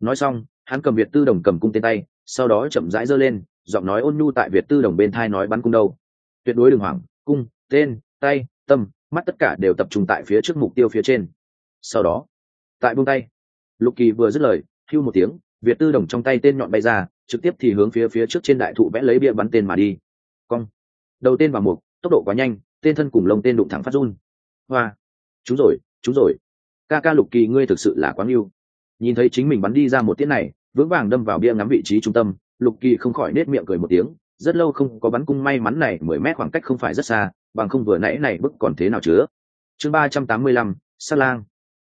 nói xong hắn cầm Việt Tư Đồng cầm cung tên tay, sau đó chậm rãi giơ lên, giọng nói ôn nhu tại Việt Tư Đồng bên thai nói bắn cung đâu, tuyệt đối đừng hoảng, cung tên tay tâm mắt tất cả đều tập trung tại phía trước mục tiêu phía trên. Sau đó tại buông tay, Lục Kỳ vừa dứt lời, hưu một tiếng, Việt Tư Đồng trong tay tên nhọn bay ra, trực tiếp thì hướng phía trước trên đại thụ vẽ lấy bia bắn tên mà đi. Cong, đầu tên vào mục, tốc độ quá nhanh, tên thân cùng lông tên đụng thẳng phát run. Hoa, chúng rồi, chúng rồi. Ca Lục Kỳ ngươi thực sự là quá yêu. Nhìn thấy chính mình bắn đi ra một tiễn này, vững vàng đâm vào bia ngắm vị trí trung tâm, Lục Kỳ không khỏi nết miệng cười một tiếng. Rất lâu không có bắn cung may mắn này, 10 mét khoảng cách không phải rất xa, bằng không vừa nãy này bức còn thế nào chứa. Chương 385, Sát Lang.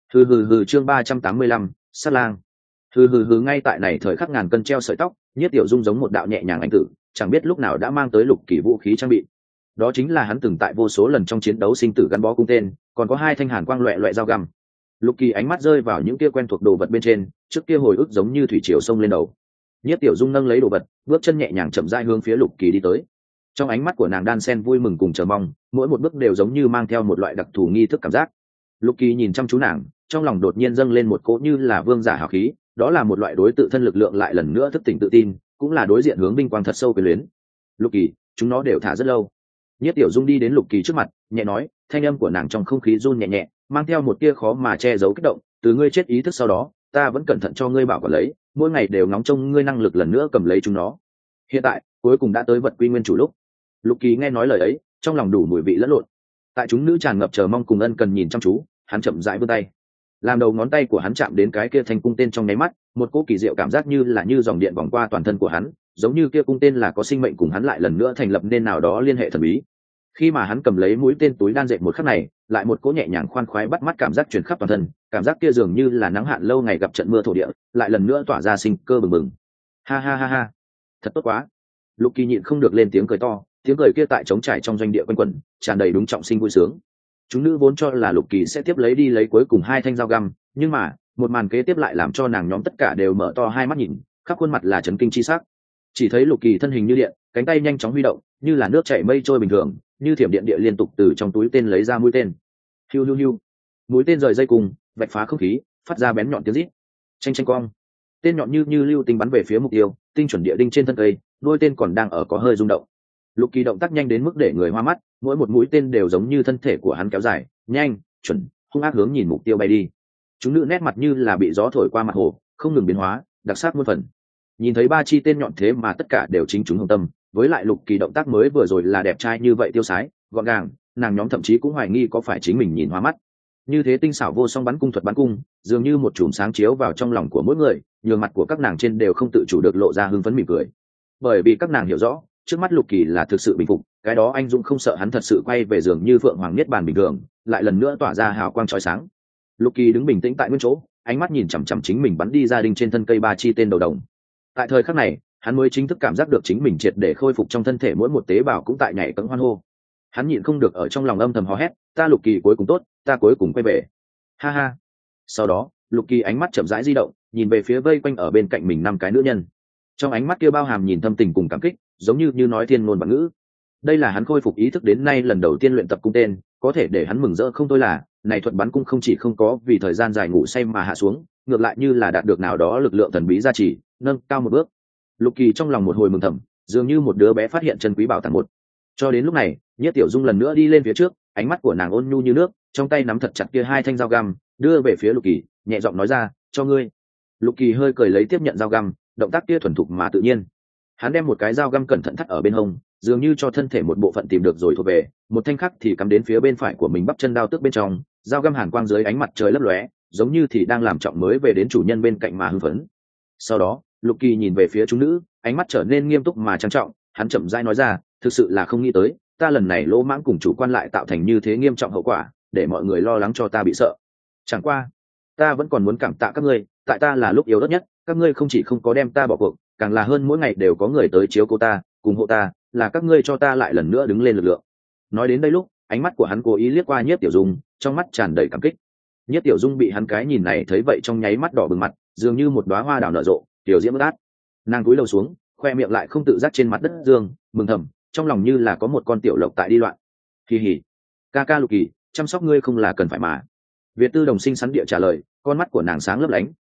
Hừ chương 385, Sát Lang. Hừ ngay tại này thời khắc ngàn cân treo sợi tóc, Nhiếp Tiểu Dung giống một đạo nhẹ nhàng anh tử, chẳng biết lúc nào đã mang tới Lục Kỳ vũ khí trang bị. Đó chính là hắn từng tại vô số lần trong chiến đấu sinh tử gắn bó cung tên, còn có 2 thanh hàn quang loẹt dao găm. Lục Kỳ ánh mắt rơi vào những kia quen thuộc đồ vật bên trên, trước kia hồi ức giống như thủy triều sông lên đầu. Nhiếp Tiểu Dung nâng lấy đồ vật, bước chân nhẹ nhàng chậm rãi hướng phía Lục Kỳ đi tới. Trong ánh mắt của nàng đan xen vui mừng cùng chờ mong, mỗi một bước đều giống như mang theo một loại đặc thù nghi thức cảm giác. Lục Kỳ nhìn chăm chú nàng, trong lòng đột nhiên dâng lên một cỗ như là vương giả hào khí, đó là một loại đối tự thân lực lượng lại lần nữa thức tỉnh tự tin, cũng là đối diện hướng vinh quang thật sâu quyền luyến. Lục Kỳ, chúng nó đều thả rất lâu. Nhiếp Tiểu Dung đi đến Lục Kỳ trước mặt, nhẹ nói, thanh âm của nàng trong không khí run nhẹ nhẹ, mang theo một tia khó mà che giấu kích động. Từ ngươi chết ý thức sau đó, ta vẫn cẩn thận cho ngươi bảo quản lấy, mỗi ngày đều ngóng trông ngươi năng lực lần nữa cầm lấy chúng nó. Hiện tại, cuối cùng đã tới vật quy nguyên chủ lúc. Lục Kỳ nghe nói lời ấy, trong lòng đủ mùi vị lẫn lộn. Tại chúng nữ tràn ngập chờ mong cùng ân cần nhìn chăm chú, hắn chậm rãi vươn tay, làm đầu ngón tay của hắn chạm đến cái kia thanh cung tên trong nháy mắt, một cỗ kỳ diệu cảm giác như là như dòng điện vòng qua toàn thân của hắn, giống như kia cung tên là có sinh mệnh cùng hắn lại lần nữa thành lập nên nào đó liên hệ thần bí. Khi mà hắn cầm lấy mũi tên túi đan dệt một khắc này, lại một cỗ nhẹ nhàng khoan khoái bắt mắt cảm giác truyền khắp toàn thân, cảm giác kia dường như là nắng hạn lâu ngày gặp trận mưa thổ địa, lại lần nữa tỏa ra sinh cơ bừng bừng. Ha, thật tốt quá. Lục Kỳ nhịn không được lên tiếng cười to, tiếng cười kia tại trống trải trong doanh địa quanh quẩn, tràn đầy đúng trọng sinh vui sướng. Chúng nữ vốn cho là Lục Kỳ sẽ tiếp lấy đi lấy cuối cùng 2 thanh dao găm, nhưng mà một màn kế tiếp lại làm cho nàng nhóm tất cả đều mở to hai mắt nhìn, khắp khuôn mặt là chấn kinh chi sắc. Chỉ thấy Lục Kỳ thân hình như điện, cánh tay nhanh chóng huy động, như là nước chảy mây trôi bình thường, như thiểm điện địa liên tục từ trong túi tên lấy ra mũi tên. Hiu, mũi tên rời dây cùng, vạch phá không khí, phát ra bén nhọn tiếng rít. Chanh quang, tên nhọn như lưu tinh bắn về phía mục tiêu, tinh chuẩn địa đinh trên thân cây, đuôi tên còn đang ở có hơi rung động. Lục Kỳ động tác nhanh đến mức để người hoa mắt, mỗi một mũi tên đều giống như thân thể của hắn kéo dài, nhanh, chuẩn, hung ác hướng nhìn mục tiêu bay đi. Chúng nữ nét mặt như là bị gió thổi qua mặt hồ, không ngừng biến hóa, đặc sắc muôn phần. Nhìn thấy 3 chi tên nhọn thế mà tất cả đều chính chúng hồng tâm, với lại Lục Kỳ động tác mới vừa rồi là đẹp trai như vậy tiêu sái, gọn gàng, nàng nhóm thậm chí cũng hoài nghi có phải chính mình nhìn hoa mắt. Như thế tinh xảo vô song bắn cung thuật bắn cung, dường như một chùm sáng chiếu vào trong lòng của mỗi người, nhường mặt của các nàng trên đều không tự chủ được lộ ra hưng phấn mỉm cười. Bởi vì các nàng hiểu rõ, trước mắt Lục Kỳ là thực sự bình phục, cái đó anh dũng không sợ hắn thật sự quay về giường như phượng hoàng niết bàn bình thường, lại lần nữa tỏa ra hào quang chói sáng. Lục Kỳ đứng bình tĩnh tại nguyên chỗ, ánh mắt nhìn chằm chằm chính mình bắn đi ra đinh trên thân cây 3 chi tên đầu đồng. Tại thời khắc này, hắn mới chính thức cảm giác được chính mình triệt để khôi phục trong thân thể, mỗi một tế bào cũng tại nhảy cẫng hoan hô. Hắn nhịn không được ở trong lòng âm thầm hò hét, ta Lục Kỳ cuối cùng tốt, ta cuối cùng quay về. Ha. Sau đó, Lục Kỳ ánh mắt chậm rãi di động, nhìn về phía vây quanh ở bên cạnh mình 5 cái nữ nhân. Trong ánh mắt kia bao hàm nhìn thâm tình cùng cảm kích, giống như nói thiên ngôn vạn ngữ. Đây là hắn khôi phục ý thức đến nay lần đầu tiên luyện tập cung tên, có thể để hắn mừng rỡ không thôi là, này thuật bắn cung không chỉ không có vì thời gian dài ngủ say mà hạ xuống, ngược lại như là đạt được nào đó lực lượng thần bí gia trì, nâng cao một bước. Lục Kỳ trong lòng một hồi mừng thầm, dường như một đứa bé phát hiện chân quý bảo tàng một. Cho đến lúc này, Nhiếp Tiểu Dung lần nữa đi lên phía trước, ánh mắt của nàng ôn nhu như nước, trong tay nắm thật chặt kia 2 thanh dao găm, đưa về phía Lục Kỳ, nhẹ giọng nói ra, cho ngươi. Lục Kỳ hơi cười lấy tiếp nhận dao găm, động tác kia thuần thục mà tự nhiên. Hắn đem một cái dao găm cẩn thận thắt ở bên hông, dường như cho thân thể một bộ phận tìm được rồi thuộc về, một thanh khác thì cắm đến phía bên phải của mình bắp chân đao tước bên trong, dao găm hàn quang dưới ánh mặt trời lấp lóe, giống như thì đang làm trọng mới về đến chủ nhân bên cạnh mà hưng phấn. Sau đó, Lục Kỳ nhìn về phía chúng nữ, ánh mắt trở nên nghiêm túc mà trang trọng, hắn chậm rãi nói ra, thực sự là không nghĩ tới, ta lần này lỗ mãng cùng chủ quan lại tạo thành như thế nghiêm trọng hậu quả, để mọi người lo lắng cho ta bị sợ. Chẳng qua, ta vẫn còn muốn cảm tạ các ngươi, tại ta là lúc yếu đất nhất, các ngươi không chỉ không có đem ta bỏ cuộc, càng là hơn mỗi ngày đều có người tới chiếu cố ta, cùng hộ ta, là các ngươi cho ta lại lần nữa đứng lên lực lượng. Nói đến đây lúc, ánh mắt của hắn cố ý liếc qua Nhiếp Tiểu Dung, trong mắt tràn đầy cảm kích. Nhiếp Tiểu Dung bị hắn cái nhìn này thấy vậy trong nháy mắt đỏ bừng mặt, dường như một đóa hoa đào nở rộ, tiểu diễm ướt át. Nàng cúi đầu xuống, khoe miệng lại không tự giác trên mặt đất dương, mừng thầm, trong lòng như là có một con tiểu lộc tại đi loạn. Kỳ hỉ, ca Lục Kỳ, chăm sóc ngươi không là cần phải mà. Việt Tư Đồng xinh xắn địa trả lời, con mắt của nàng sáng lấp lánh,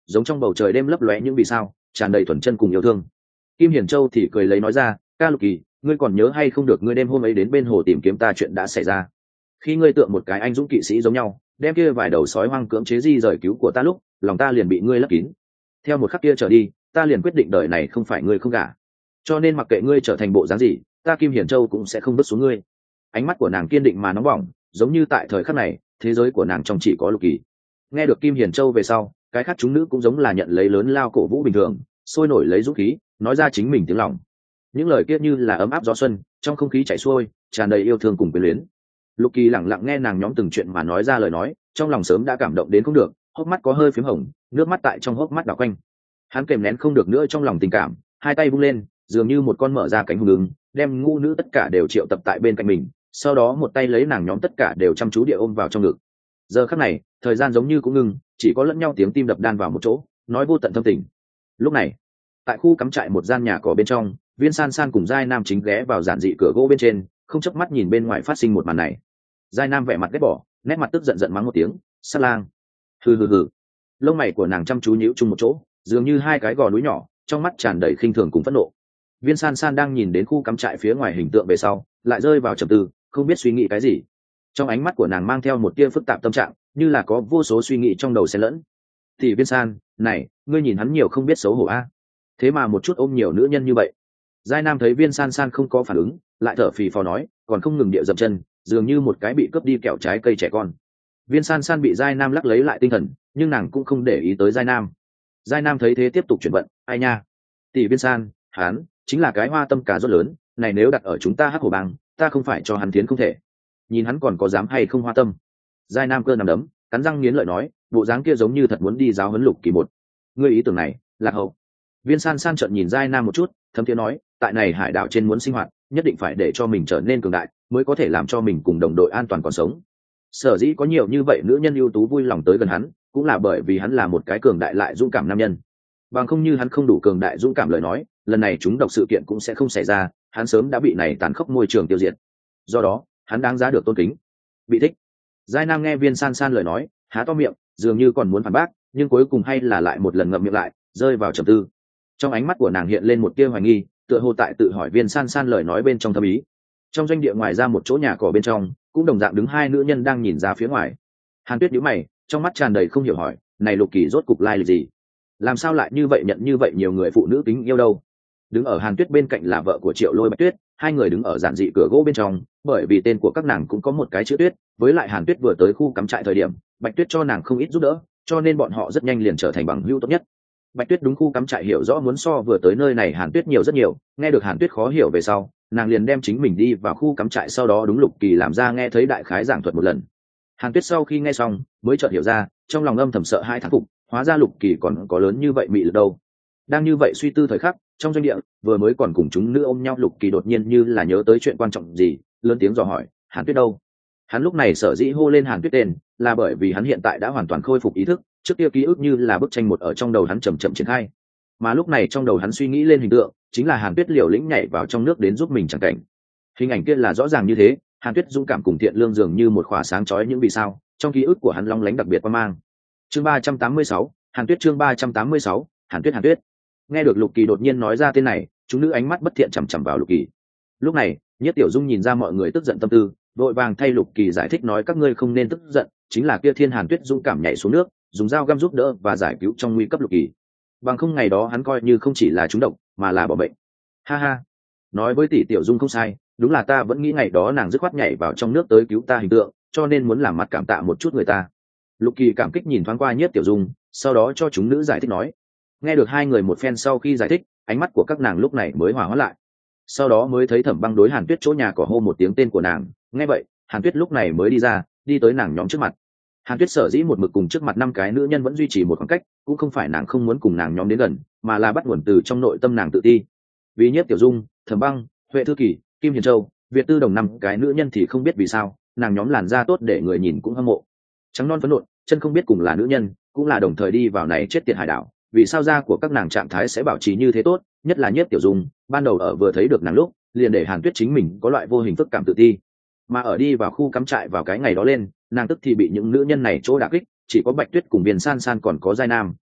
giống trong bầu trời đêm lấp lóe những vì sao tràn đầy thuần chân cùng yêu thương. Kim Hiển Châu thì cười lấy nói ra, ca Lục Kỳ, ngươi còn nhớ hay không được ngươi đêm hôm ấy đến bên hồ tìm kiếm ta chuyện đã xảy ra, khi ngươi tượng một cái anh dũng kỵ sĩ giống nhau đem kia vài đầu sói hoang cưỡng chế di rời cứu của ta lúc, lòng ta liền bị ngươi lấp kín. Theo một khắc kia trở đi, ta liền quyết định đời này không phải ngươi không gả, cho nên mặc kệ ngươi trở thành bộ dáng gì, ta Kim Hiển Châu cũng sẽ không bước xuống ngươi. Ánh mắt của nàng kiên định mà nóng bỏng, giống như tại thời khắc này thế giới của nàng trong chỉ có Lục Kỳ. Nghe được Kim Hiển Châu về sau, cái khác chúng nữ cũng giống là nhận lấy lớn lao cổ vũ bình thường, sôi nổi lấy dũng khí nói ra chính mình tiếng lòng. Những lời kia như là ấm áp gió xuân, trong không khí chảy xuôi, tràn đầy yêu thương cùng quyến luyến. Lục Kỳ lặng lặng nghe nàng nhóm từng chuyện mà nói ra lời nói, trong lòng sớm đã cảm động đến không được, hốc mắt có hơi phím hồng, nước mắt tại trong hốc mắt đảo quanh. Hắn kèm nén không được nữa trong lòng tình cảm, hai tay vung lên, dường như một con mở ra cánh hùng ứng, đem ngu nữ tất cả đều triệu tập tại bên cạnh mình, sau đó một tay lấy nàng nhóm tất cả đều chăm chú địa ôm vào trong ngực. Giờ khắc này, thời gian giống như cũng ngừng, chỉ có lẫn nhau tiếng tim đập đan vào một chỗ, nói vô tận thâm tình. Lúc này, tại khu cắm trại một gian nhà cỏ bên trong, Viên San San cùng Giai Nam chính ghé vào giản dị cửa gỗ bên trên, không chớp mắt nhìn bên ngoài phát sinh một màn này. Giai Nam vẻ mặt ghét bỏ, nét mặt tức giận giận mắng một tiếng, sát lang. Hừ hừ hừ. Lông mày của nàng chăm chú nhíu chung một chỗ, dường như hai cái gò núi nhỏ, trong mắt tràn đầy khinh thường cùng phẫn nộ. Viên San San đang nhìn đến khu cắm trại phía ngoài hình tượng về sau, lại rơi vào trầm tư, không biết suy nghĩ cái gì. Trong ánh mắt của nàng mang theo một tia phức tạp tâm trạng, như là có vô số suy nghĩ trong đầu xen lẫn. Thì Viên San, này, ngươi nhìn hắn nhiều không biết xấu hổ a. Thế mà một chút ôm nhiều nữ nhân như vậy. Giai Nam thấy Viên San San không có phản ứng, lại thở phì phò nói, còn không ngừng địa dậm chân, dường như một cái bị cướp đi kẹo trái cây trẻ con. Viên San San bị Giai Nam lắc lấy lại tinh thần, nhưng nàng cũng không để ý tới Giai Nam. Giai Nam thấy thế tiếp tục chuyển vận, ai nha, tỷ Viên San, hắn chính là cái hoa tâm cà rốt lớn, này nếu đặt ở chúng ta Hắc Hổ Bang, ta không phải cho hắn tiến không thể. Nhìn hắn còn có dám hay không hoa tâm. Giai Nam cơ nằm đấm, cắn răng nghiến lợi nói, bộ dáng kia giống như thật muốn đi giáo huấn Lục Kỳ một. Ngươi ý tưởng này, lạc hậu. Viên San San trợn nhìn Giai Nam một chút, thấm thiế nói, tại này hải đảo trên muốn sinh hoạt, nhất định phải để cho mình trở nên cường đại, mới có thể làm cho mình cùng đồng đội an toàn còn sống. Sở dĩ có nhiều như vậy nữ nhân ưu tú vui lòng tới gần hắn, cũng là bởi vì hắn là một cái cường đại lại dũng cảm nam nhân. Bằng không như hắn không đủ cường đại dũng cảm lời nói, lần này chúng độc sự kiện cũng sẽ không xảy ra, hắn sớm đã bị này tàn khốc môi trường tiêu diệt. Do đó, hắn đáng giá được tôn kính, bị thích. Giai Nam nghe Viên San San lời nói, há to miệng, dường như còn muốn phản bác, nhưng cuối cùng hay là lại một lần ngậm miệng lại, rơi vào trầm tư. Trong ánh mắt của nàng hiện lên một tia hoài nghi, tựa hồ tại tự hỏi Viên San San lời nói bên trong thâm ý. Trong doanh địa ngoài ra một chỗ nhà cỏ bên trong, cũng đồng dạng đứng hai nữ nhân đang nhìn ra phía ngoài. Hàn Tuyết nhíu mày, trong mắt tràn đầy không hiểu hỏi, này Lục Kỳ rốt cục lai lịch gì? Làm sao lại như vậy nhận như vậy nhiều người phụ nữ kính yêu đâu? Đứng ở Hàn Tuyết bên cạnh là vợ của Triệu Lôi Bạch Tuyết, hai người đứng ở giản dị cửa gỗ bên trong, bởi vì tên của các nàng cũng có một cái chữ Tuyết, với lại Hàn Tuyết vừa tới khu cắm trại thời điểm, Bạch Tuyết cho nàng không ít giúp đỡ, cho nên bọn họ rất nhanh liền trở thành bằng hữu tốt nhất. Bạch Tuyết đúng khu cắm trại hiểu rõ muốn so vừa tới nơi này Hàn Tuyết nhiều rất nhiều, nghe được Hàn Tuyết khó hiểu về sau, nàng liền đem chính mình đi vào khu cắm trại, sau đó đúng Lục Kỳ làm ra nghe thấy đại khái giảng thuật một lần. Hàn Tuyết sau khi nghe xong, mới chợt hiểu ra, trong lòng âm thầm sợ hai thán phục, hóa ra Lục Kỳ còn có lớn như vậy mị lực đâu. Đang như vậy suy tư thời khắc, trong doanh địa, vừa mới còn cùng chúng nữ ôm nhau Lục Kỳ đột nhiên như là nhớ tới chuyện quan trọng gì, lớn tiếng dò hỏi, Hàn Tuyết đâu? Hắn lúc này sở dĩ hô lên Hàn Tuyết tên, là bởi vì hắn hiện tại đã hoàn toàn khôi phục ý thức, trước kia ký ức như là bức tranh một ở trong đầu hắn chậm chậm triển khai. Mà lúc này trong đầu hắn suy nghĩ lên hình tượng, chính là Hàn Tuyết liều lĩnh nhảy vào trong nước đến giúp mình chẳng cảnh. Hình ảnh kia là rõ ràng như thế, Hàn Tuyết dũng cảm cùng thiện lương dường như một khỏa sáng chói những vì sao, trong ký ức của hắn long lánh đặc biệt quan mang. Chương 386, Hàn Tuyết chương 386, Hàn Tuyết Hàn Tuyết. Nghe được Lục Kỳ đột nhiên nói ra tên này, chúng nữ ánh mắt bất thiện chằm chằm vào Lục Kỳ. Lúc này, Nhất Tiểu Dung nhìn ra mọi người tức giận tâm tư, vội vàng thay Lục Kỳ giải thích nói các ngươi không nên tức giận, chính là kia Thiên Hàn Tuyết dũng cảm nhảy xuống nước, dùng dao găm giúp đỡ và giải cứu trong nguy cấp Lục Kỳ. Bằng không ngày đó hắn coi như không chỉ là trúng độc, mà là bỏ bệnh. Ha ha, nói với tỷ Tiểu Dung không sai, đúng là ta vẫn nghĩ ngày đó nàng dứt khoát nhảy vào trong nước tới cứu ta hình tượng, cho nên muốn làm mặt cảm tạ một chút người ta. Lục Kỳ cảm kích nhìn thoáng qua Nhiếp Tiểu Dung, sau đó cho chúng nữ giải thích nói. Nghe được hai người một phen sau khi giải thích, ánh mắt của các nàng lúc này mới hòa hoãn lại. Sau đó mới thấy Thẩm Băng đối Hàn Tuyết chỗ nhà cỏ hô một tiếng tên của nàng, nghe vậy, Hàn Tuyết lúc này mới đi ra, đi tới nàng nhóm trước mặt. Hàn Tuyết sở dĩ một mực cùng trước mặt năm cái nữ nhân vẫn duy trì một khoảng cách, cũng không phải nàng không muốn cùng nàng nhóm đến gần, mà là bắt nguồn từ trong nội tâm nàng tự ti. Vì Nhiếp Tiểu Dung, Thẩm Băng, Huệ Thư Kỳ, Kim Hiền Châu, Việt Tư Đồng năm cái nữ nhân thì không biết vì sao, nàng nhóm làn da tốt để người nhìn cũng hâm mộ. Trắng non phấn nộn, chân không biết cùng là nữ nhân, cũng là đồng thời đi vào này chết tiệt hải đảo, vì sao da của các nàng trạng thái sẽ bảo trì như thế tốt, nhất là Nhiếp Tiểu Dung, ban đầu ở vừa thấy được nàng lúc, liền để Hàn Tuyết chính mình có loại vô hình phức cảm tự ti. Mà ở đi vào khu cắm trại vào cái ngày đó lên, nàng tức thì bị những nữ nhân này chỗ đả kích, chỉ có Bạch Tuyết cùng Viên San San còn có Giai Nam,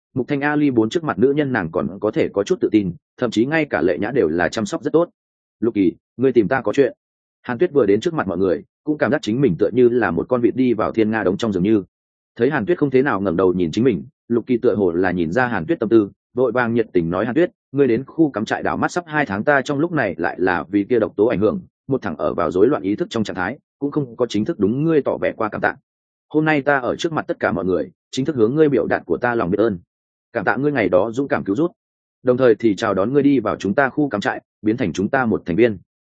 Mục Thanh Ali bốn trước mặt nữ nhân nàng còn có thể có chút tự tin, thậm chí ngay cả Lệ Nhã đều là chăm sóc rất tốt. Lục Kỳ, ngươi tìm ta có chuyện. Hàn Tuyết vừa đến trước mặt mọi người, cũng cảm giác chính mình tựa như là một con vịt đi vào thiên nga đống trong rừng như. Thấy Hàn Tuyết không thế nào ngẩng đầu nhìn chính mình, Lục Kỳ tựa hồ là nhìn ra Hàn Tuyết tâm tư, vội vàng nhiệt tình nói: Hàn Tuyết, ngươi đến khu cắm trại đảo mắt sắp 2 tháng, ta trong lúc này lại là vì kia độc tố ảnh hưởng, một thằng ở vào rối loạn ý thức trong trạng thái, cũng không có chính thức đúng ngươi tỏ vẻ qua cảm tạ. Hôm nay ta ở trước mặt tất cả mọi người, chính thức hướng ngươi biểu đạt của ta lòng biết ơn. Cảm tạ ngươi ngày đó dũng cảm cứu rút, đồng thời thì chào đón ngươi đi vào chúng ta khu cắm trại, biến thành chúng ta một thành viên.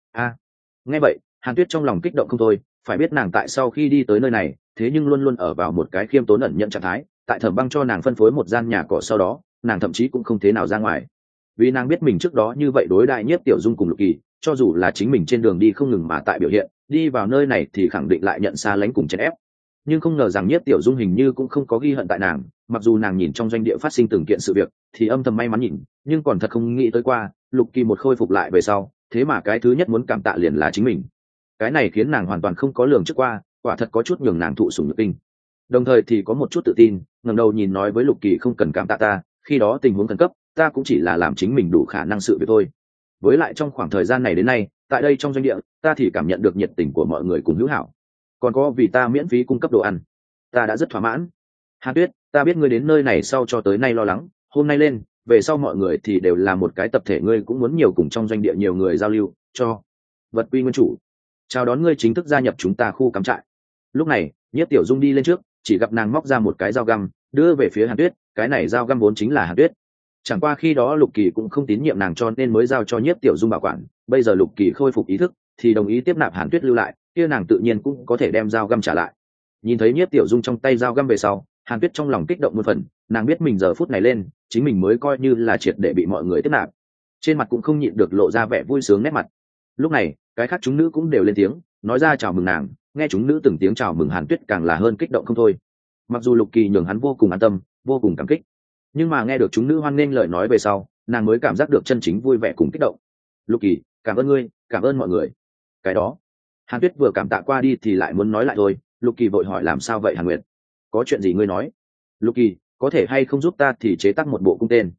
Nghe vậy, Hàn Tuyết trong lòng kích động không thôi, phải biết nàng tại sau khi đi tới nơi này, thế nhưng luôn luôn ở vào một cái khiêm tốn ẩn nhận trạng thái, tại Thẩm Băng cho nàng phân phối một gian nhà cỏ sau đó, nàng thậm chí cũng không thế nào ra ngoài. Vì nàng biết mình trước đó như vậy đối đại Nhiếp Tiểu Dung cùng Lục Kỳ, cho dù là chính mình trên đường đi không ngừng mà tại biểu hiện, đi vào nơi này thì khẳng định lại nhận xa lánh cùng chèn ép. Nhưng không ngờ rằng Nhiếp Tiểu Dung hình như cũng không có ghi hận tại nàng, mặc dù nàng nhìn trong doanh địa phát sinh từng kiện sự việc, thì âm thầm may mắn nhìn, nhưng còn thật không nghĩ tới qua, Lục Kỳ một khôi phục lại về sau, thế mà cái thứ nhất muốn cảm tạ liền là chính mình. Cái này khiến nàng hoàn toàn không có lường trước qua, quả thật có chút nhường nàng thụ sủng nhược kinh. Đồng thời thì có một chút tự tin, ngẩng đầu nhìn nói với Lục Kỳ: không cần cảm tạ ta, khi đó tình huống khẩn cấp, ta cũng chỉ là làm chính mình đủ khả năng sự việc thôi. Với lại trong khoảng thời gian này đến nay, tại đây trong doanh địa, ta thì cảm nhận được nhiệt tình của mọi người cùng hữu hảo. Còn có vì ta miễn phí cung cấp đồ ăn, ta đã rất thỏa mãn. Hàn Tuyết, ta biết ngươi đến nơi này sau cho tới nay lo lắng, hôm nay lên, về sau mọi người thì đều là một cái tập thể, ngươi cũng muốn nhiều cùng trong doanh địa nhiều người giao lưu, cho vật quy nguyên chủ. Chào đón ngươi chính thức gia nhập chúng ta khu cắm trại. Lúc này, Nhiếp Tiểu Dung đi lên trước, chỉ gặp nàng móc ra một cái dao găm, đưa về phía Hàn Tuyết, cái này dao găm vốn chính là Hàn Tuyết. Chẳng qua khi đó Lục Kỳ cũng không tín nhiệm nàng cho nên mới giao cho Nhiếp Tiểu Dung bảo quản, bây giờ Lục Kỳ khôi phục ý thức, thì đồng ý tiếp nạp Hàn Tuyết lưu lại, kia nàng tự nhiên cũng có thể đem dao găm trả lại. Nhìn thấy Nhiếp Tiểu Dung trong tay dao găm về sau, Hàn Tuyết trong lòng kích động một phần, nàng biết mình giờ phút này lên, chính mình mới coi như là triệt để bị mọi người tiếp nạp. Trên mặt cũng không nhịn được lộ ra vẻ vui sướng nét mặt. Lúc này, cái khác chúng nữ cũng đều lên tiếng, nói ra chào mừng nàng, nghe chúng nữ từng tiếng chào mừng Hàn Tuyết càng là hơn kích động không thôi. Mặc dù Lục Kỳ nhường hắn vô cùng an tâm, vô cùng cảm kích, nhưng mà nghe được chúng nữ hoan nghênh lời nói về sau, nàng mới cảm giác được chân chính vui vẻ cùng kích động. Lục Kỳ, cảm ơn ngươi, cảm ơn mọi người. Cái đó, Hàn Tuyết vừa cảm tạ qua đi thì lại muốn nói lại thôi. Lục Kỳ vội hỏi: làm sao vậy Hàn Nguyệt? Có chuyện gì ngươi nói? Lục Kỳ, có thể hay không giúp ta thì chế tác một bộ cung tên?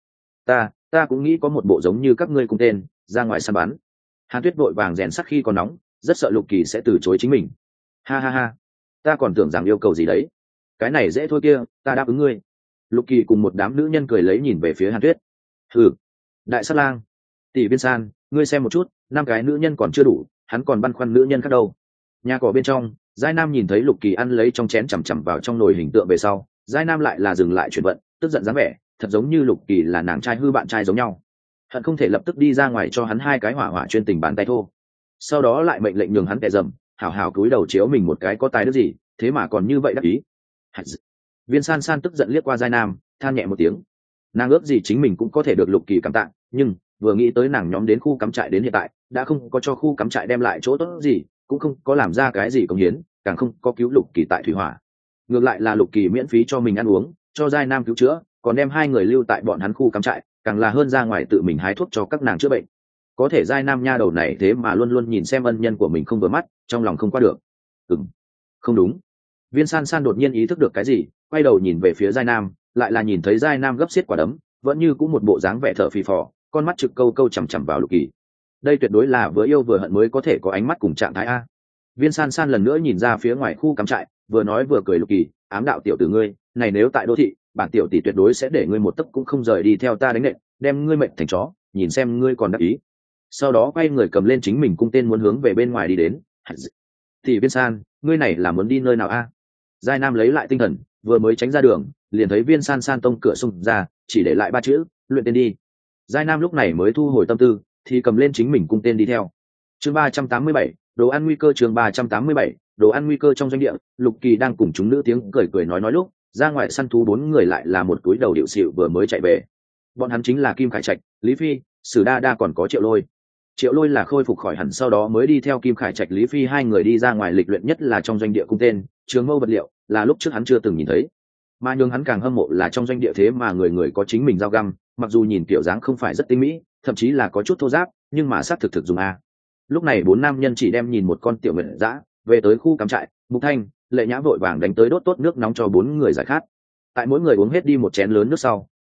Ta cũng nghĩ có một bộ giống như các ngươi cung tên, ra ngoài săn bắn. Hàn Tuyết vội vàng rèn sắt khi còn nóng, rất sợ Lục Kỳ sẽ từ chối chính mình. Ha ha ha, ta còn tưởng rằng yêu cầu gì đấy. Cái này dễ thôi kia, ta đáp ứng ngươi. Lục Kỳ cùng một đám nữ nhân cười lấy nhìn về phía Hàn Tuyết. Ừ, đại sát lang, tỷ Viên San, ngươi xem một chút, 5 cái nữ nhân còn chưa đủ, hắn còn băn khoăn nữ nhân khác đâu. Nhà cỏ bên trong, Giai Nam nhìn thấy Lục Kỳ ăn lấy trong chén chằm chằm vào trong nồi hình tượng về sau, Giai Nam lại là dừng lại chuyển vận, tức giận dáng vẻ, thật giống như Lục Kỳ là nàng trai hư bạn trai giống nhau. Hận không thể lập tức đi ra ngoài cho hắn 2 cái hỏa hỏa chuyên tình bàn tay thô. Sau đó lại mệnh lệnh nhường hắn kẻ dầm, hảo hảo cúi đầu chiếu mình một cái có tài đức gì, thế mà còn như vậy đắc ý. Viên San San tức giận liếc qua Giai Nam, than nhẹ một tiếng. Nàng ước gì chính mình cũng có thể được Lục Kỳ cảm tạ, nhưng vừa nghĩ tới nàng nhóm đến khu cắm trại đến hiện tại, đã không có cho khu cắm trại đem lại chỗ tốt gì, cũng không có làm ra cái gì công hiến, càng không có cứu Lục Kỳ tại thủy hỏa. Ngược lại là Lục Kỳ miễn phí cho mình ăn uống, cho Giai Nam cứu chữa, còn đem 2 người lưu tại bọn hắn khu cắm trại, càng là hơn ra ngoài tự mình hái thuốc cho các nàng chữa bệnh. Có thể Giai Nam nha đầu này thế mà luôn luôn nhìn xem ân nhân của mình không vừa mắt, trong lòng không qua được. Không đúng. Viên San San đột nhiên ý thức được cái gì, quay đầu nhìn về phía Giai Nam, lại là nhìn thấy Giai Nam gấp xiết quả đấm, vẫn như cũng một bộ dáng vẻ thở phì phò, con mắt trực câu câu chằm chằm vào Lục Kỳ. Đây tuyệt đối là vừa yêu vừa hận mới có thể có ánh mắt cùng trạng thái a. Viên San San lần nữa nhìn ra phía ngoài khu cắm trại, vừa nói vừa cười: Lục Kỳ, ám đạo tiểu tử ngươi, này nếu tại đô thị, bản tiểu tỷ tuyệt đối sẽ để ngươi một tấc cũng không rời đi theo ta đánh nện, đem ngươi mệnh thành chó, nhìn xem ngươi còn đắc ý. Sau đó quay người cầm lên chính mình cung tên muốn hướng về bên ngoài đi đến. Tỷ Viên San, ngươi này là muốn đi nơi nào a? Giai Nam lấy lại tinh thần, vừa mới tránh ra đường, liền thấy Viên San San tông cửa xung ra, chỉ để lại 3 chữ: luyện tên đi. Giai Nam lúc này mới thu hồi tâm tư, thì cầm lên chính mình cung tên đi theo. Chương 387, đồ ăn nguy cơ. Chương 387, đồ ăn nguy cơ. Trong doanh địa, Lục Kỳ đang cùng chúng nữ tiếng cười cười nói lúc, ra ngoài săn thú 4 người lại là một túi đầu điệu xịu vừa mới chạy về. Bọn hắn chính là Kim Khải Trạch, Lý Phi, Sử Đa Đa còn có Triệu Lôi. Triệu Lôi là khôi phục khỏi hẳn sau đó mới đi theo Kim Khải Trạch, Lý Phi 2 người đi ra ngoài lịch luyện, nhất là trong doanh địa cung tên, trường mâu vật liệu, là lúc trước hắn chưa từng nhìn thấy. Mà nhường hắn càng hâm mộ là trong doanh địa thế mà người người có chính mình dao găm, mặc dù nhìn kiểu dáng không phải rất tinh mỹ, thậm chí là có chút thô ráp, nhưng mà xác thực dùng a. Lúc này 4 nam nhân chỉ đem nhìn một con tiểu nguyệt dã, về tới khu cắm trại, Mục Thanh, Lệ Nhã vội vàng đánh tới đốt tốt nước nóng cho 4 người giải khát. Tại mỗi người uống hết đi một chén lớn nước sau,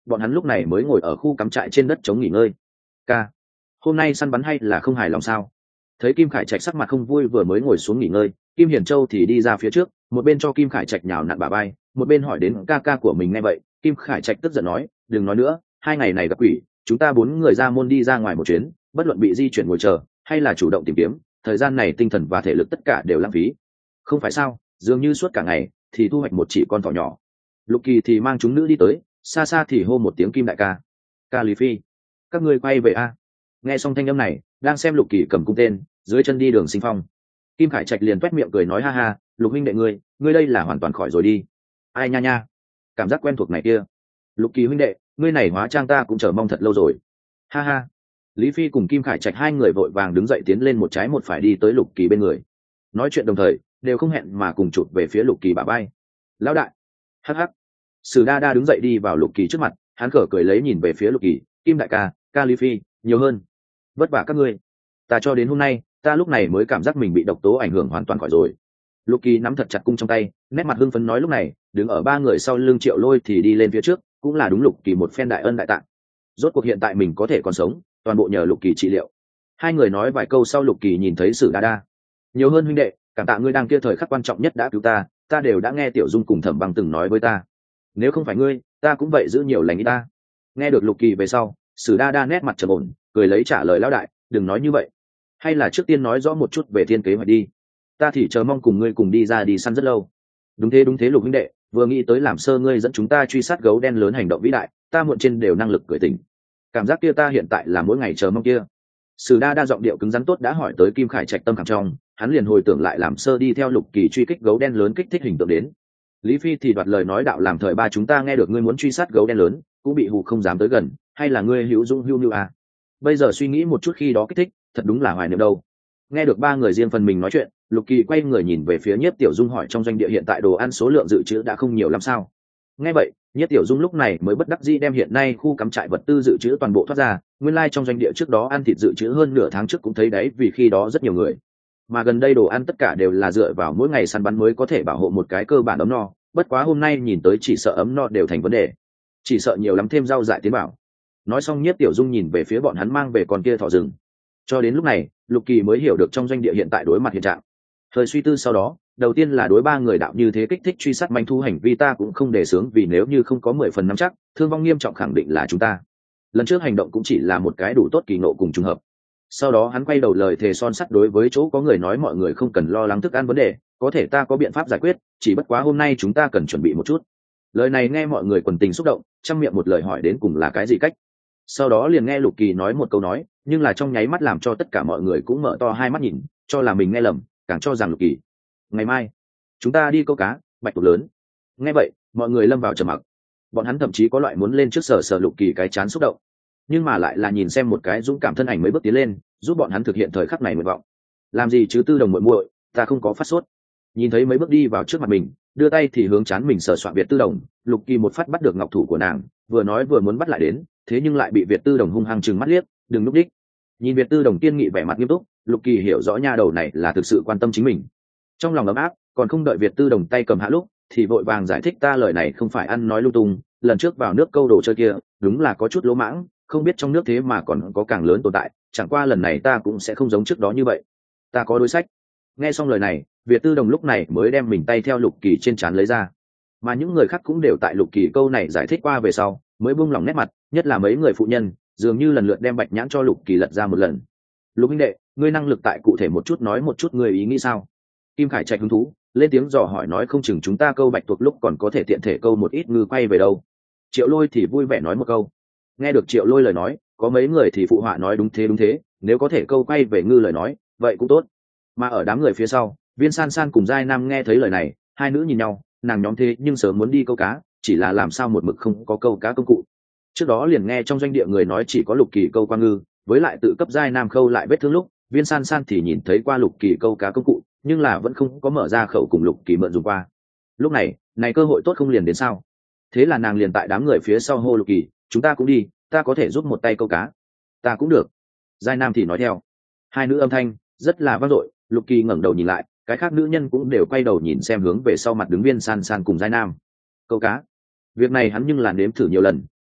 bọn hắn lúc này mới ngồi ở khu cắm trại trên đất chống nghỉ ngơi. Ca, hôm nay săn bắn hay là không hài lòng sao? Thấy Kim Khải Trạch sắc mặt không vui vừa mới ngồi xuống nghỉ ngơi, Kim Hiển Châu thì đi ra phía trước, một bên cho Kim Khải Trạch nhào nặn bả vai, một bên hỏi đến ca ca của mình. Nghe vậy, Kim Khải Trạch tức giận nói, đừng nói nữa, 2 ngày này gặp quỷ, chúng ta 4 người ra môn đi ra ngoài một chuyến, bất luận bị di chuyển ngồi chờ hay là chủ động tìm kiếm, thời gian này tinh thần và thể lực tất cả đều lãng phí. Không phải sao, dường như suốt cả ngày thì thu hoạch một chỉ con thỏ nhỏ. Lục Kỳ thì mang chúng nữ đi tới, xa xa thì hô một tiếng Kim đại ca. Ca Lý Phi, các ngươi quay về a. Nghe xong thanh âm này, đang xem Lục Kỳ cầm cung tên, dưới chân đi đường sinh phong. Kim Khải Trạch liền toét miệng cười nói, ha ha, Lục huynh đệ ngươi đây là hoàn toàn khỏi rồi đi. Ai nha nha, cảm giác quen thuộc này kia. Lục Kỳ huynh đệ, ngươi này hóa trang ta cũng chờ mong thật lâu rồi. Ha ha. Lý Phi cùng Kim Khải Trạch 2 người vội vàng đứng dậy tiến lên một trái một phải đi tới Lục Kỳ bên người, nói chuyện đồng thời đều không hẹn mà cùng chụp về phía Lục Kỳ bả vai. Lão đại. Hắc hắc. Sử Đa Đa đứng dậy đi vào Lục Kỳ trước mặt, hắn cởi cười lấy nhìn về phía Lục Kỳ, Kim đại ca, ca Lý Phi, nhiều hơn. Vất vả các ngươi. Ta cho đến hôm nay, ta lúc này mới cảm giác mình bị độc tố ảnh hưởng hoàn toàn khỏi rồi. Lục Kỳ nắm thật chặt cung trong tay, nét mặt hưng phấn nói. Lúc này, đứng ở 3 người sau lưng Triệu Lôi thì đi lên phía trước, cũng là đúng Lục Kỳ một phen đại ân đại tạng. Rốt cuộc hiện tại mình có thể còn sống, toàn bộ nhờ Lục Kỳ trị liệu. 2 người nói vài câu sau, Lục Kỳ nhìn thấy Sử Đa Đa. Nhiều hơn huynh đệ, cảm tạ ngươi đang kia thời khắc quan trọng nhất đã cứu ta, ta đều đã nghe Tiểu Dung cùng Thẩm Băng từng nói với ta. Nếu không phải ngươi, ta cũng vậy giữ nhiều lành ý ta. Nghe được Lục Kỳ về sau, Sử Đa Đa nét mặt trầm ổn, cười lấy trả lời, lão đại, đừng nói như vậy. Hay là trước tiên nói rõ một chút về thiên kế hoạch đi. Ta thì chờ mong cùng ngươi cùng đi ra đi săn rất lâu. Đúng thế Lục huynh đệ, vừa nghĩ tới làm sơ ngươi dẫn chúng ta truy sát gấu đen lớn hành động vĩ đại, ta muộn trên đều năng lực cười tỉnh. Cảm giác kia ta hiện tại là mỗi ngày chờ mong kia. Sử Đa Đa giọng điệu cứng rắn tốt đã hỏi tới Kim Khải Trạch tâm khảm trong, hắn liền hồi tưởng lại làm sơ đi theo Lục Kỳ truy kích gấu đen lớn kích thích hình tượng đến. Lý Phi thì đoạt lời nói, đạo làm thời ba chúng ta nghe được ngươi muốn truy sát gấu đen lớn, cũng bị hù không dám tới gần, hay là ngươi hữu dung hữu nhu à? Bây giờ suy nghĩ một chút khi đó kích thích, thật đúng là hoài niệm đâu. Nghe được 3 người riêng phần mình nói chuyện, Lục Kỳ quay người nhìn về phía Nhiếp Tiểu Dung hỏi, trong doanh địa hiện tại đồ ăn số lượng dự trữ đã không nhiều lắm sao? Nghe vậy, Nhiếp Tiểu Dung lúc này mới bất đắc dĩ đem hiện nay khu cắm trại vật tư dự trữ toàn bộ thoát ra, nguyên lai trong doanh địa trước đó ăn thịt dự trữ hơn nửa tháng trước cũng thấy đấy, vì khi đó rất nhiều người. Mà gần đây đồ ăn tất cả đều là dựa vào mỗi ngày săn bắn mới có thể bảo hộ một cái cơ bản ấm no, bất quá hôm nay nhìn tới chỉ sợ ấm no đều thành vấn đề. Chỉ sợ nhiều lắm thêm rau dại tiến bảo. Nói xong, Nhiếp Tiểu Dung nhìn về phía bọn hắn mang về con kia thỏ rừng. Cho đến lúc này, Lục Kỳ mới hiểu được trong doanh địa hiện tại đối mặt hiện trạng. Thời suy tư sau đó, đầu tiên là đối 3 người đạo như thế kích thích truy sát manh thu hành vi ta cũng không đề xướng, vì nếu như không có 10 phần nắm chắc, thương vong nghiêm trọng khẳng định là chúng ta. Lần trước hành động cũng chỉ là một cái đủ tốt kỳ ngộ cùng trùng hợp. Sau đó hắn quay đầu lời thề son sắt đối với chỗ có người nói, mọi người không cần lo lắng thức ăn vấn đề, có thể ta có biện pháp giải quyết, chỉ bất quá hôm nay chúng ta cần chuẩn bị một chút. Lời này nghe mọi người quần tình xúc động, trăm miệng một lời hỏi đến cùng là cái gì cách. Sau đó liền nghe Lục Kỳ nói một câu nói, nhưng là trong nháy mắt làm cho tất cả mọi người cũng mở to hai mắt nhìn, cho là mình nghe lầm, càng cho rằng Lục Kỳ. Ngày mai chúng ta đi câu cá, bạch tuộc lớn. Nghe vậy, mọi người lâm vào trầm mặc. Bọn hắn thậm chí có loại muốn lên trước sờ Lục Kỳ cái chán xúc động, nhưng mà lại là nhìn xem một cái dũng cảm thân ảnh mấy bước tiến lên, giúp bọn hắn thực hiện thời khắc này nguyện vọng. Làm gì chứ Tư Đồng muội muội, ta không có phát sốt. Nhìn thấy mấy bước đi vào trước mặt mình, đưa tay thì hướng chán mình sờ soạn Việt Tư Đồng, Lục Kỳ một phát bắt được ngọc thủ của nàng, vừa nói vừa muốn bắt lại đến, thế nhưng lại bị Việt Tư Đồng hung hăng trừng mắt liếc, đừng núp đích. Nhìn Việt Tư Đồng kiên nghị vẻ mặt nghiêm túc, Lục Kỳ hiểu rõ nha đầu này là thực sự quan tâm chính mình. Trong lòng ấm áp, còn không đợi Việt Tư Đồng tay cầm hạ lúc, thì vội vàng giải thích, ta lời này không phải ăn nói lung tung, lần trước vào nước câu đồ chơi kia, đúng là có chút lỗ mãng, không biết trong nước thế mà còn có càng lớn tồn tại, chẳng qua lần này ta cũng sẽ không giống trước đó như vậy, ta có đối sách. Nghe xong lời này, Việt Tư Đồng lúc này mới đem mình tay theo Lục Kỳ trên trán lấy ra, mà những người khác cũng đều tại Lục Kỳ câu này giải thích qua về sau mới buông lòng nét mặt, nhất là mấy người phụ nhân dường như lần lượt đem bạch nhãn cho Lục Kỳ lật ra một lần. Lục huynh đệ, ngươi năng lực tại cụ thể một chút nói một chút ngươi ý nghĩ sao? Kim Khải Trạch hứng thú lên tiếng dò hỏi, nói không chừng chúng ta câu bạch tuộc lúc còn có thể tiện thể câu một ít ngư quay về đâu. Triệu Lôi thì vui vẻ nói một câu. Nghe được Triệu Lôi lời nói, có mấy người thì phụ họa nói đúng thế, nếu có thể câu quay về ngư lời nói vậy cũng tốt. Mà ở đám người phía sau, Viên San San cùng Giai Nam nghe thấy lời này, hai nữ nhìn nhau, nàng nhóm thế nhưng sớm muốn đi câu cá, chỉ là làm sao một mực không có câu cá công cụ. Trước đó liền nghe trong doanh địa người nói chỉ có Lục Kỳ câu qua ngư, với lại tự cấp Giai Nam khâu lại vết thương lúc, Viên San San thì nhìn thấy qua Lục Kỳ câu cá công cụ, nhưng là vẫn không có mở ra khẩu cùng Lục Kỳ mượn dùng qua. Lúc này cơ hội tốt không liền đến sao? Thế là nàng liền tại đám người phía sau hô Lục Kỳ, chúng ta cũng đi, ta có thể giúp một tay câu cá. Ta cũng được. Giai Nam thì nói theo. Hai nữ âm thanh rất là vang dội. Lục Kỳ ngẩng đầu nhìn lại, cái khác nữ nhân cũng đều quay đầu nhìn xem hướng về sau mặt đứng Viên San San cùng Giai Nam. Câu cá, việc này hắn nhưng là nếm thử nhiều lần,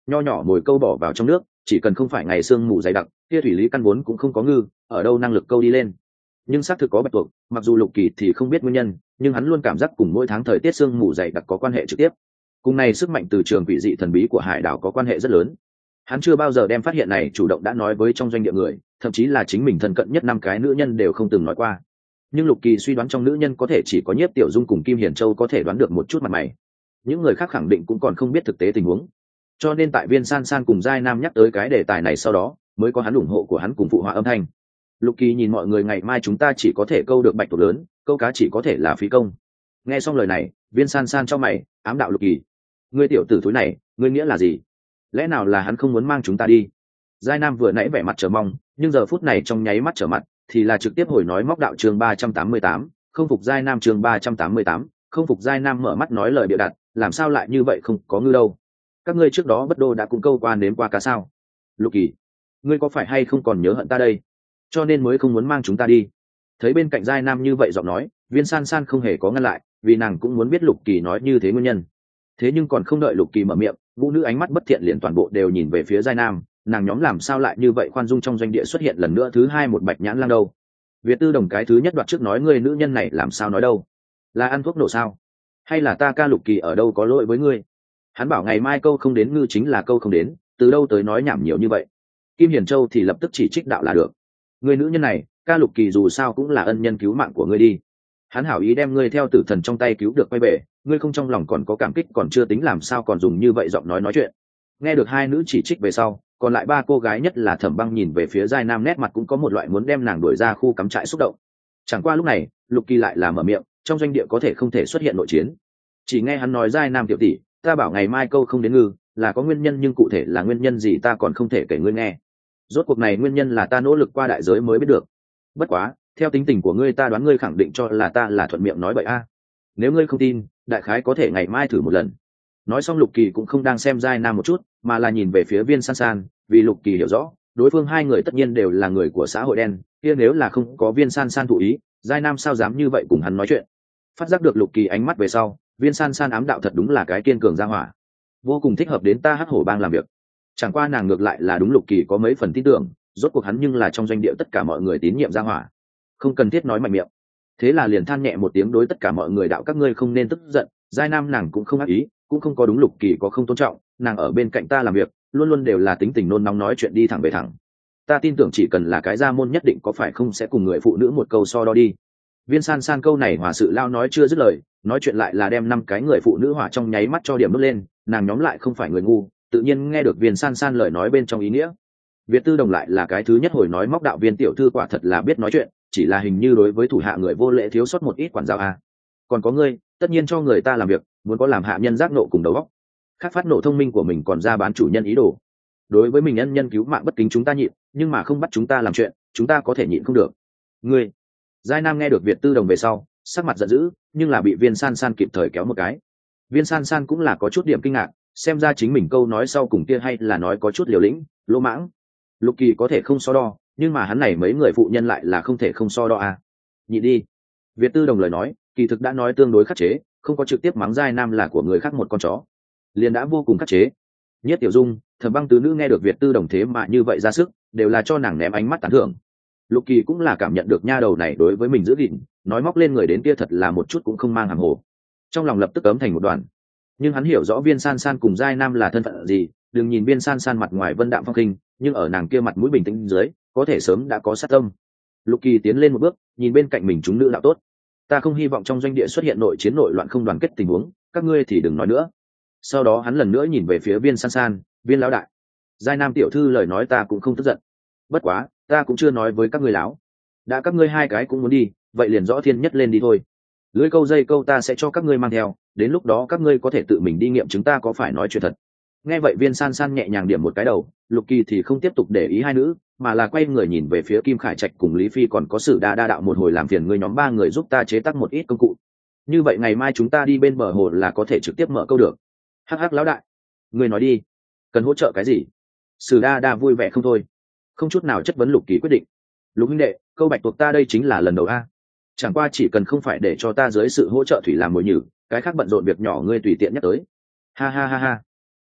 nho nhỏ mồi câu bỏ vào trong nước, chỉ cần không phải ngày sương mù dày đặc, kia thủy lý căn vốn cũng không có ngư, ở đâu năng lực câu đi lên. Nhưng xác thực có bạch tuộc, mặc dù Lục Kỳ thì không biết nguyên nhân, nhưng hắn luôn cảm giác cùng mỗi tháng thời tiết sương mù dày đặc có quan hệ trực tiếp. Cùng này sức mạnh từ trường quỷ dị thần bí của hải đảo có quan hệ rất lớn. Hắn chưa bao giờ đem phát hiện này chủ động đã nói với trong doanh địa người, thậm chí là chính mình thân cận nhất 5 cái nữ nhân đều không từng nói qua. Nhưng Lục Kỳ suy đoán trong nữ nhân có thể chỉ có Nhiếp Tiểu Dung cùng Kim Hiển Châu có thể đoán được một chút mặt mày. Những người khác khẳng định cũng còn không biết thực tế tình huống. Cho nên tại Viên San San cùng Giai Nam nhắc tới cái đề tài này sau đó, mới có hắn ủng hộ của hắn cùng phụ họa âm thanh. Lục Kỳ nhìn mọi người, ngày mai chúng ta chỉ có thể câu được bạch tuộc lớn, câu cá chỉ có thể là phí công. Nghe xong lời này, Viên San San cho mày, ám đạo Lục Kỳ: ngươi tiểu tử thúi này, ngươi nghĩa là gì? Lẽ nào là hắn không muốn mang chúng ta đi? Giai Nam vừa nãy vẻ mặt chờ mong, nhưng giờ phút này trong nháy mắt trở mặt, thì là trực tiếp hồi nói móc đạo chương 388, không phục. Giai Nam chương 388, không phục. Giai Nam mở mắt nói lời bịa đặt, làm sao lại như vậy, không có ngư đâu. Các ngươi trước đó bất đô đã cùng câu qua nếm qua cá sao? Lục Kỳ, ngươi có phải hay không còn nhớ hận ta đây, cho nên mới không muốn mang chúng ta đi? Thấy bên cạnh Giai Nam như vậy giọng nói, Viên San San không hề có ngăn lại, vì nàng cũng muốn biết Lục Kỳ nói như thế nguyên nhân. Thế nhưng còn không đợi Lục Kỳ mở miệng, vũ nữ ánh mắt bất thiện liền toàn bộ đều nhìn về phía Giai Nam, nàng nhóm làm sao lại như vậy khoan dung trong doanh địa xuất hiện lần nữa thứ hai một bạch nhãn lang đâu? Việt Tư Đồng cái thứ nhất đoạt trước nói ngươi nữ nhân này làm sao nói đâu? Là ăn thuốc nổ sao? Hay là ta ca Lục Kỳ ở đâu có lỗi với ngươi? Hắn bảo ngày mai câu không đến ngư chính là câu không đến, từ đâu tới nói nhảm nhiều như vậy? Kim Hiển Châu thì lập tức chỉ trích đạo là được. Ngươi nữ nhân này, ca Lục Kỳ dù sao cũng là ân nhân cứu mạng của ngươi đi. Hắn hảo ý đem ngươi theo tử thần trong tay cứu được quay về, ngươi không trong lòng còn có cảm kích còn chưa tính, làm sao còn dùng như vậy giọng nói chuyện? Nghe được hai nữ chỉ trích về sau, còn lại ba cô gái nhất là Thẩm Băng nhìn về phía Giai Nam, nét mặt cũng có một loại muốn đem nàng đuổi ra khu cắm trại xúc động. Chẳng qua lúc này, Lục Kỳ lại là mở miệng, trong doanh địa có thể không thể xuất hiện nội chiến. Chỉ nghe hắn nói: Giai Nam tiểu tỷ, ta bảo ngày mai câu không đến ngư, là có nguyên nhân, nhưng cụ thể là nguyên nhân gì ta còn không thể kể ngươi nghe. Rốt cuộc này nguyên nhân là ta nỗ lực qua đại giới mới biết được. Bất quá, theo tính tình của ngươi ta đoán ngươi khẳng định cho là ta là thuận miệng nói bậy a. Nếu ngươi không tin, đại khái có thể ngày mai thử một lần. Nói xong Lục Kỳ cũng không đang xem Giai Nam một chút, mà là nhìn về phía Viên San San, vì Lục Kỳ hiểu rõ, đối phương hai người tất nhiên đều là người của xã hội đen, kia nếu là không có Viên San San thụ ý, Giai Nam sao dám như vậy cùng hắn nói chuyện. Phát giác được Lục Kỳ ánh mắt về sau, Viên San San ám đạo thật đúng là cái kiên cường gia hỏa, vô cùng thích hợp đến ta Hắc Hổ bang làm việc. Chẳng qua nàng ngược lại là đúng Lục Kỳ có mấy phần tin tưởng, rốt cuộc hắn nhưng là trong doanh địa tất cả mọi người tín nhiệm gia hỏa, không cần thiết nói mạnh miệng. Thế là liền than nhẹ một tiếng đối tất cả mọi người đạo: các ngươi không nên tức giận, Giai Nam nàng cũng không ác ý, cũng không có đúng Lục Kỳ có không tôn trọng, nàng ở bên cạnh ta làm việc luôn luôn đều là tính tình nôn nóng, nói chuyện đi thẳng về thẳng. Ta tin tưởng chỉ cần là cái gia môn nhất định có phải không sẽ cùng người phụ nữ một câu so đo đi. Viên San San câu này hòa sự lao nói chưa dứt lời, nói chuyện lại là đem 5 cái người phụ nữ hỏa trong nháy mắt cho điểm nốt lên, nàng nhóm lại không phải người ngu, tự nhiên nghe được Viên San San lời nói bên trong ý nghĩa. Việt Tư Đồng lại là cái thứ nhất hồi nói móc đạo: Viên tiểu thư quả thật là biết nói chuyện, chỉ là hình như đối với thủ hạ người vô lễ, thiếu sót một ít quản giáo a. Còn có ngươi, tất nhiên cho người ta làm việc, muốn có làm hạ nhân giác nộ cùng đầu óc, khác phát nộ thông minh của mình còn ra bán chủ nhân ý đồ. Đối với mình ân nhân cứu mạng bất kính chúng ta nhịn, nhưng mà không bắt chúng ta làm chuyện, chúng ta có thể nhịn không được. Ngươi. Giai Nam nghe được Việt Tư Đồng về sau, sắc mặt giận dữ, nhưng là bị Viên San San kịp thời kéo một cái. Viên San San cũng là có chút điểm kinh ngạc, xem ra chính mình câu nói sau cùng kia hay là nói có chút liều lĩnh, lỗ mãng. Lục Kỳ có thể không so đo, nhưng mà hắn này mấy người phụ nhân lại là không thể không so đo à. Nhịn đi. Việt Tư Đồng lời nói, kỳ thực đã nói tương đối khắc chế, không có trực tiếp mắng Giai Nam là của người khác một con chó, liền đã vô cùng khắc chế. Nhất Tiểu Dung, Thẩm Băng tứ nữ nghe được Việt Tư Đồng thế mà như vậy ra sức, đều là cho nàng ném ánh mắt tán thưởng. Lục Kỳ cũng là cảm nhận được nha đầu này đối với mình giữ gìn, nói móc lên người đến kia thật là một chút cũng không mang hàm hồ, trong lòng lập tức ấm thành một đoàn. Nhưng hắn hiểu rõ Viên San San cùng Giai Nam là thân phận gì, đừng nhìn Viên San San mặt ngoài vân đạm phong khinh, nhưng ở nàng kia mặt mũi bình tĩnh dưới, có thể sớm đã có sát tâm. Lục Kỳ tiến lên một bước, nhìn bên cạnh mình chúng nữ đạo: tốt, ta không hy vọng trong doanh địa xuất hiện nội chiến nội loạn không đoàn kết tình huống, các ngươi thì đừng nói nữa. Sau đó hắn lần nữa nhìn về phía Viên San San: Viên lão đại, Giai Nam tiểu thư lời nói ta cũng không tức giận, bất quá ta cũng chưa nói với các ngươi láo, đã các ngươi hai cái cũng muốn đi, vậy liền rõ thiên nhất lên đi thôi. Lưỡi câu dây câu ta sẽ cho các ngươi mang theo, đến lúc đó các ngươi có thể tự mình đi nghiệm chứng ta có phải nói chuyện thật. Nghe vậy Viên San San nhẹ nhàng điểm một cái đầu, Lục Kỳ thì không tiếp tục để ý hai nữ, mà là quay người nhìn về phía Kim Khải Trạch cùng Lý Phi, còn có Sử Đa Đa đạo: một hồi làm phiền ngươi nhóm 3 người giúp ta chế tác một ít công cụ, như vậy ngày mai chúng ta đi bên bờ hồ là có thể trực tiếp mở câu được. Hắc hắc lão đại, ngươi nói đi, cần hỗ trợ cái gì? Sử Đa Đa vui vẻ không thôi, không chút nào chất vấn Lục Kỳ quyết định. Lục huynh đệ, câu bạch tuộc ta đây chính là lần đầu a, chẳng qua chỉ cần không phải để cho ta dưới sự hỗ trợ thủy làm mồi nhử, cái khác bận rộn việc nhỏ ngươi tùy tiện nhắc tới. Ha ha ha ha.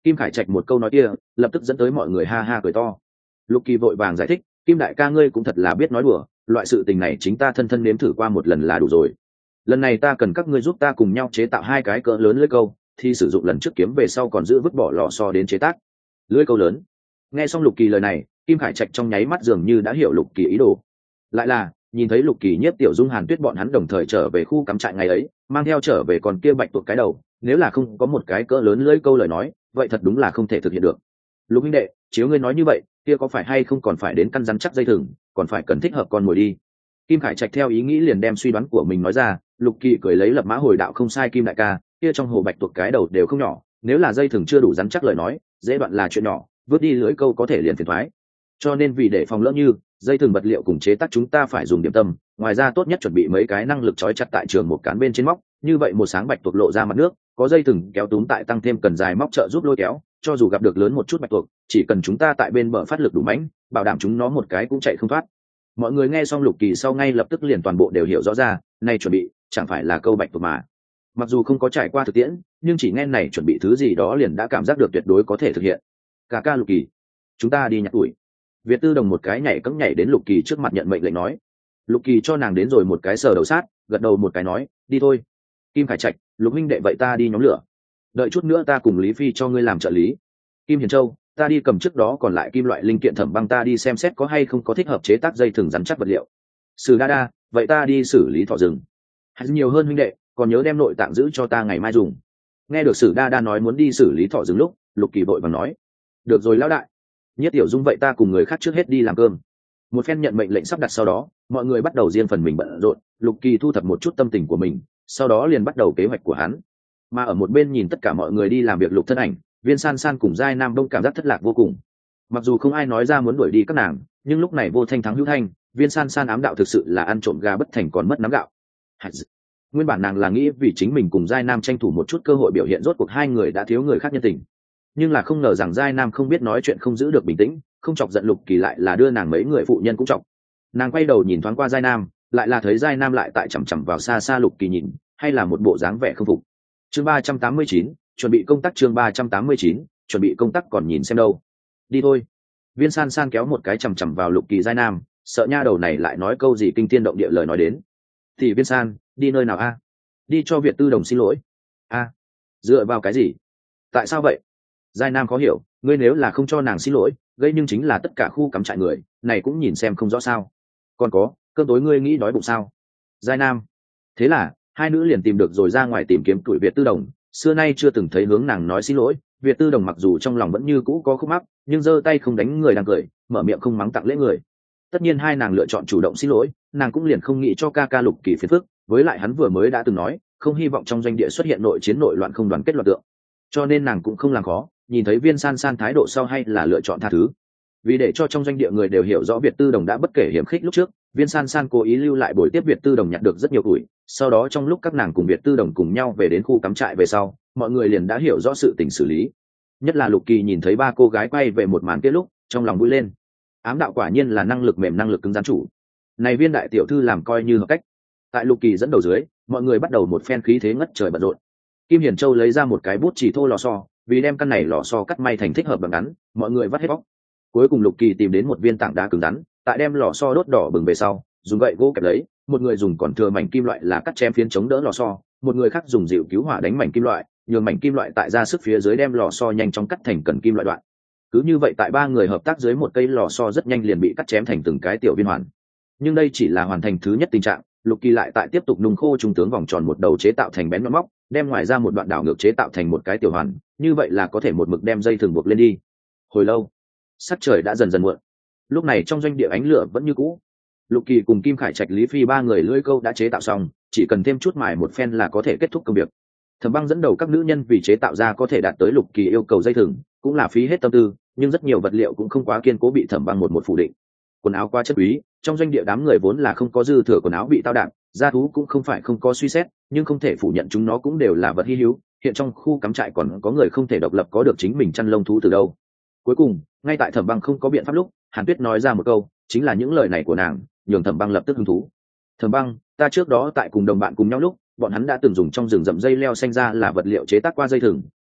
Kim Khải Trạch một câu nói kia lập tức dẫn tới mọi người ha ha cười to. Lục Kỳ vội vàng giải thích, Kim đại ca ngươi cũng thật là biết nói đùa, loại sự tình này chính ta thân thân nếm thử qua một lần là đủ rồi. Lần này ta cần các ngươi giúp ta cùng nhau chế tạo 2 cái cỡ lớn lưỡi câu, thì sử dụng lần trước kiếm về sau còn giữ vứt bỏ lò xo đến chế tác lưỡi câu lớn. Nghe xong Lục Kỳ lời này, Kim Khải Trạch trong nháy mắt dường như đã hiểu Lục Kỳ ý đồ. Lại là nhìn thấy Lục Kỳ, Nhiếp Tiểu Dung, Hàn Tuyết bọn hắn đồng thời trở về khu cắm trại ngày ấy, mang theo trở về còn kia bạch tuộc cái đầu, nếu là không có một cái cỡ lớn lưỡi câu lời nói, vậy thật đúng là không thể thực hiện được. Lục huynh đệ, chiếu ngươi nói như vậy, kia có phải hay không còn phải đến căn rắn chắc dây thừng, còn phải cần thích hợp con mồi đi. Kim Khải Trạch theo ý nghĩ liền đem suy đoán của mình nói ra. Lục Kỳ cười lấy lập mã hồi đạo, không sai Kim đại ca, kia trong hồ bạch tuộc cái đầu đều không nhỏ, nếu là dây thừng chưa đủ rắn chắc lời nói, dễ đoạn là chuyện nhỏ, vứt đi lưỡi câu có thể liền phiền thoái. Cho nên vì để phòng lỡ như dây thừng vật liệu cùng chế tác, chúng ta phải dùng điểm tâm, ngoài ra tốt nhất chuẩn bị mấy cái năng lực trói chặt tại trường một cán bên trên móc, như vậy một sáng bạch tuộc lộ ra mặt nước, có dây thừng kéo túm tại, tăng thêm cần dài móc trợ giúp lôi kéo, cho dù gặp được lớn một chút bạch tuộc, chỉ cần chúng ta tại bên bờ phát lực đủ mãnh, bảo đảm chúng nó một cái cũng chạy không thoát. Mọi người nghe xong Lục Kỳ sau ngay lập tức liền toàn bộ đều hiểu rõ ra, nay chuẩn bị chẳng phải là câu bạch tuộc mà. Mặc dù không có trải qua thực tiễn, nhưng chỉ nghe này chuẩn bị thứ gì đó liền đã cảm giác được tuyệt đối có thể thực hiện. Cả ca Lục Kỳ, chúng ta đi nhặt tuổi. Việt Tư Đồng một cái nhảy cẫng nhảy đến Lục Kỳ trước mặt nhận mệnh lệnh nói. Lục Kỳ cho nàng đến rồi một cái sờ đầu sát, gật đầu một cái nói, đi thôi. Kim Khải Trạch, Lục huynh đệ vậy ta đi nhóm lửa. Đợi chút nữa ta cùng Lý Phi cho ngươi làm trợ lý. Kim Hiền Châu, ta đi cầm trước đó còn lại kim loại linh kiện Thẩm Băng, ta đi xem xét có hay không có thích hợp chế tác dây thừng rắn chắc vật liệu. Sử Đa Đa, vậy ta đi xử lý thỏ rừng. Hay nhiều hơn huynh đệ, còn nhớ đem nội tạng giữ cho ta ngày mai dùng. Nghe được Sử Đa Đa nói muốn đi xử lý thỏ rừng lúc, Lục Kỳ vội vàng nói, được rồi lão đại. Nhất Tiểu Dung, vậy ta cùng người khác trước hết đi làm cơm. Một phen nhận mệnh lệnh sắp đặt sau đó, mọi người bắt đầu riêng phần mình bận rộn. Lục Kỳ thu thập một chút tâm tình của mình, sau đó liền bắt đầu kế hoạch của hắn. Mà ở một bên nhìn tất cả mọi người đi làm việc Lục thân ảnh, Viên San San cùng Giai Nam Đông cảm giác thất lạc vô cùng. Mặc dù không ai nói ra muốn đuổi đi các nàng, nhưng lúc này vô thanh thắng hữu thanh, Viên San San ám đạo thực sự là ăn trộm gà bất thành còn mất nắm gạo. Nguyên bản nàng là nghĩ vì chính mình cùng Giai Nam tranh thủ một chút cơ hội biểu hiện, rốt cuộc hai người đã thiếu người khác nhân tình. Nhưng là không ngờ rằng Giai Nam không biết nói chuyện, không giữ được bình tĩnh, không chọc giận Lục Kỳ lại là đưa nàng mấy người phụ nhân cũng chọc. Nàng quay đầu nhìn thoáng qua Giai Nam, lại là thấy Giai Nam lại tại chằm chằm vào xa xa Lục Kỳ nhìn, hay là một bộ dáng vẻ không phục. Chương 389, chuẩn bị công tác. Chương 389, chuẩn bị công tác, còn nhìn xem đâu. Đi thôi. Viên San San kéo một cái chằm chằm vào Lục Kỳ Giai Nam, sợ nha đầu này lại nói câu gì kinh thiên động địa lời nói đến. Thì Viên San, đi nơi nào a? Đi cho Việt Tư Đồng xin lỗi. A? Dựa vào cái gì? Tại sao vậy? Giai Nam khó hiểu, ngươi nếu là không cho nàng xin lỗi, gây nhưng chính là tất cả khu cắm trại người này cũng nhìn xem không rõ sao. Còn có, cơm tối ngươi nghĩ đói bụng sao? Giai Nam. Thế là hai nữ liền tìm được rồi ra ngoài tìm kiếm tuổi Việt Tư Đồng, xưa nay chưa từng thấy hướng nàng nói xin lỗi. Việt Tư Đồng mặc dù trong lòng vẫn như cũ có khúc mắc, nhưng giơ tay không đánh người đang cười, mở miệng không mắng tặng lễ người. Tất nhiên hai nàng lựa chọn chủ động xin lỗi, nàng cũng liền không nghĩ cho ca ca Lục Kỳ phiền phức, với lại hắn vừa mới đã từng nói không hy vọng trong doanh địa xuất hiện nội chiến nội loạn không đoàn kết loạn tượng, cho nên nàng cũng không làm khó. Nhìn thấy Viên San San thái độ sau hay là lựa chọn tha thứ. Vì để cho trong doanh địa người đều hiểu rõ Việt Tư Đồng đã bất kể hiểm khích lúc trước, Viên San San cố ý lưu lại buổi tiếp Việt Tư Đồng nhặt được rất nhiều củi. Sau đó trong lúc các nàng cùng Việt Tư Đồng cùng nhau về đến khu cắm trại về sau, mọi người liền đã hiểu rõ sự tình xử lý. Nhất là Lục Kỳ nhìn thấy ba cô gái quay về một màn kia lúc, trong lòng vui lên. Ám đạo quả nhiên là năng lực mềm năng lực cứng rắn chủ. Này Viên đại tiểu thư làm coi như hợp cách. Tại Lục Kỳ dẫn đầu dưới, mọi người bắt đầu một phen khí thế ngất trời bận rộn. Kim Hiền Châu lấy ra một cái bút chỉ thô lò xo, vì đem căn này lò xo cắt may thành thích hợp bằng ngắn, mọi người vắt hết bóc. Cuối cùng Lục Kỳ tìm đến một viên tảng đá cứng rắn, tại đem lò xo đốt đỏ bừng về sau, dùng gậy gỗ kẹp lấy, một người dùng còn thừa mảnh kim loại là cắt chém phiến chống đỡ lò xo, một người khác dùng dịu cứu hỏa đánh mảnh kim loại, nhường mảnh kim loại tại ra sức phía dưới đem lò xo nhanh chóng cắt thành cần kim loại đoạn. Cứ như vậy tại ba người hợp tác dưới, một cây lò xo rất nhanh liền bị cắt chém thành từng cái tiểu viên hoàn. Nhưng đây chỉ là hoàn thành thứ nhất tình trạng, Lục Kỳ lại tại tiếp tục nung khô trung tướng vòng tròn một đầu chế tạo thành bén nhọn móc, đem ngoài ra một đoạn đảo ngược chế tạo thành một cái tiểu hoàn, như vậy là có thể một mực đem dây thừng buộc lên đi. Hồi lâu, sắc trời đã dần dần muộn. Lúc này trong doanh địa ánh lửa vẫn như cũ. Lục Kỳ cùng Kim Khải Trạch, Lý Phi ba người lưỡi câu đã chế tạo xong, chỉ cần thêm chút mài một phen là có thể kết thúc công việc. Thẩm Băng dẫn đầu các nữ nhân vì chế tạo ra có thể đạt tới Lục Kỳ yêu cầu dây thừng, cũng là phí hết tâm tư, nhưng rất nhiều vật liệu cũng không quá kiên cố bị Thẩm Băng một phủ định. Quần áo quá chất quý, trong doanh địa đám người vốn là không có dư thừa quần áo bị tao đạn, gia thú cũng không phải không có suy xét, nhưng không thể phủ nhận chúng nó cũng đều là vật hi hữu. Hiện trong khu cắm trại còn có người không thể độc lập có được chính mình chăn lông thú từ đâu. Cuối cùng, ngay tại Thẩm Băng không có biện pháp lúc, Hàn Tuyết nói ra một câu, chính là những lời này của nàng nhường Thẩm Băng lập tức hứng thú. Thẩm Băng, ta trước đó tại cùng đồng bạn cùng nhau lúc, bọn hắn đã từng dùng trong rừng rậm dây leo xanh ra là vật liệu chế tác qua dây thừng,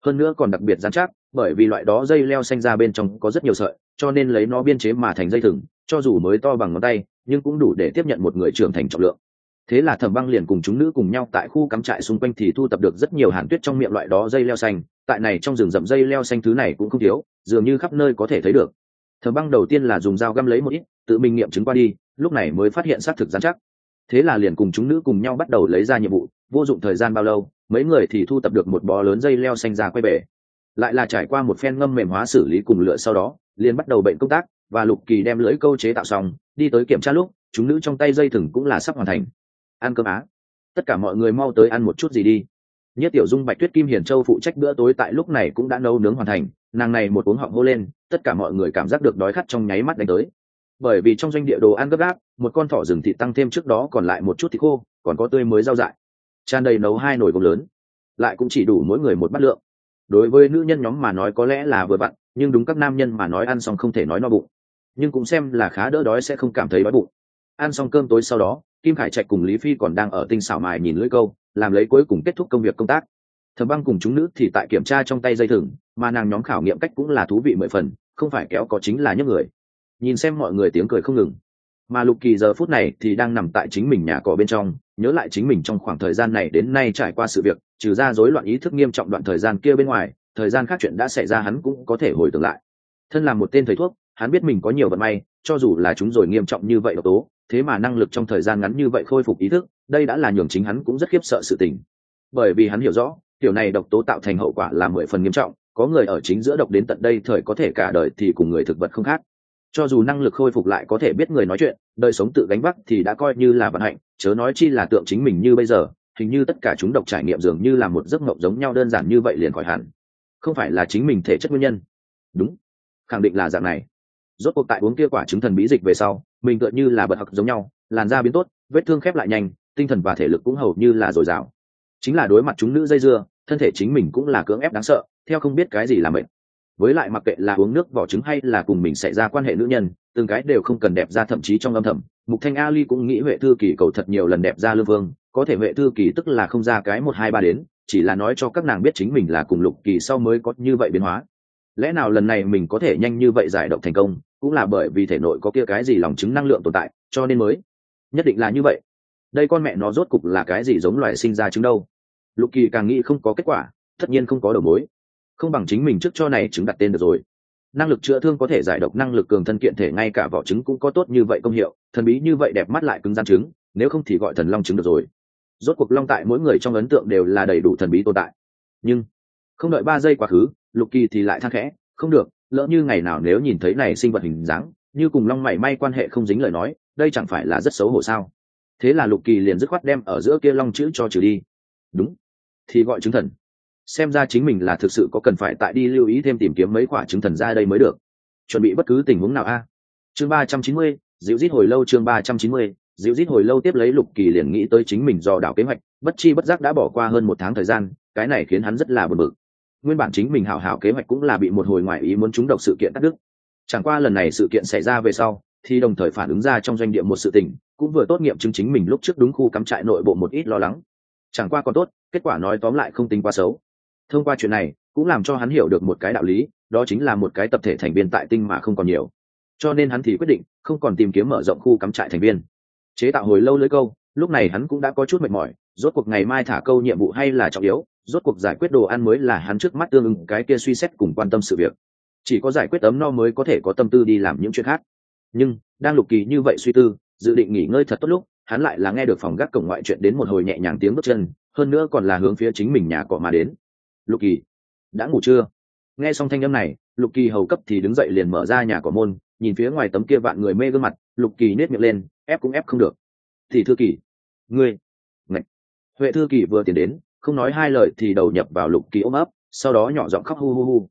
hơn nữa còn đặc biệt dán chắc, bởi vì loại đó dây leo xanh ra bên trong có rất nhiều sợi, cho nên lấy nó biên chế mà thành dây thừng, cho dù mới to bằng ngón tay nhưng cũng đủ để tiếp nhận một người trưởng thành trọng lượng. Thế là Thẩm Băng liền cùng chúng nữ cùng nhau tại khu cắm trại xung quanh thì thu tập được rất nhiều hàn tuyết trong miệng loại đó dây leo xanh. Tại này trong rừng rậm dây leo xanh thứ này cũng không thiếu, dường như khắp nơi có thể thấy được. Thẩm Băng đầu tiên là dùng dao găm lấy một ít, tự mình nghiệm chứng qua đi, lúc này mới phát hiện xác thực dán chắc. Thế là liền cùng chúng nữ cùng nhau bắt đầu lấy ra nhiệm vụ, vô dụng thời gian bao lâu, mấy người thì thu tập được một bó lớn dây leo xanh ra quay về. Lại là trải qua một phen ngâm mềm hóa xử lý cùng lựa sau đó, liền bắt đầu bệnh công tác, và Lục Kỳ đem lưỡi câu chế tạo xong, đi tới kiểm tra lúc, chúng nữ trong tay dây thừng cũng là sắp hoàn thành. Ăn cơm á, tất cả mọi người mau tới ăn một chút gì đi. Nhất Tiểu Dung, Bạch Tuyết, Kim Hiền Châu phụ trách bữa tối tại lúc này cũng đã nấu nướng hoàn thành, nàng này một uống họng hô lên, tất cả mọi người cảm giác được đói khát trong nháy mắt đánh tới. Bởi vì trong doanh địa đồ ăn gấp gáp, một con thỏ rừng thịt tăng thêm trước đó còn lại một chút thịt khô, còn có tươi mới rau dại, tràn đầy nấu 2 nồi gốm lớn, lại cũng chỉ đủ mỗi người một bát lượng. Đối với nữ nhân nhóm mà nói có lẽ là vừa vặn, nhưng đúng các nam nhân mà nói ăn xong không thể nói no bụng, nhưng cũng xem là khá đỡ đói, sẽ không cảm thấy đói bụng. Ăn xong cơm tối sau đó, Kim Khải Trạch cùng Lý Phi còn đang ở tinh xảo mài nhìn lưỡi câu, làm lấy cuối cùng kết thúc công việc công tác. Thẩm Băng cùng chúng nữ thì tại kiểm tra trong tay dây thừng, mà nàng nhóm khảo nghiệm cách cũng là thú vị 10 phần, không phải kéo có chính là nhấc người. Nhìn xem mọi người tiếng cười không ngừng, mà Lục Kỳ giờ phút này thì đang nằm tại chính mình nhà cỏ bên trong, nhớ lại chính mình trong khoảng thời gian này đến nay trải qua sự việc, trừ ra rối loạn ý thức nghiêm trọng đoạn thời gian kia bên ngoài, thời gian khác chuyện đã xảy ra hắn cũng có thể hồi tưởng lại. Thân là một tên thầy thuốc, hắn biết mình có nhiều vận may, cho dù là chúng rồi nghiêm trọng như vậy độc tố, thế mà năng lực trong thời gian ngắn như vậy khôi phục ý thức, đây đã là nhường chính hắn cũng rất khiếp sợ sự tình. Bởi vì hắn hiểu rõ, kiểu này độc tố tạo thành hậu quả là 10 phần nghiêm trọng, có người ở chính giữa độc đến tận đây thời có thể cả đời thì cùng người thực vật không khác. Cho dù năng lực khôi phục lại có thể biết người nói chuyện, đời sống tự gánh vác thì đã coi như là vận hạnh, chớ nói chi là tượng chính mình như bây giờ, hình như tất cả chúng độc trải nghiệm dường như là một giấc mộng giống nhau đơn giản như vậy liền khỏi hẳn. Không phải là chính mình thể chất nguyên nhân. Đúng, khẳng định là dạng này. Rốt cuộc tại uống kia quả trứng thần bí dịch về sau, mình tựa như là bật học giống nhau, làn da biến tốt, vết thương khép lại nhanh, tinh thần và thể lực cũng hầu như là dồi dào. Chính là đối mặt chúng nữ dây dưa, thân thể chính mình cũng là cưỡng ép đáng sợ, theo không biết cái gì là mệt. Với lại mặc kệ là uống nước vỏ trứng hay là cùng mình xảy ra quan hệ nữ nhân, từng cái đều không cần đẹp ra, thậm chí trong âm thầm, Mục Thanh Ali cũng nghĩ Huệ Thư Kỳ cầu thật nhiều lần đẹp ra Lương Vương, có thể Huệ Thư Kỳ tức là không ra cái 1 2 3 đến, chỉ là nói cho các nàng biết chính mình là cùng Lục Kỳ sau mới có như vậy biến hóa. Lẽ nào lần này mình có thể nhanh như vậy giải độc thành công, cũng là bởi vì thể nội có kia cái gì lòng trứng năng lượng tồn tại, cho nên mới. Nhất định là như vậy. Đây con mẹ nó rốt cục là cái gì giống loài sinh ra trứng đâu? Lục Kỳ càng nghĩ không có kết quả, tất nhiên không có đầu mối. Không bằng chính mình trước cho này trứng đặt tên được rồi. Năng lực chữa thương có thể giải độc, năng lực cường thân kiện thể, ngay cả vỏ trứng cũng có tốt như vậy công hiệu, thần bí như vậy, đẹp mắt lại cứng rắn trứng, nếu không thì gọi thần long trứng được rồi. Rốt cuộc long tại mỗi người trong ấn tượng đều là đầy đủ thần bí tồn tại. Nhưng không đợi 3 giây quá khứ, Lục Kỳ thì lại than khẽ, không được, lỡ như ngày nào nếu nhìn thấy này sinh vật hình dáng như cùng long mảy may quan hệ không dính lời nói, đây chẳng phải là rất xấu hổ sao? Thế là Lục Kỳ liền dứt khoát đem ở giữa kia long chữ cho trừ đi. Đúng, thì gọi trứng thần. Xem ra chính mình là thực sự có cần phải tại đi lưu ý thêm tìm kiếm mấy quả trứng thần ra đây mới được. Chuẩn bị bất cứ tình huống nào a. Chương 390, dịu rít hồi lâu. Chương 390, dịu rít hồi lâu. Tiếp lấy Lục Kỳ liền nghĩ tới chính mình dò đảo kế hoạch, bất chi bất giác đã bỏ qua hơn 1 tháng thời gian, cái này khiến hắn rất là bực bực. Nguyên bản chính mình hảo hảo kế hoạch cũng là bị một hồi ngoại ý muốn trúng độc sự kiện cắt đứt. Chẳng qua lần này sự kiện xảy ra về sau, thì đồng thời phản ứng ra trong doanh địa một sự tình, cũng vừa tốt nghiệm chứng chính mình lúc trước đúng khu cắm trại nội bộ một ít lo lắng. Chẳng qua còn tốt, kết quả nói tóm lại không tính quá xấu. Thông qua chuyện này, cũng làm cho hắn hiểu được một cái đạo lý, đó chính là một cái tập thể thành viên tại tinh mà không còn nhiều. Cho nên hắn thì quyết định không còn tìm kiếm mở rộng khu cắm trại thành viên. Chế tạo hồi lâu lưới câu, lúc này hắn cũng đã có chút mệt mỏi, rốt cuộc ngày mai thả câu nhiệm vụ hay là trọng yếu, rốt cuộc giải quyết đồ ăn mới là hắn trước mắt tương ứng cái kia suy xét cùng quan tâm sự việc. Chỉ có giải quyết ấm no mới có thể có tâm tư đi làm những chuyện khác. Nhưng đang Lục Kỳ như vậy suy tư, dự định nghỉ ngơi thật tốt lúc, hắn lại là nghe được phòng gác cổng ngoại chuyện đến một hồi nhẹ nhàng tiếng bước chân, hơn nữa còn là hướng phía chính mình nhà cỏ mà đến. Lục Kỳ, đã ngủ chưa? Nghe xong thanh âm này, Lục Kỳ hầu cấp thì đứng dậy liền mở ra nhà cỏ môn, nhìn phía ngoài tấm kia vạn người mê gương mặt, Lục Kỳ nết miệng lên, ép cũng ép không được. Thì Thư Kỳ, ngươi, ngạch. Huệ Thư Kỳ vừa tiến đến, không nói 2 lời thì đầu nhập vào Lục Kỳ ôm ấp, sau đó nhỏ giọng khóc hu hu hu.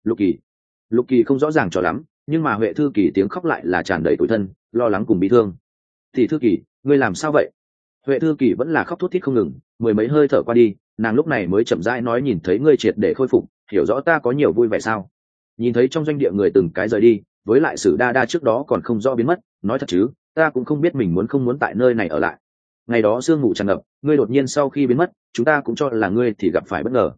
Lục Kỳ không rõ ràng cho lắm, nhưng mà Huệ Thư Kỳ tiếng khóc lại là tràn đầy tủi thân, lo lắng cùng bi thương. Thì Thư Kỳ, ngươi làm sao vậy? Huệ Thư Kỳ vẫn là khóc thút thít không ngừng, 10 mấy hơi thở qua đi, nàng lúc này mới chậm rãi nói, nhìn thấy ngươi triệt để khôi phục, hiểu rõ ta có nhiều vui vẻ sao? Nhìn thấy trong doanh địa người từng cái rời đi, với lại Sử Đa Đa trước đó còn không rõ biến mất, nói thật chứ, ta cũng không biết mình muốn không muốn tại nơi này ở lại. Ngày đó sương mù tràn ngập, ngươi đột nhiên sau khi biến mất, chúng ta cũng cho là ngươi thì gặp phải bất ngờ.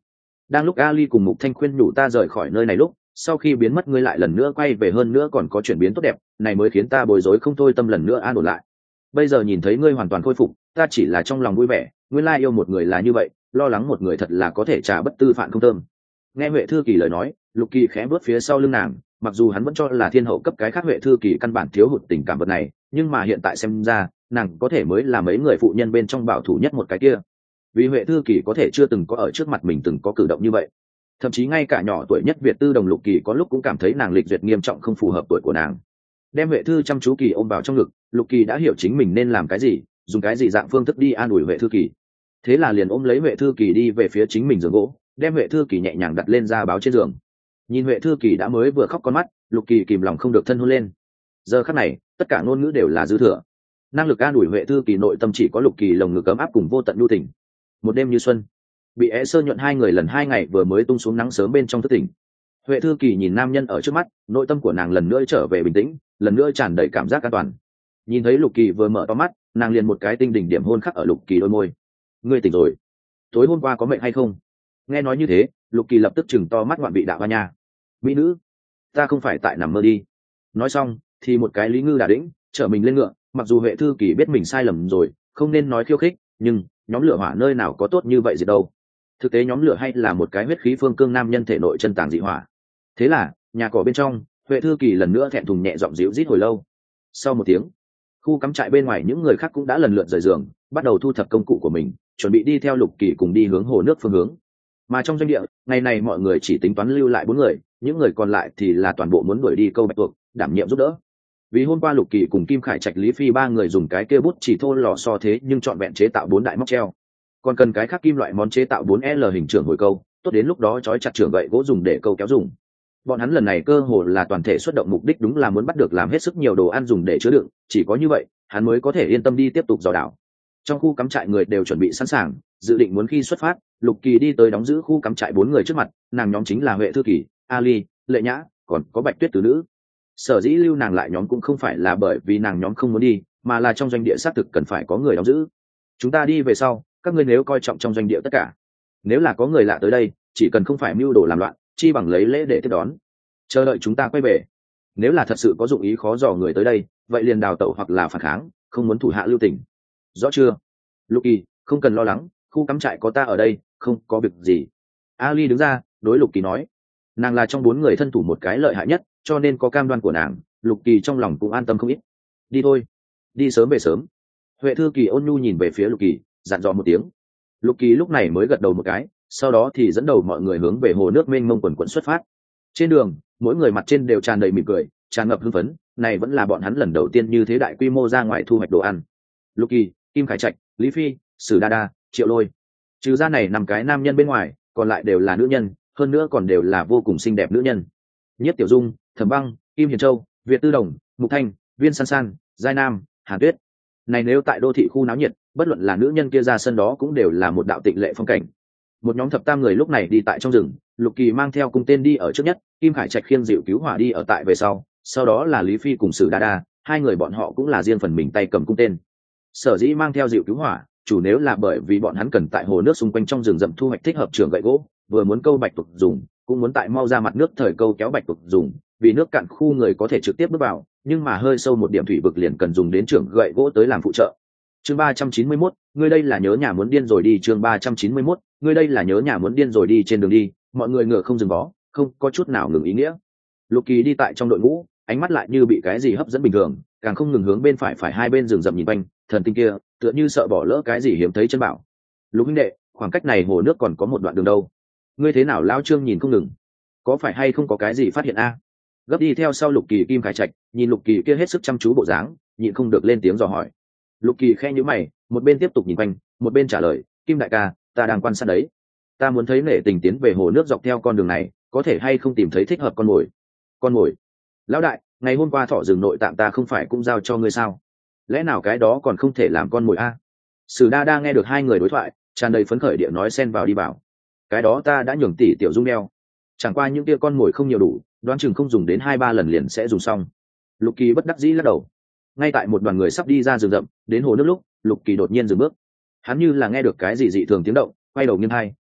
Đang lúc Ali cùng Mục Thanh khuyên nhủ ta rời khỏi nơi này lúc, sau khi biến mất ngươi lại lần nữa quay về, hơn nữa còn có chuyển biến tốt đẹp, này mới khiến ta bối rối không thôi, tâm lần nữa an ổn lại. Bây giờ nhìn thấy ngươi hoàn toàn khôi phục, ta chỉ là trong lòng vui vẻ, nguyên lai yêu một người là như vậy, lo lắng một người thật là có thể trả bất tư phản không thơm. Nghe Huệ Thư Kỳ lời nói, Lục Kỳ khẽ bước phía sau lưng nàng, mặc dù hắn vẫn cho là thiên hậu cấp cái khác Huệ Thư Kỳ căn bản thiếu hụt tình cảm vật này, nhưng mà hiện tại xem ra, nàng có thể mới là mấy người phụ nhân bên trong bảo thủ nhất một cái kia. Vì Huệ Thư Kỳ có thể chưa từng có ở trước mặt mình từng có cử động như vậy, thậm chí ngay cả nhỏ tuổi nhất Việt Tư Đồng Lục Kỳ có lúc cũng cảm thấy nàng lịch duyệt nghiêm trọng không phù hợp tuổi của nàng. Đem Huệ Thư chăm chú Kỳ ôm vào trong ngực, Lục Kỳ đã hiểu chính mình nên làm cái gì, dùng cái gì dạng phương thức đi an ủi Huệ Thư Kỳ. Thế là liền ôm lấy Huệ Thư Kỳ đi về phía chính mình giường gỗ, đem Huệ Thư Kỳ nhẹ nhàng đặt lên da báo trên giường. Nhìn Huệ Thư Kỳ đã mới vừa khóc con mắt, Lục Kỳ kìm lòng không được thân hôn lên. Giờ khắc này, tất cả ngôn ngữ đều là dư thừa. Năng lực an ủi Huệ Thư Kỳ nội tâm chỉ có Lục Kỳ lồng ngực ấm áp cùng vô tận nhu tình. Một đêm như xuân, bị é sơ nhuận hai người lần 2 ngày vừa mới tung xuống nắng sớm bên trong thức tỉnh. Huệ Thư Kỳ nhìn nam nhân ở trước mắt, nội tâm của nàng lần nữa trở về bình tĩnh, lần nữa tràn đầy cảm giác an toàn. Nhìn thấy Lục Kỳ vừa mở to mắt, nàng liền một cái tinh đỉnh điểm hôn khắc ở Lục Kỳ đôi môi. Ngươi tỉnh rồi? Tối hôm qua có mệt hay không? Nghe nói như thế, Lục Kỳ lập tức chừng to mắt ngoạn vị đạo hoa nha. Mỹ nữ, ta không phải tại nằm mơ đi. Nói xong thì một cái Lý Ngư đả đĩnh trở mình lên ngựa. Mặc dù Huệ Thư Kỳ biết mình sai lầm rồi, không nên nói khiêu khích, nhưng nhóm lửa hỏa nơi nào có tốt như vậy gì đâu. Thực tế nhóm lửa hay là một cái huyết khí phương cương nam nhân thể nội chân tàng dị hỏa. Thế là nhà cỏ bên trong, Huệ Thư Kỳ lần nữa thẹn thùng nhẹ giọng dịu rít hồi lâu. Sau một tiếng, khu cắm trại bên ngoài những người khác cũng đã lần lượt rời giường, bắt đầu thu thập công cụ của mình, chuẩn bị đi theo Lục Kỳ cùng đi hướng hồ nước phương hướng. Mà trong doanh địa, ngày này mọi người chỉ tính toán lưu lại 4 người, những người còn lại thì là toàn bộ muốn đuổi đi câu bạch tuộc, đảm nhiệm giúp đỡ. Vì hôm qua Lục Kỳ cùng Kim Khải Trạch Lý Phi 3 người dùng cái kia bút chỉ thô lò so thế nhưng chọn vẹn chế tạo 4 đại móc treo, còn cần cái khác kim loại món chế tạo 4L hình trưởng hồi câu, tốt đến lúc đó trói chặt trưởng gậy gỗ dùng để câu kéo dùng. Bọn hắn lần này cơ hồ là toàn thể xuất động, mục đích đúng là muốn bắt được làm hết sức nhiều đồ ăn dùng để chứa đựng, chỉ có như vậy hắn mới có thể yên tâm đi tiếp tục dò đảo. Trong khu cắm trại người đều chuẩn bị sẵn sàng, dự định muốn khi xuất phát. Lục Kỳ đi tới đóng giữ khu cắm trại 4 người trước mặt, nàng nhóm chính là Huệ Thư Kỳ, Ali, Lệ Nhã, còn có Bạch Tuyết tứ nữ. Sở dĩ lưu nàng lại nhóm cũng không phải là bởi vì nàng nhóm không muốn đi, mà là trong doanh địa xác thực cần phải có người đóng giữ. Chúng ta đi về sau, các ngươi nếu coi trọng trong doanh địa tất cả, nếu là có người lạ tới đây, chỉ cần không phải mưu đồ làm loạn, chi bằng lấy lễ để tiếp đón, chờ đợi chúng ta quay về. Nếu là thật sự có dụng ý khó dò người tới đây, vậy liền đào tẩu hoặc là phản kháng, không muốn thủ hạ lưu tình. Rõ chưa? Lục Kỳ, không cần lo lắng, khu cắm trại có ta ở đây, không có việc gì. Ali đứng ra đối Lục Kỳ nói, nàng là trong 4 người thân thủ một cái lợi hại nhất, cho nên có cam đoan của nàng, Lục Kỳ trong lòng cũng an tâm không ít. Đi thôi, đi sớm về sớm. Huệ Thư Kỳ ôn nhu nhìn về phía Lục Kỳ, dặn dò một tiếng. Lục Kỳ lúc này mới gật đầu một cái, sau đó thì dẫn đầu mọi người hướng về hồ nước mênh mông quần quần xuất phát. Trên đường, mỗi người mặt trên đều tràn đầy mỉm cười, tràn ngập hưng phấn, này vẫn là bọn hắn lần đầu tiên như thế đại quy mô ra ngoài thu hoạch đồ ăn. Lục Kỳ, Kim Khải Trạch, Lý Phi, Sử Đa Đa, Triệu Lôi, trừ ra này 5 cái nam nhân bên ngoài, còn lại đều là nữ nhân, hơn nữa còn đều là vô cùng xinh đẹp nữ nhân. Nhiếp Tiểu Dung, Thẩm Băng, Kim Hiền Châu, Việt Tư Đồng, Mục Thanh, Viên San San, Giai Nam, Hàn Tuyết. Này nếu tại đô thị khu náo nhiệt, bất luận là nữ nhân kia ra sân đó cũng đều là một đạo tịnh lệ phong cảnh. Một nhóm thập tam người lúc này đi tại trong rừng, Lục Kỳ mang theo cung tên đi ở trước nhất, Kim Khải Trạch khiêng dịu cứu hỏa đi ở tại về sau đó là Lý Phi cùng Sử Đa Đa, 2 người bọn họ cũng là riêng phần mình tay cầm cung tên. Sở dĩ mang theo dịu cứu hỏa, chủ nếu là bởi vì bọn hắn cần tại hồ nước xung quanh trong rừng rậm thu hoạch thích hợp trường gậy gỗ, vừa muốn câu bạch tuộc dùng, cũng muốn tại mau ra mặt nước thời câu kéo bạch tuộc dùng, vì nước cạn khu người có thể trực tiếp bước vào, nhưng mà hơi sâu một điểm thủy vực liền cần dùng đến trường gậy gỗ tới làm phụ trợ. Chương 391, ngươi đây là nhớ nhà muốn điên rồi đi. Chương 391, ngươi đây là nhớ nhà muốn điên rồi đi. Trên đường đi, mọi người ngựa không dừng vó, không có chút nào ngừng ý nghĩa. Lục Kỳ đi tại trong đội ngũ, ánh mắt lại như bị cái gì hấp dẫn bình thường, càng không ngừng hướng bên phải hai bên rừng rậm nhìn quanh, thần tinh kia tựa như sợ bỏ lỡ cái gì hiếm thấy chân bảo. Lục huynh đệ, khoảng cách này hồ nước còn có một đoạn đường đâu, ngươi thế nào lao Trương nhìn không ngừng, có phải hay không có cái gì phát hiện a? Gấp đi theo sau Lục Kỳ Kim Khải Trạch nhìn Lục Kỳ kia hết sức chăm chú bộ dáng, nhịn không được lên tiếng dò hỏi. Lục Kỳ khẽ nhíu mày, một bên tiếp tục nhìn quanh, một bên trả lời, Kim đại ca, ta đang quan sát đấy, ta muốn thấy Nể Tình tiến về hồ nước dọc theo con đường này, có thể hay không tìm thấy thích hợp con mồi. Con mồi? Lão đại, ngày hôm qua thỏ rừng nội tạng ta không phải cũng giao cho ngươi sao, lẽ nào cái đó còn không thể làm con mồi a? Sử Đa Đa nghe được 2 người đối thoại, tràn đầy phấn khởi địa nói xen vào đi bảo, cái đó ta đã nhường tỷ tiểu Dung đeo, chẳng qua những kia con mồi không nhiều đủ, đoán chừng không dùng đến 2-3 lần liền sẽ dùng xong. Lục Kỳ bất đắc dĩ lắc đầu. Ngay tại một đoàn người sắp đi ra rừng rậm đến hồ nước lúc, Lục Kỳ đột nhiên dừng bước, hắn như là nghe được cái gì dị thường tiếng động, quay đầu nghiêng hai,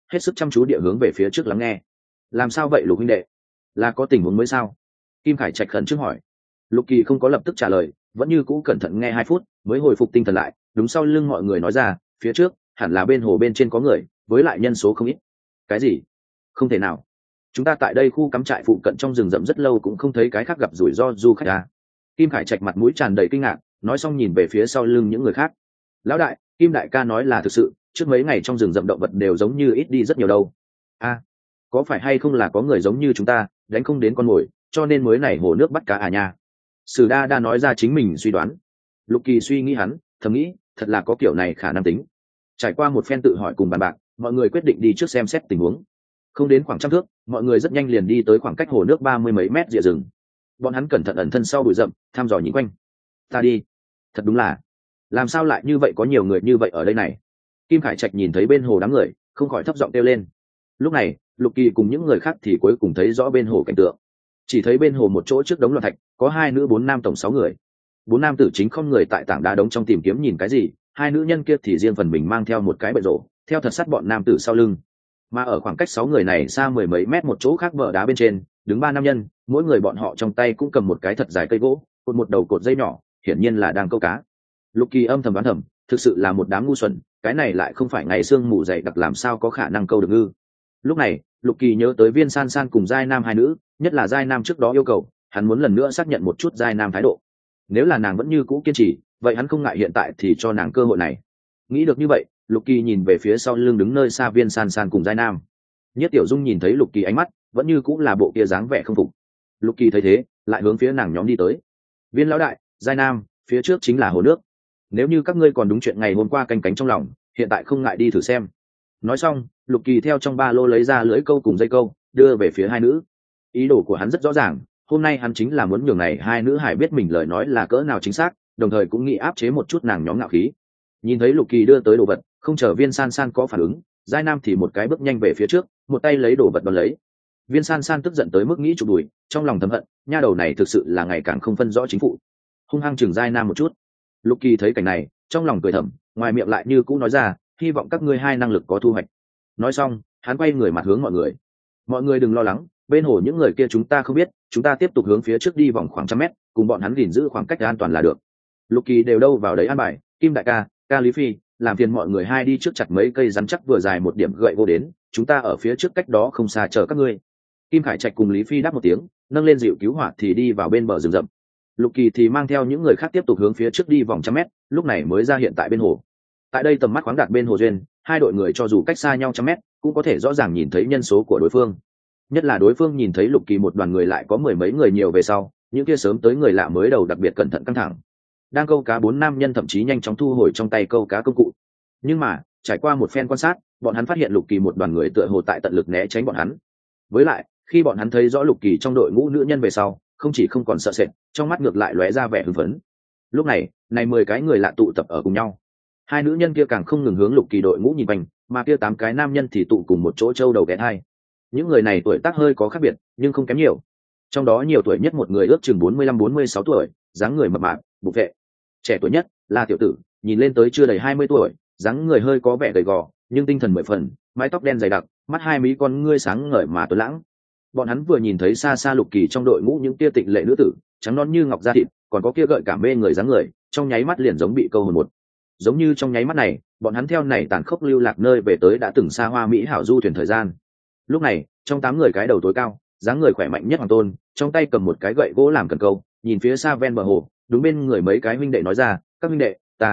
hết sức chăm chú địa hướng về phía trước lắng nghe. Làm sao vậy Lục huynh đệ, là có tình huống mới sao? Kim Khải Trạch khẩn trương hỏi. Lục Kỳ không có lập tức trả lời, vẫn như cũ cẩn thận nghe 2 phút mới hồi phục tinh thần lại, đúng sau lưng mọi người nói ra, phía trước hẳn là bên hồ bên trên có người, với lại nhân số không ít. Cái gì? Không thể nào, chúng ta tại đây khu cắm trại phụ cận trong rừng rậm rất lâu cũng không thấy cái khác gặp rủi ro du khách à? Kim Khải Trạch mặt mũi tràn đầy kinh ngạc, nói xong nhìn về phía sau lưng những người khác. Lão đại, Kim đại ca nói là thực sự, trước mấy ngày trong rừng rậm động vật đều giống như ít đi rất nhiều đâu. A, có phải hay không là có người giống như chúng ta đánh không đến con mồi, cho nên mới nảy hồ nước bắt cá à nha? Sử đa đa nói ra chính mình suy đoán. Lục Kỳ suy nghĩ hắn, thầm nghĩ thật là có kiểu này khả năng tính. Trải qua một phen tự hỏi cùng bàn bạc, mọi người quyết định đi trước xem xét tình huống. Không đến khoảng 100 thước, mọi người rất nhanh liền đi tới khoảng cách hồ nước 30 mấy mét rìa rừng. Bọn hắn cẩn thận ẩn thân sau bụi rậm, thăm dò nhìn quanh. Ta đi, thật đúng là, làm sao lại như vậy, có nhiều người như vậy ở đây này? Kim Khải Trạch nhìn thấy bên hồ đám người, không khỏi thấp giọng kêu lên. Lúc này, Lục Kỳ cùng những người khác thì cuối cùng thấy rõ bên hồ cảnh tượng. Chỉ thấy bên hồ một chỗ trước đống loạn thạch, có 2 nữ 4 nam tổng 6 người. 4 nam tử chính không người tại tảng đá đống trong tìm kiếm nhìn cái gì, 2 nữ nhân kia thì riêng phần mình mang theo một cái bệ rổ, theo thật sát bọn nam tử sau lưng. Mà ở khoảng cách 6 người này xa 10 mấy mét một chỗ khác bờ đá bên trên, đứng 3 nam nhân, mỗi người bọn họ trong tay cũng cầm một cái thật dài cây gỗ, cột một đầu cột dây nhỏ, hiển nhiên là đang câu cá. Lục Kỳ âm thầm đoán thầm, thực sự là một đám ngu xuẩn, cái này lại không phải ngày xương mù dày đặc làm sao có khả năng câu được ngư. Lúc này, Lục Kỳ nhớ tới Viên San San cùng Giai Nam 2 nữ, nhất là Giai Nam trước đó yêu cầu, hắn muốn lần nữa xác nhận một chút Giai Nam thái độ. Nếu là nàng vẫn như cũ kiên trì, vậy hắn không ngại hiện tại thì cho nàng cơ hội này. Nghĩ được như vậy, Lục Kỳ nhìn về phía sau lưng đứng nơi xa Viên San San cùng Giai Nam. Nhất Tiểu Dung nhìn thấy Lục Kỳ ánh mắt, vẫn như cũng là bộ kia dáng vẻ không phục. Lục Kỳ thấy thế, lại hướng phía nàng nhóm đi tới. Viên lão đại, Giai Nam, phía trước chính là hồ nước. Nếu như các ngươi còn đúng chuyện ngày hôm qua canh cánh trong lòng, hiện tại không ngại đi thử xem. Nói xong, Lục Kỳ theo trong ba lô lấy ra lưỡi câu cùng dây câu, đưa về phía 2 nữ. Ý đồ của hắn rất rõ ràng, hôm nay hắn chính là muốn nhường này 2 nữ hải biết mình lời nói là cỡ nào chính xác, đồng thời cũng nghĩ áp chế một chút nàng nhóm ngạo khí. Nhìn thấy Lục Kỳ đưa tới đồ vật, không chờ Viên San San có phản ứng, Giai Nam thì một cái bước nhanh về phía trước, một tay lấy đồ vật đón lấy. Viên San San tức giận tới mức nghĩ chụp đùi, trong lòng thầm hận, nha đầu này thực sự là ngày càng không phân rõ chính phụ. Hung hăng chừng Giai Nam một chút. Lục Kỳ thấy cảnh này, trong lòng cười thầm, ngoài miệng lại như cũ nói ra, hy vọng các ngươi 2 năng lực có thu hoạch. Nói xong, hắn quay người mặt hướng mọi người. Mọi người đừng lo lắng, bên hồ những người kia chúng ta không biết, chúng ta tiếp tục hướng phía trước đi vòng khoảng 100 mét, cùng bọn hắn gìn giữ khoảng cách an toàn là được. Lục Kỳ đều đâu vào đấy an bài, Kim đại ca, ca Lý Phi, làm phiền mọi người 2 đi trước chặt mấy cây rắn chắc vừa dài một điểm gậy vô đến, chúng ta ở phía trước cách đó không xa chờ các ngươi. Kim Khải Trạch cùng Lý Phi đáp một tiếng, nâng lên dịu cứu hỏa thì đi vào bên bờ rừng rậm. Lục Kỳ thì mang theo những người khác tiếp tục hướng phía trước đi vòng 100 mét, lúc này mới ra hiện tại bên hồ. Tại đây tầm mắt khoáng đạt bên hồ duyên, 2 đội người cho dù cách xa nhau 100 mét, cũng có thể rõ ràng nhìn thấy nhân số của đối phương. Nhất là đối phương nhìn thấy Lục Kỳ một đoàn người lại có 10 mấy người nhiều về sau, những kia sớm tới người lạ mới đầu đặc biệt cẩn thận căng thẳng. Đang câu cá 4 nam nhân thậm chí nhanh chóng thu hồi trong tay câu cá công cụ. Nhưng mà, trải qua một phen quan sát, bọn hắn phát hiện Lục Kỳ một đoàn người tựa hồ tại tận lực né tránh bọn hắn. Với lại, khi bọn hắn thấy rõ Lục Kỳ trong đội ngũ nữ nhân về sau, không chỉ không còn sợ sệt, trong mắt ngược lại lóe ra vẻ hưng phấn. Lúc này, 10 cái người lạ tụ tập ở cùng nhau. 2 nữ nhân kia càng không ngừng hướng Lục Kỳ đội ngũ nhìn quanh, mà kia 8 cái nam nhân thì tụ cùng một chỗ trâu đầu ghé thai. Những người này tuổi tác hơi có khác biệt, nhưng không kém nhiều. Trong đó nhiều tuổi nhất một người ước chừng 45-46 tuổi, dáng người mập mạp, bụng vệ. Trẻ tuổi nhất là tiểu tử, nhìn lên tới chưa đầy 20 tuổi, dáng người hơi có vẻ gầy gò, nhưng tinh thần 10 phần, mái tóc đen dày đặc, mắt 2 mí con ngươi sáng ngời mà tuấn lãng. Bọn hắn vừa nhìn thấy xa xa Lục Kỳ trong đội ngũ những kia tịnh lệ nữ tử, trắng non như ngọc da thịt, còn có kia gợi cảm mê người dáng người, trong nháy mắt liền giống bị câu hồn một. Giống như trong nháy mắt này, bọn hắn theo này tàn khốc lưu lạc nơi về tới đã từng xa hoa mỹ hảo du thuyền thời gian. Lúc này, trong 8 người cái đầu tối cao, dáng người khỏe mạnh nhất Hoàng Tôn, trong tay cầm một cái gậy gỗ làm cần câu, nhìn phía xa ven bờ hồ, đúng bên người mấy cái huynh đệ nói ra, các huynh đệ,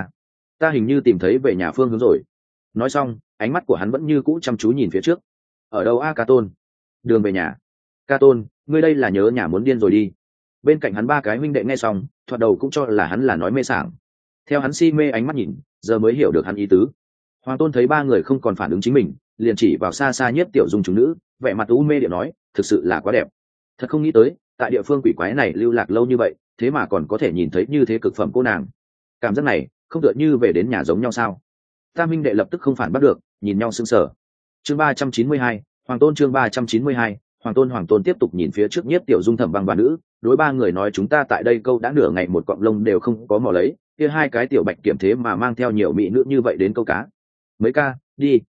ta hình như tìm thấy về nhà phương hướng rồi. Nói xong, ánh mắt của hắn vẫn như cũ chăm chú nhìn phía trước. Ở đâu a Ca Tôn? Đường về nhà. Ca Tôn, ngươi đây là nhớ nhà muốn điên rồi đi. Bên cạnh hắn 3 cái huynh đệ nghe xong, thoạt đầu cũng cho là hắn là nói mê sảng. Theo hắn si mê ánh mắt nhìn, giờ mới hiểu được hắn ý tứ. Hoàng Tôn thấy 3 người không còn phản ứng chính mình, liền chỉ vào xa xa Nhất Tiểu Dung chúng nữ, vẻ mặt u mê điện nói, thực sự là quá đẹp. Thật không nghĩ tới, tại địa phương quỷ quái này lưu lạc lâu như vậy, thế mà còn có thể nhìn thấy như thế cực phẩm cô nàng. Cảm giác này, không tựa như về đến nhà giống nhau sao? Tam huynh đệ lập tức không phản bắt được, nhìn nhau sững sờ. Chương 392, Hoàng Tôn chương 392, Hoàng Tôn tiếp tục nhìn phía trước Nhiếp Tiểu Dung Thẩm Băng và nữ, đối 3 người nói chúng ta tại đây câu đã nửa ngày một cọng lông đều không có mò lấy, kia 2 cái tiểu bạch kiểm thế mà mang theo nhiều mỹ nữ như vậy đến câu cá. Mấy ca, đi.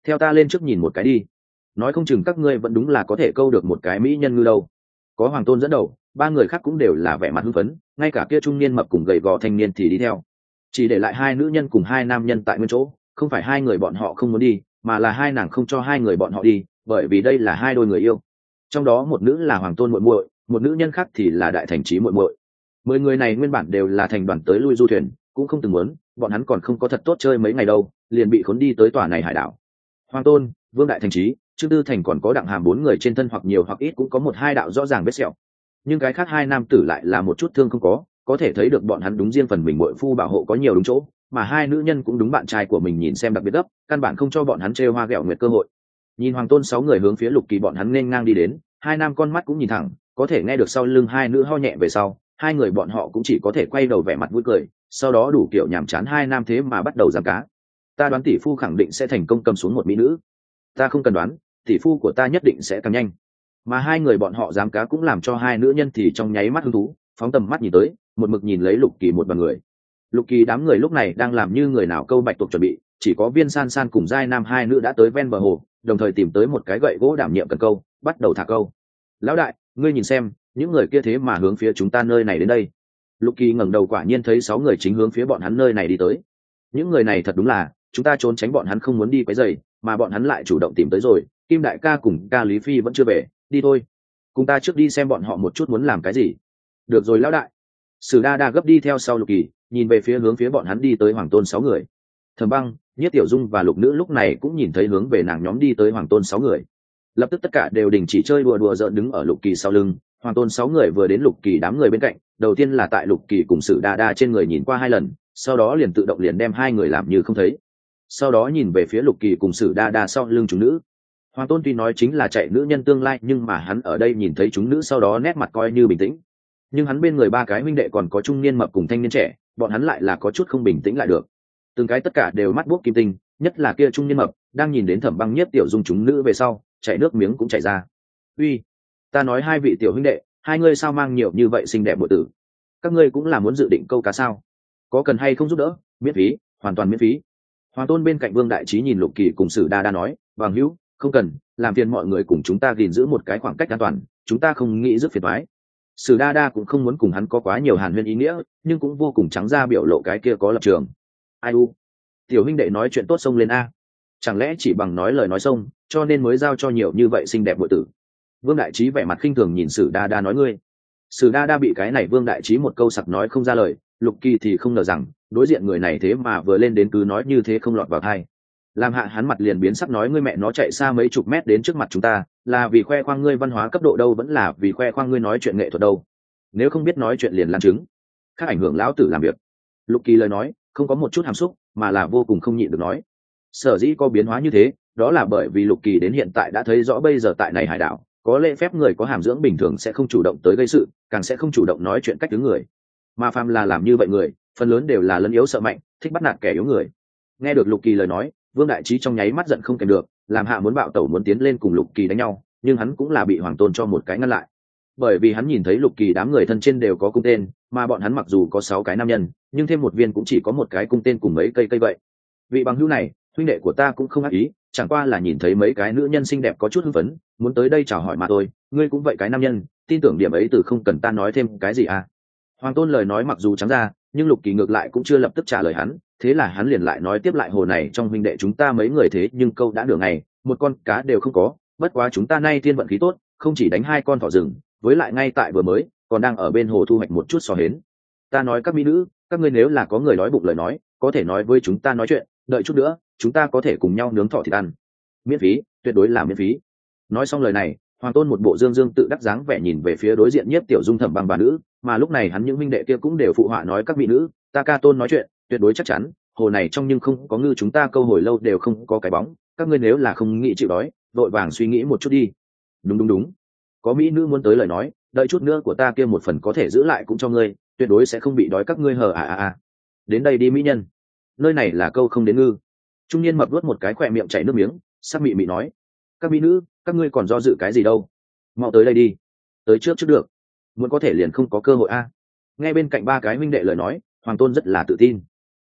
theo ta lên trước nhìn một cái đi, nói không chừng các ngươi vẫn đúng là có thể câu được một cái mỹ nhân ngư đâu. Có Hoàng Tôn dẫn đầu, ba người khác cũng đều là vẻ mặt hưng phấn, ngay cả kia trung niên mập cùng gầy gò thanh niên thì đi theo, chỉ để lại hai nữ nhân cùng hai nam nhân tại nguyên chỗ. Không phải hai người bọn họ không muốn đi, mà là hai nàng không cho hai người bọn họ đi, bởi vì đây là hai đôi người yêu. Trong đó một nữ là Hoàng Tôn muội muội, một nữ nhân khác thì là Đại Thành Chí muội muội. 10 người này nguyên bản đều là thành đoàn tới lui du thuyền, cũng không từng muốn, bọn hắn còn không có thật tốt chơi mấy ngày đâu, liền bị khốn đi tới tòa này hải đảo. Hoàng Tôn, Vương Đại Thành Chí, Trương Tư Thành còn có Đặng Hàm bốn người trên thân hoặc nhiều hoặc ít cũng có một hai đạo rõ ràng vết sẹo, nhưng cái khác hai nam tử lại là một chút thương không có thể thấy được bọn hắn đúng riêng phần mình muội phu bảo hộ có nhiều đúng chỗ, mà hai nữ nhân cũng đúng bạn trai của mình nhìn xem đặc biệt gấp, căn bản không cho bọn hắn trêu hoa ghẹo nguyệt cơ hội. Nhìn Hoàng Tôn 6 người hướng phía Lục Kỳ bọn hắn nên ngang đi đến, hai nam con mắt cũng nhìn thẳng, có thể nghe được sau lưng hai nữ ho nhẹ về sau, hai người bọn họ cũng chỉ có thể quay đầu vẻ mặt vui cười, sau đó đủ kiểu nhàm chán hai nam thế mà bắt đầu giằng cá. Ta đoán tỷ phu khẳng định sẽ thành công cầm xuống một mỹ nữ. Ta không cần đoán, tỷ phu của ta nhất định sẽ càng nhanh. Mà hai người bọn họ giám cá cũng làm cho hai nữ nhân thì trong nháy mắt hứng thú, phóng tầm mắt nhìn tới, một mực nhìn lấy Lục Kỳ một đoàn người. Lục Kỳ đám người lúc này đang làm như người nào câu bạch tuộc chuẩn bị, chỉ có Viên San San cùng Giai Nam hai nữ đã tới ven bờ hồ, đồng thời tìm tới một cái gậy gỗ đảm nhiệm cần câu, bắt đầu thả câu. Lão đại, ngươi nhìn xem, những người kia thế mà hướng phía chúng ta nơi này đến đây. Lục Kỳ ngẩng đầu quả nhiên thấy 6 người chính hướng phía bọn hắn nơi này đi tới. Những người này thật đúng là, chúng ta trốn tránh bọn hắn không muốn đi quấy rầy, mà bọn hắn lại chủ động tìm tới rồi. Kim đại ca cùng ca Lý Phi vẫn chưa về, đi thôi, cùng ta trước đi xem bọn họ một chút muốn làm cái gì. Được rồi lão đại. Sử Đa Đa gấp đi theo sau Lục Kỳ, nhìn về hướng phía bọn hắn đi tới Hoàng Tôn 6 người. Thẩm Băng, Nhiếp Tiểu Dung và Lục Nữ lúc này cũng nhìn thấy hướng về nàng nhóm đi tới Hoàng Tôn 6 người. Lập tức tất cả đều đình chỉ chơi đùa giỡn đứng ở Lục Kỳ sau lưng. Hoàng Tôn 6 người vừa đến Lục Kỳ đám người bên cạnh, đầu tiên là tại Lục Kỳ cùng Sử Đa Đa trên người nhìn qua 2 lần, sau đó liền tự động liền đem hai người làm như không thấy. Sau đó nhìn về phía Lục Kỳ cùng Sử Đa Đa sau lưng chúng nữ. Hoàng Tôn tuy nói chính là chạy nữ nhân tương lai, nhưng mà hắn ở đây nhìn thấy chúng nữ sau đó nét mặt coi như bình tĩnh. Nhưng hắn bên người ba cái huynh đệ còn có trung niên mập cùng thanh niên trẻ, bọn hắn lại là có chút không bình tĩnh lại được. Từng cái tất cả đều mắt buốc kim tinh, nhất là kia trung niên mập, đang nhìn đến Thẩm Băng Nhiếp Tiểu Dung chúng nữ về sau, chảy nước miếng cũng chảy ra. Uy, ta nói hai vị tiểu huynh đệ, hai ngươi sao mang nhiều như vậy xinh đẹp bộ tử? Các ngươi cũng là muốn dự định câu cá sao? Có cần hay không giúp đỡ? Miễn phí, hoàn toàn miễn phí. Hoàng Tôn bên cạnh Vương Đại Trí nhìn Lục Kỳ cùng Sử Đa Đa nói, Bằng hữu, không cần, làm phiền mọi người cùng chúng ta gìn giữ một cái khoảng cách an toàn, chúng ta không nghĩ rước phiền toái. Sử Đa Đa cũng không muốn cùng hắn có quá nhiều hàn huyên ý nghĩa, nhưng cũng vô cùng trắng ra biểu lộ cái kia có lập trường. Ai u, tiểu huynh đệ nói chuyện tốt xông lên a, chẳng lẽ chỉ bằng nói lời nói xông, cho nên mới giao cho nhiều như vậy xinh đẹp muội tử? Vương Đại Trí vẻ mặt khinh thường nhìn Sử Đa Đa nói ngươi. Sử Đa Đa bị cái này Vương Đại Trí một câu sặc nói không ra lời, Lục Kỳ thì không ngờ rằng đối diện người này thế mà vừa lên đến cứ nói như thế không lọt vào tai. Làm hạ hắn mặt liền biến sắc nói ngươi mẹ nó chạy xa mấy chục mét đến trước mặt chúng ta, là vì khoe khoang ngươi văn hóa cấp độ đâu vẫn là vì khoe khoang ngươi nói chuyện nghệ thuật đâu? Nếu không biết nói chuyện liền làm chứng, khác ảnh hưởng lão tử làm việc. Lục Kỳ lời nói không có một chút hàm xúc, mà là vô cùng không nhịn được nói. Sở dĩ có biến hóa như thế, đó là bởi vì Lục Kỳ đến hiện tại đã thấy rõ bây giờ tại này hải đảo, có lễ phép người có hàm dưỡng bình thường sẽ không chủ động tới gây sự, càng sẽ không chủ động nói chuyện cách đứng người. Mà phàm là làm như vậy người, phần lớn đều là lấn yếu sợ mạnh, thích bắt nạt kẻ yếu người. Nghe được Lục Kỳ lời nói, Vương Đại Trí trong nháy mắt giận không kèm được, làm hạ muốn bạo tẩu muốn tiến lên cùng Lục Kỳ đánh nhau, nhưng hắn cũng là bị Hoàng Tôn cho một cái ngăn lại. Bởi vì hắn nhìn thấy Lục Kỳ đám người thân trên đều có cung tên, mà bọn hắn mặc dù có 6 cái nam nhân, nhưng thêm một viên cũng chỉ có một cái cung tên cùng mấy cây vậy. Vị bằng hữu này, huynh đệ của ta cũng không ác ý, chẳng qua là nhìn thấy mấy cái nữ nhân xinh đẹp có chút hưng phấn, muốn tới đây chào hỏi mà thôi, ngươi cũng vậy cái nam nhân, tin tưởng điểm ấy từ không cần ta nói thêm cái gì à. Hoàng Tôn lời nói mặc dù trắng ra, nhưng Lục Kỳ ngược lại cũng chưa lập tức trả lời hắn, thế là hắn liền lại nói tiếp lại hồ này trong huynh đệ chúng ta mấy người thế nhưng câu đã nửa ngày, một con cá đều không có, bất quá chúng ta nay thiên vận khí tốt, không chỉ đánh 2 con thỏ rừng, với lại ngay tại vừa mới, còn đang ở bên hồ thu hoạch một chút sò hến. Ta nói các mỹ nữ, các ngươi nếu là có người đói bụng lời nói, có thể nói với chúng ta nói chuyện, đợi chút nữa, chúng ta có thể cùng nhau nướng thỏ thịt ăn. Miễn phí, tuyệt đối là miễn phí. Nói xong lời này, Hoàng Tôn một bộ dương tự đắc dáng vẻ nhìn về phía đối diện Nhiếp Tiểu Dung Thẩm Băng bà nữ, mà lúc này hắn những huynh đệ kia cũng đều phụ họa nói các mỹ nữ, ta ca Tôn nói chuyện, tuyệt đối chắc chắn, hồ này trong nhưng không có ngư chúng ta câu hồi lâu đều không có cái bóng, các ngươi nếu là không nghĩ chịu đói, vội vàng suy nghĩ một chút đi. Đúng, có mỹ nữ muốn tới lời nói, đợi chút nữa của ta kia một phần có thể giữ lại cũng cho ngươi, tuyệt đối sẽ không bị đói các ngươi hờ à. Đến đây đi mỹ nhân, nơi này là câu không đến ngư. Trung niên mập nuốt một cái khỏe miệng chảy nước miếng, sắc mị mị nói, các mỹ nữ, các ngươi còn do dự cái gì đâu, mau tới đây đi, tới trước được, muốn có thể liền không có cơ hội a. Nghe bên cạnh ba cái huynh đệ lời nói, Hoàng Tôn rất là tự tin.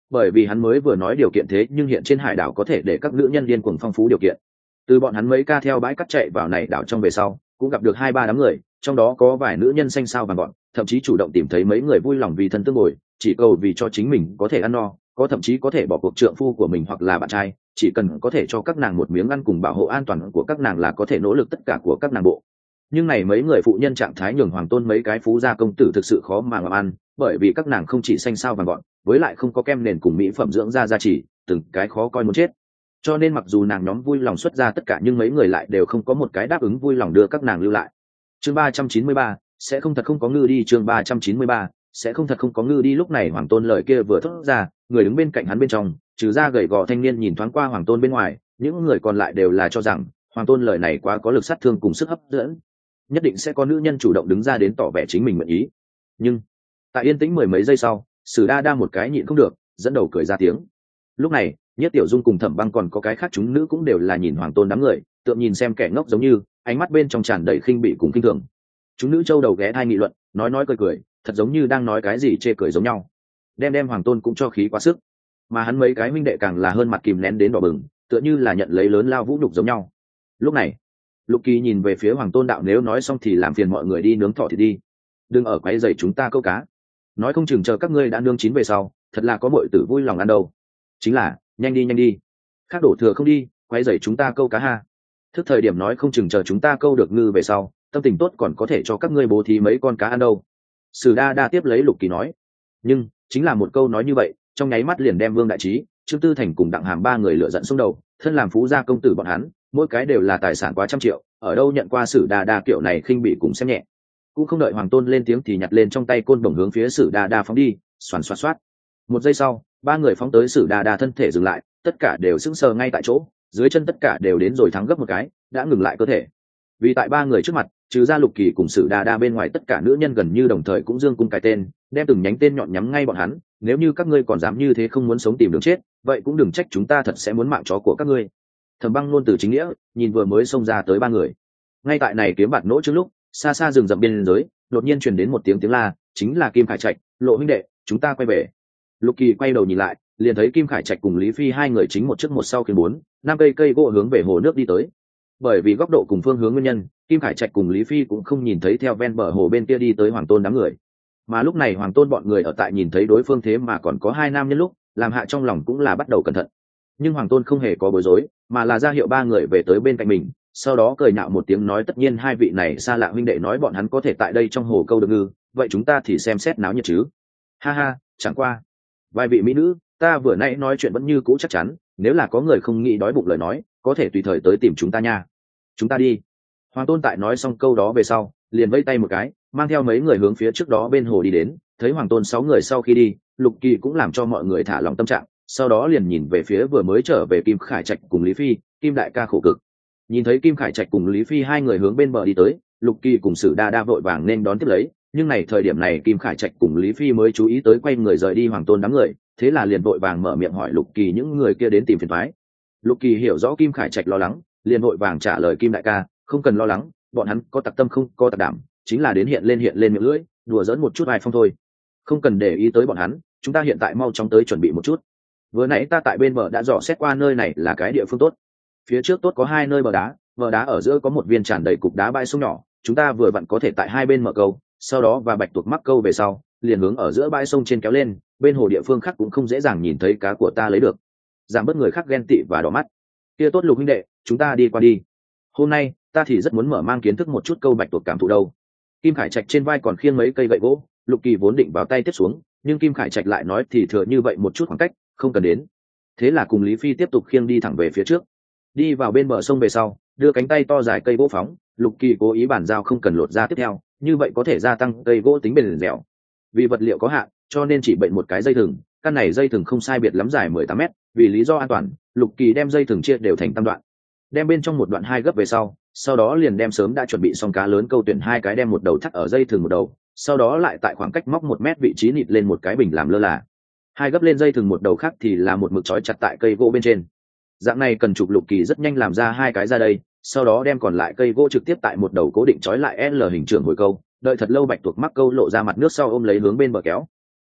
bởi vì hắn mới vừa nói điều kiện thế nhưng hiện trên hải đảo có thể để các nữ nhân điên cuồng phong phú điều kiện. Từ bọn hắn mấy ca theo bãi cắt chạy vào này đảo trong về sau cũng gặp được 2-3 đám người, trong đó có vài nữ nhân xanh sao vàng gọn, thậm chí chủ động tìm thấy mấy người vui lòng vì thân tương bồi, chỉ cầu vì cho chính mình có thể ăn no, có thậm chí có thể bỏ cuộc trượng phu của mình hoặc là bạn trai, chỉ cần có thể cho các nàng một miếng ăn cùng bảo hộ an toàn của các nàng là có thể nỗ lực tất cả của các nàng bộ. Nhưng này mấy người phụ nhân trạng thái nhường Hoàng Tôn mấy cái phú gia công tử thực sự khó mà làm ăn, bởi vì các nàng không chỉ xanh sao vàng gọn, với lại không có kem nền cùng mỹ phẩm dưỡng da gia trì, từng cái khó coi muốn chết. Cho nên mặc dù nàng nhóm vui lòng xuất ra tất cả nhưng mấy người lại đều không có một cái đáp ứng vui lòng đưa các nàng lưu lại. Chương 393, sẽ không thật không có ngư đi. Chương 393, sẽ không thật không có ngư đi. Lúc này Hoàng Tôn lời kia vừa thốt ra, người đứng bên cạnh hắn bên trong, trừ ra gầy gò thanh niên nhìn thoáng qua Hoàng Tôn bên ngoài, những người còn lại đều là cho rằng Hoàng Tôn lời này quá có lực sát thương cùng sức hấp dẫn, nhất định sẽ có nữ nhân chủ động đứng ra đến tỏ vẻ chính mình nguyện ý. Nhưng tại yên tĩnh mười mấy giây sau, Sử Đa đa một cái nhịn không được, dẫn đầu cười ra tiếng. Lúc này Nhất Tiểu Dung cùng Thẩm Băng còn có cái khác chúng nữ cũng đều là nhìn Hoàng Tôn đám người, tượng nhìn xem kẻ ngốc giống như, ánh mắt bên trong tràn đầy khinh bỉ cùng kinh thường. Chúng nữ châu đầu ghé thai nghị luận, nói cười cười, thật giống như đang nói cái gì chê cười giống nhau. Đem Hoàng Tôn cũng cho khí quá sức, mà hắn mấy cái huynh đệ càng là hơn mặt kìm nén đến đỏ bừng, tựa như là nhận lấy lớn lao vũ nhục giống nhau. Lúc này Lục Kỳ nhìn về phía Hoàng Tôn đạo, nếu nói xong thì làm phiền mọi người đi nướng thỏ thì đi, đừng ở quấy rầy chúng ta câu cá, nói không chừng chờ các ngươi đã nương chín về sau thật là có muội tử vui lòng ăn đâu. Chính là nhanh đi, khác đổ thừa không đi, quấy rầy chúng ta câu cá ha. Thức thời điểm nói không chừng chờ chúng ta câu được ngư về sau tâm tình tốt còn có thể cho các ngươi bố thí mấy con cá ăn đâu. Sử Đa đa tiếp lấy Lục Kỳ nói. Nhưng chính là một câu nói như vậy trong nháy mắt liền đem Vương Đại Trí, Trương Tư Thành cùng Đặng Hàm ba người lửa giận xông đầu. Thân làm phú gia công tử bọn hắn mỗi cái đều là tài sản quá trăm triệu, ở đâu nhận qua Sử Đa đa kiểu này khinh bị cùng xem nhẹ. Cũng không đợi Hoàng Tôn lên tiếng thì nhặt lên trong tay côn đồng hướng phía Sử Đa đa phóng đi, xoàn xoát xoát. Một giây sau ba người phóng tới Sử Đa đa thân thể dừng lại, tất cả đều sững sờ ngay tại chỗ, dưới chân tất cả đều đến rồi thắng gấp một cái đã ngừng lại cơ thể. Vì tại ba người trước mặt trừ ra Lục Kỳ cùng Sử Đa đa bên ngoài tất cả nữ nhân gần như đồng thời cũng dương cung cái tên, đem từng nhánh tên nhọn nhắm ngay bọn hắn. Nếu như các ngươi còn dám như thế không muốn sống tìm đường chết, vậy cũng đừng trách chúng ta thật sẽ muốn mạng chó của các ngươi. Thẩm Băng luôn từ chính nghĩa nhìn vừa mới xông ra tới ba người. Ngay tại này kiếm bạt nỗ trước lúc xa xa rừng rậm biên giới đột nhiên truyền đến một tiếng la, chính là Kim Khải Trạch, Lộ huynh đệ, chúng ta quay về. Lục Kỳ quay đầu nhìn lại, liền thấy Kim Khải Trạch cùng Lý Phi hai người chính một trước một sau khiến 4-5 cây gỗ hướng về hồ nước đi tới. Bởi vì góc độ cùng phương hướng nguyên nhân, Kim Khải Trạch cùng Lý Phi cũng không nhìn thấy theo ven bờ hồ bên kia đi tới Hoàng Tôn đám người. Mà lúc này Hoàng Tôn bọn người ở tại nhìn thấy đối phương thế mà còn có hai nam nhân lúc, làm hạ trong lòng cũng là bắt đầu cẩn thận. Nhưng Hoàng Tôn không hề có bối rối, mà là ra hiệu ba người về tới bên cạnh mình, sau đó cười nhạo một tiếng nói, tất nhiên hai vị này xa lạ huynh đệ nói bọn hắn có thể tại đây trong hồ câu được ngư, vậy chúng ta thì xem xét náo nhiệt chứ. Ha ha, chẳng qua vài vị mỹ nữ, ta vừa nãy nói chuyện vẫn như cũ chắc chắn, nếu là có người không nghĩ đói bụng lời nói có thể tùy thời tới tìm chúng ta nha. Chúng ta đi. Hoàng Tôn tại nói xong câu đó về sau liền vẫy tay một cái, mang theo mấy người hướng phía trước đó bên hồ đi đến. Thấy Hoàng Tôn 6 người sau khi đi, Lục Kỳ cũng làm cho mọi người thả lòng tâm trạng, sau đó liền nhìn về phía vừa mới trở về Kim Khải Trạch cùng Lý Phi. Kim đại ca khổ cực. Nhìn thấy Kim Khải Trạch cùng Lý Phi hai người hướng bên bờ đi tới, Lục Kỳ cùng Sử Đa đa vội vàng nên đón tiếp lấy, nhưng này thời điểm này Kim Khải Trạch cùng Lý Phi mới chú ý tới quay người rời đi Hoàng Tôn đám người, thế là liền vội vàng mở miệng hỏi Lục Kỳ những người kia đến tìm phiền toái. Lục Kỳ hiểu rõ Kim Khải Trạch lo lắng, liền vội vàng trả lời Kim đại ca, không cần lo lắng, bọn hắn có tặc tâm không có tặc đảm, chính là đến hiện lên miệng lưỡi, đùa giỡn một chút vài phong thôi, không cần để ý tới bọn hắn, chúng ta hiện tại mau chóng tới chuẩn bị một chút. Vừa nãy ta tại bên bờ đã dò xét qua nơi này là cái địa phương tốt, phía trước tốt có hai nơi bờ đá ở giữa có một viên tràn đầy cục đá bãi sông nhỏ, chúng ta vừa vặn có thể tại hai bên mở câu, sau đó và bạch tuộc mắc câu về sau liền hướng ở giữa bãi sông trên kéo lên, bên hồ địa phương khác cũng không dễ dàng nhìn thấy cá của ta lấy được, giảm bớt người khác ghen tị và đỏ mắt. Kia tốt Lục huynh đệ, chúng ta đi qua đi, hôm nay ta thì rất muốn mở mang kiến thức một chút câu bạch tuộc cảm thụ đâu. Kim Khải Trạch trên vai còn khiêng mấy cây gậy gỗ, Lục Kỳ vốn định vào tay tiếp xuống, nhưng Kim Khải Trạch lại nói thì thừa như vậy một chút khoảng cách không cần đến, thế là cùng Lý Phi tiếp tục khiêng đi thẳng về phía trước. Đi vào bên bờ sông về sau, đưa cánh tay to dài cây gỗ phóng, Lục Kỳ cố ý bàn giao không cần lột ra tiếp theo, như vậy có thể gia tăng cây gỗ tính bền dẻo. Vì vật liệu có hạn, cho nên chỉ bệnh một cái dây thừng, căn này dây thừng không sai biệt lắm dài 18 mét, vì lý do an toàn, Lục Kỳ đem dây thừng chia đều thành tam đoạn, đem bên trong một đoạn hai gấp về sau đó liền đem sớm đã chuẩn bị xong cá lớn câu tuyển hai cái đem một đầu thắt ở dây thừng một đầu, sau đó lại tại khoảng cách móc 1 mét vị trí nịt lên một cái bình làm lơ là. Hai gấp lên dây thừng một đầu khác thì là một mực trói chặt tại cây gỗ bên trên. Dạng này cần chụp Lục Kỳ rất nhanh làm ra hai cái ra đây, sau đó đem còn lại cây gỗ trực tiếp tại một đầu cố định trói lại L hình trường hồi câu, đợi thật lâu bạch tuộc mắc câu lộ ra mặt nước sau ôm lấy hướng bên bờ kéo.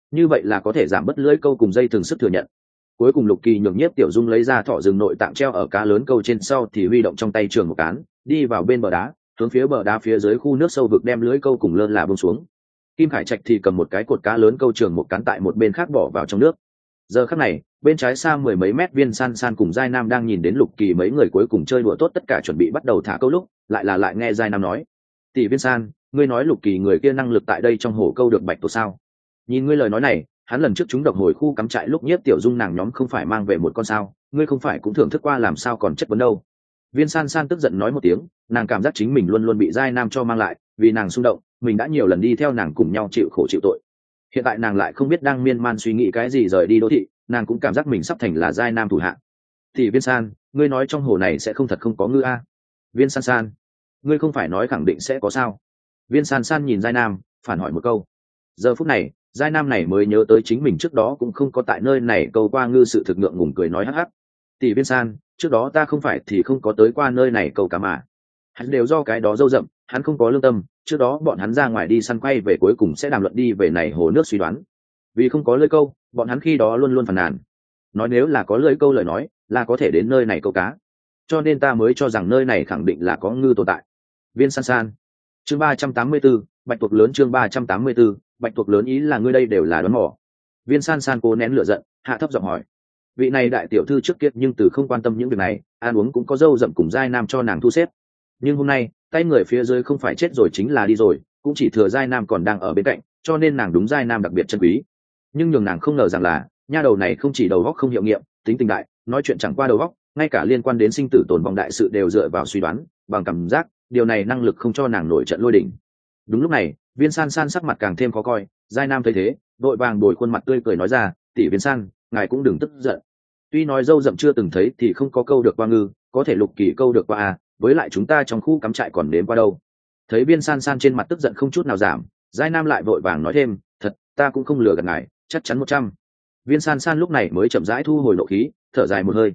như vậy là có thể giảm bớt lưỡi câu cùng dây thường sức thừa nhận. Cuối cùng Lục Kỳ nhường Nhiếp Tiểu Dung lấy ra thỏ rừng nội tạng treo ở cá lớn câu trên sau thì huy động trong tay trường một cán, đi vào bên bờ đá, hướng phía bờ đá phía dưới khu nước sâu vực đem lưỡi câu cùng lơ là buông xuống. Kim Khải Trạch thì cầm một cái cột cá lớn câu trường một cán tại một bên khác bỏ vào trong nước. Giờ khắc này, bên trái xa mười mấy mét Viên San San cùng Giai Nam đang nhìn đến Lục Kỳ mấy người cuối cùng chơi đùa tốt tất cả chuẩn bị bắt đầu thả câu lúc, lại nghe Giai Nam nói: "Tỷ Viên San, ngươi nói Lục Kỳ người kia năng lực tại đây trong hồ câu được bạch tuộc sao? Nhìn ngươi lời nói này, hắn lần trước chúng độc hồi khu cắm trại lúc Nhiếp Tiểu Dung nàng nhóm không phải mang về một con sao, ngươi không phải cũng thưởng thức qua làm sao còn chất vấn đâu." Viên San San tức giận nói một tiếng, nàng cảm giác chính mình luôn luôn bị Giai Nam cho mang lại, vì nàng xung động, mình đã nhiều lần đi theo nàng cùng nhau chịu khổ chịu tội. Hiện tại nàng lại không biết đang miên man suy nghĩ cái gì rời đi đô thị, nàng cũng cảm giác mình sắp thành là Giai Nam thủ hạ. Thì Viên San, ngươi nói trong hồ này sẽ không thật không có ngư a? Viên San San, ngươi không phải nói khẳng định sẽ có sao? Viên San San nhìn Giai Nam, phản hỏi một câu. Giờ phút này, Giai Nam này mới nhớ tới chính mình trước đó cũng không có tại nơi này câu qua ngư, sự thực ngượng ngùng cười nói hắc hắc. Tỷ Viên San, trước đó ta không phải thì không có tới qua nơi này câu cá mà. Hắn đều do cái đó dâu rậm, hắn không có lương tâm, trước đó bọn hắn ra ngoài đi săn quay về cuối cùng sẽ đàm luận đi về này hồ nước suy đoán. Vì không có lưỡi câu, bọn hắn khi đó luôn luôn phàn nàn. Nói nếu là có lưỡi câu lời nói, là có thể đến nơi này câu cá. Cho nên ta mới cho rằng nơi này khẳng định là có ngư tồn tại. Viên San San. Chương 384, bạch tuộc lớn. Chương 384, bạch tuộc lớn ý là ngươi đây đều là đoán mò. Viên San San cố nén lửa giận, hạ thấp giọng hỏi. Vị này đại tiểu thư trước kia nhưng từ không quan tâm những việc này, ăn uống cũng có dâu rậm cùng Giai Nam cho nàng thu xếp. Nhưng hôm nay, tay người phía dưới không phải chết rồi chính là đi rồi, cũng chỉ thừa Giai Nam còn đang ở bên cạnh, cho nên nàng đúng Giai Nam đặc biệt trân quý. Nhưng nhường nàng không ngờ rằng là, nha đầu này không chỉ đầu óc không hiệu nghiệm, tính tình đại, nói chuyện chẳng qua đầu óc, ngay cả liên quan đến sinh tử tồn vong đại sự đều dựa vào suy đoán, bằng cảm giác, điều này năng lực không cho nàng nổi trận lôi đỉnh. Đúng lúc này, Viên San San sắc mặt càng thêm khó coi, Giai Nam thấy thế, vội vàng đổi khuôn mặt tươi cười nói ra, tỷ Viên San, ngài cũng đừng tức giận. Tuy nói dâu dậm chưa từng thấy thì không có câu được qua ngư, có thể Lục Kỳ câu được qua à, với lại chúng ta trong khu cắm trại còn đến qua đâu. Thấy Viên San San trên mặt tức giận không chút nào giảm, Giai Nam lại vội vàng nói thêm, thật, ta cũng không lừa gạt ngài, chắc chắn 100. Viên San San lúc này mới chậm rãi thu hồi nộ khí, thở dài một hơi,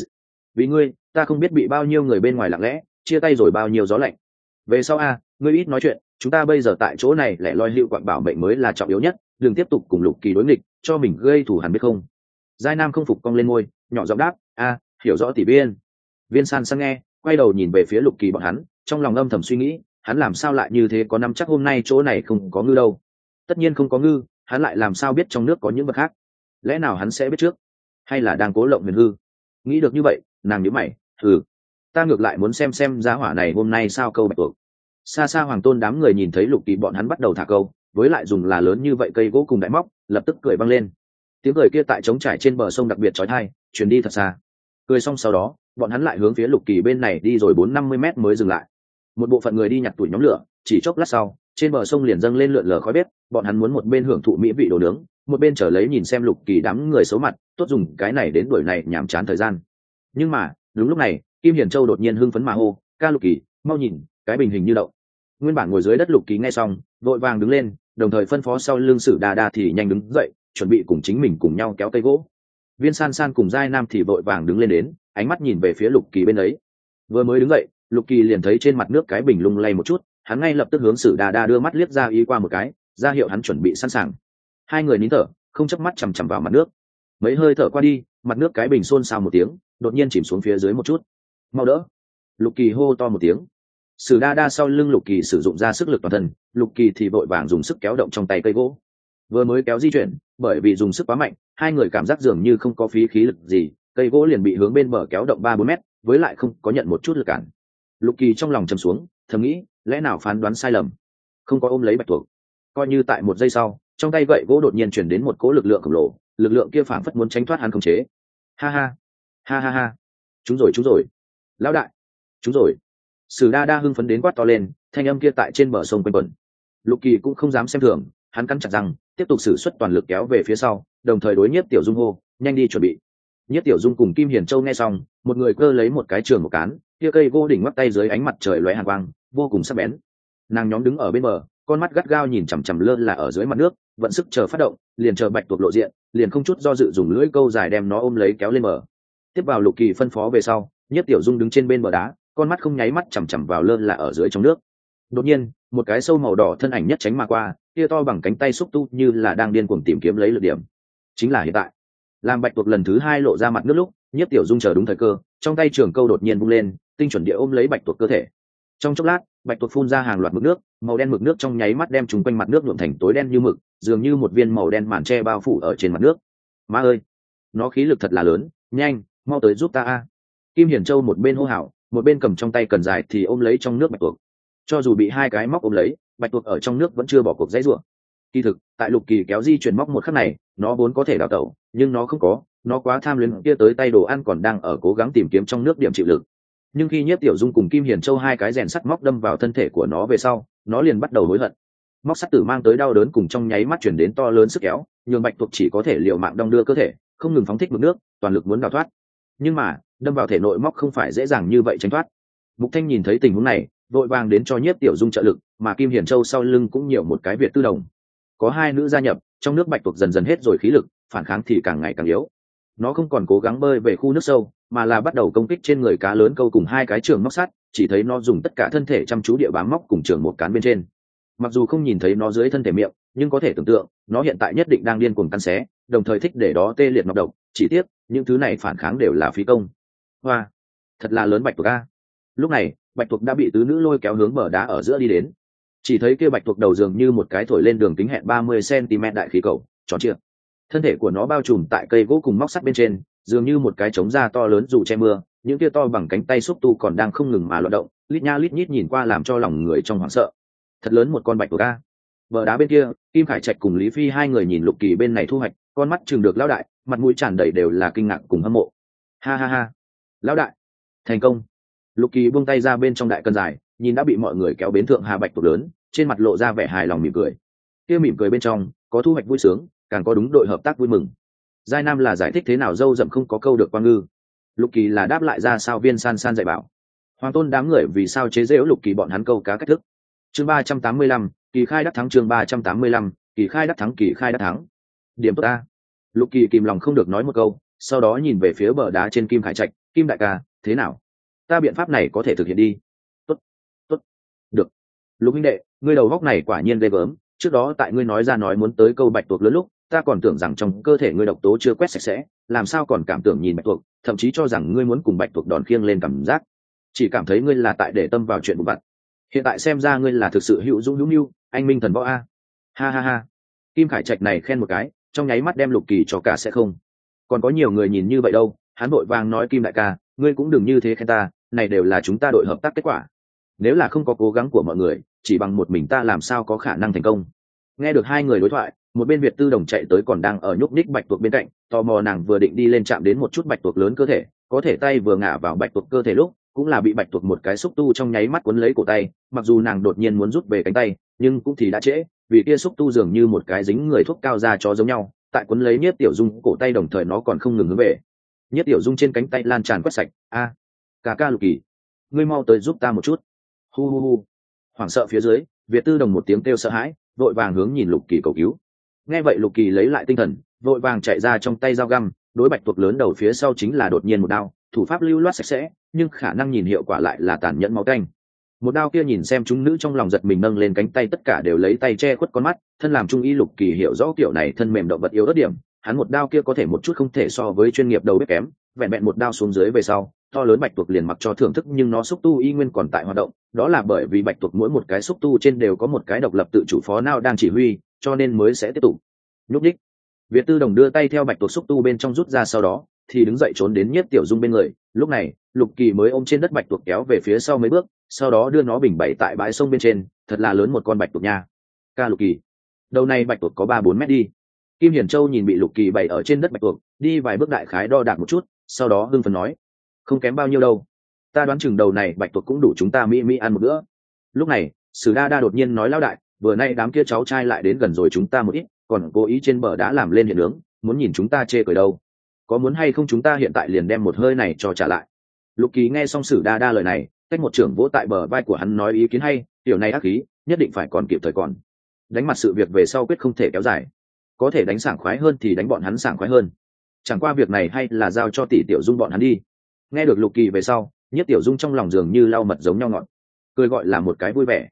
vì ngươi, ta không biết bị bao nhiêu người bên ngoài lặng lẽ chia tay rồi bao nhiêu gió lạnh. Về sau a, ngươi ít nói chuyện, chúng ta bây giờ tại chỗ này lẻ loi hữu quạng bảo mệnh mới là trọng yếu nhất, đừng tiếp tục cùng Lục Kỳ đối nghịch, cho mình gây thù hằn biết không. Giai Nam không phục cong lên môi, nhỏ giọng đáp, a, hiểu rõ tỷ Viên. Viên San San nghe, quay đầu nhìn về phía Lục Kỳ bọn hắn, trong lòng âm thầm suy nghĩ, hắn làm sao lại như thế, có nắm chắc hôm nay chỗ này không có ngư đâu. Tất nhiên không có ngư, hắn lại làm sao biết trong nước có những vật khác? Lẽ nào hắn sẽ biết trước, hay là đang cố lộng huyền hư? Nghĩ được như vậy, nàng nhíu mày, ta ngược lại muốn xem giá hỏa này hôm nay sao câu bạch tuộc. Xa xa Hoàng Tôn đám người nhìn thấy Lục Kỳ bọn hắn bắt đầu thả câu, với lại dùng là lớn như vậy cây gỗ cùng đại móc, lập tức cười vang lên. Tiếng cười kia tại trống trải trên bờ sông đặc biệt chói tai, truyền đi thật xa. Cười xong sau đó, bọn hắn lại hướng phía Lục Kỳ bên này đi rồi 450 mét mới dừng lại. Một bộ phận người đi nhặt tuổi nhóm lửa, chỉ chốc lát sau, trên bờ sông liền dâng lên lượn lờ khói bếp, bọn hắn muốn một bên hưởng thụ mỹ vị đồ nướng, một bên chờ lấy nhìn xem Lục Kỳ đám người xấu mặt, tốt dùng cái này đến đuổi này nhàm chán thời gian. Nhưng mà, đúng lúc này, Kim Hiền Châu đột nhiên hưng phấn mà hô, ca Lục Kỳ, mau nhìn, cái bình hình như đậu. Nguyên bản ngồi dưới đất Lục Kỳ nghe xong, vội vàng đứng lên, đồng thời phân phó sau lưng Sử Đa Đa thì nhanh đứng dậy, chuẩn bị cùng chính mình cùng nhau kéo cây gỗ. Viên San San cùng Giai Nam thì vội vàng đứng lên đến, ánh mắt nhìn về phía Lục Kỳ bên ấy. Vừa mới đứng dậy, Lục Kỳ liền thấy trên mặt nước cái bình lung lay một chút, hắn ngay lập tức hướng Sử Đa Đa đưa mắt liếc ra ý qua một cái, ra hiệu hắn chuẩn bị sẵn sàng. Hai người nín thở, không chớp mắt chằm chằm vào mặt nước. Mấy hơi thở qua đi, mặt nước cái bình xôn xao một tiếng, đột nhiên chìm xuống phía dưới một chút. Mau đỡ! Lục Kỳ hô to một tiếng. Sử Đa Đa sau lưng Lục Kỳ sử dụng ra sức lực toàn thân, Lục Kỳ thì vội vàng dùng sức kéo động trong tay cây gỗ. Vừa mới kéo di chuyển, bởi vì dùng sức quá mạnh, hai người cảm giác dường như không có phí khí lực gì, cây gỗ liền bị hướng bên bờ kéo động 3-4 mét, với lại không có nhận một chút lực cản. Lục Kỳ trong lòng trầm xuống, thầm nghĩ, lẽ nào phán đoán sai lầm, không có ôm lấy bạch tuộc. Coi như tại một giây sau, trong tay gậy gỗ đột nhiên chuyển đến một cỗ lực lượng khổng lồ, lực lượng kia phảng phất muốn tránh thoát hắn khống chế. Ha ha, ha ha ha, chúng rồi, lão đại, chúng rồi. Sử Đa Đa hưng phấn đến quát to lên, thanh âm kia tại trên bờ sông quanh quẩn. Lục Kỳ cũng không dám xem thường, hắn cắn chặt răng, tiếp tục sử xuất toàn lực kéo về phía sau, đồng thời đối Nhiếp Tiểu Dung hô, nhanh đi chuẩn bị. Nhiếp Tiểu Dung cùng Kim Hiền Châu nghe xong, một người cơ lấy một cái trường một cán, kia cây gỗ đỉnh ngoắc tay dưới ánh mặt trời lóe hàn quang, vô cùng sắc bén. Nàng nhóm đứng ở bên bờ, con mắt gắt gao nhìn chằm chằm lơ là ở dưới mặt nước, vận sức chờ phát động, liền chờ bạch tuộc lộ diện, liền không chút do dự dùng lưỡi câu dài đem nó ôm lấy kéo lên bờ. Tiếp vào Lục Kỳ phân phó về sau, Nhiếp Tiểu Dung đứng trên bên bờ đá, con mắt không nháy mắt chằm chằm vào lơ là ở dưới trong nước. Đột nhiên, một cái sâu màu đỏ thân ảnh nhất tránh mà qua, kia to bằng cánh tay xúc tu như là đang điên cuồng tìm kiếm lấy lực điểm. Chính là hiện tại. Làm bạch tuộc lần thứ hai lộ ra mặt nước lúc, Nhiếp Tiểu Dung chờ đúng thời cơ, trong tay trường câu đột nhiên vung lên, tinh chuẩn địa ôm lấy bạch tuộc cơ thể. Trong chốc lát, bạch tuộc phun ra hàng loạt mực nước, màu đen mực nước trong nháy mắt đem chúng quanh mặt nước nhuộm thành tối đen như mực, dường như một viên màu đen màn tre bao phủ ở trên mặt nước. Má ơi, nó khí lực thật là lớn, nhanh, mau tới giúp ta a. Kim Hiển Châu một bên hô hào, một bên cầm trong tay cần dài thì ôm lấy trong nước bạch tuộc. Cho dù bị hai cái móc ôm lấy, bạch tuộc ở trong nước vẫn chưa bỏ cuộc dãy rủa. Kỳ thực, tại Lục Kỳ kéo di chuyển móc một khắc này, nó vốn có thể đào tẩu, nhưng nó không có, nó quá tham luyến kia tới tay đồ ăn còn đang ở cố gắng tìm kiếm trong nước điểm chịu lực. Nhưng khi Nhiếp Tiểu Dung cùng Kim Hiển Châu hai cái rèn sắt móc đâm vào thân thể của nó về sau, nó liền bắt đầu hối hận. Móc sắt tử mang tới đau đớn cùng trong nháy mắt chuyển đến to lớn sức kéo, nhường bạch tuộc chỉ có thể liều mạng đong đưa cơ thể, không ngừng phóng thích mực nước, toàn lực muốn đào thoát. Nhưng mà, đâm vào thể nội móc không phải dễ dàng như vậy tránh thoát. Mục Thanh nhìn thấy tình huống này, vội vàng đến cho Nhiếp Tiểu Dung trợ lực, mà Kim Hiển Châu sau lưng cũng nhiều một cái Việt Tư Đồng. Có hai nữ gia nhập, trong nước bạch tuộc dần dần hết rồi khí lực, phản kháng thì càng ngày càng yếu. Nó không còn cố gắng bơi về khu nước sâu, mà là bắt đầu công kích trên người cá lớn câu cùng hai cái trường móc sắt, chỉ thấy nó dùng tất cả thân thể chăm chú địa bám móc cùng trường một cán bên trên. Mặc dù không nhìn thấy nó dưới thân thể miệng, nhưng có thể tưởng tượng, nó hiện tại nhất định đang điên cuồng cắn xé, đồng thời thích để đó tê liệt nọc độc, chỉ tiếc, những thứ này phản kháng đều là phí công. Hoa, thật là lớn bạch tuộc a. Lúc này, bạch tuộc đã bị tứ nữ lôi kéo hướng bờ đá ở giữa đi đến. Chỉ thấy kia bạch tuộc đầu dường như một cái thổi lên đường kính hẹn 30 cm đại khí cầu, tròn trịa. Thân thể của nó bao trùm tại cây gỗ cùng móc sắt bên trên, dường như một cái trống da to lớn dù che mưa, những kia to bằng cánh tay xúc tu còn đang không ngừng mà loạn động, lít nha lít nhít nhìn qua làm cho lòng người trong hoảng sợ. Thật lớn một con bạch tuộc a. Bờ đá bên kia, Kim Khải Trạch cùng Lý Phi hai người nhìn Lục Kỳ bên này thu hoạch, con mắt chừng được lão đại, mặt mũi tràn đầy đều là kinh ngạc cùng hâm mộ. Ha ha ha, lão đại, thành công. Lục Kỳ buông tay ra bên trong đại cân dài, nhìn đã bị mọi người kéo bến thượng hà bạch tuộc lớn, trên mặt lộ ra vẻ hài lòng mỉm cười. Kia mỉm cười bên trong có thu hoạch vui sướng, càng có đúng đội hợp tác vui mừng. Giai Nam là giải thích thế nào dâu dậm không có câu được Quang Ngư, Lục Kỳ là đáp lại ra sao Viên San San dạy bảo. Hoàng Tôn đám người vì sao chế giễu Lục Kỳ bọn hắn câu cá cách thức. Chương 385, kỳ khai đắc thắng. Chương 385, kỳ khai đắc thắng. Kỳ khai đắc thắng. Điểm tốt ta. Lục Kỳ kìm lòng không được nói một câu, sau đó nhìn về phía bờ đá trên Kim Khải Trạch, Kim đại ca, thế nào? Ta biện pháp này có thể thực hiện đi. Tốt, tốt, được. Lục huynh đệ, ngươi đầu góc này quả nhiên ghê gớm, trước đó tại ngươi nói ra nói muốn tới câu bạch tuộc lớn lúc, ta còn tưởng rằng trong cơ thể ngươi độc tố chưa quét sạch sẽ, làm sao còn cảm tưởng nhìn bạch tuộc, thậm chí cho rằng ngươi muốn cùng bạch tuộc đòn khiêng lên cảm giác, chỉ cảm thấy ngươi là tại để tâm vào chuyện vụn vặt. Hiện tại xem ra ngươi là thực sự hữu dũng hữu nhu, anh minh thần võ a. Ha ha ha. Kim Khải Trạch này khen một cái, trong nháy mắt đem Lục Kỳ cho cả sẽ không. Còn có nhiều người nhìn như vậy đâu, hắn vội vàng nói Kim đại ca, ngươi cũng đừng như thế khen ta, này đều là chúng ta đội hợp tác kết quả. Nếu là không có cố gắng của mọi người, chỉ bằng một mình ta làm sao có khả năng thành công. Nghe được hai người đối thoại, một bên Việt Tư Đồng chạy tới còn đang ở nhúc nhích bạch tuộc bên cạnh, tò mò nàng vừa định đi lên chạm đến một chút bạch tuộc lớn cơ thể, có thể tay vừa ngả vào bạch tuộc cơ thể lúc, cũng là bị bạch tuộc một cái xúc tu trong nháy mắt cuốn lấy cổ tay, mặc dù nàng đột nhiên muốn rút về cánh tay, nhưng cũng thì đã trễ, vì kia xúc tu dường như một cái dính người thuốc cao ra chó giống nhau, tại cuốn lấy Nhiếp Tiểu Dung cổ tay đồng thời nó còn không ngừng hướng về. Nhiếp Tiểu Dung trên cánh tay lan tràn quét sạch, a, ca ca Lục Kỳ, ngươi mau tới giúp ta một chút. Hu hu hu. Hoảng sợ phía dưới, Việt Tư Đồng một tiếng kêu sợ hãi, vội vàng hướng nhìn Lục Kỳ cầu cứu. Nghe vậy Lục Kỳ lấy lại tinh thần, vội vàng chạy ra trong tay dao găm, đối bạch tuộc lớn đầu phía sau chính là đột nhiên một đao, thủ pháp lưu loát sạch sẽ, nhưng khả năng nhìn hiệu quả lại là tàn nhẫn máu tanh. Một đao kia nhìn xem chúng nữ trong lòng giật mình nâng lên cánh tay tất cả đều lấy tay che khuất con mắt, thân làm trung y Lục Kỳ hiểu rõ kiểu này thân mềm động vật yếu ớt điểm, hắn một đao kia có thể một chút không thể so với chuyên nghiệp đầu bếp kém, vẹn vẹn một đao xuống dưới về sau, to lớn bạch tuộc liền mặc cho thưởng thức nhưng nó xúc tu y nguyên còn tại hoạt động, đó là bởi vì bạch tuộc mỗi một cái xúc tu trên đều có một cái độc lập tự chủ phó não đang chỉ huy, cho nên mới sẽ tiếp tục nhúc nhích. Việt Tư Đồng đưa tay theo bạch tuộc xúc tu bên trong rút ra sau đó thì đứng dậy trốn đến Nhiếp Tiểu Dung bên người, lúc này Lục Kỳ mới ôm trên đất bạch tuộc kéo về phía sau mấy bước, sau đó đưa nó bình bày tại bãi sông bên trên, thật là lớn một con bạch tuộc nha. Ca Lục Kỳ, đầu này bạch tuộc có 3-4 mét đi. Kim Hiển Châu nhìn bị Lục Kỳ bày ở trên đất bạch tuộc, đi vài bước đại khái đo đạc một chút, sau đó hưng phấn nói, không kém bao nhiêu đâu, ta đoán chừng đầu này bạch tuộc cũng đủ chúng ta mỹ ăn một bữa. Lúc này Sử Đa Đa đột nhiên nói lão đại, vừa nay đám kia cháu trai lại đến gần rồi chúng ta một ít, còn cố ý trên bờ đá làm lên hiện nướng, muốn nhìn chúng ta chê cười đâu. Có muốn hay không chúng ta hiện tại liền đem một hơi này cho trả lại. Lục Kỳ nghe xong Sử Đa Đa lời này, cách một trưởng vỗ tại bờ vai của hắn nói ý kiến hay, tiểu này ác khí, nhất định phải còn kịp thời còn. Đánh mặt sự việc về sau quyết không thể kéo dài. Có thể đánh sảng khoái hơn thì đánh bọn hắn sảng khoái hơn. Chẳng qua việc này hay là giao cho tỷ Tiểu Dung bọn hắn đi. Nghe được Lục Kỳ về sau, Nhiếp Tiểu Dung trong lòng dường như lau mật giống nhau ngọt, cười gọi là một cái vui vẻ.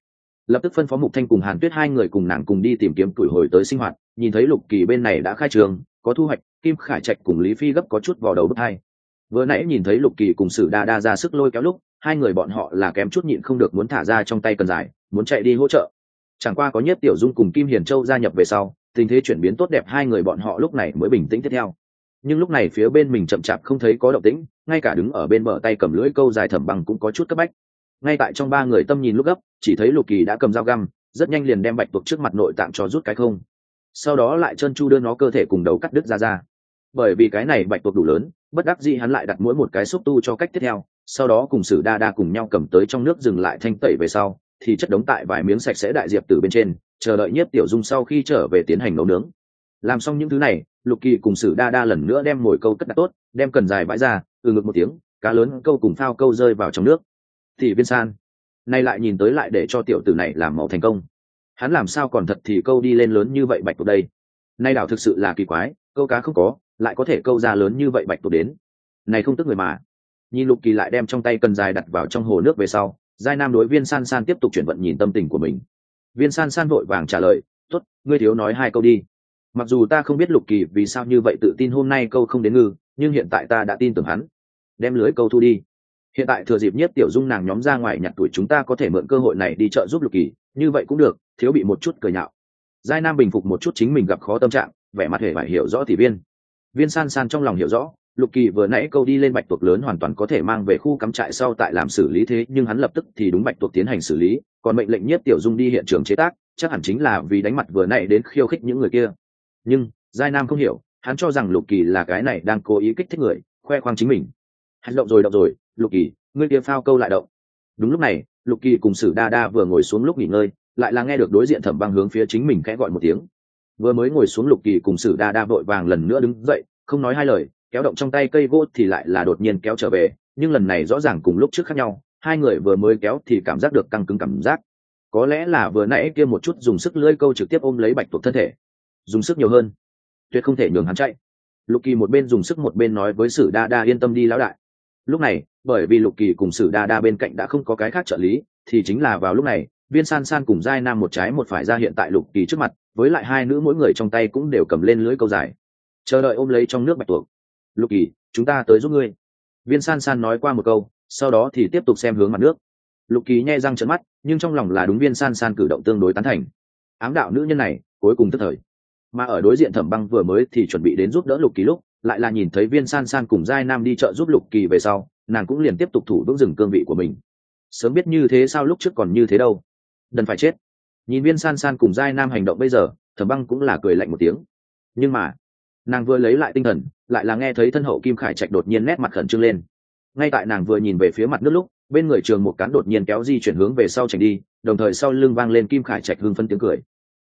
lập tức phân phó Mục Thanh cùng Hàn Tuyết hai người cùng nàng cùng đi tìm kiếm tuổi hồi tới sinh hoạt. Nhìn thấy Lục Kỳ bên này đã khai trường, có thu hoạch, Kim Khải Trạch cùng Lý Phi gấp có chút vào đầu bứt hai. Vừa nãy nhìn thấy Lục Kỳ cùng Sử Đa Đa ra sức lôi kéo lúc, hai người bọn họ là kém chút nhịn không được muốn thả ra trong tay cần dài, muốn chạy đi hỗ trợ. Chẳng qua có Nhiếp Tiểu Dung cùng Kim Hiền Châu gia nhập về sau, tình thế chuyển biến tốt đẹp, hai người bọn họ lúc này mới bình tĩnh tiếp theo. Nhưng lúc này phía bên mình chậm chạp không thấy có động tĩnh, ngay cả đứng ở bên bờ tay cầm lưỡi câu dài Thẩm Băng cũng có chút cấp bách. Ngay tại trong ba người tâm nhìn lúc gấp, chỉ thấy Lục Kỳ đã cầm dao găm, rất nhanh liền đem bạch tuộc trước mặt nội tạng cho rút cái không. Sau đó lại chân chu đưa nó cơ thể cùng đầu cắt đứt ra. Bởi vì cái này bạch tuộc đủ lớn, bất đắc dĩ hắn lại đặt mỗi một cái xúc tu cho cách tiếp theo, sau đó cùng Sử Đa Đa cùng nhau cầm tới trong nước dừng lại thanh tẩy về sau, thì chất đống tại vài miếng sạch sẽ đại diệp từ bên trên, chờ đợi Nhiếp Tiểu Dung sau khi trở về tiến hành nấu nướng. Làm xong những thứ này, Lục Kỳ cùng Sử Đa Đa lần nữa đem mồi câu cất đặt tốt, đem cần dài bãi ra, ngực một tiếng, cá lớn câu cùng phao câu rơi vào trong nước. Thì Viên San, nay lại nhìn tới lại để cho tiểu tử này làm mẫu thành công. Hắn làm sao còn thật thì câu đi lên lớn như vậy bạch tuộc đây? Nay đảo thực sự là kỳ quái, câu cá không có, lại có thể câu ra lớn như vậy bạch tuộc đến. Này không tức người mà. Nhìn Lục Kỳ lại đem trong tay cần dài đặt vào trong hồ nước về sau, Giai Nam đối Viên San San tiếp tục chuyển vận nhìn tâm tình của mình. Viên San San vội vàng trả lời, tốt, ngươi thiếu nói hai câu đi. Mặc dù ta không biết Lục Kỳ vì sao như vậy tự tin hôm nay câu không đến ngư, nhưng hiện tại ta đã tin tưởng hắn. Đem lưới câu thu đi. Hiện tại thừa dịp Nhiếp Tiểu Dung nàng nhóm ra ngoài nhặt tuổi, chúng ta có thể mượn cơ hội này đi chợ giúp Lục Kỳ, như vậy cũng được, thiếu bị một chút cười nhạo. Giai Nam bình phục một chút chính mình gặp khó tâm trạng, vẻ mặt hề phải hiểu rõ thì Viên San San trong lòng hiểu rõ, Lục Kỳ vừa nãy câu đi lên bạch tuộc lớn hoàn toàn có thể mang về khu cắm trại sau tại làm xử lý, thế nhưng hắn lập tức thì đúng bạch tuộc tiến hành xử lý, còn mệnh lệnh Nhiếp Tiểu Dung đi hiện trường chế tác, chắc hẳn chính là vì đánh mặt vừa nãy đến khiêu khích những người kia. Nhưng Giai Nam không hiểu, hắn cho rằng Lục Kỳ là cái này đang cố ý kích thích người, khoe khoang chính mình. Hắn động rồi, Lục Kỳ, ngươi kia phao câu lại động. Đúng lúc này, Lục Kỳ cùng Sử Đa Đa vừa ngồi xuống lúc nghỉ ngơi, lại là nghe được đối diện Thẩm Băng hướng phía chính mình khẽ gọi một tiếng. Vừa mới ngồi xuống, Lục Kỳ cùng Sử Đa Đa vội vàng lần nữa đứng dậy, không nói hai lời, kéo động trong tay cây gỗ thì lại là đột nhiên kéo trở về, nhưng lần này rõ ràng cùng lúc trước khác nhau, hai người vừa mới kéo thì cảm giác được căng cứng cảm giác. Có lẽ là vừa nãy kia một chút dùng sức lưỡi câu trực tiếp ôm lấy bạch tuộc thân thể, dùng sức nhiều hơn, tuyệt không thể nhường hắn chạy. Lục Kỳ một bên dùng sức một bên nói với Sử Đa Đa yên tâm đi lão đại. Lúc này, bởi vì Lục Kỳ cùng Sử Đa Đa bên cạnh đã không có cái khác trợ lý, thì chính là vào lúc này, Viên San San cùng Giai Nam một trái một phải ra hiện tại Lục Kỳ trước mặt, với lại hai nữ mỗi người trong tay cũng đều cầm lên lưỡi câu dài, chờ đợi ôm lấy trong nước bạch tuộc. Lục Kỳ, chúng ta tới giúp ngươi. Viên San San nói qua một câu, sau đó thì tiếp tục xem hướng mặt nước. Lục Kỳ nhe răng trợn mắt, nhưng trong lòng là đúng Viên San San cử động tương đối tán thành. Ám đạo nữ nhân này cuối cùng tức thời. Mà ở đối diện Thẩm Băng vừa mới thì chuẩn bị đến giúp đỡ Lục Kỳ lúc, lại là nhìn thấy Viên San San cùng Giai Nam đi chợ giúp Lục Kỳ về sau, nàng cũng liền tiếp tục thủ vững dừng cương vị của mình. Sớm biết như thế sao lúc trước còn như thế đâu, đần phải chết. Nhìn Viên San San cùng Giai Nam hành động bây giờ, Thẩm Băng cũng là cười lạnh một tiếng. Nhưng mà nàng vừa lấy lại tinh thần, lại là nghe thấy thân hậu Kim Khải Trạch đột nhiên nét mặt khẩn trương lên. Ngay tại nàng vừa nhìn về phía mặt nước lúc, bên người Trường một cán đột nhiên kéo di chuyển hướng về sau tránh đi, đồng thời sau lưng vang lên Kim Khải Trạch hưng phấn tiếng cười.